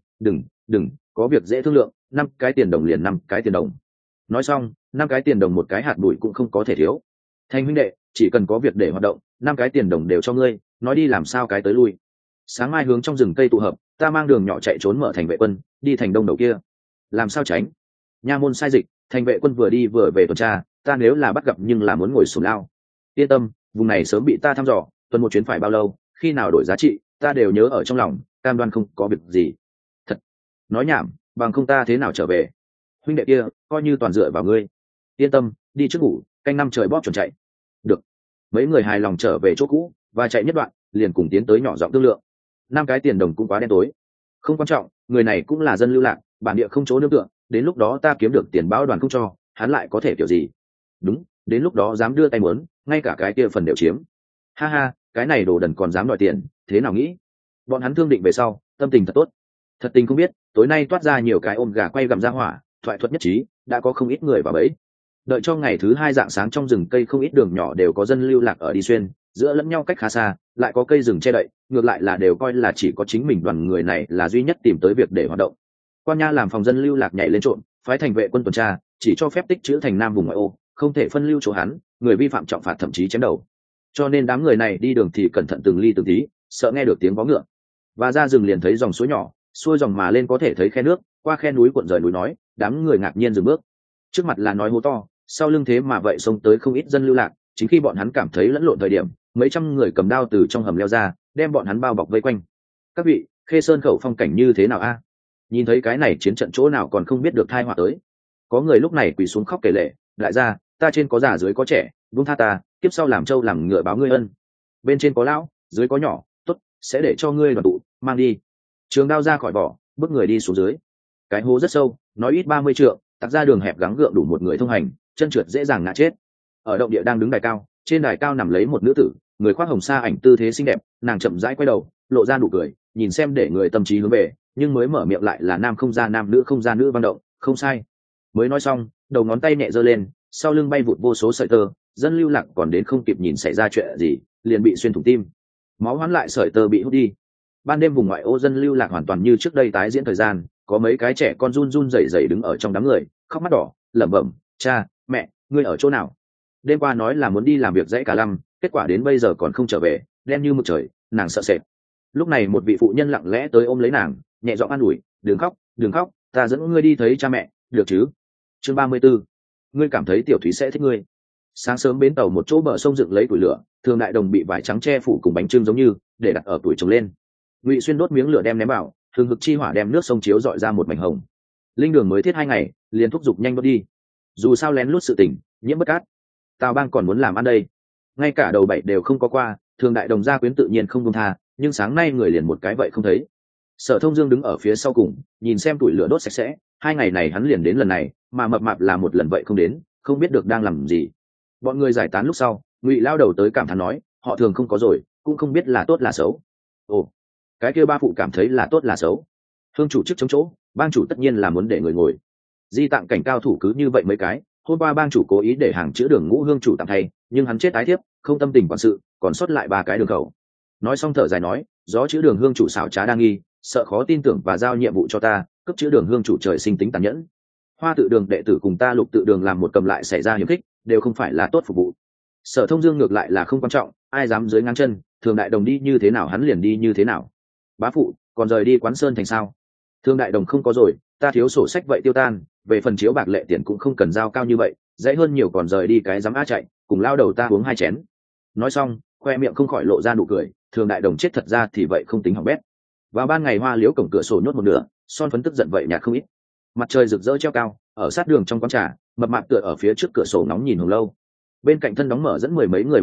đừng, có việc dễ thương lượng, 5 cái tiền đồng liền 5 cái tiền đồng. Nói xong, 5 cái tiền đồng một cái hạt bụi cũng không có thể thiếu. Thành huynh đệ, chỉ cần có việc để hoạt động, 5 cái tiền đồng đều cho ngươi, nói đi làm sao cái tới lui. Sáng mai hướng trong rừng cây tụ hợp, ta mang đường nhỏ chạy trốn mở thành vệ quân, đi thành đông đầu kia. Làm sao tránh? Nha môn sai dịch, thành vệ quân vừa đi vừa về tuần tra, ta nếu là bắt gặp nhưng là muốn ngồi sổm lao. Yên tâm, vùng này sớm bị ta thăm dò, tuần một chuyến phải bao lâu, khi nào đổi giá trị, ta đều nhớ ở trong lòng, cam đoan không có việc gì. Thật, nói nhảm, bằng không ta thế nào trở về? Huynh đệ kia, coi như toàn dựa vào ngươi. Yên tâm, đi trước ngủ, canh năm trời bóp chuẩn chạy. Được. Mấy người hài lòng trở về chỗ cũ, và chạy nhất đoạn, liền cùng tiến tới nhỏ giọng thương lượng. 5 cái tiền đồng cũng quá đen tối. Không quan trọng, người này cũng là dân lưu lạc, bản địa không chỗ nương tựa, đến lúc đó ta kiếm được tiền báo đoàn không cho, hắn lại có thể kiểu gì? Đúng, đến lúc đó dám đưa tay muốn, ngay cả cái kia phần đều chiếm. Ha ha, cái này đồ đần còn dám đòi tiền, thế nào nghĩ? Bọn hắn thương định về sau, tâm tình thật tốt. Thật tình không biết, tối nay toát ra nhiều cái ôm gà quay gặm ra hỏa, thoại thuật nhất trí, đã có không ít người vào bẫy. Đợi cho ngày thứ 2 rạng sáng trong rừng cây không ít đường nhỏ đều có dân lưu lạc ở đi xuyên, giữa lẫn nhau cách khá xa, lại có cây rừng che đậy, ngược lại là đều coi là chỉ có chính mình đoàn người này là duy nhất tìm tới việc để hoạt động. Quan nha làm phòng dân lưu lạc nhảy lên trộm, phái thành vệ quân tuần tra, chỉ cho phép tích trữ thành nam vùng ngoại ô, không thể phân lưu chỗ hắn, người vi phạm trọng phạt thậm chí chém đầu. Cho nên đám người này đi đường thì cẩn thận từng ly từng tí, sợ nghe được tiếng vó ngựa. Và ra rừng liền thấy dòng suối nhỏ, xuôi dòng mà lên có thể thấy khe nước, qua khe núi cuộn rời núi nói, đám người ngạc nhiên dừng bước. Trước mặt là nói hố to, sau lưng thế mà vậy xông tới không ít dân lưu lạc, chính khi bọn hắn cảm thấy lẫn lộn thời điểm, mấy trăm người cầm đao từ trong hầm leo ra, đem bọn hắn bao bọc vây quanh. Các vị, Khê Sơn khẩu phong cảnh như thế nào a? Nhìn thấy cái này chiến trận chỗ nào còn không biết được tai họa tới. Có người lúc này quỳ xuống khóc kể lệ, lại ra, ta trên có già dưới có trẻ, buông tha ta, kiếp sau làm trâu làm ngựa báo ngươi ân. Bên trên có lão, dưới có nhỏ, tốt, sẽ để cho ngươi đoàn tụ, mang đi. Trường đao ra khỏi vỏ, bước người đi xuống dưới. Cái hố rất sâu, nói ít 30 trượng, tặc ra đường hẹp gắng gượng đủ một người thông hành, chân trượt dễ dàng ngã chết. Ở động địa đang đứng đài cao, trên đài cao nằm lấy một nữ tử, người khoác hồng sa ảnh tư thế xinh đẹp, nàng chậm rãi quay đầu, lộ ra nụ cười, nhìn xem để người tâm trí hướng về, nhưng mới mở miệng lại là nam không ra nam, nữ không ra nữ văn động, không sai. Mới nói xong, đầu ngón tay nhẹ giơ lên, sau lưng bay vụt vô số sợi tơ, dân lưu lạc còn đến không kịp nhìn xảy ra chuyện gì, liền bị xuyên thủng tim, máu hoán lại sợi tơ bị hút đi. Ban đêm vùng ngoại ô dân lưu lạc hoàn toàn như trước đây tái diễn thời gian, có mấy cái trẻ con run run rẩy rẩy đứng ở trong đám người, khóc mắt đỏ, lẩm bẩm, cha, mẹ, ngươi ở chỗ nào? Đêm qua nói là muốn đi làm việc dãy cả lăm, kết quả đến bây giờ còn không trở về, đen như mực trời, nàng sợ sệt. Lúc này một vị phụ nhân lặng lẽ tới ôm lấy nàng, nhẹ giọng an ủi, đừng khóc, ta dẫn ngươi đi thấy cha mẹ, được chứ? Chương 34. Ngươi cảm thấy tiểu thúy sẽ thích ngươi. Sáng sớm bến tàu một chỗ bờ sông dựng lấy củi lửa, thường đại đồng bị vải trắng che phủ cùng bánh trưng giống như, để đặt ở tuổi trồng lên. Ngụy Xuyên đốt miếng lửa đem ném vào, thường hực chi hỏa đem nước sông chiếu dọi ra một mảnh hồng. Linh đường mới thiết 2 ngày, liền thúc giục nhanh đốt đi. Dù sao lén lút sự tình, nhiễm bất cát. Tào Bang còn muốn làm ăn đây, ngay cả đầu 7 đều không có qua, thường đại đồng gia quyến tự nhiên không công tha, nhưng sáng nay người liền một cái vậy không thấy. Sở Thông Dương đứng ở phía sau cùng, nhìn xem tuổi lửa đốt sạch sẽ, 2 ngày này hắn liền đến lần này, mà mập mạp là một lần vậy không đến, không biết được đang làm gì. Bọn người giải tán lúc sau, Ngụy lao đầu tới cảm thán nói, họ thường không có rồi, cũng không biết là tốt là xấu. Ồ, cái kia ba phụ cảm thấy là tốt là xấu. Hương chủ chức chống chỗ, bang chủ tất nhiên là muốn để người ngồi. Di tạng cảnh cao thủ cứ như vậy mấy cái, hôm qua bang chủ cố ý để hàng chữa đường ngũ hương chủ tạm thay, nhưng hắn chết ái thiếp, không tâm tình quản sự, còn sót lại 3 cái đường khẩu. Nói xong thở dài nói, gió chữa đường hương chủ xảo trá đa nghi, sợ khó tin tưởng và giao nhiệm vụ cho ta, cấp chữa đường hương chủ trời sinh tính tàn nhẫn. Hoa tự đường đệ tử cùng ta Lục tự đường làm một cầm lại xảy ra hiểm khích, đều không phải là tốt phục vụ. Sở Thông Dương ngược lại là không quan trọng, ai dám dưới ngang chân, thường đại đồng đi như thế nào hắn liền đi như thế nào. Bá phụ, còn rời đi Quán Sơn thành sao? Thương đại đồng không có rồi, ta thiếu sổ sách vậy tiêu tan, về phần chiếu bạc lệ tiền cũng không cần giao cao như vậy, dễ hơn nhiều còn rời đi cái dám á chạy, cùng lao đầu ta uống 2 chén. Nói xong, khoe miệng không khỏi lộ ra nụ cười, thường đại đồng chết thật ra thì vậy không tính hỏng bét. Vào ban ngày hoa liễu cổng cửa sổ nhốt một nửa, son phấn tức giận vậy nhạt không ít. Mặt trời rực rỡ treo cao, ở sát đường trong quán trà, mập mạp tựa ở phía trước cửa sổ nóng nhìn hồng lâu. Bên cạnh thân đóng mở dẫn 10 mấy người bảo vệ,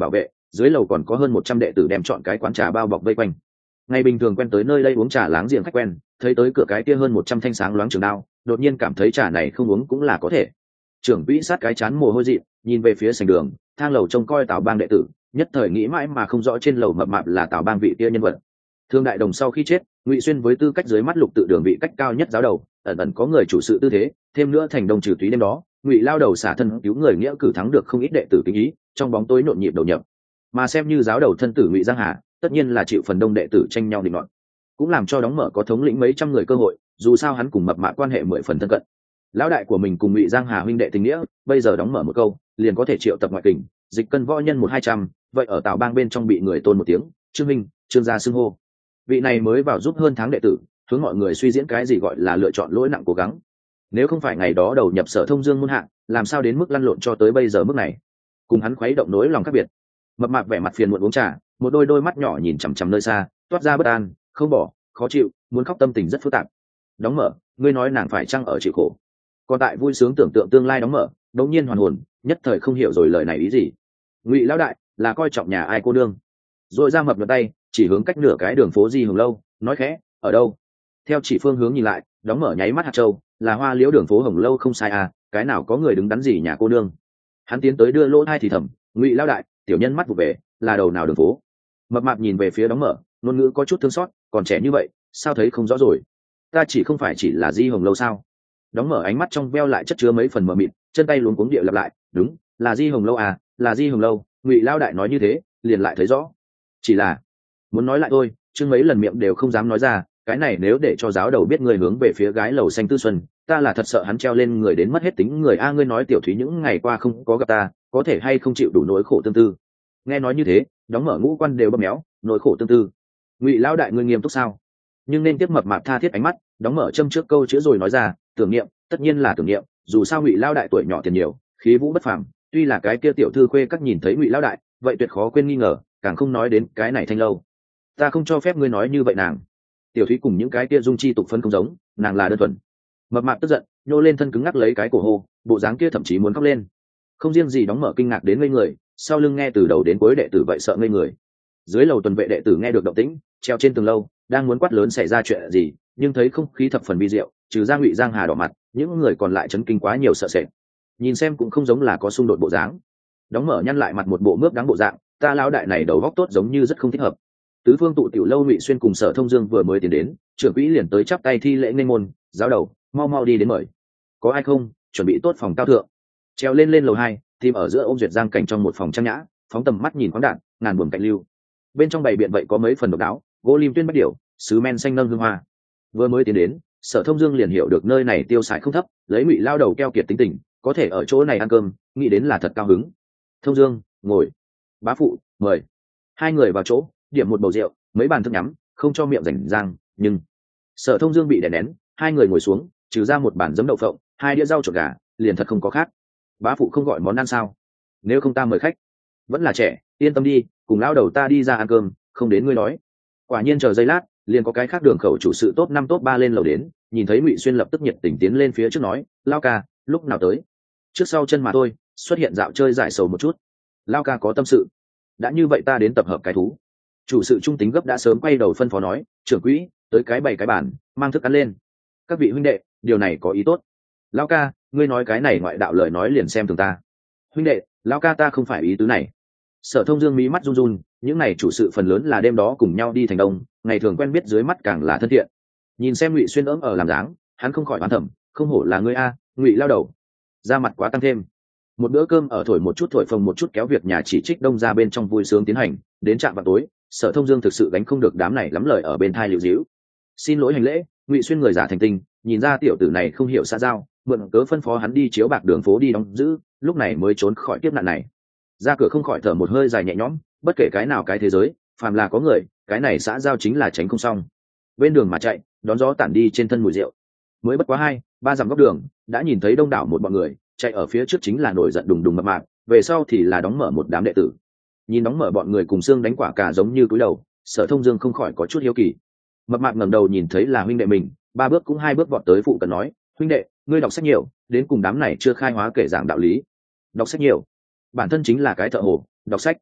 dưới lầu còn có hơn 100 đệ tử đem chọn cái quán trà bao bọc vây quanh. Ngày bình thường quen tới nơi đây uống trà láng giềng khách quen, thấy tới cửa cái kia hơn 100 thanh sáng loáng trường đao, đột nhiên cảm thấy trà này không uống cũng là có thể. Trưởng quỹ sát cái chán mồ hôi dị, nhìn về phía sảnh đường, thang lầu trông coi Tào Bang đệ tử, nhất thời nghĩ mãi mà không rõ trên lầu mập mạp là Tào Bang vị kia nhân vật. Thương đại đồng sau khi chết, Ngụy Xuyên với tư cách dưới mắt lục tự đường vị cách cao nhất giáo đầu, ẩn ẩn có người chủ sự tư thế, thêm nữa thành đông trừ túy đêm đó, Ngụy lao đầu xả thân cứu người nghĩa cử thắng được không ít đệ tử kính ý, trong bóng tối nhộn nhịp đầu nhập. Mà xem như giáo đầu thân tử Ngụy Giang Hà, tất nhiên là chịu phần đông đệ tử tranh nhau định luận, cũng làm cho đóng mở có thống lĩnh mấy trăm người cơ hội, dù sao hắn cùng mập mạp quan hệ 10 phần thân cận. Lão đại của mình cùng Ngụy Giang Hà huynh đệ tình nghĩa, bây giờ đóng mở một câu, liền có thể triệu tập ngoại kình, dịch cân võ nhân 1-200, vậy ở Tào Bang bên trong bị người tôn một tiếng, Trương Minh, Trương gia xưng hô. Vị này mới vào giúp hơn tháng đệ tử, hướng mọi người suy diễn cái gì gọi là lựa chọn lỗi nặng cố gắng. Nếu không phải ngày đó đầu nhập Sở Thông Dương môn hạng, làm sao đến mức lăn lộn cho tới bây giờ mức này. Cùng hắn khuấy động nỗi lòng khác biệt. Mập mạp vẻ mặt phiền muộn uống trà, một đôi mắt nhỏ nhìn chằm chằm nơi xa, toát ra bất an, không bỏ, khó chịu, muốn khóc, tâm tình rất phức tạp. Đóng mở, ngươi nói nàng phải chăng ở chịu khổ? Còn tại vui sướng tưởng tượng tương lai đóng mở, đột nhiên hoàn hồn, nhất thời không hiểu rồi lời này ý gì. Ngụy lão đại là coi trọng nhà ai cô đương? Rồi ra mập ngửa tay, chỉ hướng cách nửa cái đường phố Di Hồng lâu, nói khẽ, ở đâu? Theo chỉ phương hướng nhìn lại, đóng mở nháy mắt hạt châu, là Hoa Liễu đường phố Hồng lâu không sai à, cái nào có người đứng đắn gì nhà cô nương. Hắn tiến tới đưa lỗ tai thì thầm, Ngụy lão đại, tiểu nhân mắt vụ về, là đầu nào đường phố? Mập mạp nhìn về phía đóng mở, ngôn ngữ có chút thương xót, còn trẻ như vậy, sao thấy không rõ rồi? Ta chỉ không phải chỉ là Di Hồng lâu sao? Đóng mở ánh mắt trong veo lại chất chứa mấy phần mờ mịt, chân tay luống cuống địa lặp lại, đúng, là Di Hồng lâu à, là Di Hồng lâu. Ngụy lão đại nói như thế, liền lại thấy rõ. Chỉ là muốn nói lại thôi, chứ mấy lần miệng đều không dám nói ra, cái này nếu để cho giáo đầu biết người hướng về phía gái lầu xanh Tư Xuân, ta là thật sợ hắn treo lên người đến mất hết tính người a. Ngươi nói tiểu thúy những ngày qua không có gặp ta, có thể hay không chịu đủ nỗi khổ tương tư? Nghe nói như thế, đóng mở ngũ quan đều bấm méo, nỗi khổ tương tư. Ngụy lão đại ngươi nghiêm túc sao? Nhưng nên tiếp mập mạp tha thiết ánh mắt, đóng mở châm trước câu chữa rồi nói ra, tưởng niệm, tất nhiên là tưởng niệm, dù sao Ngụy lão đại tuổi nhỏ tiền nhiều, khí vũ bất phàm, tuy là cái kia tiểu thư khuê các nhìn thấy Ngụy lão đại, vậy tuyệt khó quên nghi ngờ, càng không nói đến cái này thanh lâu. Ta không cho phép ngươi nói như vậy nàng. Tiểu thúy cùng những cái kia dung chi tục phân không giống, nàng là đơn thuần. Mập mạp tức giận, nhô lên thân cứng ngắc lấy cái cổ hô, bộ dáng kia thậm chí muốn khóc lên. Không riêng gì đóng mở kinh ngạc đến ngây người, sau lưng nghe từ đầu đến cuối đệ tử vậy sợ ngây người. Dưới lầu tuần vệ đệ tử nghe được động tĩnh, treo trên tường lâu, đang muốn quát lớn xảy ra chuyện gì, nhưng thấy không khí thập phần vi diệu, trừ ra Ngụy Giang Hà đỏ mặt, những người còn lại chấn kinh quá nhiều sợ sệt. Nhìn xem cũng không giống là có xung đột bộ dáng. Đóng mở nhăn lại mặt một bộ mướp đắng bộ dạng, ta lão đại này đầu góc tốt giống như rất không thích hợp. Tứ phương tụ tiểu lâu Ngụy Xuyên cùng Sở Thông Dương vừa mới tiến đến, trưởng quỹ liền tới chắp tay thi lễ nghênh môn, giáo đầu, mau mau đi đến mời. Có ai không? Chuẩn bị tốt phòng cao thượng. Treo lên lầu 2, tìm ở giữa ôm duyệt giang cảnh trong một phòng trang nhã, phóng tầm mắt nhìn khoáng đạn, ngàn buồm cạnh lưu. Bên trong bày biện vậy có mấy phần độc đáo, gỗ lim tuyên bách điểu, sứ men xanh nâng hương hoa. Vừa mới tiến đến, Sở Thông Dương liền hiểu được nơi này tiêu xài không thấp, lấy Ngụy lao đầu keo kiệt tính tình, có thể ở chỗ này ăn cơm, nghĩ đến là thật cao hứng. Thông Dương, ngồi. Bá phụ, mời. Hai người vào chỗ, điểm một bầu rượu, mấy bàn thức nhắm, không cho miệng rảnh rang, nhưng Sở Thông Dương bị đè nén, hai người ngồi xuống, trừ ra một bàn giấm đậu phộng, hai đĩa rau trộn gà, liền thật không có khác. Bá phụ không gọi món ăn sao? Nếu không ta mời khách. Vẫn là trẻ, yên tâm đi, cùng lão đầu ta đi ra ăn cơm, không đến ngươi nói. Quả nhiên chờ giây lát, liền có cái khác đường khẩu chủ sự top 5 top 3 lên lầu đến, nhìn thấy Ngụy Xuyên lập tức nhiệt tình tiến lên phía trước nói, lao ca, lúc nào tới? Trước sau chân mà thôi, xuất hiện dạo chơi giải sầu một chút. Lao ca có tâm sự. Đã như vậy ta đến tập hợp cái thú. Chủ sự trung tính gấp đã sớm quay đầu phân phó nói, trưởng quỹ, tới cái bày cái bản, mang thức ăn lên. Các vị huynh đệ, điều này có ý tốt. Lao ca, ngươi nói cái này ngoại đạo lời nói liền xem thường ta. Huynh đệ, Lao ca ta không phải ý tứ này. Sở Thông Dương mí mắt run run, những này chủ sự phần lớn là đêm đó cùng nhau đi thành đông, ngày thường quen biết dưới mắt càng là thân thiện. Nhìn xem Ngụy Xuyên ỡm ở làm dáng, hắn không khỏi oán thầm, không hổ là ngươi a, Ngụy lao đầu. Ra mặt quá tăng thêm. Một bữa cơm ở thổi một chút thổi phồng một chút kéo việc nhà chỉ trích đông ra bên trong vui sướng tiến hành, đến trạm vào tối, Sở Thông Dương thực sự gánh không được đám này lắm lời ở bên thai liễu díu. Xin lỗi hành lễ, Ngụy Xuyên người giả thành tinh, nhìn ra tiểu tử này không hiểu xã giao, mượn cớ phân phó hắn đi chiếu bạc đường phố đi đóng giữ, lúc này mới trốn khỏi kiếp nạn này. Ra cửa không khỏi thở một hơi dài nhẹ nhõm, bất kể cái nào cái thế giới, phàm là có người, cái này xã giao chính là tránh không xong. Bên đường mà chạy, đón gió tản đi trên thân mùi rượu. Mới bất quá 2-3 dặm góc đường, đã nhìn thấy đông đảo một bọn người, chạy ở phía trước chính là nổi giận đùng đùng mập mạp, về sau thì là đóng mở một đám đệ tử. Nhìn đóng mở bọn người cùng xương đánh quả cà giống như cúi đầu, Sở Thông Dương không khỏi có chút hiếu kỳ. Mập mạp ngẩng đầu nhìn thấy là huynh đệ mình, 3 bước cũng 2 bước vọt tới phụ cận nói, huynh đệ, ngươi đọc sách nhiều, đến cùng đám này chưa khai hóa kể giảng đạo lý. Đọc sách nhiều, bản thân chính là cái thợ hồ, đọc sách.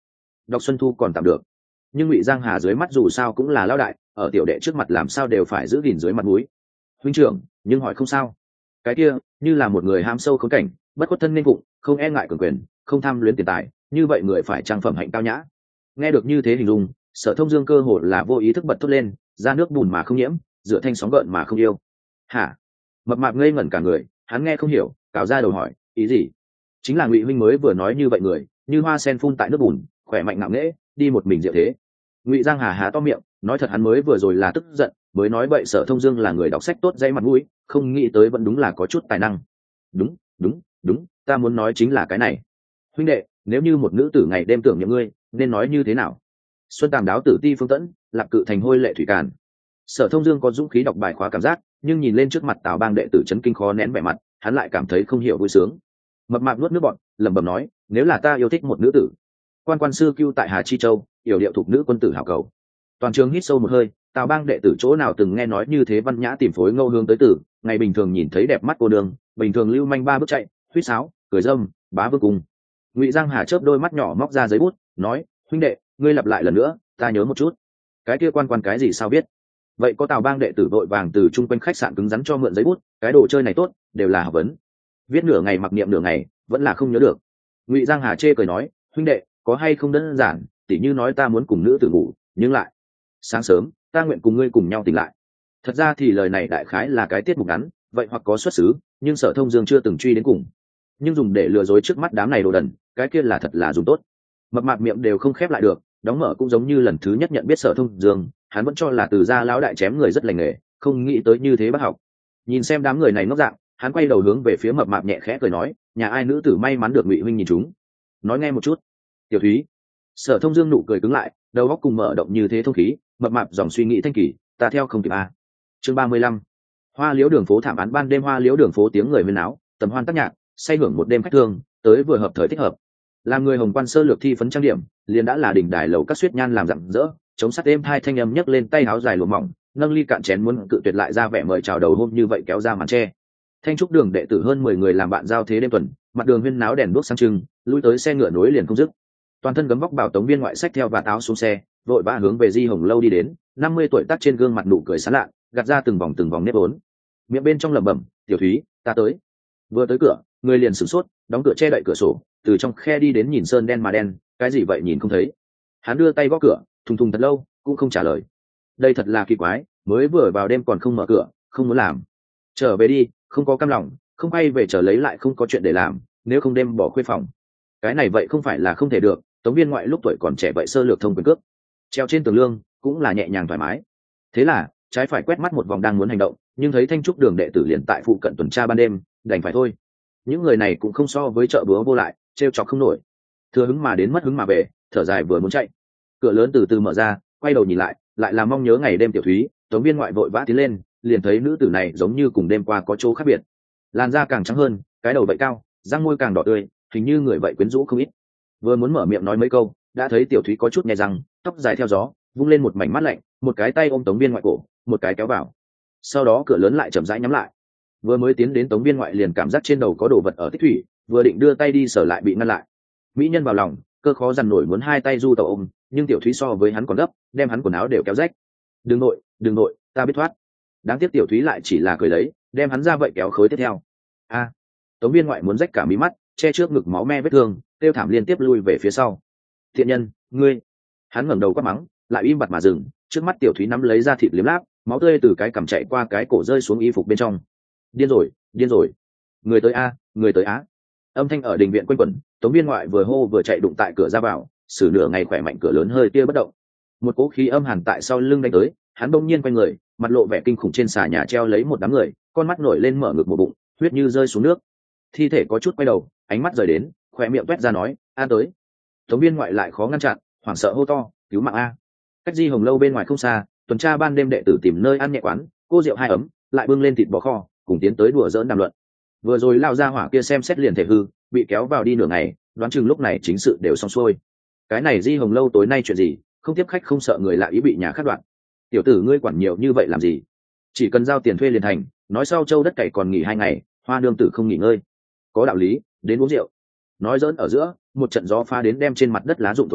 đọc xuân thu còn tạm được, nhưng Ngụy Giang Hà dưới mắt dù sao cũng là lão đại, ở tiểu đệ trước mặt làm sao đều phải giữ gìn dưới mặt mũi. Huynh trưởng, nhưng hỏi không sao. Cái kia như là một người ham sâu khốn cảnh, bất khuất thân nên phụng, không e ngại cường quyền, không tham luyến tiền tài, như vậy người phải trang phẩm hạnh cao nhã. Nghe được như thế hình dung, Sở Thông Dương cơ hồ là vô ý thức bật thốt lên, ra nước bùn mà không nhiễm, rửa thanh sóng gợn mà không yêu. Hả? Mập mạp ngây ngẩn cả người, hắn nghe không hiểu, cào ra đầu hỏi, ý gì? Chính là Ngụy huynh mới vừa nói như vậy người, như hoa sen phun tại nước bùn, khỏe mạnh ngạo nghễ, đi một mình diệu thế. Ngụy Giang Hà há to miệng, nói thật hắn mới vừa rồi là tức giận, mới nói vậy Sở Thông Dương là người đọc sách tốt dây mặt mũi, không nghĩ tới vẫn đúng là có chút tài năng. Đúng, đúng, đúng, ta muốn nói chính là cái này. Huynh đệ, nếu như một nữ tử ngày đêm tưởng nhớ ngươi, nên nói như thế nào? Xuân Tàm đáo tử ti phương tẫn, lạc cự thành hôi lệ thủy càn. Sở Thông Dương có dũng khí đọc bài khóa cảm giác, nhưng nhìn lên trước mặt Tào Bang đệ tử chấn kinh khó nén vẻ mặt, hắn lại cảm thấy không hiểu vui sướng. Mập mạp nuốt nước bọt, lẩm bẩm nói, nếu là ta yêu thích một nữ tử, quan quan sư cưu tại Hà Chi Châu, yểu điệu thục nữ quân tử hảo cầu. Toàn trường hít sâu một hơi, Tào Bang đệ tử chỗ nào từng nghe nói như thế văn nhã tìm phối ngâu hương tới tử, ngày bình thường nhìn thấy đẹp mắt cô đường, bình thường lưu manh ba bước chạy, huýt sáo, cười dâm, bá vương cùng. Ngụy Giang Hà chớp đôi mắt nhỏ móc ra giấy bút, nói, huynh đệ, ngươi lặp lại lần nữa, ta nhớ một chút. Cái kia quan quan cái gì sao biết? Vậy có Tào Bang đệ tử vội vàng từ chung quanh khách sạn cứng rắn cho mượn giấy bút, cái đồ chơi này tốt, đều là học vấn. Viết nửa ngày mặc niệm nửa ngày, vẫn là không nhớ được. Ngụy Giang Hà chê cười nói, huynh đệ, có hay không đơn giản, tỉ như nói ta muốn cùng nữ tử ngủ, nhưng lại sáng sớm, ta nguyện cùng ngươi cùng nhau tỉnh lại. Thật ra thì lời này đại khái là cái tiết mục ngắn, vậy hoặc có xuất xứ, nhưng Sở Thông Dương chưa từng truy đến cùng. Nhưng dùng để lừa dối trước mắt đám này đồ đần, cái kia là thật là dùng tốt. Mập mạp miệng đều không khép lại được, đóng mở cũng giống như lần thứ nhất nhận biết Sở Thông Dương, hắn vẫn cho là từ gia lão đại chém người rất lành nghề, không nghĩ tới như thế bác học. Nhìn xem đám người này ngốc dạng, hắn quay đầu hướng về phía mập mạp nhẹ khẽ cười nói, nhà ai nữ tử may mắn được Ngụy huynh nhìn chúng, nói nghe một chút. Tiểu Thúy. Sở Thông Dương nụ cười cứng lại, đầu óc cùng mở động như thế thông khí, mập mạp dòng suy nghĩ thanh kỳ, ta theo không kịp a. Chương 35. Hoa Liễu đường phố thảm án ban đêm, Hoa Liễu đường phố tiếng người huyên náo, tầm hoan tác nhạc, say hưởng một đêm khách thương, tới vừa hợp thời thích hợp. Làm người Hồng Quan sơ lược thi phấn trang điểm, liền đã là đỉnh đài lầu các suyết nhan làm rạng rỡ, chống sắt êm hai thanh âm nhấc lên tay áo dài lụa mỏng, nâng ly cạn chén muốn cự tuyệt lại ra vẻ mời chào đầu hôm như vậy kéo ra màn che. Thanh trúc đường đệ tử hơn 10 người làm bạn giao thế đêm tuần, mặt đường huyên náo đèn đuốc sáng trưng, lui tới xe ngựa nối liền không dứt. Toàn thân gấm vóc bảo tống viên ngoại sách theo và táo xuống xe, vội vã hướng về Di Hồng lâu đi đến, 50 tuổi tác trên gương mặt nụ cười sán lạ, gạt ra từng vòng nếp vốn. Miệng bên trong lẩm bẩm, "Tiểu Thúy, ta tới." Vừa tới cửa, người liền sửng sốt, đóng cửa che đậy cửa sổ, từ trong khe đi đến nhìn sơn đen mà đen, cái gì vậy nhìn không thấy. Hắn đưa tay gõ cửa, thùng thùng thật lâu, cũng không trả lời. Đây thật là kỳ quái, mới vừa vào đêm còn không mở cửa, không muốn làm. Trở về đi, không có cam lòng, không quay về trở lấy lại không có chuyện để làm, nếu không đêm bỏ khuê phòng. Cái này vậy không phải là không thể được, tống viên ngoại lúc tuổi còn trẻ vậy sơ lược thông quyền cước, treo trên tường lương cũng là nhẹ nhàng thoải mái. Thế là trái phải quét mắt một vòng đang muốn hành động, nhưng thấy thanh trúc đường đệ tử liền tại phụ cận tuần tra ban đêm, đành phải thôi. Những người này cũng không so với chợ búa vô lại, trêu chọc không nổi. Thừa hứng mà đến mất hứng mà về, thở dài vừa muốn chạy. Cửa lớn từ từ mở ra, quay đầu nhìn lại là mong nhớ ngày đêm Tiểu Thúy. Tống viên ngoại vội vã tiến lên, liền thấy nữ tử này giống như cùng đêm qua có chỗ khác biệt. Làn da càng trắng hơn, cái đầu vậy cao, răng môi càng đỏ tươi, hình như người vậy quyến rũ không ít. Vừa muốn mở miệng nói mấy câu, đã thấy Tiểu Thúy có chút nhẹ răng, tóc dài theo gió, vung lên một mảnh mắt lạnh, một cái tay ôm Tống viên ngoại cổ, một cái kéo vào. Sau đó cửa lớn lại chậm rãi nhắm lại. Vừa mới tiến đến Tống viên ngoại liền cảm giác trên đầu có đồ vật ở tích thủy, vừa định đưa tay đi sở lại bị ngăn lại. Mỹ nhân vào lòng, cơ khó dằn nổi muốn hai tay du tàu ôm, nhưng Tiểu Thúy so với hắn còn gấp, đem hắn quần áo đều kéo rách. Đừng nội, ta biết thoát. Đáng tiếc Tiểu Thúy lại chỉ là cười lấy, đem hắn ra vậy kéo khối tiếp theo. A. Tống viên ngoại muốn rách cả mí mắt, che trước ngực máu me vết thương, tiêu thảm liên tiếp lui về phía sau. Thiện nhân, ngươi. Hắn ngẩng đầu quát mắng, lại im bặt mà dừng. Trước mắt Tiểu Thúy nắm lấy ra thịt liếm láp, máu tươi từ cái cằm chạy qua cái cổ rơi xuống y phục bên trong. Điên rồi, người tới a, người tới á. Âm thanh ở đình viện quanh quẩn, Tống viên ngoại vừa hô vừa chạy đụng tại cửa ra vào, xử nửa ngày khỏe mạnh cửa lớn hơi tia bất động. Một cỗ khí âm hàn tại sau lưng đánh tới, hắn bỗng nhiên quay người, mặt lộ vẻ kinh khủng, trên xà nhà treo lấy một đám người, con mắt nổi lên mở ngực một bụng, huyết như rơi xuống nước. Thi thể có chút quay đầu, ánh mắt rời đến, khỏe miệng toét ra nói, "An tới." Tống viên ngoại lại khó ngăn chặn, hoảng sợ hô to, "Cứu mạng a!" Cách Di Hồng lâu bên ngoài không xa, tuần tra ban đêm đệ tử tìm nơi ăn nhẹ quán, cô rượu hai ấm, lại bưng lên thịt bò kho, cùng tiến tới đùa giỡn đàm luận. Vừa rồi lao ra hỏa kia xem xét liền thể hư, bị kéo vào đi nửa ngày, đoán chừng lúc này chính sự đều xong xuôi. Cái này Di Hồng lâu tối nay chuyện gì, không tiếp khách không sợ người lạ ý bị nhà khác đoạn. Tiểu tử ngươi quản nhiều như vậy làm gì? Chỉ cần giao tiền thuê liền thành, nói sau châu đất cày còn nghỉ 2 ngày, Hoa nương tử không nghỉ ngơi. Có đạo lý, đến uống rượu. Nói giỡn ở giữa, một trận gió pha đến đem trên mặt đất lá rụng thổi tan,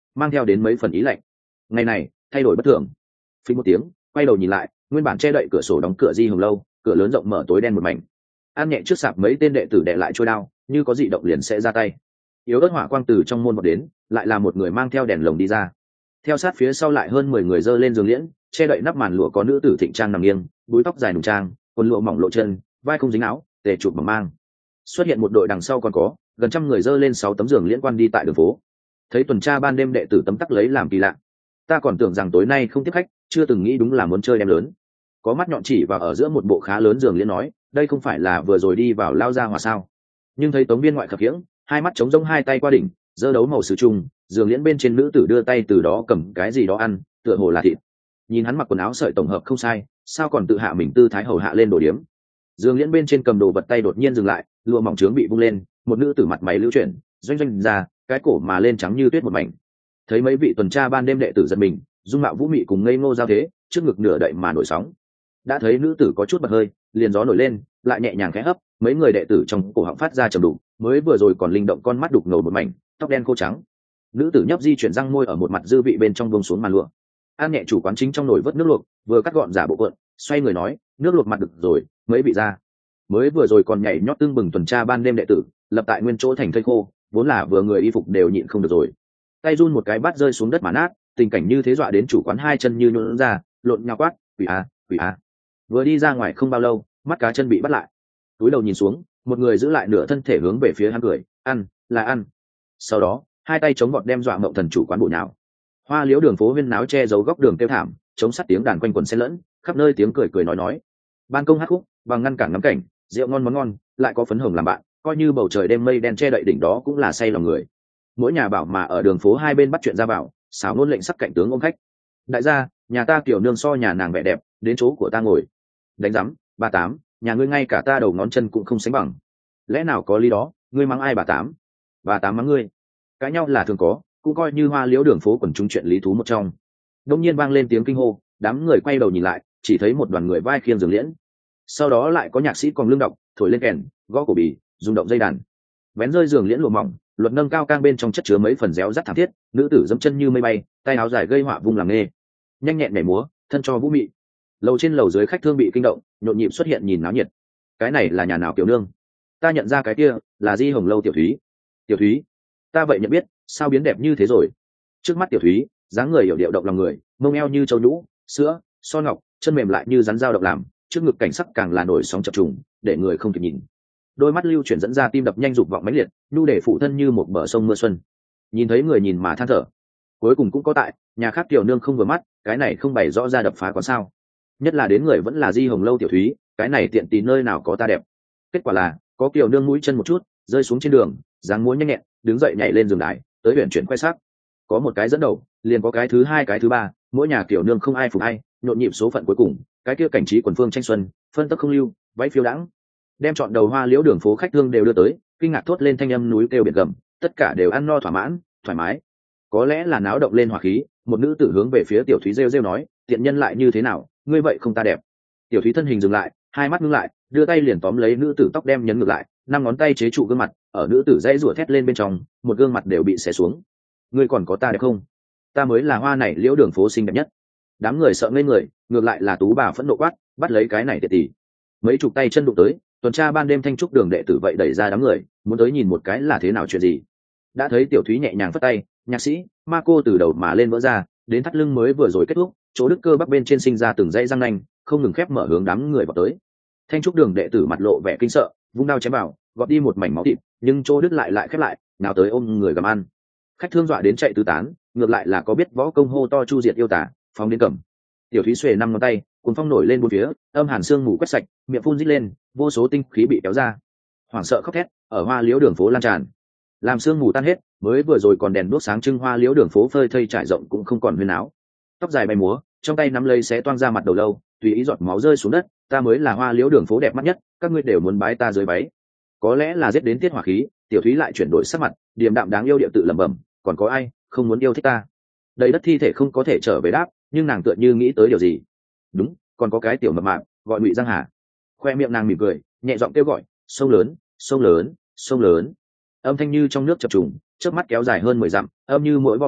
mang theo đến mấy phần ý lạnh. Ngày này thay đổi bất thường. Phình một tiếng, quay đầu nhìn lại, nguyên bản che đậy cửa sổ đóng cửa Di Hồng lâu, cửa lớn rộng mở tối đen một mảnh. An nhẹ trước sạp mấy tên đệ tử đệ lại trôi đao, như có dị động liền sẽ ra tay. Yếu ớt hỏa quang từ trong môn vọt đến, lại là một người mang theo đèn lồng đi ra. Theo sát phía sau lại hơn 10 người dơ lên giường liễn, che đậy nắp màn lụa có nữ tử thịnh trang nằm nghiêng, búi tóc dài nùng trang, quần lụa mỏng lộ chân, vai không dính áo, tề chụp bằng mang. Xuất hiện một đội đằng sau còn có gần trăm người dơ lên 6 tấm giường liễn quan đi tại đường phố. Thấy tuần tra ban đêm đệ tử tấm tắc lấy làm kỳ lạ. Ta còn tưởng rằng tối nay không tiếp khách, chưa từng nghĩ đúng là muốn chơi đem lớn. Có mắt nhọn chỉ vào ở giữa một bộ khá lớn giường liễn nói, đây không phải là vừa rồi đi vào lao ra hòa sao? Nhưng thấy Tống Viên ngoại khập khiễng, hai mắt trống rỗng hai tay qua đỉnh, giơ đấu màu sứ chung, giường liễn bên trên nữ tử đưa tay từ đó cầm cái gì đó ăn, tựa hồ là thịt. Nhìn hắn mặc quần áo sợi tổng hợp không sai, sao còn tự hạ mình tư thái hầu hạ lên đồ điếm. Giường liễn bên trên cầm đồ vật tay đột nhiên dừng lại, lụa mỏng trướng bị vung lên, một nữ tử mặt máy lưu chuyển, doanh doanh ra, cái cổ mà lên trắng như tuyết một mảnh. Thấy mấy vị tuần tra ban đêm đệ tử giật mình, dung mạo vũ mị cùng ngây ngô giao thế, trước ngực nửa đậy mà nổi sóng. Đã thấy nữ tử có chút bật hơi, liền gió nổi lên, lại nhẹ nhàng khẽ hấp, mấy người đệ tử trong cổ họng phát ra trầm đục, mới vừa rồi còn linh động con mắt đục ngầu một mảnh, tóc đen khô trắng. Nữ tử nhấp di chuyển răng môi ở một mặt dư vị bên trong buông xuống màn lụa. An nhẹ chủ quán chính trong nồi vớt nước luộc, vừa cắt gọn giả bộ cuộn, xoay người nói, nước luộc mặt được rồi, mấy vị ra. Mới vừa rồi còn nhảy nhót tương bừng tuần tra ban đêm đệ tử, lập tại nguyên chỗ thành thây khô, vốn là vừa người y phục đều nhịn không được rồi. Tay run một cái bát rơi xuống đất mà nát, tình cảnh như thế dọa đến chủ quán hai chân như nhũn ra, lộn nhào quát, quỷ a, quỷ a. Vừa đi ra ngoài không bao lâu, mắt cá chân bị bắt lại. Túi đầu nhìn xuống, một người giữ lại nửa thân thể hướng về phía hắn cười, ăn, là ăn. Sau đó, hai tay chống gọt đem dọa mộng thần chủ quán bụi nào. Hoa liễu đường phố huyên náo che giấu góc đường kêu thảm, chống sắt tiếng đàn quanh quần xen lẫn, khắp nơi tiếng cười cười nói. Ban công hát khúc, bằng ngăn cản ngắm cảnh, rượu ngon món ngon, lại có phấn hồng làm bạn, coi như bầu trời đêm mây đen che đậy đỉnh đó cũng là say lòng người. Mỗi nhà bảo mà ở đường phố hai bên bắt chuyện ra bảo, xảo ngôn lệnh sắc cạnh tướng ôm khách. Đại gia, nhà ta kiểu nương so nhà nàng vẻ đẹp, đến chỗ của ta ngồi. Đánh rắm, 38, nhà ngươi ngay cả ta đầu ngón chân cũng không sánh bằng. Lẽ nào có lý đó, ngươi mắng ai 38? 38 mắng ngươi. Cãi nhau là thường có, cũng coi như hoa liễu đường phố quần chúng chuyện lý thú một trong. Đông nhiên vang lên tiếng kinh hô, đám người quay đầu nhìn lại, chỉ thấy một đoàn người vai khiêng giường liễn. Sau đó lại có nhạc sĩ còn lưng đọc, thổi lên kèn, gõ cổ bì, rung động dây đàn. Vén rơi giường liễn lụa mỏng, luật nâng cao cang bên trong chất chứa mấy phần réo rắt thảm thiết, nữ tử dẫm chân như mây bay, tay áo dài gây họa vung làm nghề, nhanh nhẹn nhảy múa, thân cho vũ mị. Lầu trên lầu dưới khách thương bị kinh động, nhộn nhịp xuất hiện nhìn náo nhiệt. Cái này là nhà nào kiểu nương? Ta nhận ra cái kia là Di Hồng lâu Tiểu Thúy. Tiểu Thúy, ta vậy nhận biết, sao biến đẹp như thế rồi? Trước mắt Tiểu Thúy, dáng người hiểu điệu động lòng người, mông eo như châu nhũ, sữa, son ngọc, chân mềm lại như rắn dao động làm, trước ngực cảnh sắc càng là nổi sóng chập trùng, để người không kịp nhìn. Đôi mắt lưu chuyển dẫn ra tim đập nhanh dục vọng mãnh liệt, nhu để phụ thân như một bờ sông mưa xuân. Nhìn thấy người nhìn mà than thở. Cuối cùng cũng có tại, nhà khác Tiểu nương không vừa mắt, cái này không bày rõ ra đập phá có sao? Nhất là đến người vẫn là Di Hồng lâu Tiểu Thúy, cái này tiện tì nơi nào có ta đẹp. Kết quả là có Tiểu nương mũi chân một chút rơi xuống trên đường, dáng múa nhanh nhẹn, đứng dậy nhảy lên giường đài, tới huyện chuyển quay sắc. Có một cái dẫn đầu, liền có cái thứ hai cái thứ ba, mỗi nhà Tiểu nương không ai phục ai, nhộn nhịp số phận cuối cùng, cái kia cảnh trí quần phương tranh xuân, phân tấp không lưu, váy phiêu đãng, đem chọn đầu hoa liễu đường phố khách thương đều đưa tới, kinh ngạc thốt lên thanh âm núi kêu biển gầm, tất cả đều ăn no thỏa mãn, thoải mái. Có lẽ là náo động lên hỏa khí, một nữ tử hướng về phía Tiểu Thúy rêu rêu nói, tiện nhân lại như thế nào, ngươi vậy không ta đẹp. Tiểu Thúy thân hình dừng lại, hai mắt ngưng lại, đưa tay liền tóm lấy nữ tử tóc đem nhấn ngược lại, năm ngón tay chế trụ gương mặt, ở nữ tử dãy rủa thét lên bên trong, một gương mặt đều bị xé xuống. Ngươi còn có ta đẹp không? Ta mới là hoa này liễu đường phố xinh đẹp nhất. Đám người sợ ngây người, ngược lại là tú bà phẫn nộ quát, bắt lấy cái này tiệt tỷ. Mấy chục tay chân đụng tới, tuần tra ban đêm thanh trúc đường đệ tử vậy đẩy ra đám người, muốn tới nhìn một cái là thế nào chuyện gì. Đã thấy Tiểu Thúy nhẹ nhàng phất tay, nhạc sĩ ma cô từ đầu mà lên vỡ ra, đến thắt lưng mới vừa rồi kết thúc, chỗ đức cơ bắc bên trên sinh ra từng dãy răng nanh, không ngừng khép mở hướng đám người vào tới. Thanh trúc đường đệ tử mặt lộ vẻ kinh sợ, vung đao chém vào, gọt đi một mảnh máu thịt, nhưng chỗ đức lại khép lại, nào tới ôm người gặm ăn. Khách thương dọa đến chạy tứ tán, ngược lại là có biết võ công hô to chu diệt yêu tả, phóng đến cầm. Tiểu Thúy xuề năm ngón tay, cuồng phong nổi lên bốn phía, âm hàn sương mù quét sạch, miệng phun rít lên, vô số tinh khí bị kéo ra. Hoảng sợ khóc thét, ở hoa liễu đường phố lan tràn. Làm sương mù tan hết, mới vừa rồi còn đèn đuốc sáng trưng hoa liễu đường phố phơi thây trải rộng cũng không còn huyên áo. Tóc dài bay múa, trong tay nắm lấy xé toang ra mặt đầu lâu, tùy ý giọt máu rơi xuống đất. Ta mới là hoa liễu đường phố đẹp mắt nhất, các ngươi đều muốn bái ta dưới váy. Có lẽ là giết đến tiết hỏa khí, Tiểu Thúy lại chuyển đổi sắc mặt, điềm đạm đáng yêu điệu tự lẩm bẩm, còn có ai không muốn yêu thích ta? Đầy đất thi thể không có thể trở về đáp, nhưng nàng tựa như nghĩ tới điều gì. Đúng, còn có cái tiểu mập mạp gọi Ngụy Giang Hà. Khoe miệng nàng mỉm cười, nhẹ giọng kêu gọi, sông lớn, sông lớn, sông lớn. Âm thanh như trong nước chập trùng, chớp mắt kéo dài hơn 10 dặm, âm như mỗi vo ve,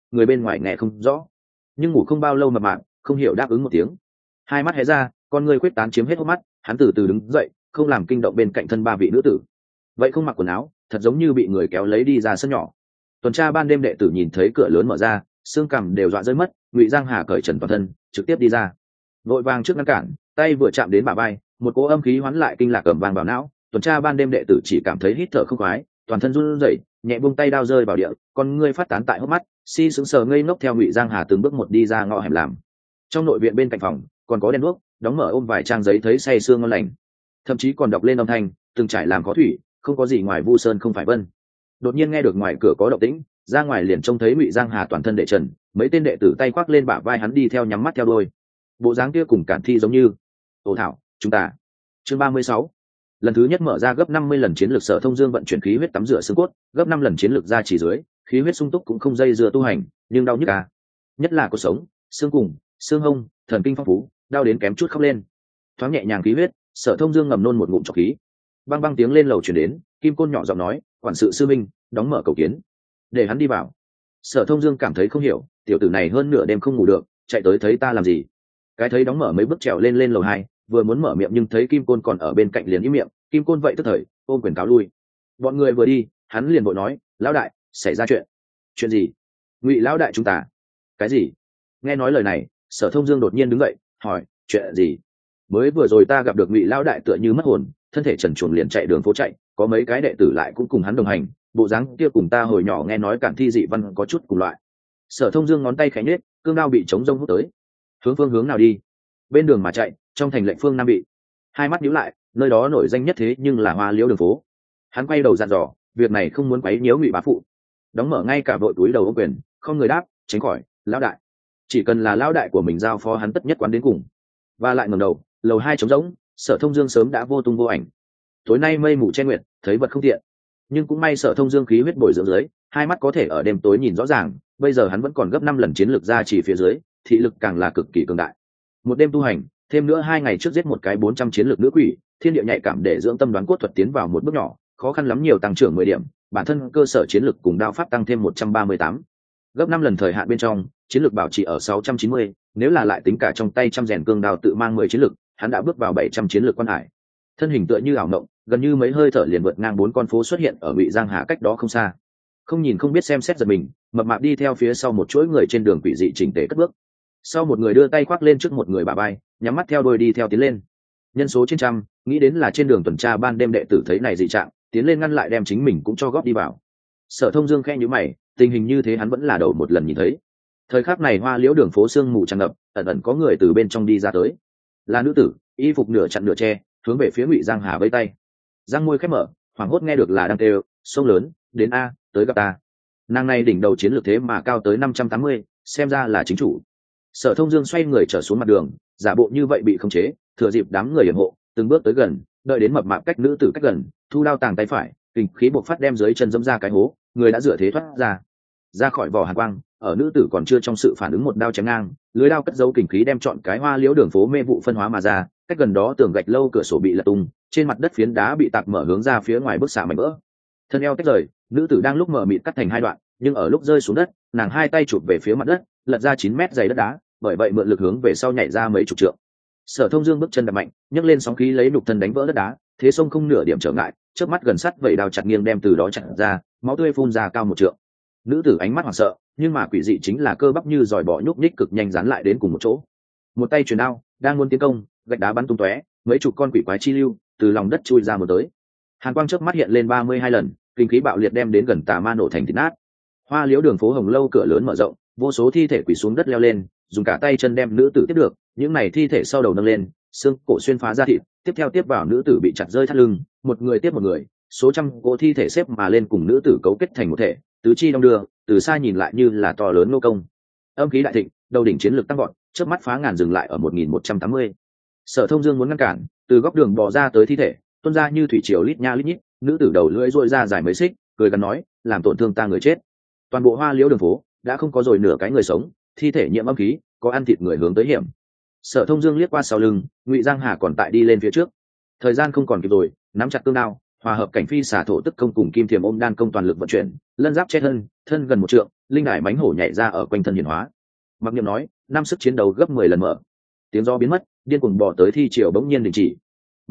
người bên ngoài nghe không rõ. Nhưng ngủ không bao lâu mập mạp không hiểu đáp ứng một tiếng, hai mắt hé ra, con người quyết tán chiếm hết hốc mắt. Hắn từ từ đứng dậy, không làm kinh động bên cạnh thân ba vị nữ tử. Vậy không mặc quần áo, thật giống như bị người kéo lấy đi ra sân nhỏ. Tuần tra ban đêm đệ tử nhìn thấy cửa lớn mở ra, xương cằm đều dọa rơi mất. Ngụy Giang Hà cởi trần toàn thân, trực tiếp đi ra, vội vàng trước ngăn cản, tay vừa chạm đến bả vai, một cỗ âm khí hoán lại kinh lạc cầm vang vào não. Tuần tra ban đêm đệ tử chỉ cảm thấy hít thở không khoái, toàn thân run rẩy, nhẹ buông tay đao rơi vào địa, con ngươi phát tán tại hốc mắt, si sững sờ ngây ngốc theo Ngụy Giang Hà từng bước một đi ra ngõ hẻm làm. Trong nội viện bên cạnh phòng còn có đèn đuốc, đóng mở ôm vài trang giấy thấy say sương ngon lành, thậm chí còn đọc lên âm thanh từng trải làm khó thủy, không có gì ngoài Vu Sơn không phải Vân. Đột nhiên nghe được ngoài cửa có động tĩnh, ra ngoài liền trông thấy Ngụy Giang Hà toàn thân đệ trần, mấy tên đệ tử tay khoác lên bả vai hắn đi theo nhắm mắt theo đuôi, bộ dáng kia cùng Cản Thi giống như. Ồ thảo, chúng ta. Chương 36. Lần thứ nhất mở ra gấp 50 lần chiến lược Sở Thông Dương vận chuyển khí huyết tắm rửa xương cốt, gấp 5 lần chiến lược ra chỉ dưới, khí huyết sung túc cũng không dây dưa tu hành, nhưng đau nhức à. Nhất là cột sống, xương cùng, xương hông, thần kinh phong phú, đau đến kém chút khóc lên. Thoáng nhẹ nhàng khí huyết, Sở Thông Dương ngầm nôn một ngụm trọc khí. Băng băng tiếng lên lầu truyền đến, Kim Côn nhỏ giọng nói, quản sự sư minh, đóng mở cầu kiến, để hắn đi vào. Sở Thông Dương cảm thấy không hiểu, tiểu tử này hơn nửa đêm không ngủ được, chạy tới thấy ta làm gì? Cái thấy đóng mở mấy bước trèo lên lầu 2, vừa muốn mở miệng nhưng thấy Kim Côn còn ở bên cạnh liền im miệng. Kim Côn vậy tức thời ôm quyền cáo lui. Bọn người vừa đi, hắn liền vội nói, lão đại, xảy ra chuyện gì? Ngụy lão đại chúng ta. Cái gì? Nghe nói lời này, Sở Thông Dương đột nhiên đứng dậy, hỏi, chuyện gì? Mới vừa rồi ta gặp được Ngụy lão đại tựa như mất hồn, thân thể trần truồng liền chạy đường phố chạy, có mấy cái đệ tử lại cũng cùng hắn đồng hành, bộ dáng kia cùng ta hồi nhỏ nghe nói Cản Thi dị văn có chút cùng loại. Sở Thông Dương ngón tay khẽ nhếch, cương đao bị chống rông hút tới. Hướng nào đi? Bên đường mà chạy, trong thành lệnh phương nam bị. Hai mắt nhíu lại, nơi đó nổi danh nhất thế nhưng là Hoa Liễu đường phố. Hắn quay đầu dặn dò, việc này không muốn quấy nhiễu Ngụy bá phụ. Đóng mở ngay cả vội túi đầu ôm quyền, không người đáp, tránh khỏi, lão đại. Chỉ cần là lão đại của mình giao phó hắn tất nhất quán đến cùng. Và lại ngẩng đầu, lầu 2 trống rỗng, Sở Thông Dương sớm đã vô tung vô ảnh. Tối nay mây mù che nguyệt, thấy vật không tiện. Nhưng cũng may Sở Thông Dương khí huyết bồi dưỡng dưới, hai mắt có thể ở đêm tối nhìn rõ ràng, bây giờ hắn vẫn còn gấp 5 lần chiến lược ra chỉ phía dưới, thị lực càng là cực kỳ cường đại. Một đêm tu hành, thêm nữa 2 ngày trước giết một cái 400 chiến lược nữ quỷ, thiên địa nhạy cảm để dưỡng tâm đoán cốt thuật tiến vào một bước nhỏ, khó khăn lắm nhiều tăng trưởng 10 điểm, bản thân cơ sở chiến lược cùng đao pháp tăng thêm 138. Gấp 5 lần thời hạn bên trong, chiến lược bảo trì ở 690, nếu là lại tính cả trong tay trăm rèn cương đao tự mang 10 chiến lược, hắn đã bước vào 700 chiến lược quan hải. Thân hình tựa như ảo mộng, gần như mấy hơi thở liền vượt ngang 4 con phố xuất hiện ở Ngụy Giang Hà cách đó không xa. Không nhìn không biết xem xét giật mình, mập mạp đi theo phía sau một chuỗi người trên đường quỷ dị chỉnh tề cất bước. Sau một người đưa tay khoác lên trước một người bả vai, nhắm mắt theo đuôi đi theo tiến lên. Nhân số trên trăm, nghĩ đến là trên đường tuần tra ban đêm đệ tử thấy này dị trạng, tiến lên ngăn lại đem chính mình cũng cho góp đi vào. Sở Thông Dương khẽ nhíu mày, tình hình như thế hắn vẫn là đầu một lần nhìn thấy. Thời khắc này Hoa Liễu đường phố sương mù tràn ngập, ẩn ẩn có người từ bên trong đi ra tới. Là nữ tử, y phục nửa chặn nửa che, hướng về phía Ngụy Giang Hà vẫy tay. Giang môi khép mở, hoảng hốt nghe được là đang kêu, sông lớn, đến a, tới gặp ta. Nàng này đỉnh đầu chiến lược thế mà cao tới 580, xem ra là chính chủ. Sở Thông Dương xoay người trở xuống mặt đường, giả bộ như vậy bị khống chế, thừa dịp đám người yểm hộ, từng bước tới gần, đợi đến mập mạp cách nữ tử cách gần, thu đao tàng tay phải, kình khí bộc phát đem dưới chân dẫm ra cái hố, người đã dựa thế thoát ra khỏi vỏ hàn quang, ở nữ tử còn chưa trong sự phản ứng một đao chém ngang, lưới đao cất giấu kình khí đem chọn cái Hoa Liễu đường phố mê vụ phân hóa mà ra, cách gần đó tường gạch lâu cửa sổ bị lật tung, trên mặt đất phiến đá bị tạc mở hướng ra phía ngoài bức xạ mảnh vỡ. Thân eo tách rời, nữ tử đang lúc mở mịt cắt thành hai đoạn, nhưng ở lúc rơi xuống đất, nàng hai tay chụp về phía mặt đất, lật ra 9 mét dày đất đá, bởi vậy mượn lực hướng về sau nhảy ra mấy chục trượng. Sở Thông Dương bước chân đạp mạnh, nhấc lên sóng khí lấy nhục thân đánh vỡ đất đá, thế sông không nửa điểm trở ngại, chớp mắt gần sát vậy đao chặt nghiêng đem từ đó chặt ra, máu tươi phun ra cao 1 trượng. Nữ tử ánh mắt hoảng sợ, nhưng mà quỷ dị chính là cơ bắp như giòi bọ nhúc nhích cực nhanh dán lại đến cùng một chỗ. Một tay truyền đao, đang muốn tiến công, gạch đá bắn tung tóe, mấy chục con quỷ quái chi lưu từ lòng đất chui ra một tới. Hàn quang chớp mắt hiện lên 32 lần, kinh khí bạo liệt đem đến gần tà ma nổ thành thịt nát. Hoa Liễu đường phố hồng lâu cửa lớn mở rộng, vô số thi thể quỷ xuống đất leo lên, dùng cả tay chân đem nữ tử tiếp được, những này thi thể sau đầu nâng lên, xương cổ xuyên phá ra thịt, tiếp vào nữ tử bị chặt rơi thắt lưng, một người tiếp một người, số trăm cỗ thi thể xếp mà lên cùng nữ tử cấu kết thành một thể, tứ chi đong đưa, từ xa nhìn lại như là to lớn nô công. Âm khí đại thịnh, đầu đỉnh chiến lực tăng vọt, chớp mắt phá ngàn dừng lại ở 1180. Sở Thông Dương muốn ngăn cản, từ góc đường bò ra tới thi thể, tuôn ra như thủy triều lít nha lít nhít, nữ tử đầu lưỡi rôi ra dài mấy xích, cười gằn nói, làm tổn thương ta người chết. Toàn bộ Hoa Liễu đường phố đã không có rồi nửa cái người sống, thi thể nhiễm âm khí, có ăn thịt người hướng tới hiểm. Sở Thông Dương liếc qua sau lưng, Ngụy Giang Hà còn tại đi lên phía trước. Thời gian không còn kịp rồi, nắm chặt cương đao, hòa hợp cảnh phi xả thổ tức công cùng kim thiềm ôm đan công toàn lực vận chuyển, lân giáp che thân gần 1 trượng, linh đài mánh hổ nhảy ra ở quanh thân hiển hóa. Mặc niệm nói, năm sức chiến đấu gấp 10 lần mở. Tiếng gió biến mất, điên cuồng bò tới thi triều bỗng nhiên đình chỉ.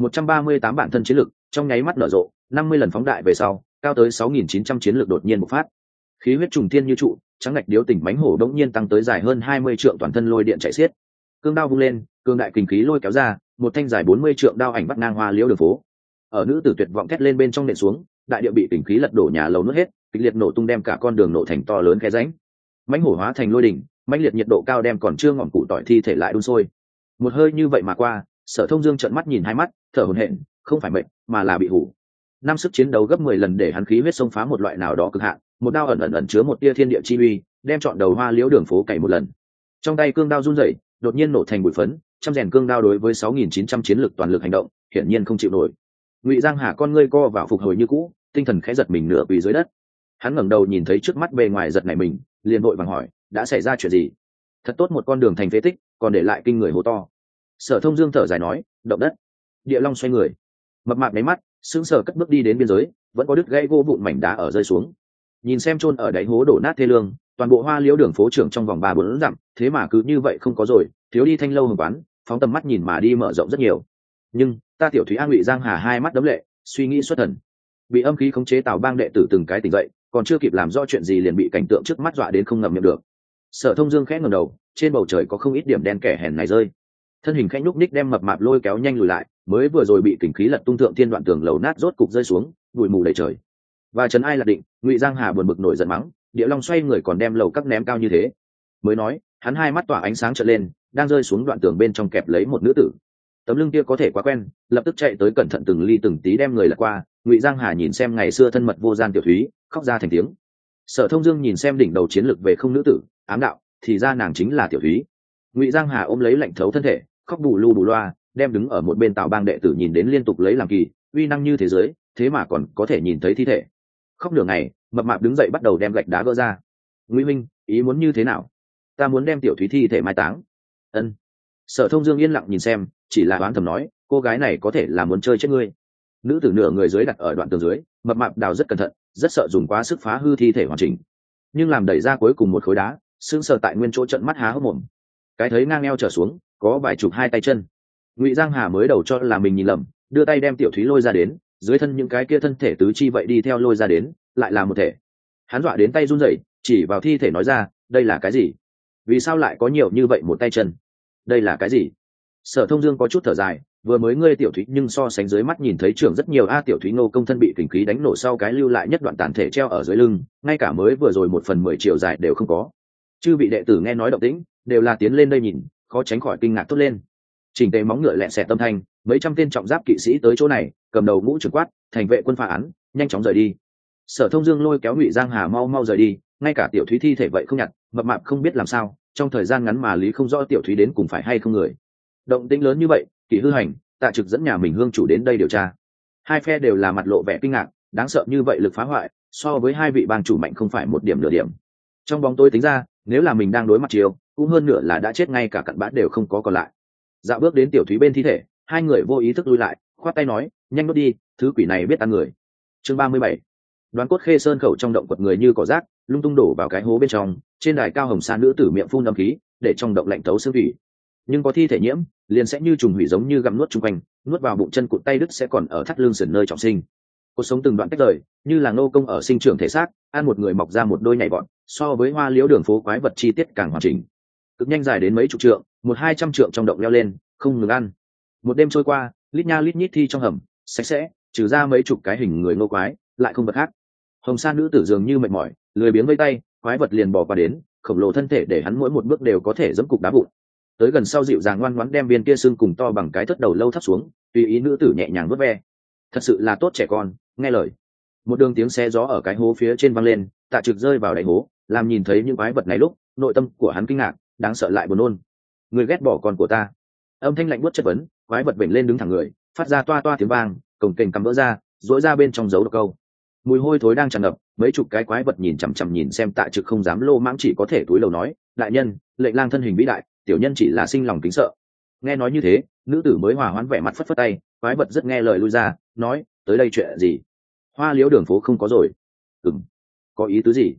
138 bản thân chiến lực trong nháy mắt nở rộ, 50 lần phóng đại về sau, cao tới 6.900 chiến lực đột nhiên bộc phát. Khí huyết trùng thiên như trụ, trắng ngạch điếu tỉnh mánh hổ đống nhiên tăng tới dài hơn 20 trượng, toàn thân lôi điện chạy xiết. Cương đao vung lên, cương đại kình khí lôi kéo ra, một thanh dài 40 trượng đao ảnh bắt ngang hoa liễu đường phố. Ở nữ tử tuyệt vọng thét lên bên trong nện xuống, đại địa bị kình khí lật đổ, nhà lầu nuốt hết, kịch liệt nổ tung đem cả con đường nổ thành to lớn khe rãnh. Mánh hổ hóa thành lôi đỉnh, mãnh liệt nhiệt độ cao đem còn chưa ngọn cụ tỏi thi thể lại đun sôi. Một hơi như vậy mà qua, Sở Thông Dương trợn mắt nhìn hai mắt, thở hổn hển, không phải mệt, mà là bị hủ. Năm sức chiến đấu gấp 10 lần để hắn khí huyết xông phá một loại nào đó cực hạn, một đao ẩn chứa một tia thiên địa chi uy, đem trọn đầu hoa liễu đường phố cày một lần. Trong tay cương đao run rẩy, đột nhiên nổ thành bụi phấn, trăm rèn cương đao đối với 6.900 chiến lực toàn lực hành động, hiển nhiên không chịu nổi. Ngụy Giang Hà con ngươi co vào phục hồi như cũ, tinh thần khẽ giật mình nửa quỳ dưới đất. Hắn ngẩng đầu nhìn thấy trước mắt bề ngoài giật nảy mình, liền vội vàng hỏi, đã xảy ra chuyện gì? Thật tốt một con đường thành phế tích, còn để lại kinh người hố to. Sở Thông Dương thở dài nói, động đất. Địa long xoay người, mập mạp nháy mắt, sững sờ cất bước đi đến biên giới, vẫn có đứt gãy gỗ vụn mảnh đá ở rơi xuống. Nhìn xem chôn ở đáy hố đổ nát thê lương, toàn bộ hoa liễu đường phố trưởng trong vòng 3-4 dặm, thế mà cứ như vậy không có rồi, thiếu đi thanh lâu hồng quán, phóng tầm mắt nhìn mà đi mở rộng rất nhiều. Nhưng ta tiểu thúy an Ngụy Giang Hà hai mắt đấm lệ, suy nghĩ xuất thần. Bị âm khí khống chế Tào Bang đệ tử từng cái tỉnh dậy, còn chưa kịp làm rõ chuyện gì liền bị cảnh tượng trước mắt dọa đến không ngậm miệng được. Sở Thông Dương khẽ ngẩng đầu, trên bầu trời có không ít điểm đen kẻ hèn này rơi. Thân hình khẽ nhúc ních đem mập mạp lôi kéo nhanh lùi lại, mới vừa rồi bị kình khí lật tung thượng thiên đoạn tường lầu nát rốt cục rơi xuống, bụi mù đầy trời. Và trấn ai là định, Ngụy Giang Hà buồn bực nổi giận mắng, Địa Long xoay người còn đem lầu các ném cao như thế. Mới nói, hắn hai mắt tỏa ánh sáng trợn lên, đang rơi xuống đoạn tường bên trong kẹp lấy một nữ tử. Tấm lưng kia có thể quá quen, lập tức chạy tới cẩn thận từng ly từng tí đem người lật qua. Ngụy Giang Hà nhìn xem ngày xưa thân mật vô gian tiểu thúy, khóc ra thành tiếng. Sở Thông Dương nhìn xem đỉnh đầu chiến lực về không nữ tử, ám đạo, thì ra nàng chính là tiểu thúy. Ngụy Giang Hà ôm lấy lạnh thấu thân thể, khóc bù lu bù loa, đem đứng ở một bên Tào Bang đệ tử nhìn đến liên tục lấy làm kỳ, uy năng như thế giới, thế mà còn có thể nhìn thấy thi thể. Khóc nửa ngày, mập mạp đứng dậy bắt đầu đem gạch đá gỡ ra. Ngụy minh, ý muốn như thế nào? Ta muốn đem tiểu thúy thi thể mai táng. Ân. Sở Thông Dương yên lặng nhìn xem, chỉ là đoán thầm nói, cô gái này có thể là muốn chơi chết ngươi. Nữ tử nửa người dưới đặt ở đoạn tường dưới, mập mạp đào rất cẩn thận, rất sợ dùng quá sức phá hư thi thể hoàn chỉnh. Nhưng làm đẩy ra cuối cùng một khối đá, sững sờ tại nguyên chỗ trận mắt há hốc mồm. Cái thấy ngang eo trở xuống, có vài chục hai tay chân. Ngụy Giang Hà mới đầu cho là mình nhìn lầm, đưa tay đem tiểu thúy lôi ra đến, dưới thân những cái kia thân thể tứ chi vậy đi theo lôi ra đến, lại là một thể. Hắn dọa đến tay run rẩy, chỉ vào thi thể nói ra, đây là cái gì? Vì sao lại có nhiều như vậy một tay chân? Đây là cái gì? Sở Thông Dương có chút thở dài, vừa mới ngươi tiểu thúy nhưng so sánh dưới mắt nhìn thấy trưởng rất nhiều tiểu thúy Ngô công thân bị kình khí đánh nổ sau cái lưu lại nhất đoạn tàn thể treo ở dưới lưng, ngay cả mới vừa rồi 1/10 chiều dài đều không có. Chư vị đệ tử nghe nói động tĩnh, đều là tiến lên đây nhìn, khó tránh khỏi kinh ngạc thốt lên. Chỉnh tề móng ngựa lẹ xẹt tâm thanh, mấy trăm tên trọng giáp kỵ sĩ tới chỗ này, cầm đầu ngũ trưởng quát, thành vệ quân phá án, nhanh chóng rời đi. Sở Thông Dương lôi kéo Ngụy Giang Hà mau mau rời đi, ngay cả tiểu thúy thi thể vậy không nhặt, mập mạp không biết làm sao, trong thời gian ngắn mà lý không rõ tiểu thúy đến cùng phải hay không người. Động tĩnh lớn như vậy, Kỷ Hư Hành, Tạ Trực dẫn nhà mình hương chủ đến đây điều tra. Hai phe đều là mặt lộ vẻ kinh ngạc, đáng sợ như vậy lực phá hoại, so với hai vị bang chủ mạnh không phải một điểm nửa điểm. Trong bóng tối tính ra, nếu là mình đang đối mặt chiều, cũng hơn nửa là đã chết, ngay cả cặn bã đều không có còn lại. Dạo bước đến tiểu thúy bên thi thể, hai người vô ý thức lui lại, khoát tay nói, nhanh đốt đi, thứ quỷ này biết ăn người. Chương 37. Đoán cốt khê sơn khẩu trong động quật người như cỏ rác, lung tung đổ vào cái hố bên trong, trên đài cao hồng sa nữ tử miệng phun âm khí, để trong động lạnh tấu xương thủy. Nhưng có thi thể nhiễm, liền sẽ như trùng hủy giống như gặm nuốt chung quanh, nuốt vào bụng chân cụt tay đứt sẽ còn ở thắt lưng sườn nơi trọng sinh. Cuộc sống từng đoạn tách rời, như là Ngô công ở sinh trưởng thể xác, ăn một người mọc ra một đôi nhảy bọn, so với hoa liễu đường phố quái vật chi tiết càng hoàn chỉnh. Cực nhanh dài đến mấy chục trượng, 100-200 trượng trong động leo lên, không ngừng ăn. Một đêm trôi qua, lít nha lít nhít thi trong hầm, sạch sẽ, trừ ra mấy chục cái hình người ngô quái, lại không vật khác. Hồng sa nữ tử dường như mệt mỏi, lười biếng vây tay, quái vật liền bò qua đến, khổng lồ thân thể để hắn mỗi một bước đều có thể giẫm cục đá vụn. Tới gần sau dịu dàng ngoan ngoãn đem viên kia xương cùng to bằng cái thất đầu lâu thấp xuống, tùy ý nữ tử nhẹ nhàng vớt ve. Thật sự là tốt trẻ con, nghe lời. Một đường tiếng xé gió ở cái hố phía trên vang lên, Tạ Trực rơi vào đáy hố, làm nhìn thấy những quái vật này lúc, nội tâm của hắn kinh ngạc, đáng sợ lại buồn nôn. Người ghét bỏ con của ta. Âm thanh lạnh buốt chất vấn, quái vật vểnh lên đứng thẳng người, phát ra toa toa tiếng vang, cồng kềnh cầm vỡ ra, rũa ra bên trong dấu độc câu. Mùi hôi thối đang tràn ngập, mấy chục cái quái vật nhìn chằm chằm nhìn xem Tạ Trực không dám lô mãng, chỉ có thể túi lầu nói, đại nhân, lệnh lang thân hình vĩ đại, tiểu nhân chỉ là sinh lòng kính sợ. Nghe nói như thế, nữ tử mới hòa hoãn vẻ mặt phất phất tay, quái vật rất nghe lời lui ra, nói, tới đây chuyện gì? Hoa liễu đường phố không có rồi. Có ý tứ gì?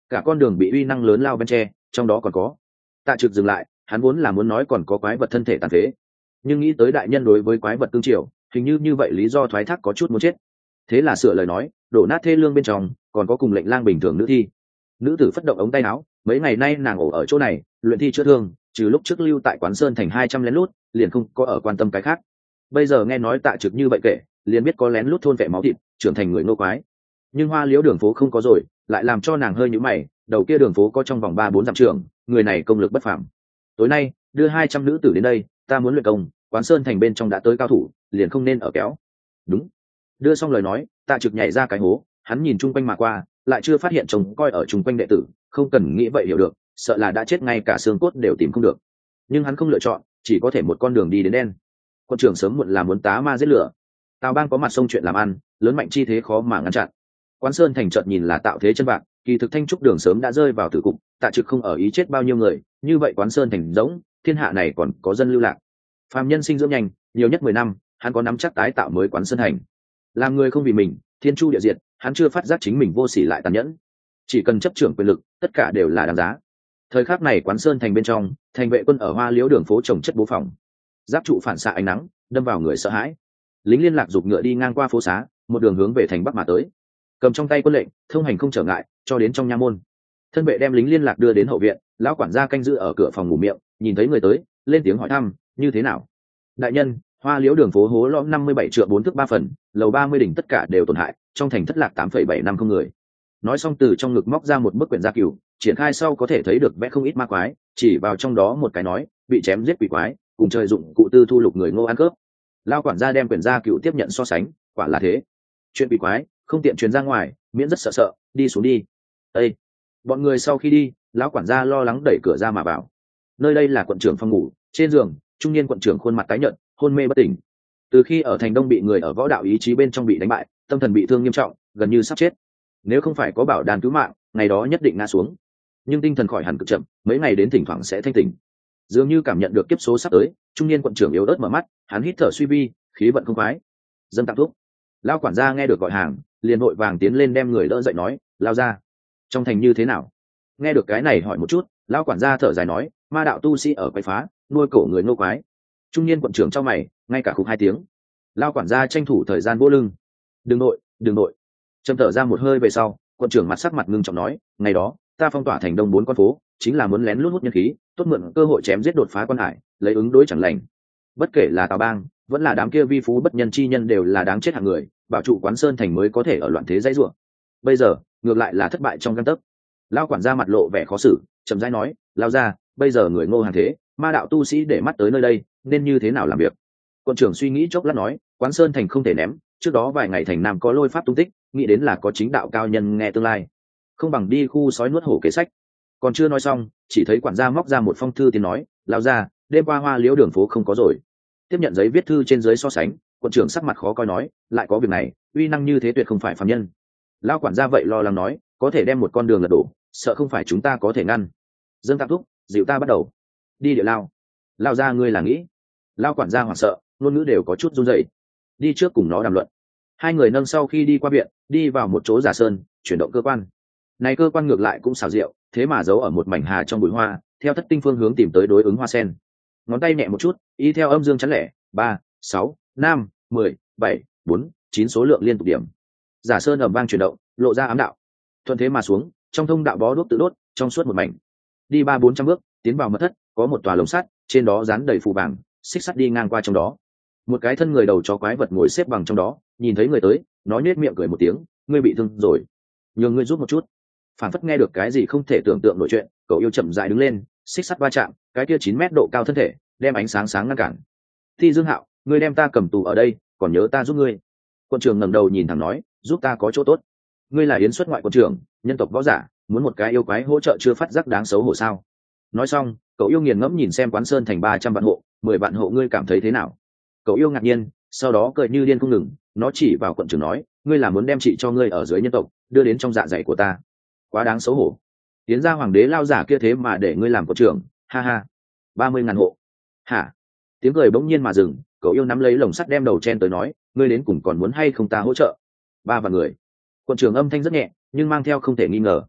cả con đường bị uy năng lớn lao bên tre, trong đó còn có. Tạ Trực dừng lại, hắn vốn là muốn nói còn có quái vật thân thể tàn phế, nhưng nghĩ tới đại nhân đối với quái vật cương triều, hình như vậy lý do thoái thác có chút muốn chết, thế là sửa lời nói, đổ nát thê lương bên trong còn có cùng lệnh lang bình thường nữ thi. Nữ tử phất động ống tay áo, mấy ngày nay nàng ổ ở chỗ này luyện thi chữa thương, trừ lúc trước lưu tại quán sơn thành 200 lén lút, liền không có ở quan tâm cái khác. Bây giờ nghe nói Tạ Trực như vậy kể, liền biết có lén lút thôn vệ máu thịt, trưởng thành người nô quái. Nhưng Hoa Liễu đường phố không có rồi, lại làm cho nàng hơi nhíu mày, đầu kia đường phố có trong vòng 3-4 dặm trường, người này công lực bất phàm. Tối nay đưa 200 nữ tử đến đây, ta muốn luyện công, quán sơn thành bên trong đã tới cao thủ, liền không nên ở kéo. Đúng. Đưa xong lời nói, Tạ Trực nhảy ra cái hố, hắn nhìn chung quanh mà qua, lại chưa phát hiện chồng coi ở chung quanh đệ tử, không cần nghĩ vậy hiểu được, sợ là đã chết ngay cả xương cốt đều tìm không được. Nhưng hắn không lựa chọn, chỉ có thể một con đường đi đến đen. Quân trưởng sớm muộn là muốn tá ma giết lửa. Tào Bang có mặt sông chuyện làm ăn, lớn mạnh chi thế khó mà ngăn chặn. Quán sơn thành chợt nhìn là tạo thế chân vạc, kỳ thực Thanh Trúc đường sớm đã rơi vào tử cục, Tạ Trực không ở ý chết bao nhiêu người, như vậy Quán sơn thành rỗng, thiên hạ này còn có dân lưu lạc. Phàm nhân sinh dưỡng nhanh, nhiều nhất 10 năm, hắn có nắm chắc tái tạo mới Quán sơn thành. Làm người không vì mình, thiên chu địa diệt, hắn chưa phát giác chính mình vô sỉ lại tàn nhẫn. Chỉ cần chấp trưởng quyền lực, tất cả đều là đáng giá. Thời khắc này Quán sơn thành bên trong, thành vệ quân ở Hoa Liễu đường phố trồng chất bố phòng, giáp trụ phản xạ ánh nắng, đâm vào người sợ hãi. Lính liên lạc giục ngựa đi ngang qua phố xá, một đường hướng về thành bắc mà tới, cầm trong tay quân lệnh, thông hành không trở ngại, cho đến trong nha môn. Thân vệ đem lính liên lạc đưa đến hậu viện, lão quản gia canh giữ ở cửa phòng ngủ miệng, nhìn thấy người tới, lên tiếng hỏi thăm, như thế nào? Đại nhân, Hoa Liễu đường phố hố lõm 57 trượng 4 thước 3 phần, lầu 30 đỉnh tất cả đều tổn hại, trong thành thất lạc 8,750 người. Nói xong từ trong ngực móc ra một bức quyển gia cửu, triển khai sau có thể thấy được vẽ không ít ma quái, chỉ vào trong đó một cái nói, bị chém giết quỷ quái, cùng trời dụng cụ tư thu lục người Ngô ăn cướp. Lao quản gia đem quyển gia cửu tiếp nhận so sánh, quả là thế. Chuyện quỷ quái không tiện truyền ra ngoài, miễn rất sợ, đi xuống đi. Ê! Bọn người sau khi đi, lão quản gia lo lắng đẩy cửa ra mà vào. Nơi đây là quận trưởng phòng ngủ, trên giường, trung niên quận trưởng khuôn mặt tái nhợt, hôn mê bất tỉnh. Từ khi ở thành Đông bị người ở võ đạo ý chí bên trong bị đánh bại, tâm thần bị thương nghiêm trọng, gần như sắp chết. Nếu không phải có bảo đàn cứu mạng, ngày đó nhất định ngã xuống. Nhưng tinh thần khỏi hẳn cực chậm, mấy ngày đến thỉnh thoảng sẽ thanh tỉnh. Dường như cảm nhận được kiếp số sắp tới, trung niên quận trưởng yếu ớt mở mắt, hắn hít thở suy vi, khí vận không khoái. Dâng tặng thuốc. Lão quản gia nghe được gọi hàng, liền vội vàng tiến lên đem người đỡ dậy nói, lao ra. Trong thành như thế nào? Nghe được cái này hỏi một chút, lão quản gia thở dài nói, ma đạo tu sĩ ở quái phá, nuôi cổ người nô quái. Trung niên quận trưởng trong mày, ngay cả khục 2 tiếng. Lão quản gia tranh thủ thời gian vô lưng. Đừng nội. Trầm thở ra một hơi về sau, quận trưởng mặt sắc mặt ngưng trọng nói, ngày đó ta phong tỏa thành Đông 4 con phố, chính là muốn lén lút hút nhân khí, tốt mượn cơ hội chém giết đột phá quan hải, lấy ứng đối chẳng lành. Bất kể là Tào Bang, vẫn là đám kia vi phú bất nhân chi nhân đều là đáng chết hạng người, bảo trụ Quán sơn thành mới có thể ở loạn thế dãy rủa. Bây giờ ngược lại là thất bại trong gang tấc. Lão quản gia mặt lộ vẻ khó xử, chậm rãi nói, lao ra, bây giờ người Ngô hàng thế, ma đạo tu sĩ để mắt tới nơi đây, nên như thế nào làm việc? Quận trưởng suy nghĩ chốc lát nói, Quán sơn thành không thể ném, trước đó vài ngày thành Nam có lôi pháp tung tích, nghĩ đến là có chính đạo cao nhân nghe tương lai, không bằng đi khu sói nuốt hổ kế sách. Còn chưa nói xong, chỉ thấy quản gia móc ra một phong thư tiến nói, lão gia, đêm qua Hoa Liễu đường phố không có rồi. Tiếp nhận giấy viết thư trên dưới so sánh, quận trưởng sắc mặt khó coi nói, lại có việc này, uy năng như thế tuyệt không phải phàm nhân. Lão quản gia vậy lo lắng nói, có thể đem một con đường lật đổ, sợ không phải chúng ta có thể ngăn. Dâng tặng thúc, dịu ta bắt đầu. Đi địa lao. Lao ra ngươi là nghĩ. Lão quản gia hoảng sợ, ngôn ngữ đều có chút run rẩy. Đi trước cùng nó đàm luận. Hai người nâng sau khi đi qua viện, đi vào một chỗ giả sơn, chuyển động cơ quan. Này cơ quan ngược lại cũng xảo diệu, thế mà giấu ở một mảnh hà trong bụi hoa, theo thất tinh phương hướng tìm tới đối ứng hoa sen. Ngón tay nhẹ một chút, y theo âm dương chắn lẻ, 3, 6, 5, 10, 7, 4, 9 số lượng liên tục điểm. Giả sơn ầm vang chuyển động, lộ ra ám đạo. Thuận thế mà xuống, trong thông đạo bó đuốc tự đốt, trong suốt một mảnh. Đi 300-400 bước, tiến vào mật thất, có một tòa lồng sắt, trên đó dán đầy phù vàng, xích sắt đi ngang qua trong đó. Một cái thân người đầu chó quái vật ngồi xếp bằng trong đó, nhìn thấy người tới, nó nhếch miệng cười một tiếng, ngươi bị thương rồi, nhường ngươi giúp một chút. Phản phất nghe được cái gì không thể tưởng tượng nổi chuyện, cậu yêu chậm rãi đứng lên, xích sắt va chạm, cái kia 9 mét độ cao thân thể, đem ánh sáng sáng ngăn cản. Thi Dương Hạo, ngươi đem ta cầm tù ở đây, còn nhớ ta giúp ngươi. Quân trưởng ngẩng đầu nhìn thẳng nói, giúp ta có chỗ tốt. Ngươi là yến xuất ngoại quân trưởng, nhân tộc võ giả, muốn một cái yêu quái hỗ trợ chưa phát giác đáng xấu hổ sao? Nói xong, cậu yêu nghiền ngẫm nhìn xem Quán sơn thành 300 vạn hộ, 10 vạn hộ ngươi cảm thấy thế nào? Cậu yêu ngạc nhiên, sau đó cười như điên không ngừng, nó chỉ vào quận trưởng nói, ngươi là muốn đem chị cho ngươi ở dưới nhân tộc, đưa đến trong dạ dày của ta. Quá đáng xấu hổ. Tiến ra hoàng đế lao giả kia thế mà để ngươi làm quận trưởng, ha ha. 30.000 hộ. Hả? Tiếng cười bỗng nhiên mà dừng, cậu yêu nắm lấy lồng sắt đem đầu chen tới nói, ngươi đến cùng còn muốn hay không ta hỗ trợ? 3 vạn người. Quận trưởng âm thanh rất nhẹ, nhưng mang theo không thể nghi ngờ.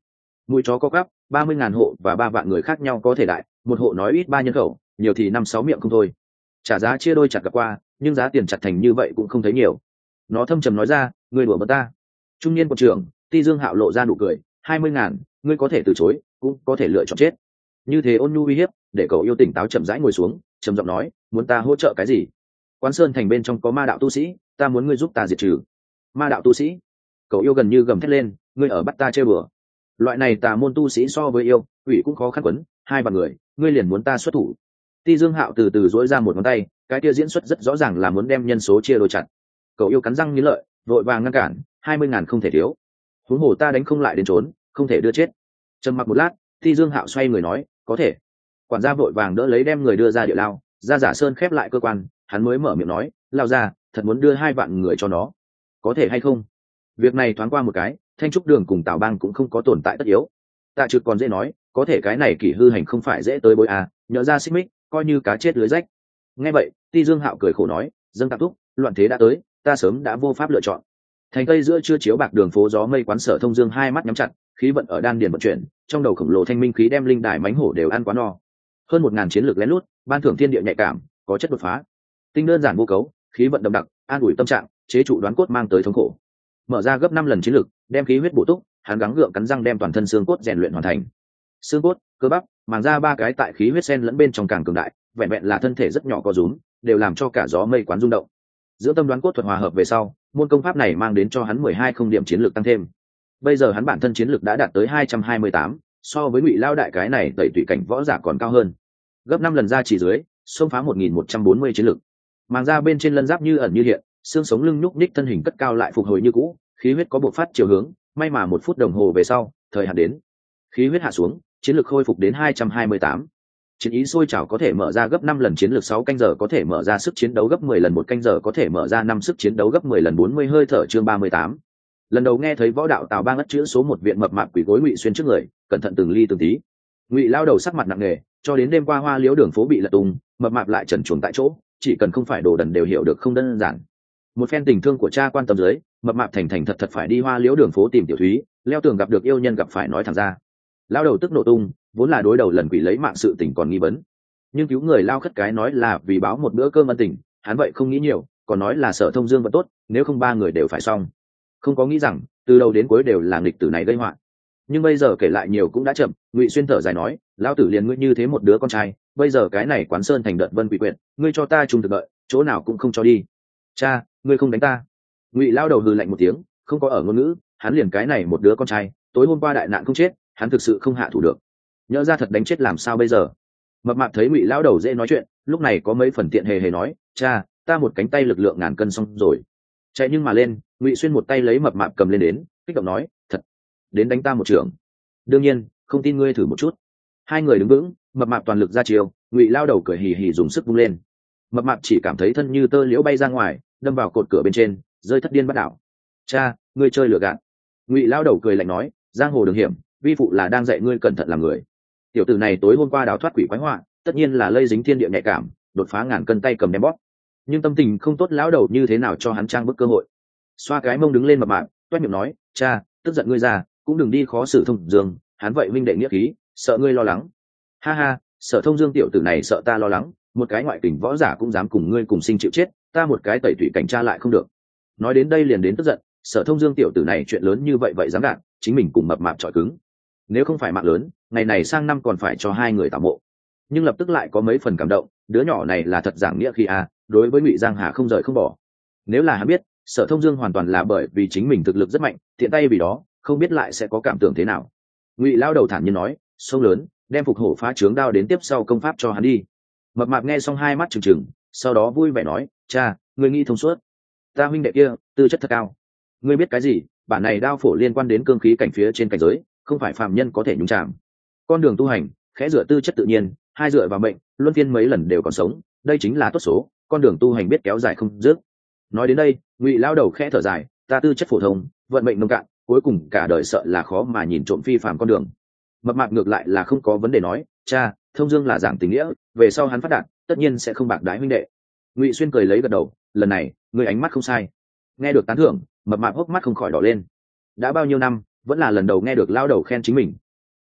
Mũi chó có cắp 30.000 hộ và 3 vạn người khác nhau có thể đại, một hộ nói ít 3 nhân khẩu, nhiều thì 5-6 miệng không thôi. Trả giá chia đôi chặt gặp qua, nhưng giá tiền chặt thành như vậy cũng không thấy nhiều. Nó thâm trầm nói ra, ngươi đùa bỡn ta. Trung niên quận trưởng Ti Dương Hạo lộ ra nụ cười, 20.000, ngươi có thể từ chối, cũng có thể lựa chọn chết. Như thế ôn nhu uy hiếp, để cậu yêu tỉnh táo chậm rãi ngồi xuống, trầm giọng nói, muốn ta hỗ trợ cái gì? Quán Sơn thành bên trong có ma đạo tu sĩ, ta muốn ngươi giúp ta diệt trừ. Ma đạo tu sĩ? Cậu yêu gần như gầm thét lên, ngươi ở bắt ta chơi bừa. Loại này tà môn tu sĩ so với yêu quỷ cũng khó khăn quấn, 2 vạn người, ngươi liền muốn ta xuất thủ? Ti Dương Hạo từ từ duỗi ra một ngón tay, cái kia diễn xuất rất rõ ràng là muốn đem nhân số chia đôi chặt. Cậu yêu cắn răng nghiến lợi, vội vàng ngăn cản, 20.000 không thể thiếu. Huống hồ ta đánh không lại đến trốn, không thể đưa chết. Trầm mặc một lát, Ti Dương Hạo xoay người nói, có thể. Quản gia vội vàng đỡ lấy đem người đưa ra địa lao, ra giả sơn khép lại cơ quan, hắn mới mở miệng nói, lao ra, thật muốn đưa 2 vạn người cho nó, có thể hay không? Việc này thoáng qua một cái, Thanh Trúc Đường cùng Tào Bang cũng không có tồn tại tất yếu. Tạ Trực còn dễ nói, có thể cái này kỷ hư hành không phải dễ tới bối à, nhỡ ra xích mích, coi như cá chết lưới rách. Nghe vậy, Ti Dương Hạo cười khổ nói, dâng Tạ Túc, loạn thế đã tới, ta sớm đã vô pháp lựa chọn. Thành cây giữa chưa chiếu bạc đường phố gió mây quán Sở Thông Dương hai mắt nhắm chặt, khí vận ở đan điền vận chuyển, trong đầu khổng lồ thanh minh khí đem linh đài mánh hổ đều ăn quá no. Hơn 1.000 chiến lược lén lút, ban thưởng thiên địa nhạy cảm, có chất đột phá. Tinh đơn giản vô cấu, khí vận đậm đặc, an ủi tâm trạng, chế trụ đoán cốt mang tới thống khổ. Mở ra gấp 5 lần chiến lực, đem khí huyết bổ túc, hắn gắng gượng cắn răng đem toàn thân xương cốt rèn luyện hoàn thành. Xương cốt, cơ bắp, màng ra 3 cái tại khí huyết sen lẫn bên trong càng cường đại, vẹn vẹn là thân thể rất nhỏ có rúm, đều làm cho cả gió mây quán rung động. Giữa tâm đoán cốt thuật hòa hợp về sau, môn công pháp này mang đến cho hắn 12 không điểm chiến lược tăng thêm. Bây giờ hắn bản thân chiến lược đã đạt tới 228, so với Ngụy Lao đại cái này tẩy tùy cảnh võ giả còn cao hơn. Gấp 5 lần ra chỉ dưới, xông phá 1140 chiến lược. Màng ra bên trên lân giáp như ẩn như hiện, xương sống lưng nhúc nhích thân hình cất cao lại phục hồi như cũ, khí huyết có bộc phát chiều hướng, may mà 1 phút đồng hồ về sau, thời hạn đến. Khí huyết hạ xuống, chiến lược khôi phục đến 228. Chiến ý sôi trào có thể mở ra gấp 5 lần chiến lược 6 canh giờ có thể mở ra sức chiến đấu gấp 10 lần 1 canh giờ có thể mở ra 5 sức chiến đấu gấp 10 lần 40 hơi thở chương 38. Lần đầu nghe thấy võ đạo Tào Bang ất chữ số 1 viện mập mạp quỷ gối Ngụy Xuyên trước người, cẩn thận từng ly từng tí. Ngụy lao đầu sắc mặt nặng nề, cho đến đêm qua hoa liễu đường phố bị lật tung, mập mạp lại trần truồng tại chỗ, chỉ cần không phải đồ đần đều hiểu được không đơn giản. Một phen tình thương của cha quan tâm dưới, mập mạp thành thành thật thật phải đi hoa liễu đường phố tìm tiểu thúy, leo tường gặp được yêu nhân gặp phải nói thẳng ra. Lao đầu tức nổ tung, vốn là đối đầu lần quỷ lấy mạng sự tình còn nghi vấn, nhưng cứu người lao khất cái nói là vì báo một bữa cơm ân tình, hắn vậy không nghĩ nhiều, còn nói là Sở Thông Dương vẫn tốt, nếu không 3 người đều phải xong. Không có nghĩ rằng từ đầu đến cuối đều là nghịch tử này gây họa. Nhưng bây giờ kể lại nhiều cũng đã chậm. Ngụy Xuyên thở dài nói, lão tử liền ngươi như thế một đứa con trai, bây giờ cái này quán sơn thành đợt vân quỷ quyệt, ngươi cho ta trùng thực đợi, chỗ nào cũng không cho đi. Cha, ngươi không đánh ta? Ngụy lao đầu hừ lạnh một tiếng, không có ở ngôn ngữ, hắn liền cái này một đứa con trai, tối hôm qua đại nạn không chết, hắn thực sự không hạ thủ được. Nhỡ ra thật đánh chết làm sao bây giờ? Mập mạp thấy Ngụy lao đầu dễ nói chuyện, lúc này có mấy phần tiện hề hề nói, cha, ta một cánh tay lực lượng ngàn cân xong rồi. Chạy nhưng mà lên, Ngụy Xuyên một tay lấy mập mạp cầm lên đến, kích động nói, thật, đến đánh ta một trường. Đương nhiên, không tin ngươi thử một chút. Hai người đứng vững, mập mạp toàn lực ra chiều, Ngụy lao đầu cười hì hì dùng sức vung lên. Mập mạp chỉ cảm thấy thân như tơ liễu bay ra ngoài, đâm vào cột cửa bên trên, rơi thất điên bắt đảo. Cha, ngươi chơi lừa gạt. Ngụy lao đầu cười lạnh nói, giang hồ đường hiểm, vi phụ là đang dạy ngươi cẩn thận làm người. Tiểu tử này tối hôm qua đào thoát quỷ quái họa, tất nhiên là lây dính thiên địa nhạy cảm, đột phá ngàn cân tay cầm đem bóp. Nhưng tâm tình không tốt lão đầu như thế nào cho hắn trang bức cơ hội. Xoa cái mông đứng lên mập mạp, toét miệng nói, cha, tức giận ngươi ra, cũng đừng đi khó xử Thông Dương, hắn vậy huynh đệ nghĩa khí, sợ ngươi lo lắng. Ha ha, Sở Thông Dương tiểu tử này sợ ta lo lắng, một cái ngoại kình võ giả cũng dám cùng ngươi cùng sinh chịu chết, ta một cái tẩy thủy cảnh tra lại không được. Nói đến đây liền đến tức giận, Sở Thông Dương tiểu tử này chuyện lớn như vậy dám gạt, chính mình cùng mập mạp chọi cứng. Nếu không phải mạng lớn, ngày này sang năm còn phải cho 2 người tảo mộ. Nhưng lập tức lại có mấy phần cảm động, đứa nhỏ này là thật giảng nghĩa khi đối với Ngụy Giang Hà không rời không bỏ. Nếu là hắn biết, Sở Thông Dương hoàn toàn là bởi vì chính mình thực lực rất mạnh, tiện tay vì đó, không biết lại sẽ có cảm tưởng thế nào. Ngụy lao đầu thản nhiên nói, sông lớn, đem phục hổ phá trướng đao đến tiếp sau công pháp cho hắn đi. Mập mạp nghe xong hai mắt trừng trừng, sau đó vui vẻ nói, cha, ngươi nghĩ thông suốt. Ta huynh đệ kia tư chất thật cao. Ngươi biết cái gì? Bản này đao phổ liên quan đến cương khí cảnh phía trên cảnh giới, không phải phàm nhân có thể nhúng chạm. Con đường tu hành, khẽ dựa tư chất tự nhiên, hai dựa vào mệnh, luân phiên mấy lần đều còn sống, đây chính là tốt số. Con đường tu hành biết kéo dài không dứt. Nói đến đây, Ngụy lao đầu khẽ thở dài, ta tư chất phổ thông, vận mệnh nông cạn, cuối cùng cả đời sợ là khó mà nhìn trộm phi phàm con đường. Mập mạp ngược lại là không có vấn đề nói, cha, Thông Dương là giảng tình nghĩa, về sau hắn phát đạt, tất nhiên sẽ không bạc đái huynh đệ. Ngụy Xuyên cười lấy gật đầu, lần này, người ánh mắt không sai. Nghe được tán thưởng, mập mạp hốc mắt không khỏi đỏ lên. Đã bao nhiêu năm, vẫn là lần đầu nghe được lao đầu khen chính mình.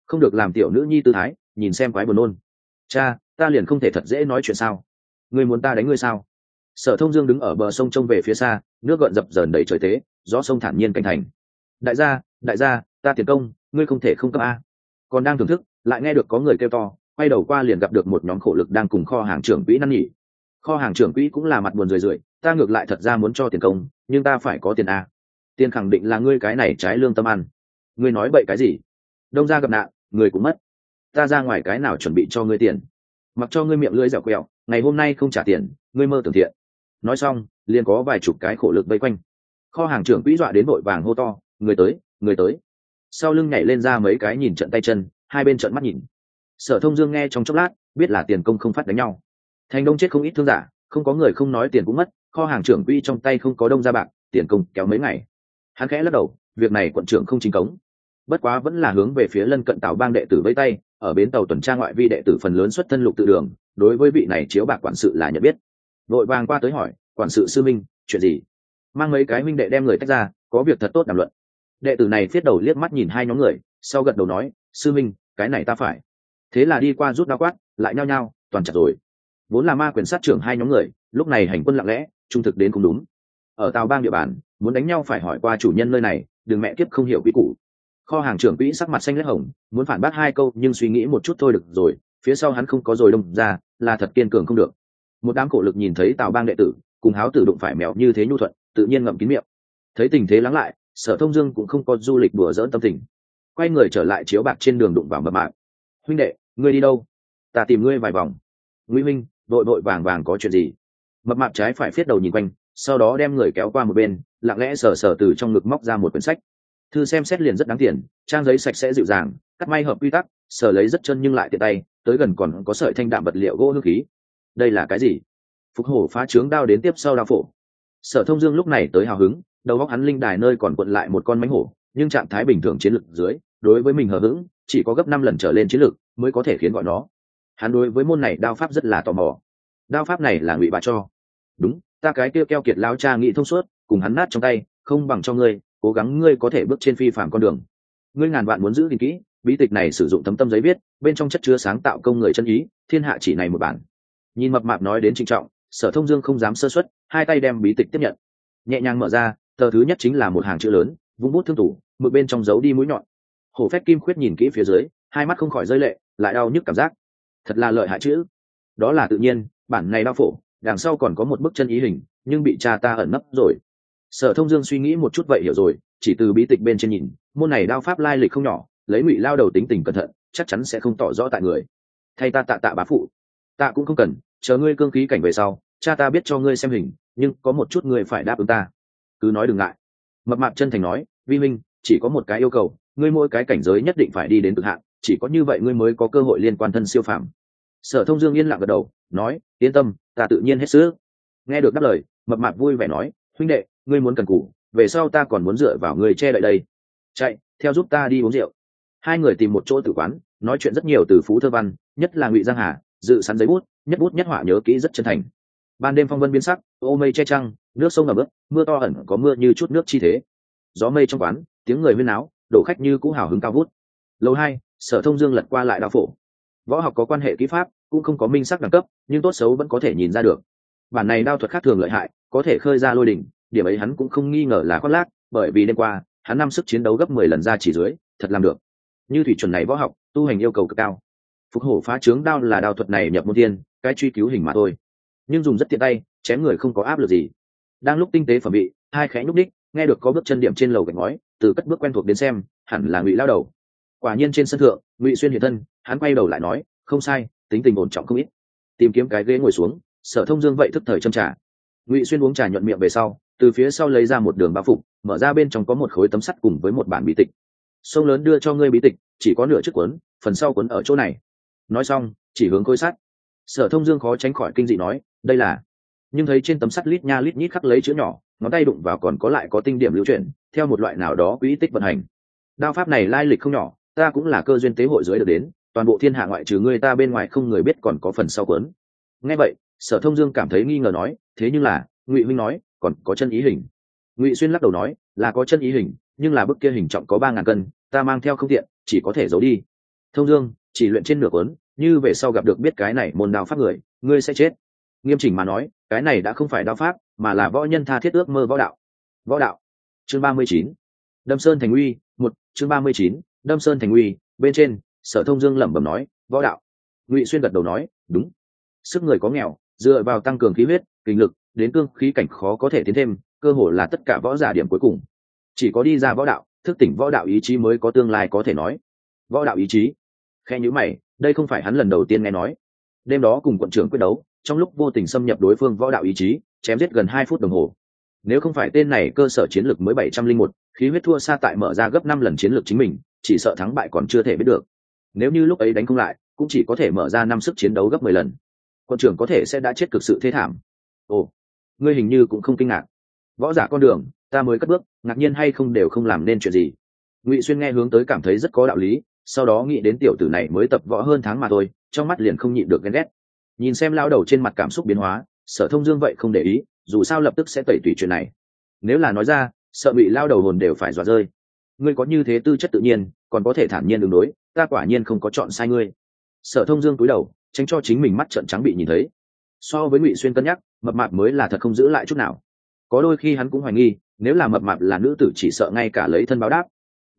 không được làm tiểu nữ nhi tư thái, nhìn xem quái buồn nôn. Cha, ta liền không thể thật dễ nói chuyện sao? Ngươi muốn ta đánh ngươi sao? Sở Thông Dương đứng ở bờ sông trông về phía xa, nước gợn dập dờn đầy trời tế, gió sông thản nhiên canh thành. Đại gia, ta tiền công, ngươi không thể không cấp a. Còn đang thưởng thức, lại nghe được có người kêu to, quay đầu qua liền gặp được một nhóm khổ lực đang cùng kho hàng trưởng quỹ năn nỉ. Kho hàng trưởng quỹ cũng là mặt buồn rười rượi, ta ngược lại thật ra muốn cho tiền công, nhưng ta phải có tiền a. Tiền khẳng định là ngươi cái này trái lương tâm ăn. Ngươi nói bậy cái gì? Đông ra gặp nạn, người cũng mất. Ta ra ngoài cái nào chuẩn bị cho ngươi tiền? Mặc cho ngươi miệng lưỡi dẻo quẹo, ngày hôm nay không trả tiền, ngươi mơ tưởng thiện. Nói xong, liền có vài chục cái khổ lực vây quanh. Kho hàng trưởng quỹ dọa đến vội vàng hô to, người tới, người tới. Sau lưng nhảy lên ra mấy cái nhìn trận tay chân, hai bên trận mắt nhìn. Sở Thông Dương nghe trong chốc lát, biết là tiền công không phát đánh nhau. Thành Đông chết không ít thương giả, không có người không nói tiền cũng mất, kho hàng trưởng quỹ trong tay không có đông ra bạc, tiền công kéo mấy ngày. Hắn khẽ lắc đầu, việc này quận trưởng không chính cống. Bất quá vẫn là hướng về phía lân cận Tào Bang đệ tử vẫy tay, ở bến tàu tuần tra ngoại vi đệ tử phần lớn xuất thân lục tự đường, đối với vị này chiếu bạc quản sự là nhận biết. Vội vàng qua tới hỏi, quản sự sư minh, chuyện gì? Mang mấy cái minh đệ đem người tách ra, có việc thật tốt đàm luận. Đệ tử này viết đầu liếc mắt nhìn hai nhóm người, sau gật đầu nói, sư minh, cái này ta phải. Thế là đi qua rút đao quát, lại nhao nhao, toàn chặt rồi. Vốn là ma quyền sát trưởng hai nhóm người, lúc này hành quân lặng lẽ, trung thực đến cũng đúng. Ở Tào Bang địa bàn, muốn đánh nhau phải hỏi qua chủ nhân nơi này, đừng mẹ kiếp không hiểu quy củ. Kho hàng trưởng quỹ sắc mặt xanh lét hồng, muốn phản bác hai câu nhưng suy nghĩ một chút thôi được rồi, phía sau hắn không có rồi đông ra, là thật kiên cường không được. Một đám cổ lực nhìn thấy Tào Bang đệ tử cùng háo tử đụng phải mèo như thế nhu thuận, tự nhiên ngậm kín miệng. Thấy tình thế lắng lại, Sở Thông Dương cũng không có du lịch đùa dỡn tâm tình, quay người trở lại chiếu bạc trên đường đụng vào Mập Mạp. Huynh đệ, ngươi đi đâu? Ta tìm ngươi vài vòng. Ngụy Minh, vội vội vàng vàng có chuyện gì? Mập Mạp trái phải phiết đầu nhìn quanh, sau đó đem người kéo qua một bên, lặng lẽ sờ sờ từ trong ngực móc ra một quyển sách. Thư xem xét liền rất đáng tiền, trang giấy sạch sẽ dịu dàng, cắt may hợp quy tắc, sờ lấy rất chân nhưng lại tiện tay, tới gần còn có sợi thanh đạm vật liệu gỗ hương khí. Đây là cái gì? Phục hổ phá trướng đao đến tiếp sau đao phổ. Sở Thông Dương lúc này tới hào hứng, đầu óc hắn linh đài nơi còn cuộn lại một con mãnh hổ, nhưng trạng thái bình thường chiến lực dưới, đối với mình hờ hững, chỉ có gấp 5 lần trở lên chiến lực mới có thể khiến gọi nó. Hắn đối với môn này đao pháp rất là tò mò. Đao pháp này là Ngụy Bá cho. Đúng, ta cái kia keo kiệt lão cha nghĩ thông suốt, cùng hắn nát trong tay, không bằng cho ngươi, cố gắng ngươi có thể bước trên phi phàm con đường. Ngươi ngàn vạn muốn giữ gìn kỹ, bí tịch này sử dụng thấm tâm giấy viết, bên trong chất chứa sáng tạo công người chân ý, thiên hạ chỉ này một bản. Nhìn Mập Mạp nói đến trịnh trọng, Sở Thông Dương không dám sơ suất, hai tay đem bí tịch tiếp nhận, nhẹ nhàng mở ra, tờ thứ nhất chính là một hàng chữ lớn, vung bút thương tủ, mực bên trong giấu đi mũi nhọn. Hổ phách kim khuyết nhìn kỹ phía dưới, hai mắt không khỏi rơi lệ, lại đau nhức cảm giác. Thật là lợi hại chữ. Đó là tự nhiên, bản này đao phổ, đằng sau còn có một bức chân ý hình, nhưng bị cha ta ẩn nấp rồi. Sở Thông Dương suy nghĩ một chút vậy hiểu rồi, chỉ từ bí tịch bên trên nhìn, môn này đao pháp lai lịch không nhỏ, lấy Ngụy lao đầu tính tình cẩn thận, chắc chắn sẽ không tỏ rõ tại người. Thay ta tạ bá phụ. Ta cũng không cần, chờ ngươi cương khí cảnh về sau, cha ta biết cho ngươi xem hình, nhưng có một chút ngươi phải đáp ứng ta. Cứ nói đừng ngại. Mập Mạp chân thành nói, vi minh, chỉ có một cái yêu cầu, ngươi mỗi cái cảnh giới nhất định phải đi đến cực hạn, chỉ có như vậy ngươi mới có cơ hội liên quan thân siêu phàm. Sở Thông Dương yên lặng gật đầu, nói, yên tâm, ta tự nhiên hết sức. Nghe được đáp lời, Mập Mạp vui vẻ nói, huynh đệ, ngươi muốn cần cù, về sau ta còn muốn dựa vào ngươi che đậy đây. Chạy, theo giúp ta đi uống rượu. Hai người tìm một chỗ tử quán, nói chuyện rất nhiều từ phú thơ văn, nhất là Ngụy Giang Hà, dự sẵn giấy bút nhất họa nhớ kỹ rất chân thành. Ban đêm phong vân biến sắc, ô mây che trăng, nước sông ngập ướt, mưa to ẩn có mưa như chút nước chi thế. Gió mây trong quán, tiếng người huyên náo, đổ khách như cũ hào hứng cao vút. Lầu 2, Sở Thông Dương lật qua lại đao phổ. Võ học có quan hệ kỹ pháp, cũng không có minh sắc đẳng cấp, nhưng tốt xấu vẫn có thể nhìn ra được. Bản này đao thuật khác thường lợi hại, có thể khơi ra lôi đỉnh, điểm ấy hắn cũng không nghi ngờ là khoác lác, bởi vì đêm qua, hắn năm sức chiến đấu gấp 10 lần ra chỉ dưới, thật làm được. Như thủy chuẩn này võ học, tu hành yêu cầu cực cao. Phục hổ phá trướng đao là đao thuật này nhập môn thiên, cái truy cứu hình mà thôi, nhưng dùng rất tiện tay, chém người không có áp lực gì. Đang lúc tinh tế phẩm vị, hai khẽ nhúc đích, nghe được có bước chân điểm trên lầu gạch ngói, từ cất bước quen thuộc đến xem, hẳn là Ngụy lao đầu. Quả nhiên trên sân thượng, Ngụy Xuyên hiện thân, hắn quay đầu lại nói, không sai, tính tình ổn trọng không ít. Tìm kiếm cái ghế ngồi xuống, Sở Thông Dương vậy thức thời châm trà. Ngụy Xuyên uống trà nhuận miệng về sau, từ phía sau lấy ra một đường bao phục, mở ra bên trong có một khối tấm sắt cùng với một bản bí tịch. Sông lớn đưa cho ngươi bí tịch, chỉ có nửa chiếc cuốn, phần sau cuốn ở chỗ này. Nói xong, chỉ hướng khối sắt. Sở Thông Dương khó tránh khỏi kinh dị nói, đây là. Nhưng thấy trên tấm sắt lít nha lít nhít khắc lấy chữ nhỏ, ngón tay đụng vào còn có lại có tinh điểm lưu chuyển, theo một loại nào đó quỹ tích vận hành. Đao pháp này lai lịch không nhỏ, ta cũng là cơ duyên tế hội dưới được đến, toàn bộ thiên hạ ngoại trừ ngươi ta bên ngoài không người biết còn có phần sau cuốn. Nghe vậy, Sở Thông Dương cảm thấy nghi ngờ nói, thế nhưng là, Ngụy huynh nói, còn có chân ý hình. Ngụy Xuyên lắc đầu nói, là có chân ý hình, nhưng là bức kia hình trọng có 3000 cân, ta mang theo không tiện, chỉ có thể giấu đi. Thông Dương chỉ luyện trên nửa cuốn, như về sau gặp được biết cái này môn đao pháp người, ngươi sẽ chết. Nghiêm chỉnh mà nói, cái này đã không phải đao pháp, mà là võ nhân tha thiết ước mơ võ đạo. Võ đạo. Chương 39. Đâm Sơn Thành Uy. Một. Chương 39. Đâm Sơn Thành Uy. Bên trên, Sở Thông Dương lẩm bẩm nói, võ đạo. Ngụy Xuyên gật đầu nói, đúng. Sức người có nghèo, dựa vào tăng cường khí huyết, kinh lực, đến cương khí cảnh khó có thể tiến thêm, cơ hồ là tất cả võ giả điểm cuối cùng. Chỉ có đi ra võ đạo, thức tỉnh võ đạo ý chí mới có tương lai có thể nói. Võ đạo ý chí. Khe nhíu mày, đây không phải hắn lần đầu tiên nghe nói. Đêm đó cùng quận trưởng quyết đấu, trong lúc vô tình xâm nhập đối phương võ đạo ý chí, chém giết gần 2 phút đồng hồ. Nếu không phải tên này cơ sở chiến lược mới 701, khí huyết thua xa tại mở ra gấp 5 lần chiến lược chính mình, chỉ sợ thắng bại còn chưa thể biết được. Nếu như lúc ấy đánh không lại, cũng chỉ có thể mở ra 5 sức chiến đấu gấp 10 lần. Quận trưởng có thể sẽ đã chết cực sự thê thảm. Ồ, ngươi hình như cũng không kinh ngạc. Võ giả con đường, ta mới cất bước, ngạc nhiên hay không đều không làm nên chuyện gì. Ngụy Xuyên nghe hướng tới cảm thấy rất có đạo lý, sau đó nghĩ đến tiểu tử này mới tập võ hơn tháng mà thôi, trong mắt liền không nhịn được ghen ghét. Nhìn xem lao đầu trên mặt cảm xúc biến hóa, Sở Thông Dương vậy không để ý, dù sao lập tức sẽ tẩy tủy chuyện này. Nếu là nói ra, sợ bị lao đầu hồn đều phải dọa rơi. Ngươi có như thế tư chất tự nhiên, còn có thể thản nhiên ứng đối, ta quả nhiên không có chọn sai ngươi. Sở Thông Dương cúi đầu, tránh cho chính mình mắt trợn trắng bị nhìn thấy. So với Ngụy Xuyên cân nhắc, mập mạp mới là thật không giữ lại chút nào. Có đôi khi hắn cũng hoài nghi, nếu là mập mạp là nữ tử chỉ sợ ngay cả lấy thân báo đáp.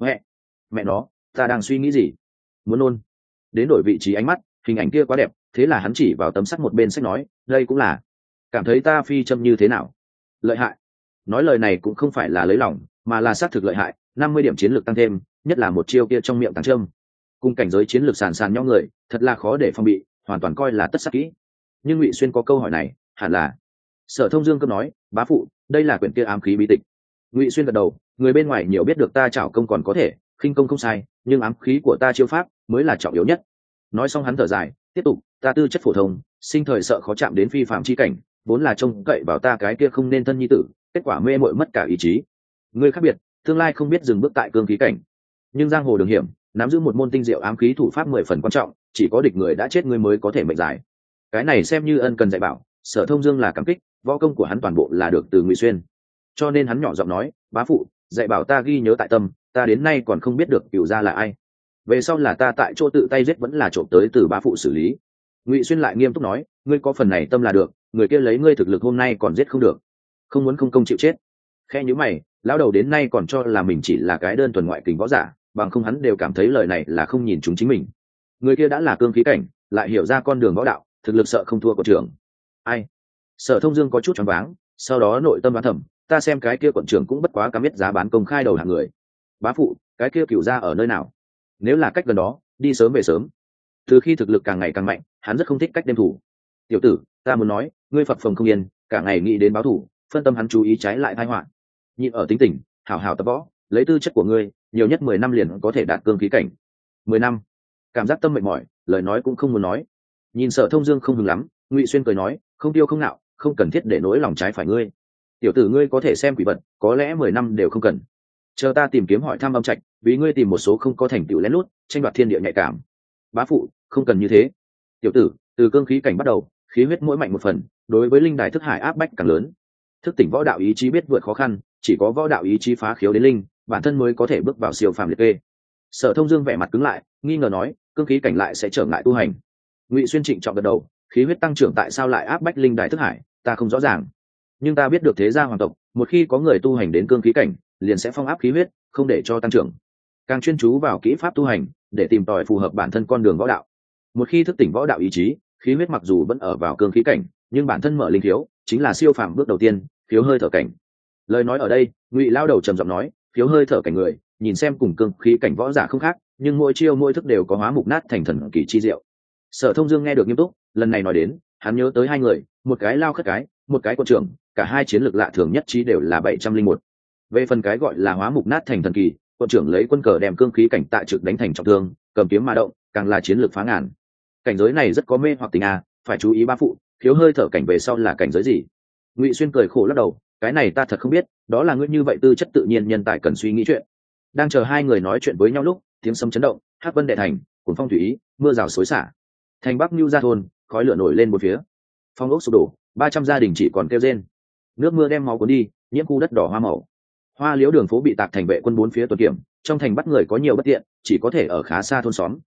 Mẹ nó, ta đang suy nghĩ gì? Muốn nôn. Đến đổi vị trí ánh mắt, hình ảnh kia quá đẹp, thế là hắn chỉ vào tấm sắt một bên sách nói, đây cũng là. Cảm thấy ta phi châm như thế nào? Lợi hại. Nói lời này cũng không phải là lấy lòng, mà là xác thực lợi hại, 50 điểm chiến lược tăng thêm, nhất là một chiêu kia trong miệng tàng châm. Cùng cảnh giới chiến lược sàn sàn nhau người, thật là khó để phòng bị, hoàn toàn coi là tất sát kỹ. Nhưng Ngụy Xuyên có câu hỏi này, hẳn là. Sở Thông Dương cứ nói, bá phụ, đây là quyển kia ám khí bí tịch. Ngụy Xuyên gật đầu, người bên ngoài nhiều biết được ta chảo công còn có thể, khinh công không sai, nhưng ám khí của ta chiêu pháp mới là trọng yếu nhất. Nói xong hắn thở dài, tiếp tục, ta tư chất phổ thông, sinh thời sợ khó chạm đến phi phạm chi cảnh, vốn là trông cậy vào ta cái kia không nên thân nhi tử, kết quả mê muội mất cả ý chí. Ngươi khác biệt, tương lai không biết dừng bước tại cương khí cảnh, nhưng giang hồ đường hiểm, nắm giữ một môn tinh diệu ám khí thủ pháp 10 phần quan trọng, chỉ có địch người đã chết ngươi mới có thể mệnh giải. Cái này xem như ân cần dạy bảo, Sở Thông Dương là cảm kích, võ công của hắn toàn bộ là được từ Ngụy Xuyên, cho nên hắn nhỏ giọng nói, bá phụ, dạy bảo ta ghi nhớ tại tâm, ta đến nay còn không biết được cửu gia là ai. Về sau là ta tại chỗ tự tay giết vẫn là trộm tới từ bá phụ xử lý. Ngụy Xuyên lại nghiêm túc nói, ngươi có phần này tâm là được, người kia lấy ngươi thực lực hôm nay còn giết không được, không muốn không công chịu chết. Khe nhíu mày, lão đầu đến nay còn cho là mình chỉ là cái đơn thuần ngoại kình võ giả, bằng không hắn đều cảm thấy lời này là không nhìn chúng chính mình. Người kia đã là cương khí cảnh, lại hiểu ra con đường võ đạo, thực lực sợ không thua của trưởng. Ai? Sở Thông Dương có chút choáng váng, sau đó nội tâm đoán thầm, ta xem cái kia quận trưởng cũng bất quá cam biết giá bán công khai đầu hàng người. Bá phụ, cái kia cửu gia ở nơi nào? Nếu là cách gần đó, đi sớm về sớm. Từ khi thực lực càng ngày càng mạnh, hắn rất không thích cách đêm thủ. Tiểu tử, ta muốn nói, ngươi phập phồng không yên, cả ngày nghĩ đến báo thủ, phân tâm hắn chú ý trái lại tai họa. Nhịn ở tính tình, hảo hảo tập võ, lấy tư chất của ngươi, nhiều nhất 10 năm liền có thể đạt cương khí cảnh. 10 năm. Cảm giác tâm mệt mỏi, lời nói cũng không muốn nói. Nhìn Sở Thông Dương không hứng lắm, Ngụy Xuyên cười nói, không tiêu không nạo, không cần thiết để nỗi lòng trái phải ngươi. Tiểu tử ngươi có thể xem quỷ vật, có lẽ 10 năm đều không cần. Chờ ta tìm kiếm hỏi thăm âm trạch, vì ngươi tìm một số không có thành tựu lén lút, tranh đoạt thiên địa nhạy cảm. Bá phụ, không cần như thế. Tiểu tử, từ cương khí cảnh bắt đầu, khí huyết mỗi mạnh một phần, đối với linh đài thức hải áp bách càng lớn. Thức tỉnh võ đạo ý chí biết vượt khó khăn, chỉ có võ đạo ý chí phá khiếu đến linh, bản thân mới có thể bước vào siêu phàm liệt kê. Sở Thông Dương vẻ mặt cứng lại, nghi ngờ nói, cương khí cảnh lại sẽ trở ngại tu hành. Ngụy Xuyên trịnh trọng gật đầu, khí huyết tăng trưởng tại sao lại áp bách linh đài thức hải, ta không rõ ràng. Nhưng ta biết được thế gia hoàng tộc, một khi có người tu hành đến cương khí cảnh, liền sẽ phong áp khí huyết, không để cho tăng trưởng. Càng chuyên chú vào kỹ pháp tu hành, để tìm tòi phù hợp bản thân con đường võ đạo. Một khi thức tỉnh võ đạo ý chí, khí huyết mặc dù vẫn ở vào cương khí cảnh, nhưng bản thân mở linh khiếu, chính là siêu phàm bước đầu tiên, khiếu hơi thở cảnh. Lời nói ở đây, Ngụy lao đầu trầm giọng nói, khiếu hơi thở cảnh người, nhìn xem cùng cương khí cảnh võ giả không khác, nhưng mỗi chiêu mỗi thức đều có hóa mục nát thành thần kỳ chi diệu. Sở Thông Dương nghe được nghiêm túc, lần này nói đến, hắn nhớ tới hai người, một cái lao khất cái, một cái quân trưởng, cả hai chiến lược lạ thường nhất trí đều là 701. Về phần cái gọi là hóa mục nát thành thần kỳ, quân trưởng lấy quân cờ đem cương khí cảnh tại trực đánh thành trọng thương, cầm kiếm mà động, càng là chiến lược phá ngàn. Cảnh giới này rất có mê hoặc tình phải chú ý ba phụ, khiếu hơi thở cảnh về sau là cảnh giới gì? Ngụy Xuyên cười khổ lắc đầu, cái này ta thật không biết, đó là ngươi như vậy tư chất tự nhiên nhân tài cần suy nghĩ chuyện. Đang chờ hai người nói chuyện với nhau lúc, tiếng sấm chấn động, hắc vân đệ thành, cuồng phong thủy ý, mưa rào xối xả. Thành Bắc Nưu Gia thôn, khói lửa nổi lên bốn phía. Phong ốc sụp đổ, 300 gia đình chỉ còn kêu rên. Nước mưa đem máu cuốn đi, nhiễm khu đất đỏ hoa màu. Hoa liễu đường phố bị tạc thành vệ quân bốn phía tuần kiểm, trong thành bắt người có nhiều bất tiện, chỉ có thể ở khá xa thôn xóm.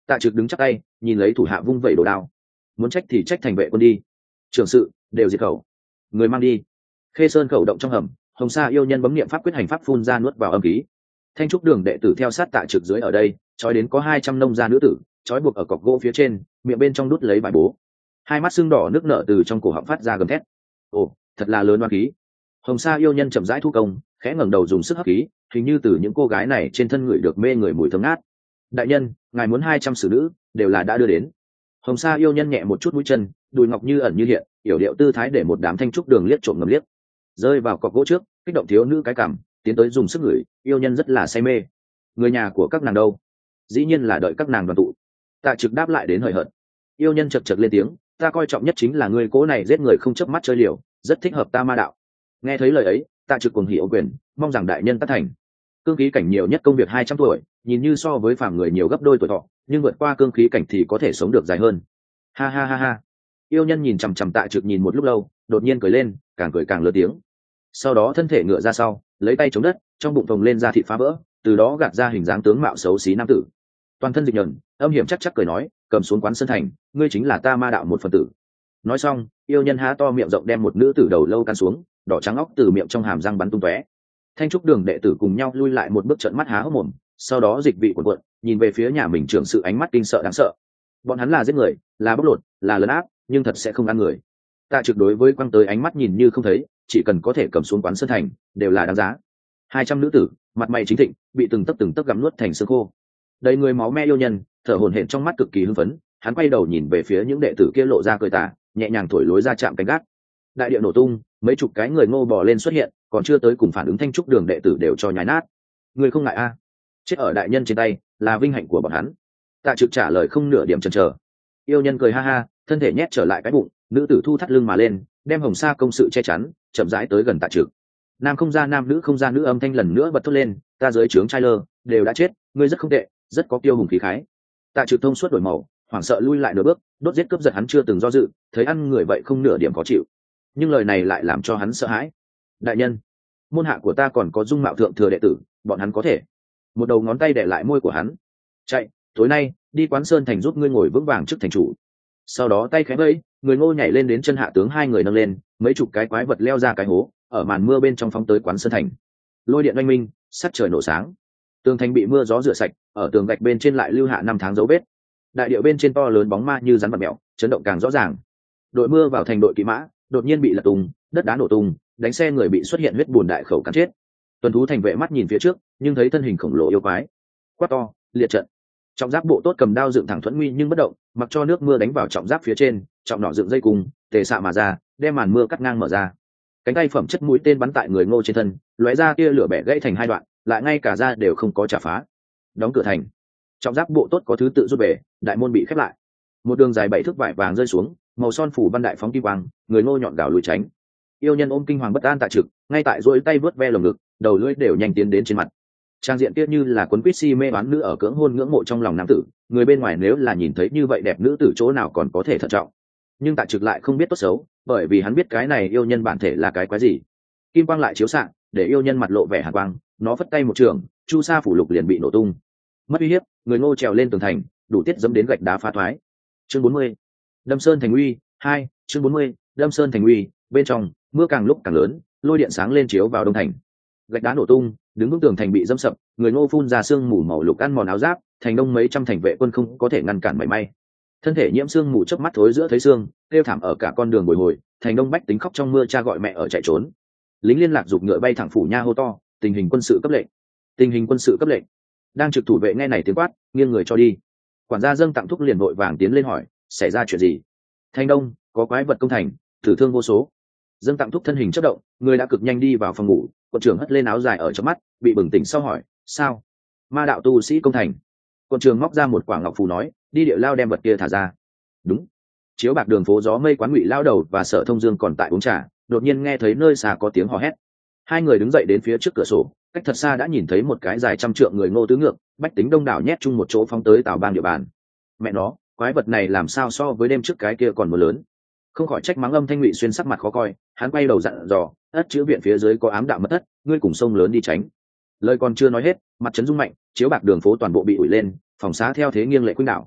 Tạ Trực đứng chắc tay nhìn lấy thủ hạ vung vẩy đồ đao, muốn trách thì trách thành vệ quân đi, trưởng sự đều diệt khẩu, người mang đi. Khê Sơn khẩu động trong hầm, Hồng Sa yêu nhân bấm niệm pháp quyết hành pháp phun ra nuốt vào âm khí. Thanh trúc đường đệ tử theo sát Tạ Trực dưới ở đây, trói đến có 200 nông gia nữ tử, trói buộc ở cọc gỗ phía trên, miệng bên trong đút lấy vải bố, hai mắt sưng đỏ nước nở từ trong cổ họng phát ra gầm thét. Ồ, thật là lớn oan khí. Hồng Sa yêu nhân chậm rãi thu công, khẽ ngẩng đầu dùng sức hấp khí, hình như từ những cô gái này trên thân người được mê người mùi thơm ngát. Đại nhân, ngài muốn 200 xử nữ, đều là đã đưa đến. Hồng Sa yêu nhân nhẹ một chút mũi chân, đùi ngọc như ẩn như hiện, yểu điệu tư thái để một đám thanh trúc đường liếc trộm ngầm liếc. Rơi vào cọc gỗ trước, kích động thiếu nữ cái cảm, tiến tới dùng sức ngửi, yêu nhân rất là say mê. Người nhà của các nàng đâu? Dĩ nhiên là đợi các nàng đoàn tụ. Tạ Trực đáp lại đến hời hợt. Yêu nhân chật chật lên tiếng, ta coi trọng nhất chính là người cố này giết người không chớp mắt chơi liều, rất thích hợp ta ma đạo. Nghe thấy lời ấy, Tạ Trực cuồng hỉ ô quyền, mong rằng đại nhân tác thành. Cương khí cảnh nhiều nhất công việc 200 tuổi, nhìn như so với phàm người nhiều gấp đôi tuổi thọ, nhưng vượt qua cương khí cảnh thì có thể sống được dài hơn. Ha ha ha ha. Yêu nhân nhìn chằm chằm Tạ Trực nhìn một lúc lâu, đột nhiên cười lên, càng cười càng lớn tiếng. Sau đó thân thể ngựa ra sau, lấy tay chống đất, trong bụng phồng lên ra thịt phá vỡ, từ đó gạt ra hình dáng tướng mạo xấu xí nam tử. Toàn thân dịch nhẫn, âm hiểm chắc chắc cười nói, cầm xuống quán sơn thành, ngươi chính là ta ma đạo một phần tử. Nói xong, yêu nhân há to miệng rộng đem một nữ tử đầu lâu can xuống, đỏ trắng óc từ miệng trong hàm răng bắn tung tóe. Thanh trúc đường đệ tử cùng nhau lui lại một bước, trợn mắt há hốc mồm, sau đó dịch vị cuộn cuộn, nhìn về phía nhà mình trưởng sự, ánh mắt kinh sợ đáng sợ. Bọn hắn là giết người, là bóc lột, là lấn áp, nhưng thật sẽ không ăn người. Tạ Trực đối với quăng tới ánh mắt nhìn như không thấy, chỉ cần có thể cầm xuống quán sơn thành, đều là đáng giá. 200 nữ tử, mặt mày chính thịnh, bị từng tấc gặm nuốt thành xương khô. Đầy người máu me yêu nhân, thở hổn hển trong mắt cực kỳ hưng phấn, hắn quay đầu nhìn về phía những đệ tử kia lộ ra cười tà, nhẹ nhàng thổi lối ra chạm cánh gác. Đại địa nổ tung, mấy chục cái người ngô bò lên xuất hiện, còn chưa tới cùng phản ứng thanh trúc đường đệ tử đều cho nhái nát. Người không ngại a? Chết ở đại nhân trên tay là vinh hạnh của bọn hắn. Tạ Trực trả lời không nửa điểm chần chờ. Yêu nhân cười ha ha, thân thể nhét trở lại cái bụng, nữ tử thu thắt lưng mà lên, đem Hồng Sa công sự che chắn, chậm rãi tới gần Tạ Trực. Nam không ra nam, nữ không ra nữ, âm thanh lần nữa bật thốt lên, ta dưới trướng trai lơ đều đã chết, ngươi rất không tệ, rất có kiêu hùng khí khái. Tạ Trực thông suốt đổi màu, hoảng sợ lui lại nửa bước, đốt giết cướp giật hắn chưa từng do dự, thấy ăn người vậy không nửa điểm khó chịu, nhưng lời này lại làm cho hắn sợ hãi. Đại nhân, môn hạ của ta còn có dung mạo thượng thừa đệ tử, bọn hắn có thể. Một đầu ngón tay để lại môi của hắn. Chạy, tối nay đi quán sơn thành giúp ngươi ngồi vững vàng trước thành chủ. Sau đó tay khẽ vẫy, người ngô nhảy lên đến chân hạ tướng, hai người nâng lên, mấy chục cái quái vật leo ra cái hố, ở màn mưa bên trong phóng tới quán sơn thành. Lôi điện oanh minh, sắt trời nổ sáng, tường thành bị mưa gió rửa sạch, ở tường gạch bên trên lại lưu hạ 5 tháng dấu vết. Đại điệu bên trên to lớn bóng ma như rắn vặn mèo, chấn động càng rõ ràng. Đội mưa vào thành đội kỵ mã đột nhiên bị lật tung, đất đá nổ tung, đánh xe người bị xuất hiện huyết bùn đại khẩu cắn chết. Tuần thú thành vệ mắt nhìn phía trước, nhưng thấy thân hình khổng lồ yêu quái. Quát to, liệt trận. Trọng giáp bộ tốt cầm đao dựng thẳng thuẫn nguy nhưng bất động, mặc cho nước mưa đánh vào trọng giáp phía trên, trọng nỏ dựng dây cùng, tề xạ mà ra, đem màn mưa cắt ngang mở ra. Cánh tay phẩm chất mũi tên bắn tại người ngô trên thân, lóe ra tia lửa bẻ gãy thành 2 đoạn, lại ngay cả da đều không có chả phá. Đóng cửa thành, trọng giáp bộ tốt có thứ tự rút về, đại môn bị khép lại. Một đường dài 7 thước vải vàng rơi xuống, màu son phủ văn đại phóng kim quang, người ngô nhọn gào lùi tránh. Yêu nhân ôm kinh hoàng bất an Tạ Trực, ngay tại duỗi tay vớt ve lồng ngực, đầu lưỡi đều nhanh tiến đến trên mặt. Trang diện kia như là cuốn quýt si mê bán nữ ở cưỡng hôn ngưỡng mộ trong lòng nam tử, người bên ngoài nếu là nhìn thấy như vậy đẹp nữ tử chỗ nào còn có thể thận trọng. Nhưng Tạ Trực lại không biết tốt xấu, bởi vì hắn biết cái này yêu nhân bản thể là cái quái gì. Kim quang lại chiếu xạ, để yêu nhân mặt lộ vẻ hàn quang, nó phất tay một trường, chu sa phủ lục liền bị nổ tung. Mất uy hiếp, người ngô trèo lên tường thành, đủ tiết dẫm đến gạch đá phá thoái. Chương 40. Đâm Sơn thành uy 2, chương 40, Đâm Sơn thành uy. Bên trong, mưa càng lúc càng lớn, lôi điện sáng lên chiếu vào đông thành. Gạch đá nổ tung, đứng vững tường thành bị dẫm sập, người ngô phun ra sương mù màu lục ăn mòn áo giáp, thành đông mấy trăm thành vệ quân không có thể ngăn cản mảy may. Thân thể nhiễm sương mù chớp mắt thối giữa thấy xương, kêu thảm ở cả con đường bồi hồi, thành đông bách tính khóc trong mưa cha gọi mẹ ở chạy trốn. Lính liên lạc giục ngựa bay thẳng phủ nha hô to, tình hình quân sự cấp lệnh, tình hình quân sự cấp lệnh. Đang trực thủ vệ nghe này tiếng quát, nghiêng người cho đi. Quản gia dâng tặng thúc liền vội vàng tiến lên hỏi, xảy ra chuyện gì? Thành đông có quái vật công thành, tử thương vô số. Dâng tặng thúc thân hình chớp động, người đã cực nhanh đi vào phòng ngủ, quận trưởng hất lên áo dài ở trong mắt, bị bừng tỉnh sau hỏi, sao? Ma đạo tu sĩ công thành. Quận trưởng móc ra một quả ngọc phù nói, đi địa lao đem vật kia thả ra. Đúng. Chiếu bạc đường phố gió mây quán Ngụy lao đầu và Sở Thông Dương còn tại uống trà, đột nhiên nghe thấy nơi xa có tiếng hò hét. Hai người đứng dậy đến phía trước cửa sổ, cách thật xa đã nhìn thấy một cái dài trăm trượng người ngô tứ ngược, bách tính đông đảo nhét chung một chỗ phóng tới Tào Bang địa bàn. Mẹ nó, quái vật này làm sao so với đêm trước cái kia còn mưa lớn. Không khỏi trách mắng âm thanh. Ngụy Xuyên sắc mặt khó coi, hắn quay đầu dặn dò, ất chữ viện phía dưới có ám đạo mất thất, ngươi cùng sông lớn đi tránh. Lời còn chưa nói hết, mặt trấn rung mạnh, chiếu bạc đường phố toàn bộ bị ủi lên, phòng xá theo thế nghiêng lệ khuynh đảo,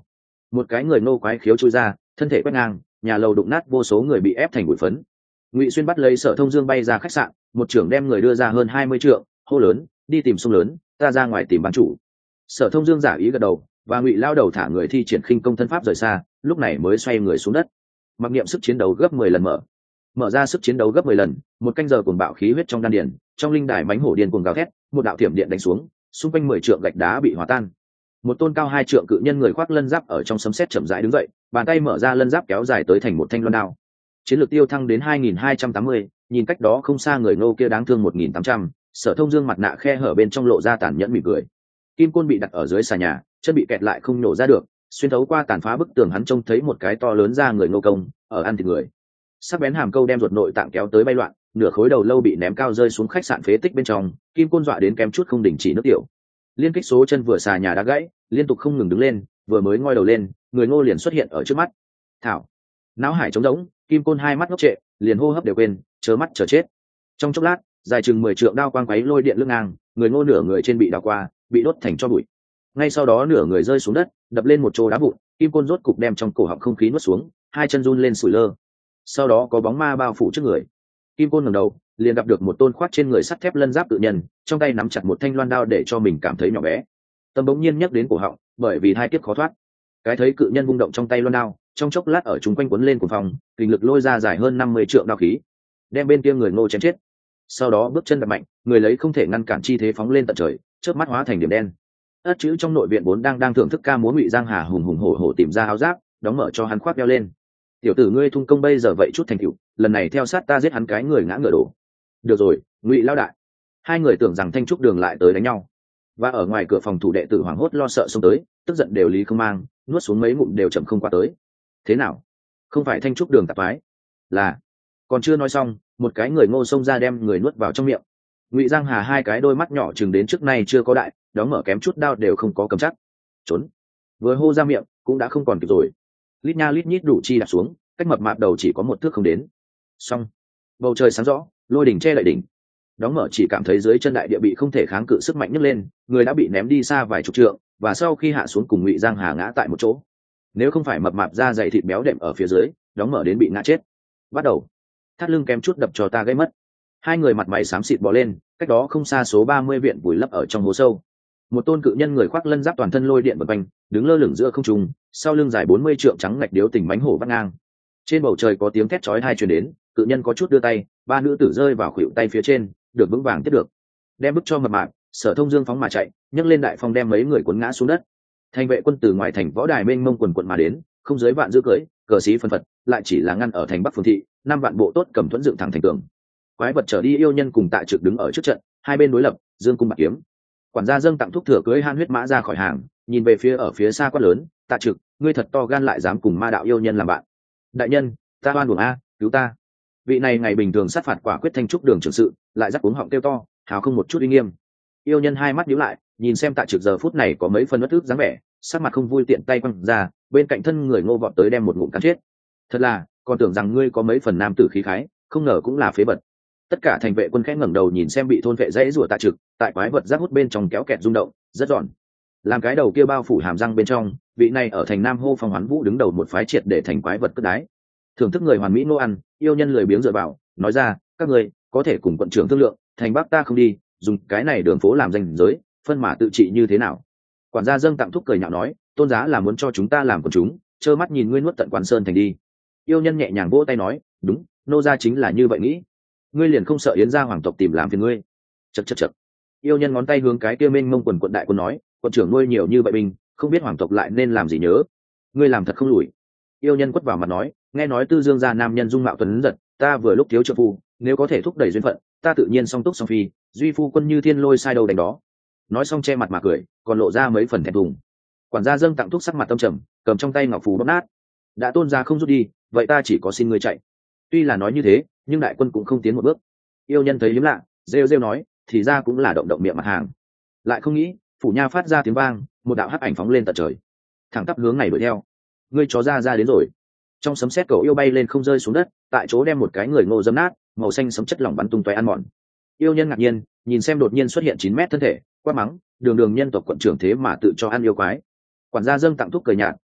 một cái người ngô quái khiếu chui ra, thân thể quét ngang, nhà lầu đụng nát, vô số người bị ép thành bụi phấn. Ngụy Xuyên bắt lấy Sở Thông Dương bay ra khách sạn, một trưởng đem người đưa ra hơn 20 trượng, hô lớn, đi tìm sông lớn, ta ra ngoài tìm bán chủ. Sở Thông Dương giả ý gật đầu, và Ngụy lao đầu thả người thi triển khinh công thân pháp rời xa, lúc này mới xoay người xuống đất. Mặc niệm sức chiến đấu gấp 10 lần mở ra sức chiến đấu gấp 10 lần, một canh giờ cuồng bạo khí huyết trong đan điền, trong linh đài mãnh hổ điên cuồng gào thét, một đạo thiểm điện đánh xuống, xung quanh 10 trượng gạch đá bị hòa tan. Một tôn cao 2 trượng cự nhân người khoác lân giáp ở trong sấm sét chậm rãi đứng dậy, bàn tay mở ra lân giáp kéo dài tới thành một thanh loan đao. Chiến lược tiêu thăng đến 2280, nhìn cách đó không xa người Ngô kia đáng thương 1800, Sở Thông Dương mặt nạ khe hở bên trong lộ ra tàn nhẫn mỉm cười. Kim côn bị đặt ở dưới xà nhà, chân bị kẹt lại không nổ ra được, xuyên thấu qua tàn phá bức tường hắn trông thấy một cái to lớn da người Ngô công ở ăn thịt người. Sắc bén hàm câu đem ruột nội tạng kéo tới bay loạn, nửa khối đầu lâu bị ném cao rơi xuống khách sạn phế tích bên trong, kim côn dọa đến kém chút không đình chỉ nước tiểu. Liên kích số chân vừa xà nhà đã gãy, liên tục không ngừng đứng lên, vừa mới ngoi đầu lên, người Ngô liền xuất hiện ở trước mắt. Thảo, não hải trống rỗng, kim côn hai mắt ngốc trệ, liền hô hấp đều quên, chớ mắt chờ chết. Trong chốc lát, dài chừng 10 trượng đao quang quấy lôi điện lưng ngang, người Ngô nửa người trên bị đào qua, bị đốt thành tro bụi. Ngay sau đó nửa người rơi xuống đất, đập lên một chỗ đá vụn, kim côn rốt cục đem trong cổ họng không khí nuốt xuống, hai chân run lên sủi lơ. Sau đó có bóng ma bao phủ trước người. Kim côn ngẩng đầu, liền gặp được một tôn khoác trên người sắt thép lân giáp tự nhân, trong tay nắm chặt một thanh loan đao để cho mình cảm thấy nhỏ bé. Tâm bỗng nhiên nhắc đến cổ họng, bởi vì hai kiếp khó thoát. Cái thấy cự nhân vung động trong tay loan đao, trong chốc lát ở chúng quanh cuốn lên cuồng phong, kình lực lôi ra dài hơn 50 trượng đao khí, đem bên kia người Ngô chém chết. Sau đó bước chân đập mạnh, người lấy không thể ngăn cản chi thế phóng lên tận trời, chớp mắt hóa thành điểm đen. Ất chữ trong nội viện vốn đang thưởng thức ca múa, Ngụy Giang Hà hùng hùng hổ hổ tìm ra áo giáp, đóng mở cho hắn khoác đeo lên. Tiểu tử ngươi thung công bây giờ vậy chút thành tựu, lần này theo sát ta giết hắn cái người ngã ngựa đổ. Được rồi, Ngụy lão đại. Hai người tưởng rằng Thanh Trúc Đường lại tới đánh nhau, và ở ngoài cửa phòng thủ đệ tử hoảng hốt lo sợ xông tới, tức giận đều lý không mang, nuốt xuống mấy ngụm đều chậm không qua tới. Thế nào? Không phải Thanh Trúc Đường tạp phái? Là. Còn chưa nói xong, một cái người Ngô xông ra đem người nuốt vào trong miệng. Ngụy Giang Hà hai cái đôi mắt nhỏ chừng đến trước nay chưa có đại, đóng mở kém chút đao đều không có cầm chắc. Trốn. Vừa hô ra miệng, cũng đã không còn kịp rồi. Lít nha lít nhít đủ chi đặt xuống, cách mập mạp đầu chỉ có một thước không đến. Xong. Bầu trời sáng rõ, lôi đỉnh che lại đỉnh. Đóng mở chỉ cảm thấy dưới chân đại địa bị không thể kháng cự sức mạnh nhấc lên, người đã bị ném đi xa vài chục trượng, và sau khi hạ xuống cùng Ngụy Giang Hà ngã tại một chỗ. Nếu không phải mập mạp da dày thịt béo đệm ở phía dưới, đóng mở đến bị ngã chết. Bắt đầu. Thắt lưng kém chút đập cho ta gãy mất. Hai người mặt mày xám xịt bò lên, cách đó không xa số 30 viện vùi lấp ở trong hố sâu. Một tôn cự nhân người khoác lân giáp toàn thân lôi điện bật quanh, đứng lơ lửng giữa không trung, sau lưng dài 40 trượng trắng ngạch điếu tình mánh hổ vắt ngang. Trên bầu trời có tiếng thét chói tai truyền đến, cự nhân có chút đưa tay, ba nữ tử rơi vào khuỷu tay phía trên, được vững vàng tiếp được. Đem bức cho mập mạp, Sở Thông Dương phóng mà chạy, nhấc lên đại phong đem mấy người cuốn ngã xuống đất. Thành vệ quân từ ngoài thành võ đài mênh mông quần quần mà đến, không dưới vạn dư cưỡi, cờ sĩ phân phật, lại chỉ là ngăn ở thành Bắc Phương thị, 5 vạn bộ tốt cầm thuẫn dựng thẳng thành tường. Quái vật trở đi yêu nhân cùng Tạ Trực đứng ở trước trận, hai bên đối lập, dương cung bạc kiếm. Quản gia dâng tặng thuốc thừa cưỡi han huyết mã ra khỏi hàng, nhìn về phía ở phía xa quát lớn, Tạ Trực, ngươi thật to gan lại dám cùng ma đạo yêu nhân làm bạn. Đại nhân, ta oan uổng a, cứu ta. Vị này ngày bình thường sát phạt quả quyết Thanh Trúc Đường trưởng sự, lại dắt cuống họng kêu to, hào không một chút uy nghiêm. Yêu nhân hai mắt nhíu lại, nhìn xem Tạ Trực giờ phút này có mấy phần bất ức dáng vẻ, sắc mặt không vui tiện tay quăng ra, bên cạnh thân người Ngô vọt tới đem một ngụm cắn chết. Thật là, còn tưởng rằng ngươi có mấy phần nam tử khí khái, không ngờ cũng là phế vật. Tất cả thành vệ quân khẽ ngẩng đầu nhìn xem bị thôn vệ dãy rủa Tạ Trực, tại quái vật giáp hút bên trong kéo kẹt rung động, rất giòn. Làm cái đầu kia bao phủ hàm răng bên trong, vị này ở thành Nam Hô Phong Hoán Vũ đứng đầu một phái triệt để thành quái vật cất đái. Thưởng thức người hoàn mỹ nô ăn, yêu nhân lười biếng dựa vào, nói ra, các ngươi có thể cùng quận trưởng thương lượng, thành Bắc ta không đi, dùng cái này đường phố làm danh giới, phân mà tự trị như thế nào? Quản gia dâng tặng thúc cười nhạo nói, tôn giá là muốn cho chúng ta làm quần chúng, trơ mắt nhìn ngươi nuốt tận Quan Sơn thành đi. Yêu nhân nhẹ nhàng vỗ tay nói, đúng, nô gia chính là như vậy nghĩ. Ngươi liền không sợ Yến gia hoàng tộc tìm làm phiền ngươi? Chậc chậc chậc. Yêu nhân ngón tay hướng cái kia mênh mông quần quận đại quân nói, quận trưởng nuôi nhiều như vậy binh, không biết hoàng tộc lại nên làm gì nhớ. Ngươi làm thật không lùi. Yêu nhân quất vào mặt nói, nghe nói Tư Dương gia nam nhân dung mạo tuấn giật, ta vừa lúc thiếu trợ phu, nếu có thể thúc đẩy duyên phận, ta tự nhiên song túc song phi, duy phu quân như thiên lôi sai đầu đánh đó. Nói xong che mặt mà cười, còn lộ ra mấy phần thẹn thùng. Quản gia dâng tặng thuốc sắc mặt tâm trầm, cầm trong tay ngọc phù bóp nát. Đã tôn gia không rút đi, vậy ta chỉ có xin ngươi chạy. Tuy là nói như thế, nhưng đại quân cũng không tiến một bước. Yêu nhân thấy hiếm lạ, rêu rêu nói, thì ra cũng là động động miệng mặt hàng. Lại không nghĩ, phủ nha phát ra tiếng vang, một đạo hắc ảnh phóng lên tận trời, thẳng tắp hướng này đuổi theo. Ngươi chó ra đến rồi. Trong sấm sét cầu yêu bay lên không rơi xuống đất, tại chỗ đem một cái người Ngô dẫm nát, màu xanh sấm chất lỏng bắn tung tóe ăn mòn. Yêu nhân ngạc nhiên, nhìn xem đột nhiên xuất hiện 9 mét thân thể, quát mắng, đường đường nhân tộc quận trưởng thế mà tự cho ăn yêu quái. Quản gia dâng tặng thuốc cười nhạt,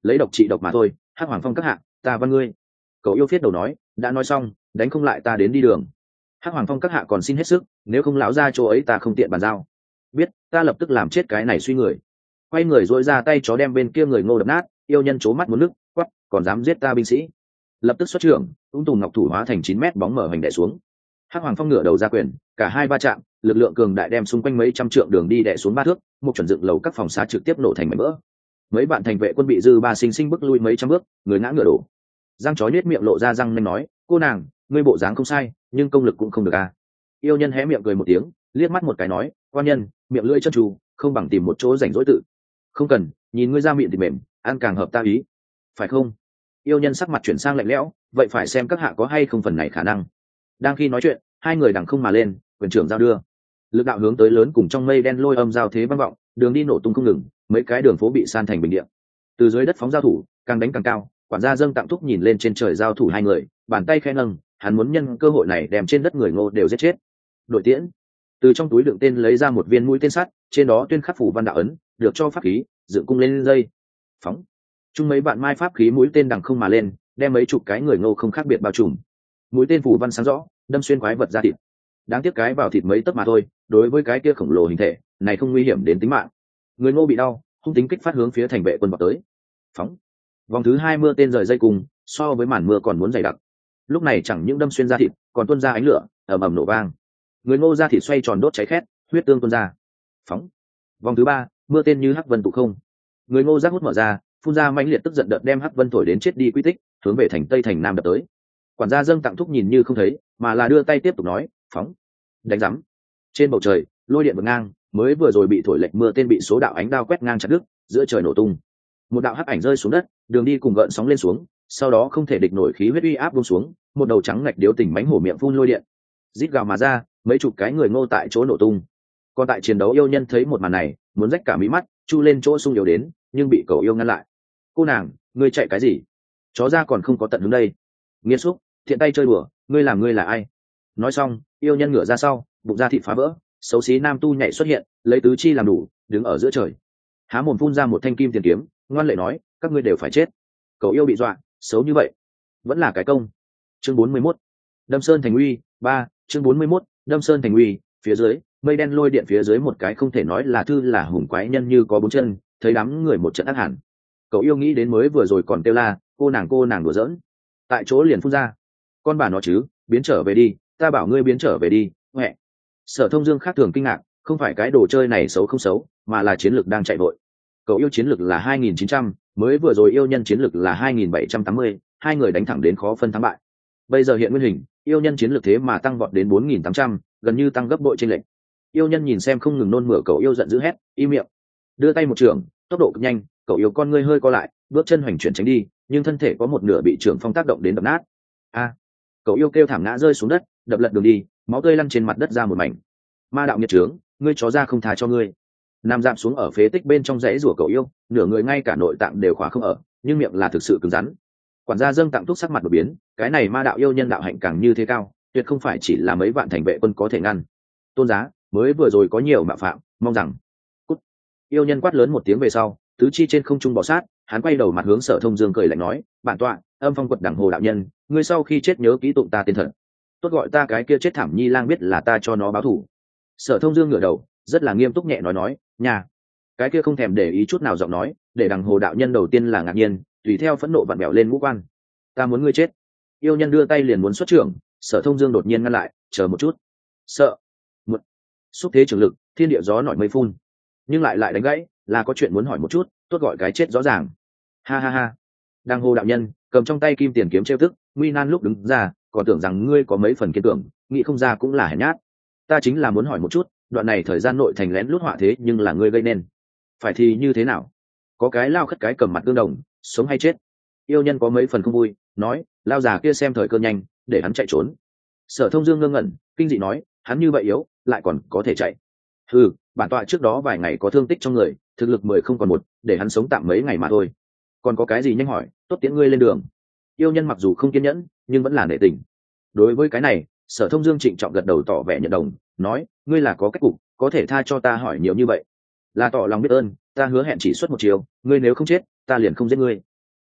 lấy độc trị độc mà thôi. Hắc Hoàng Phong các hạ, ta văn ngươi. Cậu yêu phiết đầu nói, đã nói xong, đánh không lại ta đến đi đường. Hắc Hoàng Phong các hạ còn xin hết sức, nếu không lão ra chỗ ấy ta không tiện bàn giao. Biết, ta lập tức làm chết cái này suy người. Quay người dội ra tay chó đem bên kia người Ngô đập nát. Yêu nhân trố mắt muốn nước, quắp, còn dám giết ta binh sĩ. Lập tức xuất trưởng, ung tùm ngọc thủ hóa thành 9 mét bóng mở hành đè xuống. Hắc Hoàng Phong ngửa đầu ra quyền, cả hai va chạm, lực lượng cường đại đem xung quanh mấy trăm trượng đường đi đè xuống 3 thước, một chuẩn dựng lầu các phòng xá trực tiếp nổ thành mảnh vỡ. Mấy bạn thành vệ quân bị dư ba sinh sinh bước lui mấy trăm bước, người ngã ngựa đổ. Giang chó nhếch miệng lộ ra răng nanh nói, cô nàng, ngươi bộ dáng không sai, nhưng công lực cũng không được à. Yêu nhân hé miệng cười một tiếng, liếc mắt một cái nói, quan nhân, miệng lưỡi chân tru, không bằng tìm một chỗ rảnh rỗi tự. Không cần, nhìn ngươi ra miệng thì mềm, ăn càng hợp ta ý, phải không? Yêu nhân sắc mặt chuyển sang lạnh lẽo, vậy phải xem các hạ có hay không phần này khả năng. Đang khi nói chuyện, hai người đằng không mà lên, quyền trưởng giao đưa, lực đạo hướng tới lớn cùng trong mây đen lôi âm giao thế vang vọng, đường đi nổ tung không ngừng, mấy cái đường phố bị san thành bình địa. Từ dưới đất phóng giao thủ, càng đánh càng cao, quản gia dâng tặng thúc nhìn lên trên trời giao thủ hai người, bàn tay khẽ nâng, hắn muốn nhân cơ hội này đem trên đất người Ngô đều giết chết. Đội tiễn, từ trong túi đựng tên lấy ra một viên mũi tên sắt, trên đó tuyên khắc phủ văn đạo ấn, được cho pháp khí, dựng cung lên dây, phóng. Chung mấy bạn mai pháp khí mũi tên đằng không mà lên, đem mấy chục cái người Ngô không khác biệt bao trùm. Mũi tên phủ văn sáng rõ, đâm xuyên quái vật ra thịt. Đáng tiếc cái vào thịt mấy tấc mà thôi, đối với cái kia khổng lồ hình thể này không nguy hiểm đến tính mạng. Người Ngô bị đau, hung tính kích phát hướng phía thành vệ quân vào tới. Phóng. Vòng thứ 2 mưa tên rời dây cùng, so với màn mưa còn muốn dày đặc. Lúc này chẳng những đâm xuyên da thịt, còn tuôn ra ánh lửa, ầm ầm nổ vang. Người Ngô da thịt xoay tròn đốt cháy khét, huyết tương tuôn ra. Phóng. Vòng thứ 3, mưa tên như hắc vân tụ không. Người Ngô giác hút mở ra, phun ra mãnh liệt tức giận đợt đem hắc vân thổi đến chết đi quy tích, hướng về thành tây thành nam đập tới. Quản gia dâng tặng thúc nhìn như không thấy, mà là đưa tay tiếp tục nói, phóng. Đánh rắm. Trên bầu trời, lôi điện vượt ngang, mới vừa rồi bị thổi lệch mưa tên bị số đạo ánh đao quét ngang chặt đứt, giữa trời nổ tung. Một đạo hắc ảnh rơi xuống đất, đường đi cùng gợn sóng lên xuống, sau đó không thể địch nổi khí huyết uy áp buông xuống, một đầu trắng ngạch điếu tỉnh mánh hổ miệng phun lôi điện, rít gào mà ra, mấy chục cái người Ngô tại chỗ nổ tung. Còn tại chiến đấu yêu nhân thấy một màn này, muốn rách cả mí mắt, chu lên chỗ sung yếu đến, nhưng bị cầu yêu ngăn lại. Cô nàng, ngươi chạy cái gì? Chó ra còn không có tận hướng đây. Nghiệt xúc, thiện tay chơi đùa, ngươi làm ngươi là ai? Nói xong, yêu nhân ngửa ra sau, bụng ra thịt phá vỡ, xấu xí nam tu nhảy xuất hiện, lấy tứ chi làm đủ, đứng ở giữa trời, há mồm phun ra một thanh kim tiền kiếm, ngoan lệ nói, các ngươi đều phải chết. Cậu yêu bị dọa, xấu như vậy, vẫn là cái công. Chương 41, Đâm Sơn Thành Uy 3, chương 41, Đâm Sơn Thành Uy. Phía dưới, mây đen lôi điện phía dưới một cái không thể nói là thư là hùng quái nhân như có 4 chân, thấy đám người một trận ác hẳn. Cậu yêu nghĩ đến mới vừa rồi còn kêu la, cô nàng đùa giỡn, tại chỗ liền phun ra, con bà nó chứ, biến trở về đi, ta bảo ngươi biến trở về đi, mẹ. Sở Thông Dương khác thường kinh ngạc, không phải cái đồ chơi này xấu không xấu, mà là chiến lược đang chạy vội. Cậu yêu chiến lược là 2.900, mới vừa rồi yêu nhân chiến lược là 2.780, hai người đánh thẳng đến khó phân thắng bại. Bây giờ hiện nguyên hình, yêu nhân chiến lược thế mà tăng vọt đến 4.800, gần như tăng gấp bội trên lệnh. Yêu nhân nhìn xem không ngừng nôn mửa cậu yêu giận dữ hét, im miệng. Đưa tay một trường, tốc độ cực nhanh, cậu yêu con ngươi hơi co lại, bước chân hoành chuyển tránh đi, nhưng thân thể có một nửa bị trường phong tác động đến đập nát. A! Cậu yêu kêu thảm ngã rơi xuống đất, đập lật đường đi, máu tươi lăn trên mặt đất ra một mảnh. Ma đạo nghiệt trướng, ngươi chó ra không tha cho ngươi. Nằm dạp xuống ở phế tích bên trong dãy rủa cậu yêu, nửa người ngay cả nội tạng đều khóa không ở, nhưng miệng là thực sự cứng rắn. Quản gia dâng tặng thuốc sắc mặt đột biến, cái này ma đạo yêu nhân đạo hạnh càng như thế cao, tuyệt không phải chỉ là mấy vạn thành vệ quân có thể ngăn. Tôn giá, mới vừa rồi có nhiều mạo phạm, mong rằng. Cút. Yêu nhân quát lớn một tiếng về sau, tứ chi trên không trung bò sát, hắn quay đầu mặt hướng Sở Thông Dương cười lạnh nói, bản tọa, Âm Phong Quật Đẳng Hồ đạo nhân, ngươi sau khi chết nhớ kỹ tụng ta tên thật. Tốt gọi ta cái kia chết thảm nhi lang biết là ta cho nó báo thù. Sở Thông Dương ngửa đầu, rất là nghiêm túc nhẹ nói, nhà. Cái kia không thèm để ý chút nào giọng nói, để Đẳng Hồ đạo nhân đầu tiên là ngạc nhiên, tùy theo phẫn nộ vặn bẹo lên ngũ quan. Ta muốn ngươi chết. Yêu nhân đưa tay liền muốn xuất trưởng, Sở Thông Dương đột nhiên ngăn lại, chờ một chút. Sợ. Một. Xúc thế trường lực, thiên địa gió nổi mây phun. Nhưng lại đánh gãy, là có chuyện muốn hỏi một chút, tốt gọi cái chết rõ ràng. Ha ha ha. Đăng Hồ đạo nhân cầm trong tay kim tiền kiếm trêu tức, nguy nan lúc đứng ra, còn tưởng rằng ngươi có mấy phần kiên tưởng, nghĩ không ra cũng là hèn nhát. Ta chính là muốn hỏi một chút, đoạn này thời gian nội thành lén lút họa thế nhưng là ngươi gây nên, phải thì như thế nào? Có cái lao khất cái cầm mặt gương đồng, sống hay chết? Yêu nhân có mấy phần không vui, nói, lao già kia xem thời cơ nhanh, để hắn chạy trốn. Sở Thông Dương ngơ ngẩn, kinh dị nói, hắn như vậy yếu, lại còn có thể chạy? Ừ, bản tọa trước đó vài ngày có thương tích trong người, thực lực 10 không còn 1, để hắn sống tạm mấy ngày mà thôi. Còn có cái gì nhanh hỏi, tốt tiễn ngươi lên đường. Yêu nhân mặc dù không kiên nhẫn, nhưng vẫn là nể tình. Đối với cái này, Sở Thông Dương trịnh trọng gật đầu tỏ vẻ nhận đồng, nói, ngươi là có cách cục, có thể tha cho ta hỏi nhiều như vậy, là tỏ lòng biết ơn. Ta hứa hẹn chỉ xuất một chiều, ngươi nếu không chết, ta liền không giết ngươi.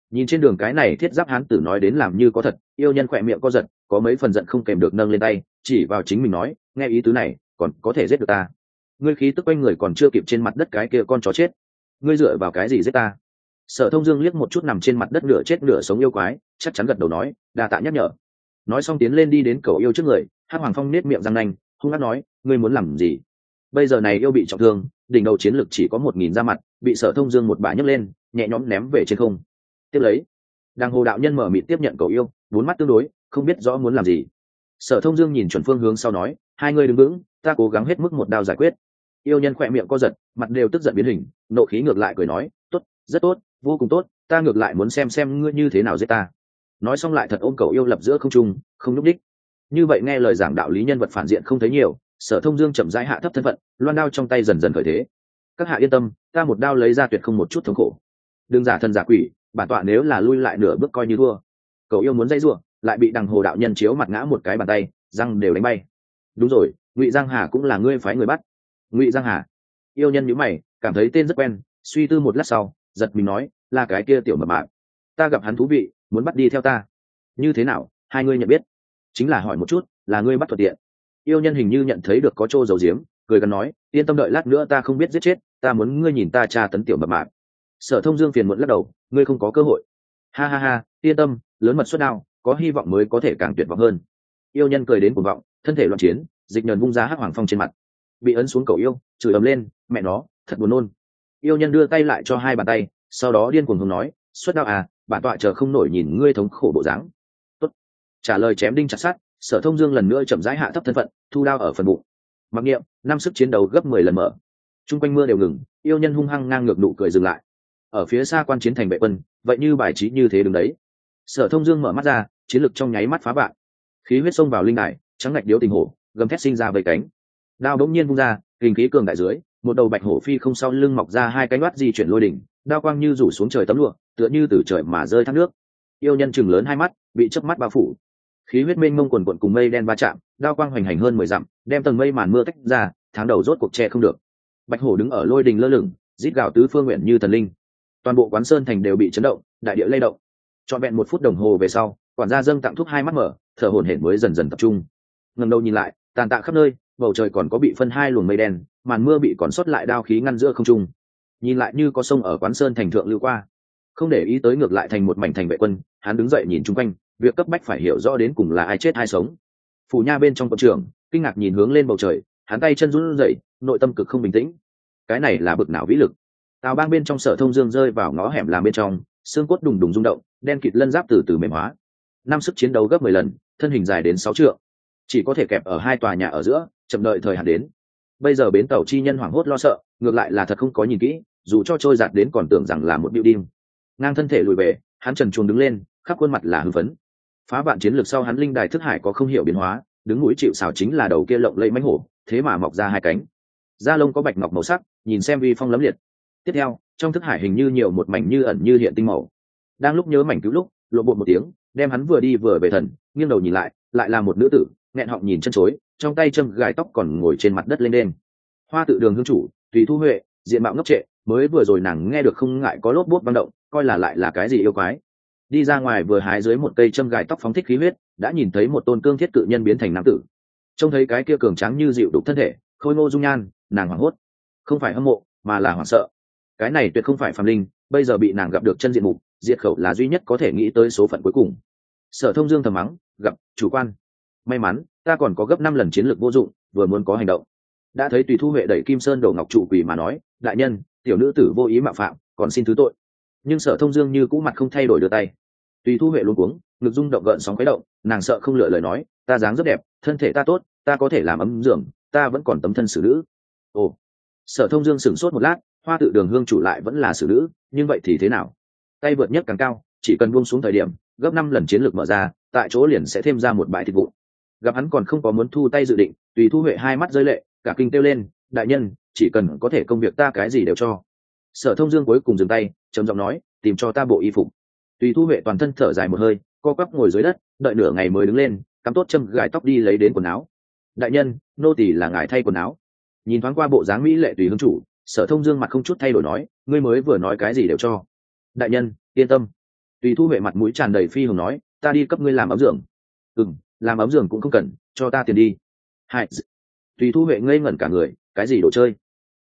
Nhìn trên đường cái này thiết giáp hán tử nói đến làm như có thật, yêu nhân khỏe miệng co giật, có mấy phần giận không kèm được nâng lên tay chỉ vào chính mình nói, nghe ý tứ này còn có thể giết được ta? Ngươi khí tức quanh người còn chưa kịp trên mặt đất cái kia con chó chết, ngươi dựa vào cái gì giết ta? Sở Thông Dương liếc một chút nằm trên mặt đất nửa chết nửa sống yêu quái, chắc chắn gật đầu nói, đa tạ nhắc nhở. Nói xong tiến lên đi đến cầu yêu trước người, Hắc Hoàng Phong nết miệng răng nanh, hung hăng nói, ngươi muốn làm gì? Bây giờ này yêu bị trọng thương, đỉnh đầu chiến lực chỉ có 1000 ra mặt, bị Sở Thông Dương một bả nhấc lên, nhẹ nhõm ném về trên không. Tiếp lấy, Đàng Hồ đạo nhân mở mịt tiếp nhận cầu yêu, bốn mắt tương đối, không biết rõ muốn làm gì. Sở Thông Dương nhìn chuẩn phương hướng sau nói, hai người đứng vững, ta cố gắng hết mức một đao giải quyết. Yêu nhân khỏe miệng co giật, mặt đều tức giận biến hình, nộ khí ngược lại cười nói, tốt, rất tốt, vô cùng tốt, ta ngược lại muốn xem ngươi như thế nào giết ta. Nói xong lại thật ôm cầu yêu lập giữa không trung, không nhúc đích. Như vậy nghe lời giảng đạo lý nhân vật phản diện không thấy nhiều, Sở Thông Dương chậm rãi hạ thấp thân phận, loan đao trong tay dần dần khởi thế. Các hạ yên tâm, ta một đao lấy ra tuyệt không một chút thống khổ. Đừng giả thần giả quỷ, bản tọa nếu là lui lại nửa bước coi như thua. Cầu yêu muốn dây rủa, lại bị Đằng Hồ đạo nhân chiếu mặt ngã một cái bàn tay, răng đều đánh bay. Đúng rồi, Ngụy Giang Hà cũng là ngươi phái người bắt. Ngụy Giang Hà? Yêu nhân nhíu mày, cảm thấy tên rất quen, suy tư một lát sau, giật mình nói, là cái kia tiểu mập mạp. Ta gặp hắn thú vị, muốn bắt đi theo ta. Như thế nào, hai ngươi nhận biết? Chính là hỏi một chút, là ngươi bắt thuận tiện. Yêu nhân hình như nhận thấy được có trô dầu diếm, cười gần nói, yên tâm đợi lát nữa ta không biết giết chết, ta muốn ngươi nhìn ta tra tấn tiểu mập mạp. Sở Thông Dương phiền muộn lắc đầu, ngươi không có cơ hội. Ha ha ha, yên tâm, lớn mật xuất đao, có hy vọng mới có thể càng tuyệt vọng hơn. Yêu nhân cười đến cuồng vọng, thân thể loạn chiến, dịch nhờn vung ra Hắc Hoàng Phong trên mặt. Bị ấn xuống cầu yêu, chửi ầm lên, mẹ nó, thật buồn nôn. Yêu nhân đưa tay lại cho hai bàn tay, sau đó điên cuồng hướng nói, xuất đao à, bản tọa chờ không nổi nhìn ngươi thống khổ bộ dáng. Tốt. Trả lời chém đinh chặt sắt, Sở Thông Dương lần nữa chậm rãi hạ thấp thân phận, thu đao ở phần bụng. Mặc niệm, năm sức chiến đấu gấp 10 lần mở. Trung quanh mưa đều ngừng, yêu nhân hung hăng ngang ngược nụ cười dừng lại. Ở phía xa quan chiến thành vệ quân, vậy như bài trí như thế đứng đấy. Sở Thông Dương mở mắt ra, chiến lực trong nháy mắt phá vạn, khí huyết xông vào linh đài, trắng ngạch điếu tình hổ, gầm thét sinh ra vây cánh. Đao bỗng nhiên vung ra, kình khí cường đại dưới, một đầu bạch hổ phi không sau lưng mọc ra hai cánh loát di chuyển lôi đỉnh, đao quang như rủ xuống trời tấm lụa, tựa như từ trời mà rơi thác nước. Yêu nhân chừng lớn hai mắt, bị chớp mắt bao phủ. Khí huyết mênh mông quần quần cùng mây đen va chạm, đao quang hoành hành hơn 10 dặm, đem tầng mây màn mưa tách ra, tháng đầu rốt cuộc che không được. Bạch hổ đứng ở lôi đình lơ lửng, rít gào tứ phương nguyện như thần linh. Toàn bộ quán sơn thành đều bị chấn động, đại địa lay động. Trọn vẹn 1 phút đồng hồ về sau, quản gia dâng tặng thuốc hai mắt mở, thở hổn hển mới dần dần tập trung. Ngẩng đầu nhìn lại, tàn tạ khắp nơi, bầu trời còn có bị phân hai luồng mây đen, màn mưa bị còn sót lại đao khí ngăn giữa không trung. Nhìn lại như có sông ở quán sơn thành thượng lưu qua. Không để ý tới ngược lại thành một mảnh thành vệ quân, hắn đứng dậy nhìn chung quanh, việc cấp bách phải hiểu rõ đến cùng là ai chết ai sống. Phủ nha bên trong quân trường, kinh ngạc nhìn hướng lên bầu trời, hắn tay chân run rẩy, nội tâm cực không bình tĩnh. Cái này là bực nào vĩ lực? Tào Bang bên trong Sở Thông Dương rơi vào ngõ hẻm làm bên trong, xương cốt đùng đùng rung động, đen kịt lân giáp từ từ mềm hóa. Năm sức chiến đấu gấp 10 lần, thân hình dài đến 6 trượng, chỉ có thể kẹp ở hai tòa nhà ở giữa, chậm đợi thời hạn đến. Bây giờ bến tàu chi nhân hoảng hốt lo sợ, ngược lại là thật không có nhìn kỹ, dù cho trôi giạt đến còn tưởng rằng là một building. Ngang thân thể lùi về, hắn trần truồng đứng lên, khắp khuôn mặt là hưng phấn. Phá vạn chiến lược sau hắn linh đài thức hải có không hiểu biến hóa, đứng mũi chịu sào chính là đầu kia lộng lẫy mãnh hổ, thế mà mọc ra hai cánh. Da lông có bạch ngọc màu sắc, nhìn xem vi phong lấm liệt. Tiếp theo, trong thức hải hình như nhiều một mảnh như ẩn như hiện tinh màu. Đang lúc nhớ mảnh cứu lúc, lộ bộ một tiếng, đem hắn vừa đi vừa về thần, nghiêng đầu nhìn lại là một nữ tử, nghẹn họng nhìn chân chối, trong tay châm gài tóc còn ngồi trên mặt đất lên đên. Hoa Tự Đường hương chủ, Tùy Thu Huệ, diện mạo ngốc trệ, mới vừa rồi nàng nghe được không ngại có lốp bốt vang động, coi là lại là cái gì yêu quái. Đi ra ngoài vừa hái dưới một cây châm gài tóc phóng thích khí huyết, đã nhìn thấy một tôn cương thiết cự nhân biến thành nam tử. Trông thấy cái kia cường tráng như dịu đục thân thể, khôi ngô dung nhan, nàng hoảng hốt, không phải hâm mộ, mà là hoảng sợ. Cái này tuyệt không phải phàm linh, bây giờ bị nàng gặp được chân diện mục, diệt khẩu là duy nhất có thể nghĩ tới số phận cuối cùng. Sở Thông Dương thầm mắng, gặp chủ quan. May mắn, ta còn có gấp 5 lần chiến lược vô dụng, vừa muốn có hành động. Đã thấy Tùy Thu Huệ đẩy Kim Sơn đổ ngọc trụ quỳ mà nói, đại nhân, tiểu nữ tử vô ý mạo phạm, còn xin thứ tội. Nhưng Sở Thông Dương như cũ mặt không thay đổi đưa tay. Tùy Thu Huệ luống cuống, ngực rung động gợn sóng khuấy động, nàng sợ không lựa lời nói, ta dáng rất đẹp, thân thể ta tốt, ta có thể làm ấm giường, ta vẫn còn tấm thân xử nữ. Ồ. Sở Thông Dương sửng sốt một lát, Hoa Tự Đường hương chủ lại vẫn là xử nữ, nhưng vậy thì thế nào? Tay vượt nhất càng cao, chỉ cần buông xuống thời điểm, gấp 5 lần chiến lược mở ra, tại chỗ liền sẽ thêm ra một bãi thịt vụn. Gặp hắn còn không có muốn thu tay dự định, Tùy Thu Huệ hai mắt rơi lệ, cả kinh kêu lên, đại nhân, chỉ cần có thể công việc ta cái gì đều cho. Sở Thông Dương cuối cùng dừng tay, trầm giọng nói, tìm cho ta bộ y phục. Tùy Thu Huệ toàn thân thở dài một hơi, co quắp ngồi dưới đất, đợi nửa ngày mới đứng lên, cắm tốt châm gài tóc đi lấy đến quần áo. Đại nhân, nô tỳ là ngài thay quần áo. Nhìn thoáng qua bộ dáng mỹ lệ Tùy hương chủ, Sở Thông Dương mặt không chút thay đổi nói, ngươi mới vừa nói cái gì đều cho. Đại nhân, yên tâm. Tùy Thu Huệ mặt mũi tràn đầy phi hồng nói, ta đi cấp ngươi làm ấm giường. Làm ấm giường cũng không cần, cho ta tiền đi. Hai. Tùy Thu Huệ ngây ngẩn cả người, cái gì đồ chơi?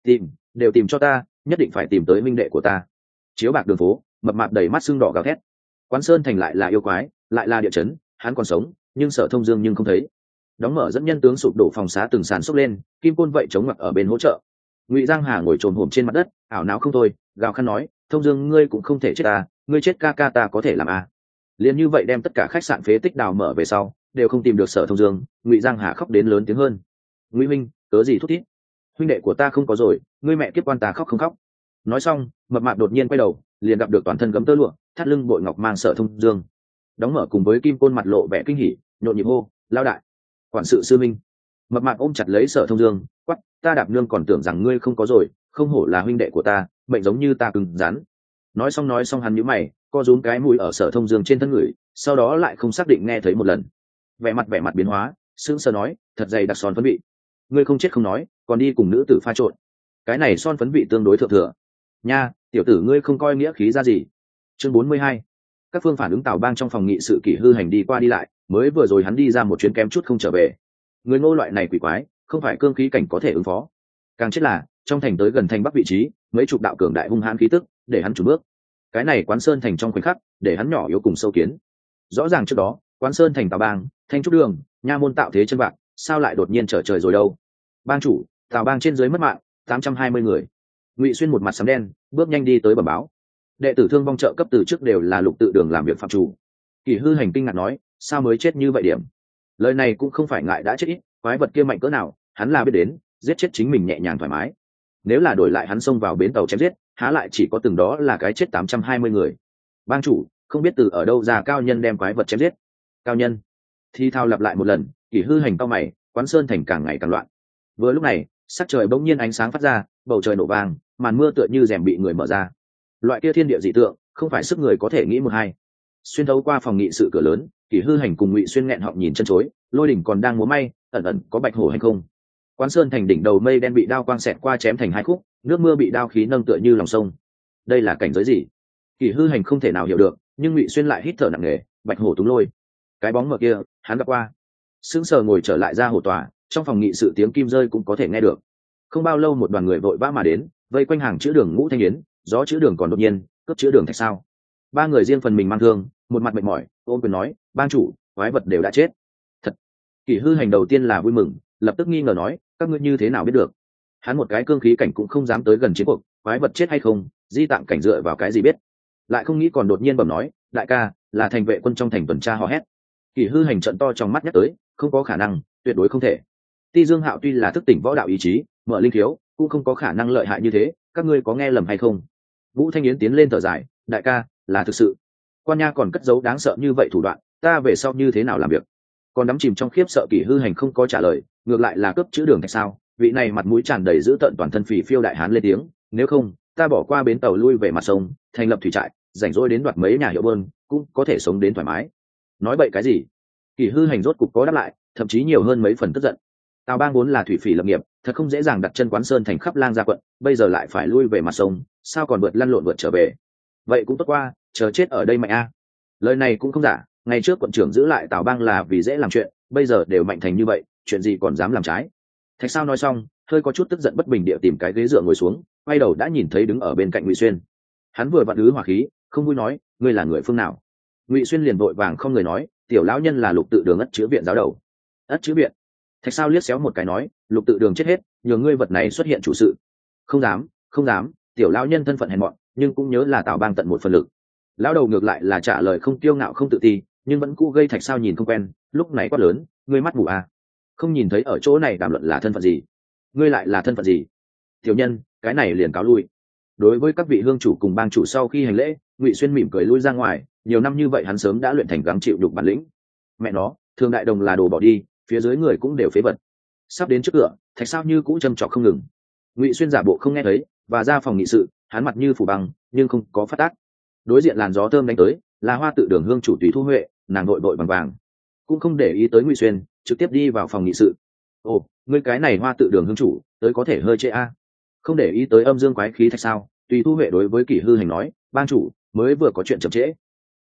Đều tìm cho ta, nhất định phải tìm tới minh đệ của ta. Chiếu bạc đường phố, mập mạp đầy mắt sưng đỏ gào thét. Quán Sơn Thành lại là yêu quái, lại là địa chấn, hắn còn sống, nhưng Sở Thông Dương nhưng không thấy. Đóng mở dẫn nhân tướng sụp đổ phòng xá từng sàn sốc lên, kim côn vậy chống ngặt ở bên hỗ trợ. Ngụy Giang Hà ngồi trồm hổm trên mặt đất, ảo não không thôi, gào khăn nói, Thông Dương ngươi cũng không thể chết ta, ngươi chết ca ca ta có thể làm à? Liên như vậy đem tất cả khách sạn phế tích đào mở về sau, đều không tìm được Sở Thông Dương. Ngụy Giang Hà khóc đến lớn tiếng hơn. Ngụy Minh, cớ gì thút thít? Huynh đệ của ta không có rồi, ngươi mẹ kiếp quan ta khóc không khóc? Nói xong, mập mạp đột nhiên quay đầu, liền gặp được toàn thân gấm tơ lụa, thắt lưng bội ngọc mang Sở Thông Dương. Đóng mở cùng với kim côn mặt lộ vẻ kinh hỉ, nhộn nhịp hô, lao đại, quản sự sư minh. Mập mạp ôm chặt lấy Sở Thông Dương, quắc, ta đạp nương còn tưởng rằng ngươi không có rồi, không hổ là huynh đệ của ta, mệnh giống như ta cứng rắn. Nói xong hắn nhíu mày, co rúm cái mũi ở Sở Thông Dương trên thân người, sau đó lại không xác định nghe thấy một lần. Vẻ mặt biến hóa, sững sờ nói, thật dày đặc son phấn vị. Ngươi không chết không nói, còn đi cùng nữ tử pha trộn. Cái này son phấn vị tương đối thượng thừa. Nha, tiểu tử ngươi không coi nghĩa khí ra gì. Chương 42. Các phương phản ứng Tào Bang trong phòng nghị sự Kỷ Hư Hành đi qua đi lại, mới vừa rồi hắn đi ra một chuyến kém chút không trở về. Người Ngô loại này quỷ quái, không phải cương khí cảnh có thể ứng phó. Càng chết là, trong thành tới gần thành bắc vị trí, mấy chục đạo cường đại hung hãn khí tức, để hắn chủ bước. Cái này Quán Sơn thành trong khoảnh khắc, để hắn nhỏ yếu cùng sâu kiến. Rõ ràng trước đó, Quán Sơn thành Tào Bang, Thanh Trúc Đường, Nha Môn tạo thế chân vạc, sao lại đột nhiên trở trời rồi đâu? Bang chủ, Tào Bang trên dưới mất mạng, 820 người. Ngụy Xuyên một mặt sấm đen, bước nhanh đi tới bẩm báo. Đệ tử thương vong trợ cấp từ trước đều là Lục Tự Đường làm việc phạm chủ. Kỷ Hư Hành kinh ngạc nói, sao mới chết như vậy điểm? Lời này cũng không phải ngại đã chết ít, quái vật kia mạnh cỡ nào, hắn là biết đến, giết chết chính mình nhẹ nhàng thoải mái. Nếu là đổi lại hắn xông vào bến tàu chém giết, há lại chỉ có từng đó là cái chết 820 người. Bang chủ, không biết từ ở đâu ra cao nhân đem quái vật chém giết. Cao nhân? Thi thao lặp lại một lần, Kỷ Hư Hành cau mày, Quán Sơn thành càng ngày càng loạn. Vừa lúc này, sắc trời bỗng nhiên ánh sáng phát ra, bầu trời nổ vang, màn mưa tựa như rèm bị người mở ra. Loại kia thiên địa dị tượng, không phải sức người có thể nghĩ một hai. Xuyên thấu qua phòng nghị sự cửa lớn, Kỷ Hư Hành cùng Ngụy Xuyên nghẹn họng nhìn chân chối, Lôi Đỉnh còn đang múa may, ẩn ẩn có bạch hổ hành không. Quán Sơn thành đỉnh đầu mây đen bị đao quang xẹt qua chém thành hai khúc, nước mưa bị đao khí nâng tựa như lòng sông. Đây là cảnh giới gì? Kỷ Hư Hành không thể nào hiểu được, nhưng Ngụy Xuyên lại hít thở nặng nề, bạch hổ túng lôi. Cái bóng mờ kia, hắn gặp qua. Sững sờ ngồi trở lại ra hồ tòa, trong phòng nghị sự tiếng kim rơi cũng có thể nghe được. Không bao lâu một đoàn người vội vã mà đến, vây quanh hàng chữ đường Ngũ Thanh Yến, gió chữ đường còn đột nhiên, cướp chữ đường Thạch Sao. Ba người riêng phần mình mang thương, một mặt mệt mỏi, ôm quyền nói, bang chủ, quái vật đều đã chết. Thật. Kỷ Hư Hành đầu tiên là vui mừng, lập tức nghi ngờ nói, các ngươi như thế nào biết được? Hắn một cái cương khí cảnh cũng không dám tới gần chiến cuộc, quái vật chết hay không, di tạng cảnh dựa vào cái gì biết? Lại không nghĩ còn đột nhiên bẩm nói, đại ca, là thành vệ quân trong thành tuần tra hò hét. Kỷ Hư Hành trận to trong mắt nhắc tới, không có khả năng, tuyệt đối không thể. Ti Dương Hạo tuy là thức tỉnh võ đạo ý chí, mở linh thiếu, cũng không có khả năng lợi hại như thế, các ngươi có nghe lầm hay không? Vũ Thanh Yến tiến lên thở dài, đại ca, là thực sự. Quan nha còn cất giấu đáng sợ như vậy thủ đoạn, ta về sau như thế nào làm việc? Còn đắm chìm trong khiếp sợ Kỷ Hư Hành không có trả lời, ngược lại là cướp chữ đường Thạch Sao. Vị này mặt mũi tràn đầy dữ tợn toàn thân phì phiêu đại hán lên tiếng, nếu không, ta bỏ qua bến tàu lui về mặt sông, thành lập thủy trại, rảnh rỗi đến đoạt mấy nhà hiệu bơn, cũng có thể sống đến thoải mái. Nói bậy cái gì? Kỷ Hư Hành rốt cục có đáp lại, thậm chí nhiều hơn mấy phần tức giận. Tào Bang vốn là thủy phỉ lập nghiệp, thật không dễ dàng đặt chân Quán Sơn thành khắp lang gia quận, bây giờ lại phải lui về mặt sông, sao còn vượt lăn lộn vượt trở về? Vậy cũng tốt qua, chờ chết ở đây mạnh a. Lời này cũng không giả, ngày trước quận trưởng giữ lại Tào Bang là vì dễ làm chuyện, bây giờ đều mạnh thành như vậy, chuyện gì còn dám làm trái? Thạch Sao nói xong, hơi có chút tức giận bất bình địa tìm cái ghế dựa ngồi xuống, quay đầu đã nhìn thấy đứng ở bên cạnh Ngụy Xuyên. Hắn vừa vặn ứ hỏa khí, không vui nói, ngươi là người phương nào? Ngụy Xuyên liền vội vàng không người nói, tiểu lão nhân là Lục Tự Đường Ất chứa viện giáo đầu. Ất chứa viện? Thạch Sao liếc xéo một cái nói, Lục Tự Đường chết hết, nhờ ngươi vật này xuất hiện chủ sự. Không dám, không dám, tiểu lão nhân thân phận hèn mọn, nhưng cũng nhớ là Tào Bang tận một phần lực. Lão đầu ngược lại là trả lời không kiêu ngạo không tự ti, nhưng vẫn cũ gây Thạch Sao nhìn không quen, lúc này quát lớn, ngươi mắt mù à? Không nhìn thấy ở chỗ này đàm luận là thân phận gì? Ngươi lại là thân phận gì? Tiểu nhân, cái này liền cáo lui. Đối với các vị hương chủ cùng bang chủ sau khi hành lễ, Ngụy Xuyên mỉm cười lui ra ngoài, nhiều năm như vậy hắn sớm đã luyện thành gắng chịu đục bản lĩnh. Mẹ nó, Thường đại đồng là đồ bỏ đi, phía dưới người cũng đều phế vật. Sắp đến trước cửa, Thạch Sao như cũ châm chọc không ngừng. Ngụy Xuyên giả bộ không nghe thấy, và ra phòng nghị sự, hắn mặt như phủ băng, nhưng không có phát tác. Đối diện làn gió thơm đánh tới, là Hoa Tự Đường hương chủ Tùy Thu Huệ, nàng vội vội vàng vàng, cũng không để ý tới Ngụy Xuyên, trực tiếp đi vào phòng nghị sự. Ồ, ngươi cái này Hoa Tự Đường hương chủ, tới có thể hơi trễ a. Không để ý tới âm dương quái khí Thạch Sao, Tùy Thu Huệ đối với Kỷ Hư Hành nói, bang chủ, mới vừa có chuyện chậm trễ.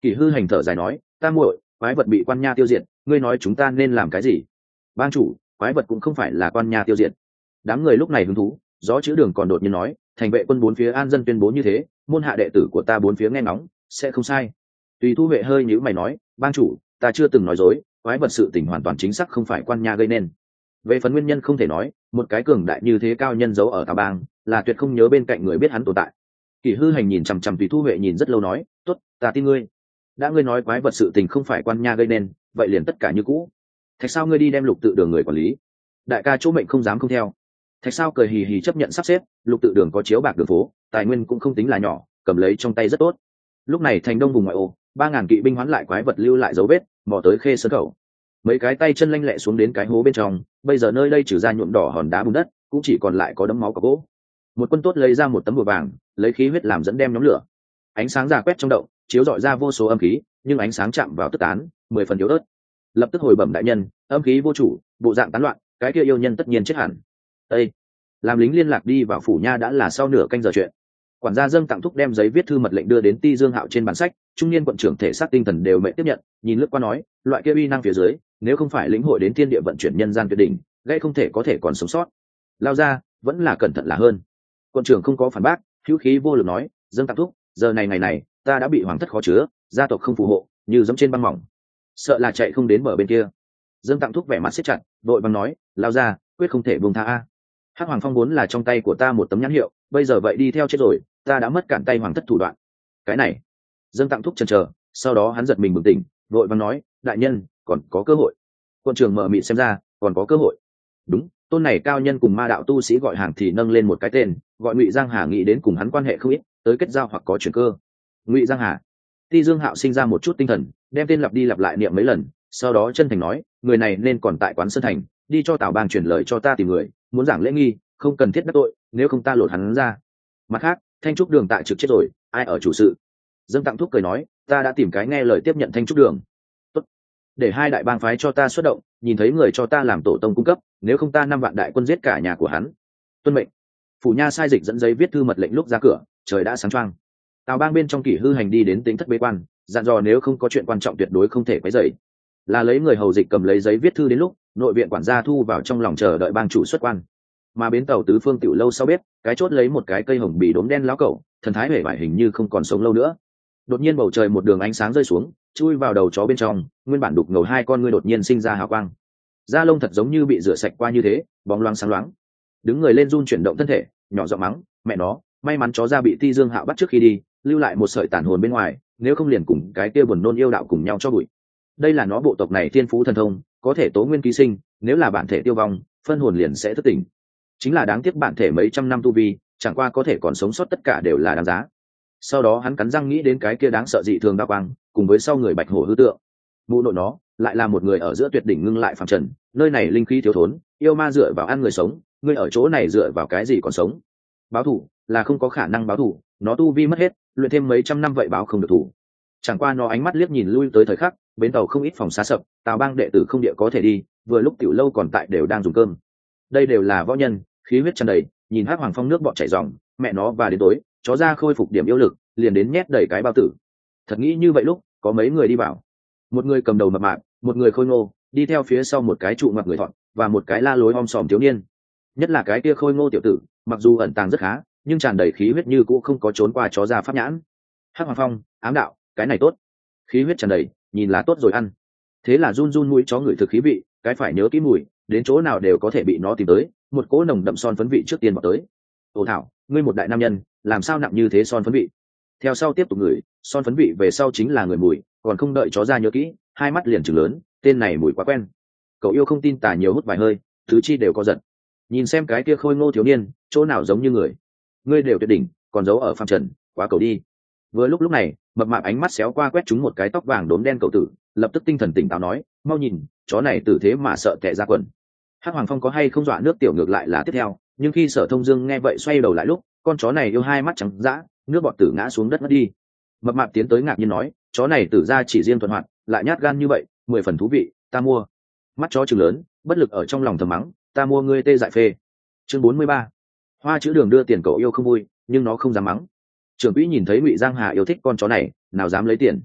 Kỷ Hư Hành thở dài nói, ta muội, quái vật bị quan nha tiêu diệt, ngươi nói chúng ta nên làm cái gì? Bang chủ, quái vật cũng không phải là quan nha tiêu diệt. Đám người lúc này hứng thú, Gió Chữ Đường còn đột nhiên nói, thành vệ quân bốn phía an dân tuyên bố như thế, môn hạ đệ tử của ta bốn phía nghe ngóng, sẽ không sai. Tùy Thu Huệ hơi nhíu mày nói, bang chủ, ta chưa từng nói dối, quái vật sự tình hoàn toàn chính xác không phải quan nha gây nên. Về phần nguyên nhân không thể nói, một cái cường đại như thế cao nhân giấu ở Tào Bang, là tuyệt không nhớ bên cạnh người biết hắn tồn tại. Kỷ Hư Hành nhìn chằm chằm Tùy Thu Huệ nhìn rất lâu nói, tốt, ta tin ngươi. Đã ngươi nói quái vật sự tình không phải quan nha gây nên, vậy liền tất cả như cũ. Thạch Sao ngươi đi đem Lục Tự Đường người quản lý. Đại ca chỗ mệnh không dám không theo. Thạch Sao cười hì hì chấp nhận sắp xếp, Lục Tự Đường có chiếu bạc đường phố, tài nguyên cũng không tính là nhỏ, cầm lấy trong tay rất tốt. Lúc này thành đông vùng ngoại ô, 3.000 kỵ binh hoán lại quái vật lưu lại dấu vết, mò tới Khê Sơn khẩu. Mấy cái tay chân lanh lẹ xuống đến cái hố bên trong, bây giờ nơi đây trừ ra nhuộm đỏ hòn đá bùn đất, cũng chỉ còn lại có đấm máu cả gỗ. Một quân tốt lấy ra một tấm bùa vàng, lấy khí huyết làm dẫn đem nhóm lửa. Ánh sáng ra quét trong động, chiếu rọi ra vô số âm khí, nhưng ánh sáng chạm vào tức tán, 10 phần yếu ớt. Lập tức hồi bẩm đại nhân, âm khí vô chủ, bộ dạng tán loạn, cái kia yêu nhân tất nhiên chết hẳn. Ê! Làm lính liên lạc đi vào phủ nha đã là sau nửa canh giờ chuyện. Quản gia dâng tặng thúc đem giấy viết thư mật lệnh đưa đến Ti Dương Hạo trên bản sách, trung niên quận trưởng thể xác tinh thần đều mệnh tiếp nhận, nhìn lướt qua nói, loại kia uy năng phía dưới, nếu không phải lĩnh hội đến thiên địa vận chuyển nhân gian tuyệt đỉnh, gây không thể có thể còn sống sót. Lao ra, vẫn là cẩn thận là hơn. Quận trưởng không có phản bác, hữu khí vô lực nói, dâng tặng thúc, giờ này ngày này, ta đã bị hoàng thất khó chứa, gia tộc không phù hộ, như giống trên băng mỏng, sợ là chạy không đến bờ bên kia. Dâng tặng thúc vẻ mặt siết chặt, đội bằng nói, lao ra, quyết không thể buông tha a. Hắc Hoàng Phong vốn là trong tay của ta một tấm nhãn hiệu, bây giờ vậy đi theo chết rồi, ta đã mất cản tay hoàng thất thủ đoạn. Cái này, dâng tặng thúc chần chờ, sau đó hắn giật mình bừng tỉnh, vội vàng nói, đại nhân, còn có cơ hội. Quân trưởng mở mịt xem ra, còn có cơ hội. Đúng, tôn này cao nhân cùng ma đạo tu sĩ gọi hàng thì nâng lên một cái tên, gọi Ngụy Giang Hà, nghĩ đến cùng hắn quan hệ không ít, tới kết giao hoặc có chuyển cơ. Ngụy Giang Hà. Ti Dương Hạo sinh ra một chút tinh thần, đem tên lặp đi lặp lại niệm mấy lần, sau đó chân thành nói, người này nên còn tại quán Sơn Thành, đi cho Tào Bang truyền lời cho ta tìm người, muốn giảng lễ nghi, không cần thiết đắc tội, nếu không ta lột hắn ra. Mặt khác, Thanh Trúc Đường tại trực chết rồi, ai ở chủ sự? Dâng tặng thúc cười nói, ta đã tìm cái nghe lời tiếp nhận Thanh Trúc Đường. Tốt, để hai đại bang phái cho ta xuất động, nhìn thấy người cho ta làm tổ tông cung cấp, nếu không ta 5 vạn đại quân giết cả nhà của hắn. Tuân mệnh. Phủ nha sai dịch dẫn giấy viết thư mật lệnh lúc ra cửa, trời đã sáng choang. Tào Bang bên trong Kỷ Hư Hành đi đến Tính thất bế quan, dặn dò nếu không có chuyện quan trọng tuyệt đối không thể quấy rầy. Là lấy người hầu dịch cầm lấy giấy viết thư đến lúc, nội viện quản gia thu vào trong lòng chờ đợi bang chủ xuất quan. Mà bến tàu tứ phương tiểu lâu sau bếp, cái chốt lấy một cái cây hồng bì đốm đen láo cẩu, thần thái hề vải hình như không còn sống lâu nữa. Đột nhiên bầu trời một đường ánh sáng rơi xuống, chui vào đầu chó bên trong, nguyên bản đục ngầu hai con ngươi đột nhiên sinh ra hào quang. Da lông thật giống như bị rửa sạch qua như thế, bóng loáng sáng loáng. Đứng người lên run chuyển động thân thể, nhỏ giọng mắng, mẹ nó, may mắn chó ra bị Ti Dương Hạo bắt trước khi đi, lưu lại một sợi tàn hồn bên ngoài, nếu không liền cùng cái kia buồn nôn yêu đạo cùng nhau cho bụi. Đây là nó bộ tộc này thiên phú thần thông, có thể tố nguyên ký sinh, nếu là bản thể tiêu vong, phân hồn liền sẽ thức tỉnh. Chính là đáng tiếc bản thể mấy trăm năm tu vi, chẳng qua có thể còn sống sót tất cả đều là đáng giá. Sau đó hắn cắn răng nghĩ đến cái kia đáng sợ dị thường đao quang, cùng với sau người bạch hổ hư tượng. Mụ nội nó, lại là một người ở giữa tuyệt đỉnh ngưng lại phàm trần, nơi này linh khí thiếu thốn, yêu ma dựa vào ăn người sống, ngươi ở chỗ này dựa vào cái gì còn sống? Báo thủ là không có khả năng báo thủ, nó tu vi mất hết, luyện thêm mấy trăm năm vậy báo không được thủ. Chẳng qua nó ánh mắt liếc nhìn lui tới thời khắc, bến tàu không ít phòng xá sập, Tào Bang đệ tử không địa có thể đi, vừa lúc tiểu lâu còn tại đều đang dùng cơm. Đây đều là võ nhân, khí huyết tràn đầy, nhìn Hắc Hoàng Phong nước bọt chảy ròng, mẹ nó và đến tối, chó ra khôi phục điểm yêu lực, liền đến nhét đầy cái bao tử. Thật nghĩ như vậy lúc, có mấy người đi vào. Một người cầm đầu mập mạp, một người khôi ngô, đi theo phía sau một cái trụ ngoặc người thọn, và một cái la lối om sòm thiếu niên. Nhất là cái kia khôi ngô tiểu tử, mặc dù ẩn tàng rất khá, nhưng tràn đầy khí huyết như cũ không có trốn qua chó ra pháp nhãn. Hắc Hoàng Phong, ám đạo, cái này tốt. Khí huyết tràn đầy, nhìn là tốt rồi ăn. Thế là run run mũi chó ngửi thực khí vị, cái phải nhớ kỹ mùi, đến chỗ nào đều có thể bị nó tìm tới, một cỗ nồng đậm son phấn vị trước tiên vào tới. Ô thảo, ngươi một đại nam nhân, làm sao nặng như thế son phấn vị? Theo sau tiếp tục ngửi, son phấn vị về sau chính là người mùi, còn không đợi chó ra nhớ kỹ, hai mắt liền trừng lớn, tên này mùi quá quen. Cậu yêu không tin tà nhiều hút vài hơi, tứ chi đều có giật. Nhìn xem cái kia khôi ngô thiếu niên, chỗ nào giống như người? Ngươi đều tuyệt đỉnh, còn giấu ở phàm trần, quá cầu đi. Vừa lúc này, mập mạp ánh mắt xéo qua quét chúng một cái tóc vàng đốm đen cậu tử, lập tức tinh thần tỉnh táo nói, mau nhìn, chó này tử thế mà sợ tệ ra quần. Hắc Hoàng Phong có hay không dọa nước tiểu ngược lại là tiếp theo, nhưng khi Sở Thông Dương nghe vậy xoay đầu lại lúc, con chó này yêu hai mắt trắng dã, nước bọt tử ngã xuống đất mất đi. Mập mạp tiến tới ngạc nhiên nói, chó này tử ra chỉ riêng thuận hoạt, lại nhát gan như vậy, 10 phần thú vị, ta mua. Mắt chó trừng lớn, bất lực ở trong lòng thầm mắng, ta mua ngươi tê dại phê. Chương 43. Hoa Chữ Đường đưa tiền cậu yêu không vui, nhưng nó không dám mắng. Trưởng quỹ nhìn thấy Ngụy Giang Hà yêu thích con chó này, nào dám lấy tiền.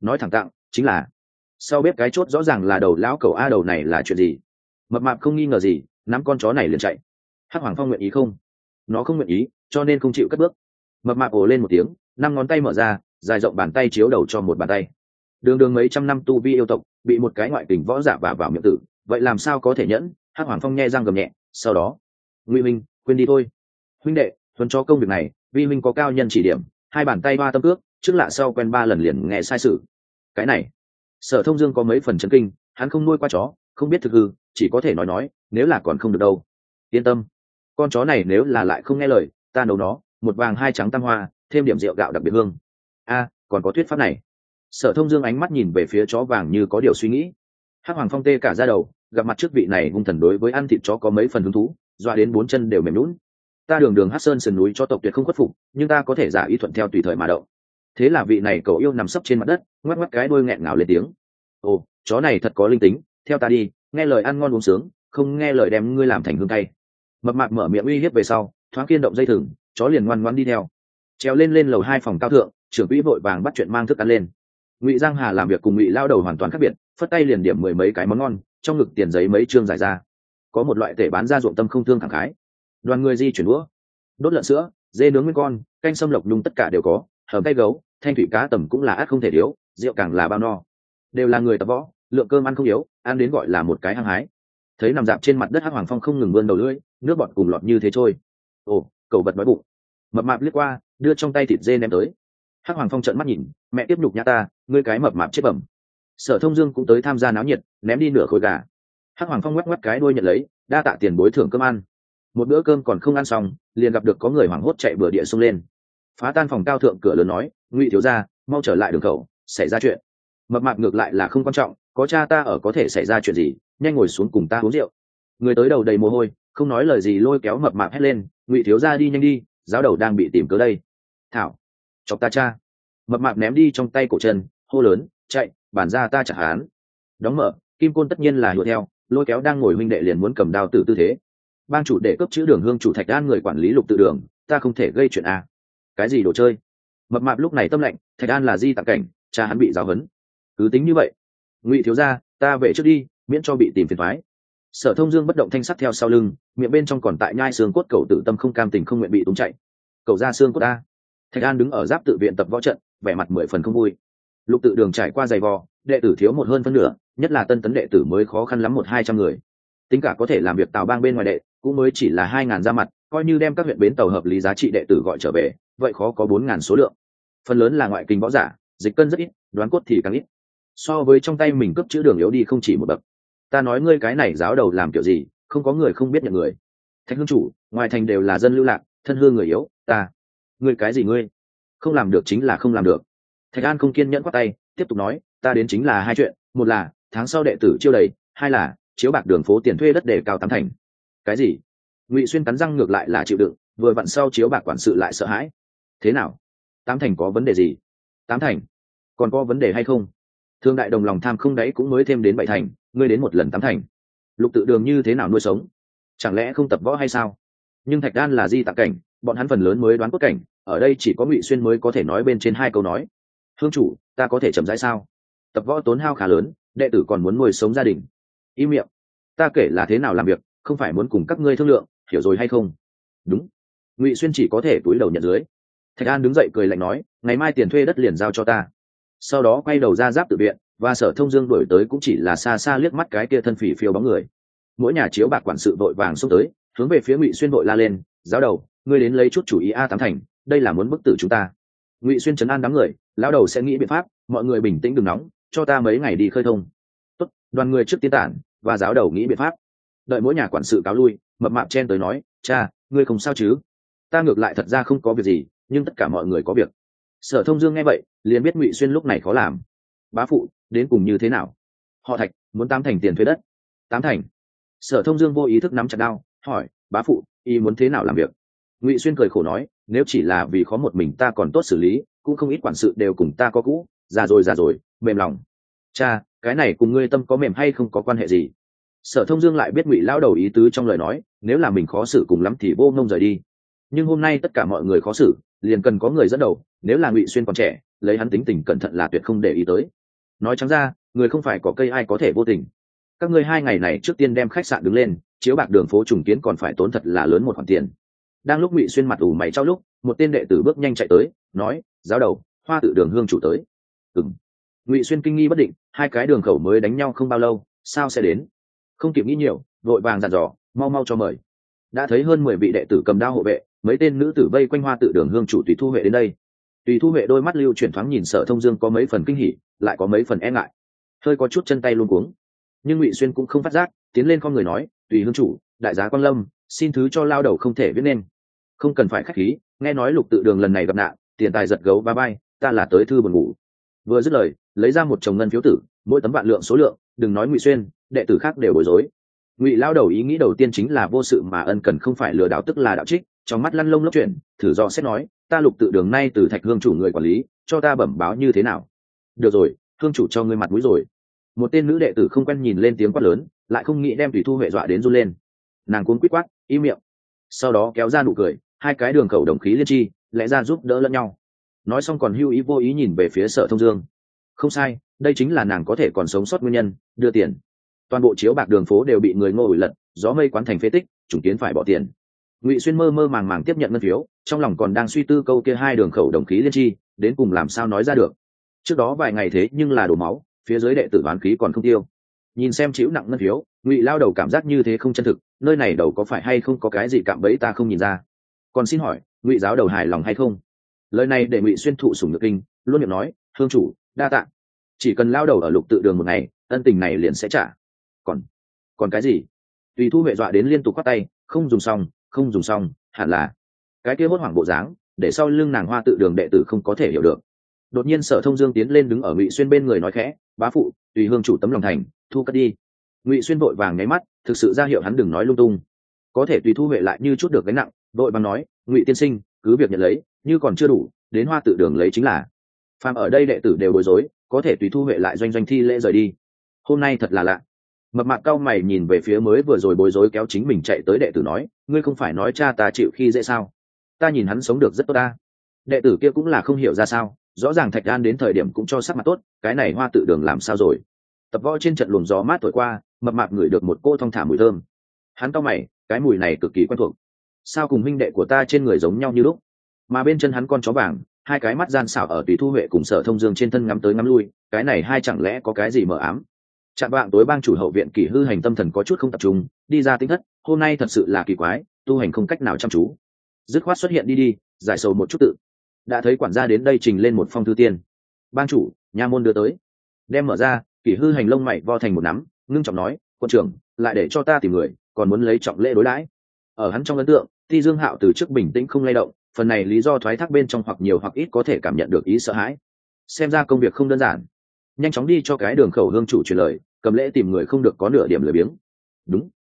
nói thẳng tặng chính là sau bếp cái chốt rõ ràng là đầu lão cẩu a, đầu này là chuyện gì? Mập mạp không nghi ngờ gì, nắm con chó này liền chạy. Hắc Hoàng Phong nguyện ý không? Nó không nguyện ý, cho nên không chịu cất bước. Mập mạp ồ lên một tiếng, 5 ngón tay mở ra, dài rộng bàn tay chiếu đầu cho một bàn tay. Đường đường mấy trăm năm tu vi yêu tộc, bị một cái ngoại tình võ giả vả vào miệng tử, vậy làm sao có thể nhẫn? Hắc Hoàng Phong nhe răng gầm nhẹ, sau đó, Ngụy Minh, quên đi thôi. Huynh đệ, thuần cho công việc này, vi huynh có cao nhân chỉ điểm, hai bàn tay hoa tâm cước, trước lạ sau quen 3 lần liền nghe sai sự. Cái này, Sở Thông Dương có mấy phần chấn kinh, hắn không nuôi qua chó, không biết thực hư, chỉ có thể nói, nếu là còn không được đâu. Yên tâm, con chó này nếu là lại không nghe lời, ta nấu nó, một vàng hai trắng tam hoa, thêm điểm rượu gạo đặc biệt hương. A, còn có thuyết pháp này. Sở Thông Dương ánh mắt nhìn về phía chó vàng như có điều suy nghĩ. Hắc Hoàng Phong tê cả da đầu, gặp mặt trước vị này hung thần đối với ăn thịt chó có mấy phần hứng thú, dọa đến 4 chân đều mềm nhũn. Ta đường đường Hắc Sơn sườn núi cho tộc tuyệt không khuất phục, nhưng ta có thể giả ý thuận theo tùy thời mà động. Thế là vị này cậu yêu nằm sấp trên mặt đất, ngoắc ngoắc cái đuôi nghẹn ngào lên tiếng. Ồ, chó này thật có linh tính, theo ta đi, nghe lời ăn ngon uống sướng, không nghe lời đem ngươi làm thành hương cay. Mập mạp mở miệng uy hiếp về sau, thoáng kiên động dây thừng, chó liền ngoan ngoãn đi theo. Trèo lên lầu 2 phòng cao thượng, trưởng quỹ vội vàng bắt chuyện mang thức ăn lên. Ngụy Giang Hà làm việc cùng Ngụy lao đầu hoàn toàn khác biệt, phất tay liền điểm 10 mấy cái món ngon, trong ngực tiền giấy mấy trương giải ra. Có một loại tể bán ra ruộng tâm không thương thẳng khái. Đoàn người di chuyển đũa, đốt lợn sữa, dê nướng nguyên con, canh sâm lộc nhung tất cả đều có, hầm tay gấu, thanh thủy cá tầm cũng là át không thể thiếu, rượu càng là bao no. Đều là người tập võ, lượng cơm ăn không yếu, ăn đến gọi là một cái hăng hái. Thấy nằm dạp trên mặt đất Hắc Hoàng Phong không ngừng vươn đầu lưỡi, nước bọt cùng lọt như thế trôi. Ồ, cậu bật đói bụng. Mập mạp liếc qua, đưa trong tay thịt dê ném tới. Hắc Hoàng Phong trợn mắt nhìn, mẹ tiếp nhục nhã ta, ngươi cái mập mạp chết bẩm. Sở Thông Dương cũng tới tham gia náo nhiệt, ném đi nửa khối gà. Hắc Hoàng Phong ngoắc ngoắc cái đuôi nhận lấy, đa tạ tiền bối thưởng cơm ăn. Một bữa cơm còn không ăn xong, liền gặp được có người hoảng hốt chạy bừa địa xông lên. Phá tan phòng cao thượng cửa lớn nói, Ngụy thiếu gia, mau trở lại đường khẩu, xảy ra chuyện. Mập mạp ngược lại là không quan trọng, có cha ta ở có thể xảy ra chuyện gì, nhanh ngồi xuống cùng ta uống rượu. Người tới đầu đầy mồ hôi, không nói lời gì lôi kéo mập mạp hét lên, Ngụy thiếu gia đi nhanh đi, giáo đầu đang bị tìm cớ đây. Thảo, chọc ta cha. Mập mạp ném đi trong tay cổ chân, hô lớn, chạy, bản ra ta chặt hắn. Đóng mở, Kim Côn tất nhiên là đuổi theo, lôi kéo đang ngồi huynh đệ liền muốn cầm đao tử tư thế. Bang chủ để cấp chữ đường hương chủ Thạch An người quản lý Lục Tự Đường, ta không thể gây chuyện à? Cái gì đồ chơi? Mập mạp lúc này tâm lạnh, Thạch An là di tặng cảnh, cha hắn bị giáo huấn. Cứ tính như vậy. Ngụy thiếu gia, ta về trước đi, miễn cho bị tìm phiền toái. Sở Thông Dương bất động thanh sắt theo sau lưng, miệng bên trong còn tại nhai xương cốt, cậu tự tâm không cam tình không nguyện bị tung chạy. Cậu ra xương cốt ta. Thạch An đứng ở giáp tự viện tập võ trận, vẻ mặt 10 phần không vui. Lục Tự Đường trải qua dày vò, đệ tử thiếu một hơn phân nửa, nhất là tân tấn đệ tử mới khó khăn lắm 100-200 người. Tính cả có thể làm việc Tào Bang bên ngoài đệ, cũng mới chỉ là 2000 ra mặt, coi như đem các huyện bến tàu hợp lý giá trị đệ tử gọi trở về, vậy khó có 4000 số lượng. Phần lớn là ngoại kinh võ giả, dịch cân rất ít, đoán cốt thì càng ít. So với trong tay mình cấp chữ đường yếu đi không chỉ một bậc. Ta nói ngươi cái này giáo đầu làm kiểu gì, không có người không biết nhận người. Thạch hương chủ, ngoài thành đều là dân lưu lạc, thân hương người yếu, ta. Ngươi cái gì ngươi? Không làm được chính là không làm được. Thạch An không kiên nhẫn quát tay, tiếp tục nói, ta đến chính là hai chuyện, một là tháng sau đệ tử chiêu đầy, hai là chiếu bạc đường phố tiền thuê đất để cao 8 thành. Cái gì? Ngụy Xuyên cắn răng ngược lại là chịu đựng, vừa vặn sau chiếu bạc quản sự lại sợ hãi. Thế nào? 8 thành có vấn đề gì? 8 thành? Còn có vấn đề hay không? Thương đại đồng lòng tham không đấy cũng mới thêm đến 7 thành, ngươi đến một lần 8 thành. Lục Tự Đường như thế nào nuôi sống? Chẳng lẽ không tập võ hay sao? Nhưng Thạch Đan là di tạng cảnh, bọn hắn phần lớn mới đoán cốt cảnh, ở đây chỉ có Ngụy Xuyên mới có thể nói bên trên 2 câu nói. Hương chủ, ta có thể chậm rãi sao? Tập võ tốn hao khá lớn, đệ tử còn muốn nuôi sống gia đình. Im miệng, ta kể là thế nào làm việc, không phải muốn cùng các ngươi thương lượng, hiểu rồi hay không? Đúng. Ngụy Xuyên chỉ có thể cúi đầu nhận dưới. Thạch An đứng dậy cười lạnh nói, ngày mai tiền thuê đất liền giao cho ta. Sau đó quay đầu ra giáp tự viện, và Sở Thông Dương đuổi tới cũng chỉ là xa xa liếc mắt cái kia thân phỉ phiêu bóng người. Mỗi nhà chiếu bạc quản sự vội vàng xông tới, hướng về phía Ngụy Xuyên vội la lên, giáo đầu, ngươi đến lấy chút chủ ý A 8 thành, đây là muốn bức tử chúng ta. Ngụy Xuyên trấn an đám người, lão đầu sẽ nghĩ biện pháp, mọi người bình tĩnh đừng nóng, cho ta mấy ngày đi khơi thông. Tốt, đoàn người trước tiên tản, và giáo đầu nghĩ biện pháp. Đợi mỗi nhà quản sự cáo lui, mập mạp chen tới nói, cha, ngươi không sao chứ? Ta ngược lại thật ra không có việc gì, nhưng tất cả mọi người có việc. Sở Thông Dương nghe vậy, liền biết Ngụy Xuyên lúc này khó làm. Bá phụ, đến cùng như thế nào? Họ Thạch muốn 8 thành tiền thuê đất. 8 thành? Sở Thông Dương vô ý thức nắm chặt đao, hỏi, bá phụ, y muốn thế nào làm việc? Ngụy Xuyên cười khổ nói, nếu chỉ là vì khó một mình ta còn tốt xử lý, cũng không ít quản sự đều cùng ta có cũ, già rồi, mềm lòng. Cha, cái này cùng ngươi tâm có mềm hay không có quan hệ gì? Sở Thông Dương lại biết Ngụy lão đầu ý tứ trong lời nói, nếu là mình khó xử cùng lắm thì vô ngông rời đi. Nhưng hôm nay tất cả mọi người khó xử, liền cần có người dẫn đầu, nếu là Ngụy Xuyên còn trẻ, lấy hắn tính tình cẩn thận là tuyệt không để ý tới. Nói trắng ra, người không phải có cây ai có thể vô tình. Các ngươi 2 ngày này trước tiên đem khách sạn đứng lên, chiếu bạc đường phố trùng kiến còn phải tốn thật là lớn một khoản tiền. Đang lúc Ngụy Xuyên mặt ủ mày chau lúc, một tên đệ tử bước nhanh chạy tới, nói: "Giáo đầu, Hoa Tự Đường hương chủ tới." Ừm. Ngụy Xuyên kinh nghi bất định, 2 cái đường khẩu mới đánh nhau không bao lâu, sao sẽ đến? Không kịp nghĩ nhiều, vội vàng dặn dò: "Mau mau cho mời." Đã thấy hơn 10 vị đệ tử cầm đao hộ vệ, mấy tên nữ tử vây quanh Hoa Tự Đường hương chủ Tùy Thu Huệ đến đây. Tùy Thu Huệ đôi mắt lưu chuyển thoáng nhìn Sở Thông Dương, có mấy phần kinh hỉ, lại có mấy phần e ngại, hơi có chút chân tay luống cuống. Nhưng Ngụy Xuyên cũng không phát giác, tiến lên con người nói: "Tùy hương chủ, đại giá quan lâm, xin thứ cho lao đầu không thể viết nên." "Không cần phải khách khí, nghe nói Lục Tự Đường lần này gặp nạn, tiền tài giật gấu ba bay, ta là tới thư buồn ngủ." Vừa dứt lời, lấy ra một chồng ngân phiếu tử, mỗi tấm vạn lượng số lượng, đừng nói Ngụy Xuyên, đệ tử khác đều bối rối. Ngụy lao đầu ý nghĩ đầu tiên chính là vô sự mà ân cần, không phải lừa đảo tức là đạo trích, trong mắt lăn lông lốc chuyển, thử do xét nói: "Ta Lục Tự Đường nay từ Thạch hương chủ người quản lý, cho ta bẩm báo như thế nào?" "Được rồi, hương chủ cho ngươi mặt mũi rồi." Một tên nữ đệ tử không quen nhìn lên tiếng quát lớn, lại không nghĩ đem Tùy Thu Huệ dọa đến run lên. Nàng cuống quýt quát: "Im miệng!" Sau đó kéo ra nụ cười, 2 cái đường khẩu đồng khí liên chi, lẽ ra giúp đỡ lẫn nhau. Nói xong còn hưu ý vô ý nhìn về phía Sở Thông Dương. Không sai, đây chính là nàng có thể còn sống sót nguyên nhân, đưa tiền. Toàn bộ chiếu bạc đường phố đều bị người Ngô ủi lật, gió mây quán thành phế tích, chủng kiến phải bỏ tiền. Ngụy Xuyên mơ mơ màng màng tiếp nhận ngân phiếu, trong lòng còn đang suy tư câu kia 2 đường khẩu đồng khí liên chi, đến cùng làm sao nói ra được. Trước đó vài ngày thế nhưng là đổ máu, phía dưới đệ tử bán khí còn không tiêu. Nhìn xem chịu nặng ngân phiếu, Ngụy lao đầu cảm giác như thế không chân thực, nơi này đầu có phải hay không có cái gì cạm bẫy ta không nhìn ra. Còn xin hỏi, Ngụy giáo đầu hài lòng hay không? Lời này để Ngụy Xuyên thụ sủng nhược kinh, luôn miệng nói: "Hương chủ, đa tạ. Chỉ cần lao đầu ở Lục Tự Đường một ngày, ân tình này liền sẽ trả." Còn cái gì? Tùy Thu Huệ dọa đến liên tục quát tay: "Không dùng xong, không dùng xong, hẳn là..." Cái kia hốt hoảng bộ dáng, để sau lưng nàng Hoa Tự Đường đệ tử không có thể hiểu được. Đột nhiên Sở Thông Dương tiến lên đứng ở Ngụy Xuyên bên người nói khẽ: "Bá phụ, Tùy hương chủ tấm lòng thành, thu cất đi." Ngụy Xuyên vội vàng nháy mắt, thực sự ra hiệu hắn đừng nói lung tung. Có thể Tùy Thu Huệ lại như chút được gánh nặng, vội vàng nói: "Ngụy tiên sinh, cứ việc nhận lấy, như còn chưa đủ, đến Hoa Tự Đường lấy chính là." Phàm ở đây đệ tử đều bối rối, có thể Tùy Thu Huệ lại doanh doanh thi lễ rời đi. Hôm nay thật là lạ. Mập mạp cao mày nhìn về phía mới vừa rồi bối rối kéo chính mình chạy tới đệ tử nói: "Ngươi không phải nói cha ta chịu khi dễ sao? Ta nhìn hắn sống được rất tốt ta." Đệ tử kia cũng là không hiểu ra sao, rõ ràng Thạch An đến thời điểm cũng cho sắc mặt tốt, cái này Hoa Tự Đường làm sao rồi? Tập võ trên trận luồng gió mát thổi qua, mập mạp ngửi được một cô thong thả mùi thơm. Hắn cau mày, cái mùi này cực kỳ quen thuộc. Sao cùng huynh đệ của ta trên người giống nhau như lúc? Mà bên chân hắn con chó vàng, 2 cái mắt gian xảo ở Tùy Thu Huệ cùng Sở Thông Dương trên thân ngắm tới ngắm lui, cái này hai chẳng lẽ có cái gì mờ ám? Chạm vạng tối bang chủ hậu viện Kỷ Hư Hành tâm thần có chút không tập trung, đi ra tính thất, hôm nay thật sự là kỳ quái, tu hành không cách nào chăm chú. Dứt khoát xuất hiện đi, giải sầu một chút tự. Đã thấy quản gia đến đây trình lên một phong thư tiên. "Bang chủ, nha môn đưa tới." Đem mở ra, Kỷ Hư Hành lông mày vo thành một nắm, ngưng trọng nói: "Quân trưởng, lại để cho ta tìm người, còn muốn lấy trọng lễ đối đãi." Ở hắn trong ấn tượng, Ti Dương Hạo từ trước bình tĩnh không lay động, phần này lý do thoái thác bên trong hoặc nhiều hoặc ít có thể cảm nhận được ý sợ hãi. Xem ra công việc không đơn giản. Nhanh chóng đi cho cái đường khẩu hương chủ truyền lời, cầm lễ tìm người không được có nửa điểm lười biếng. Đúng.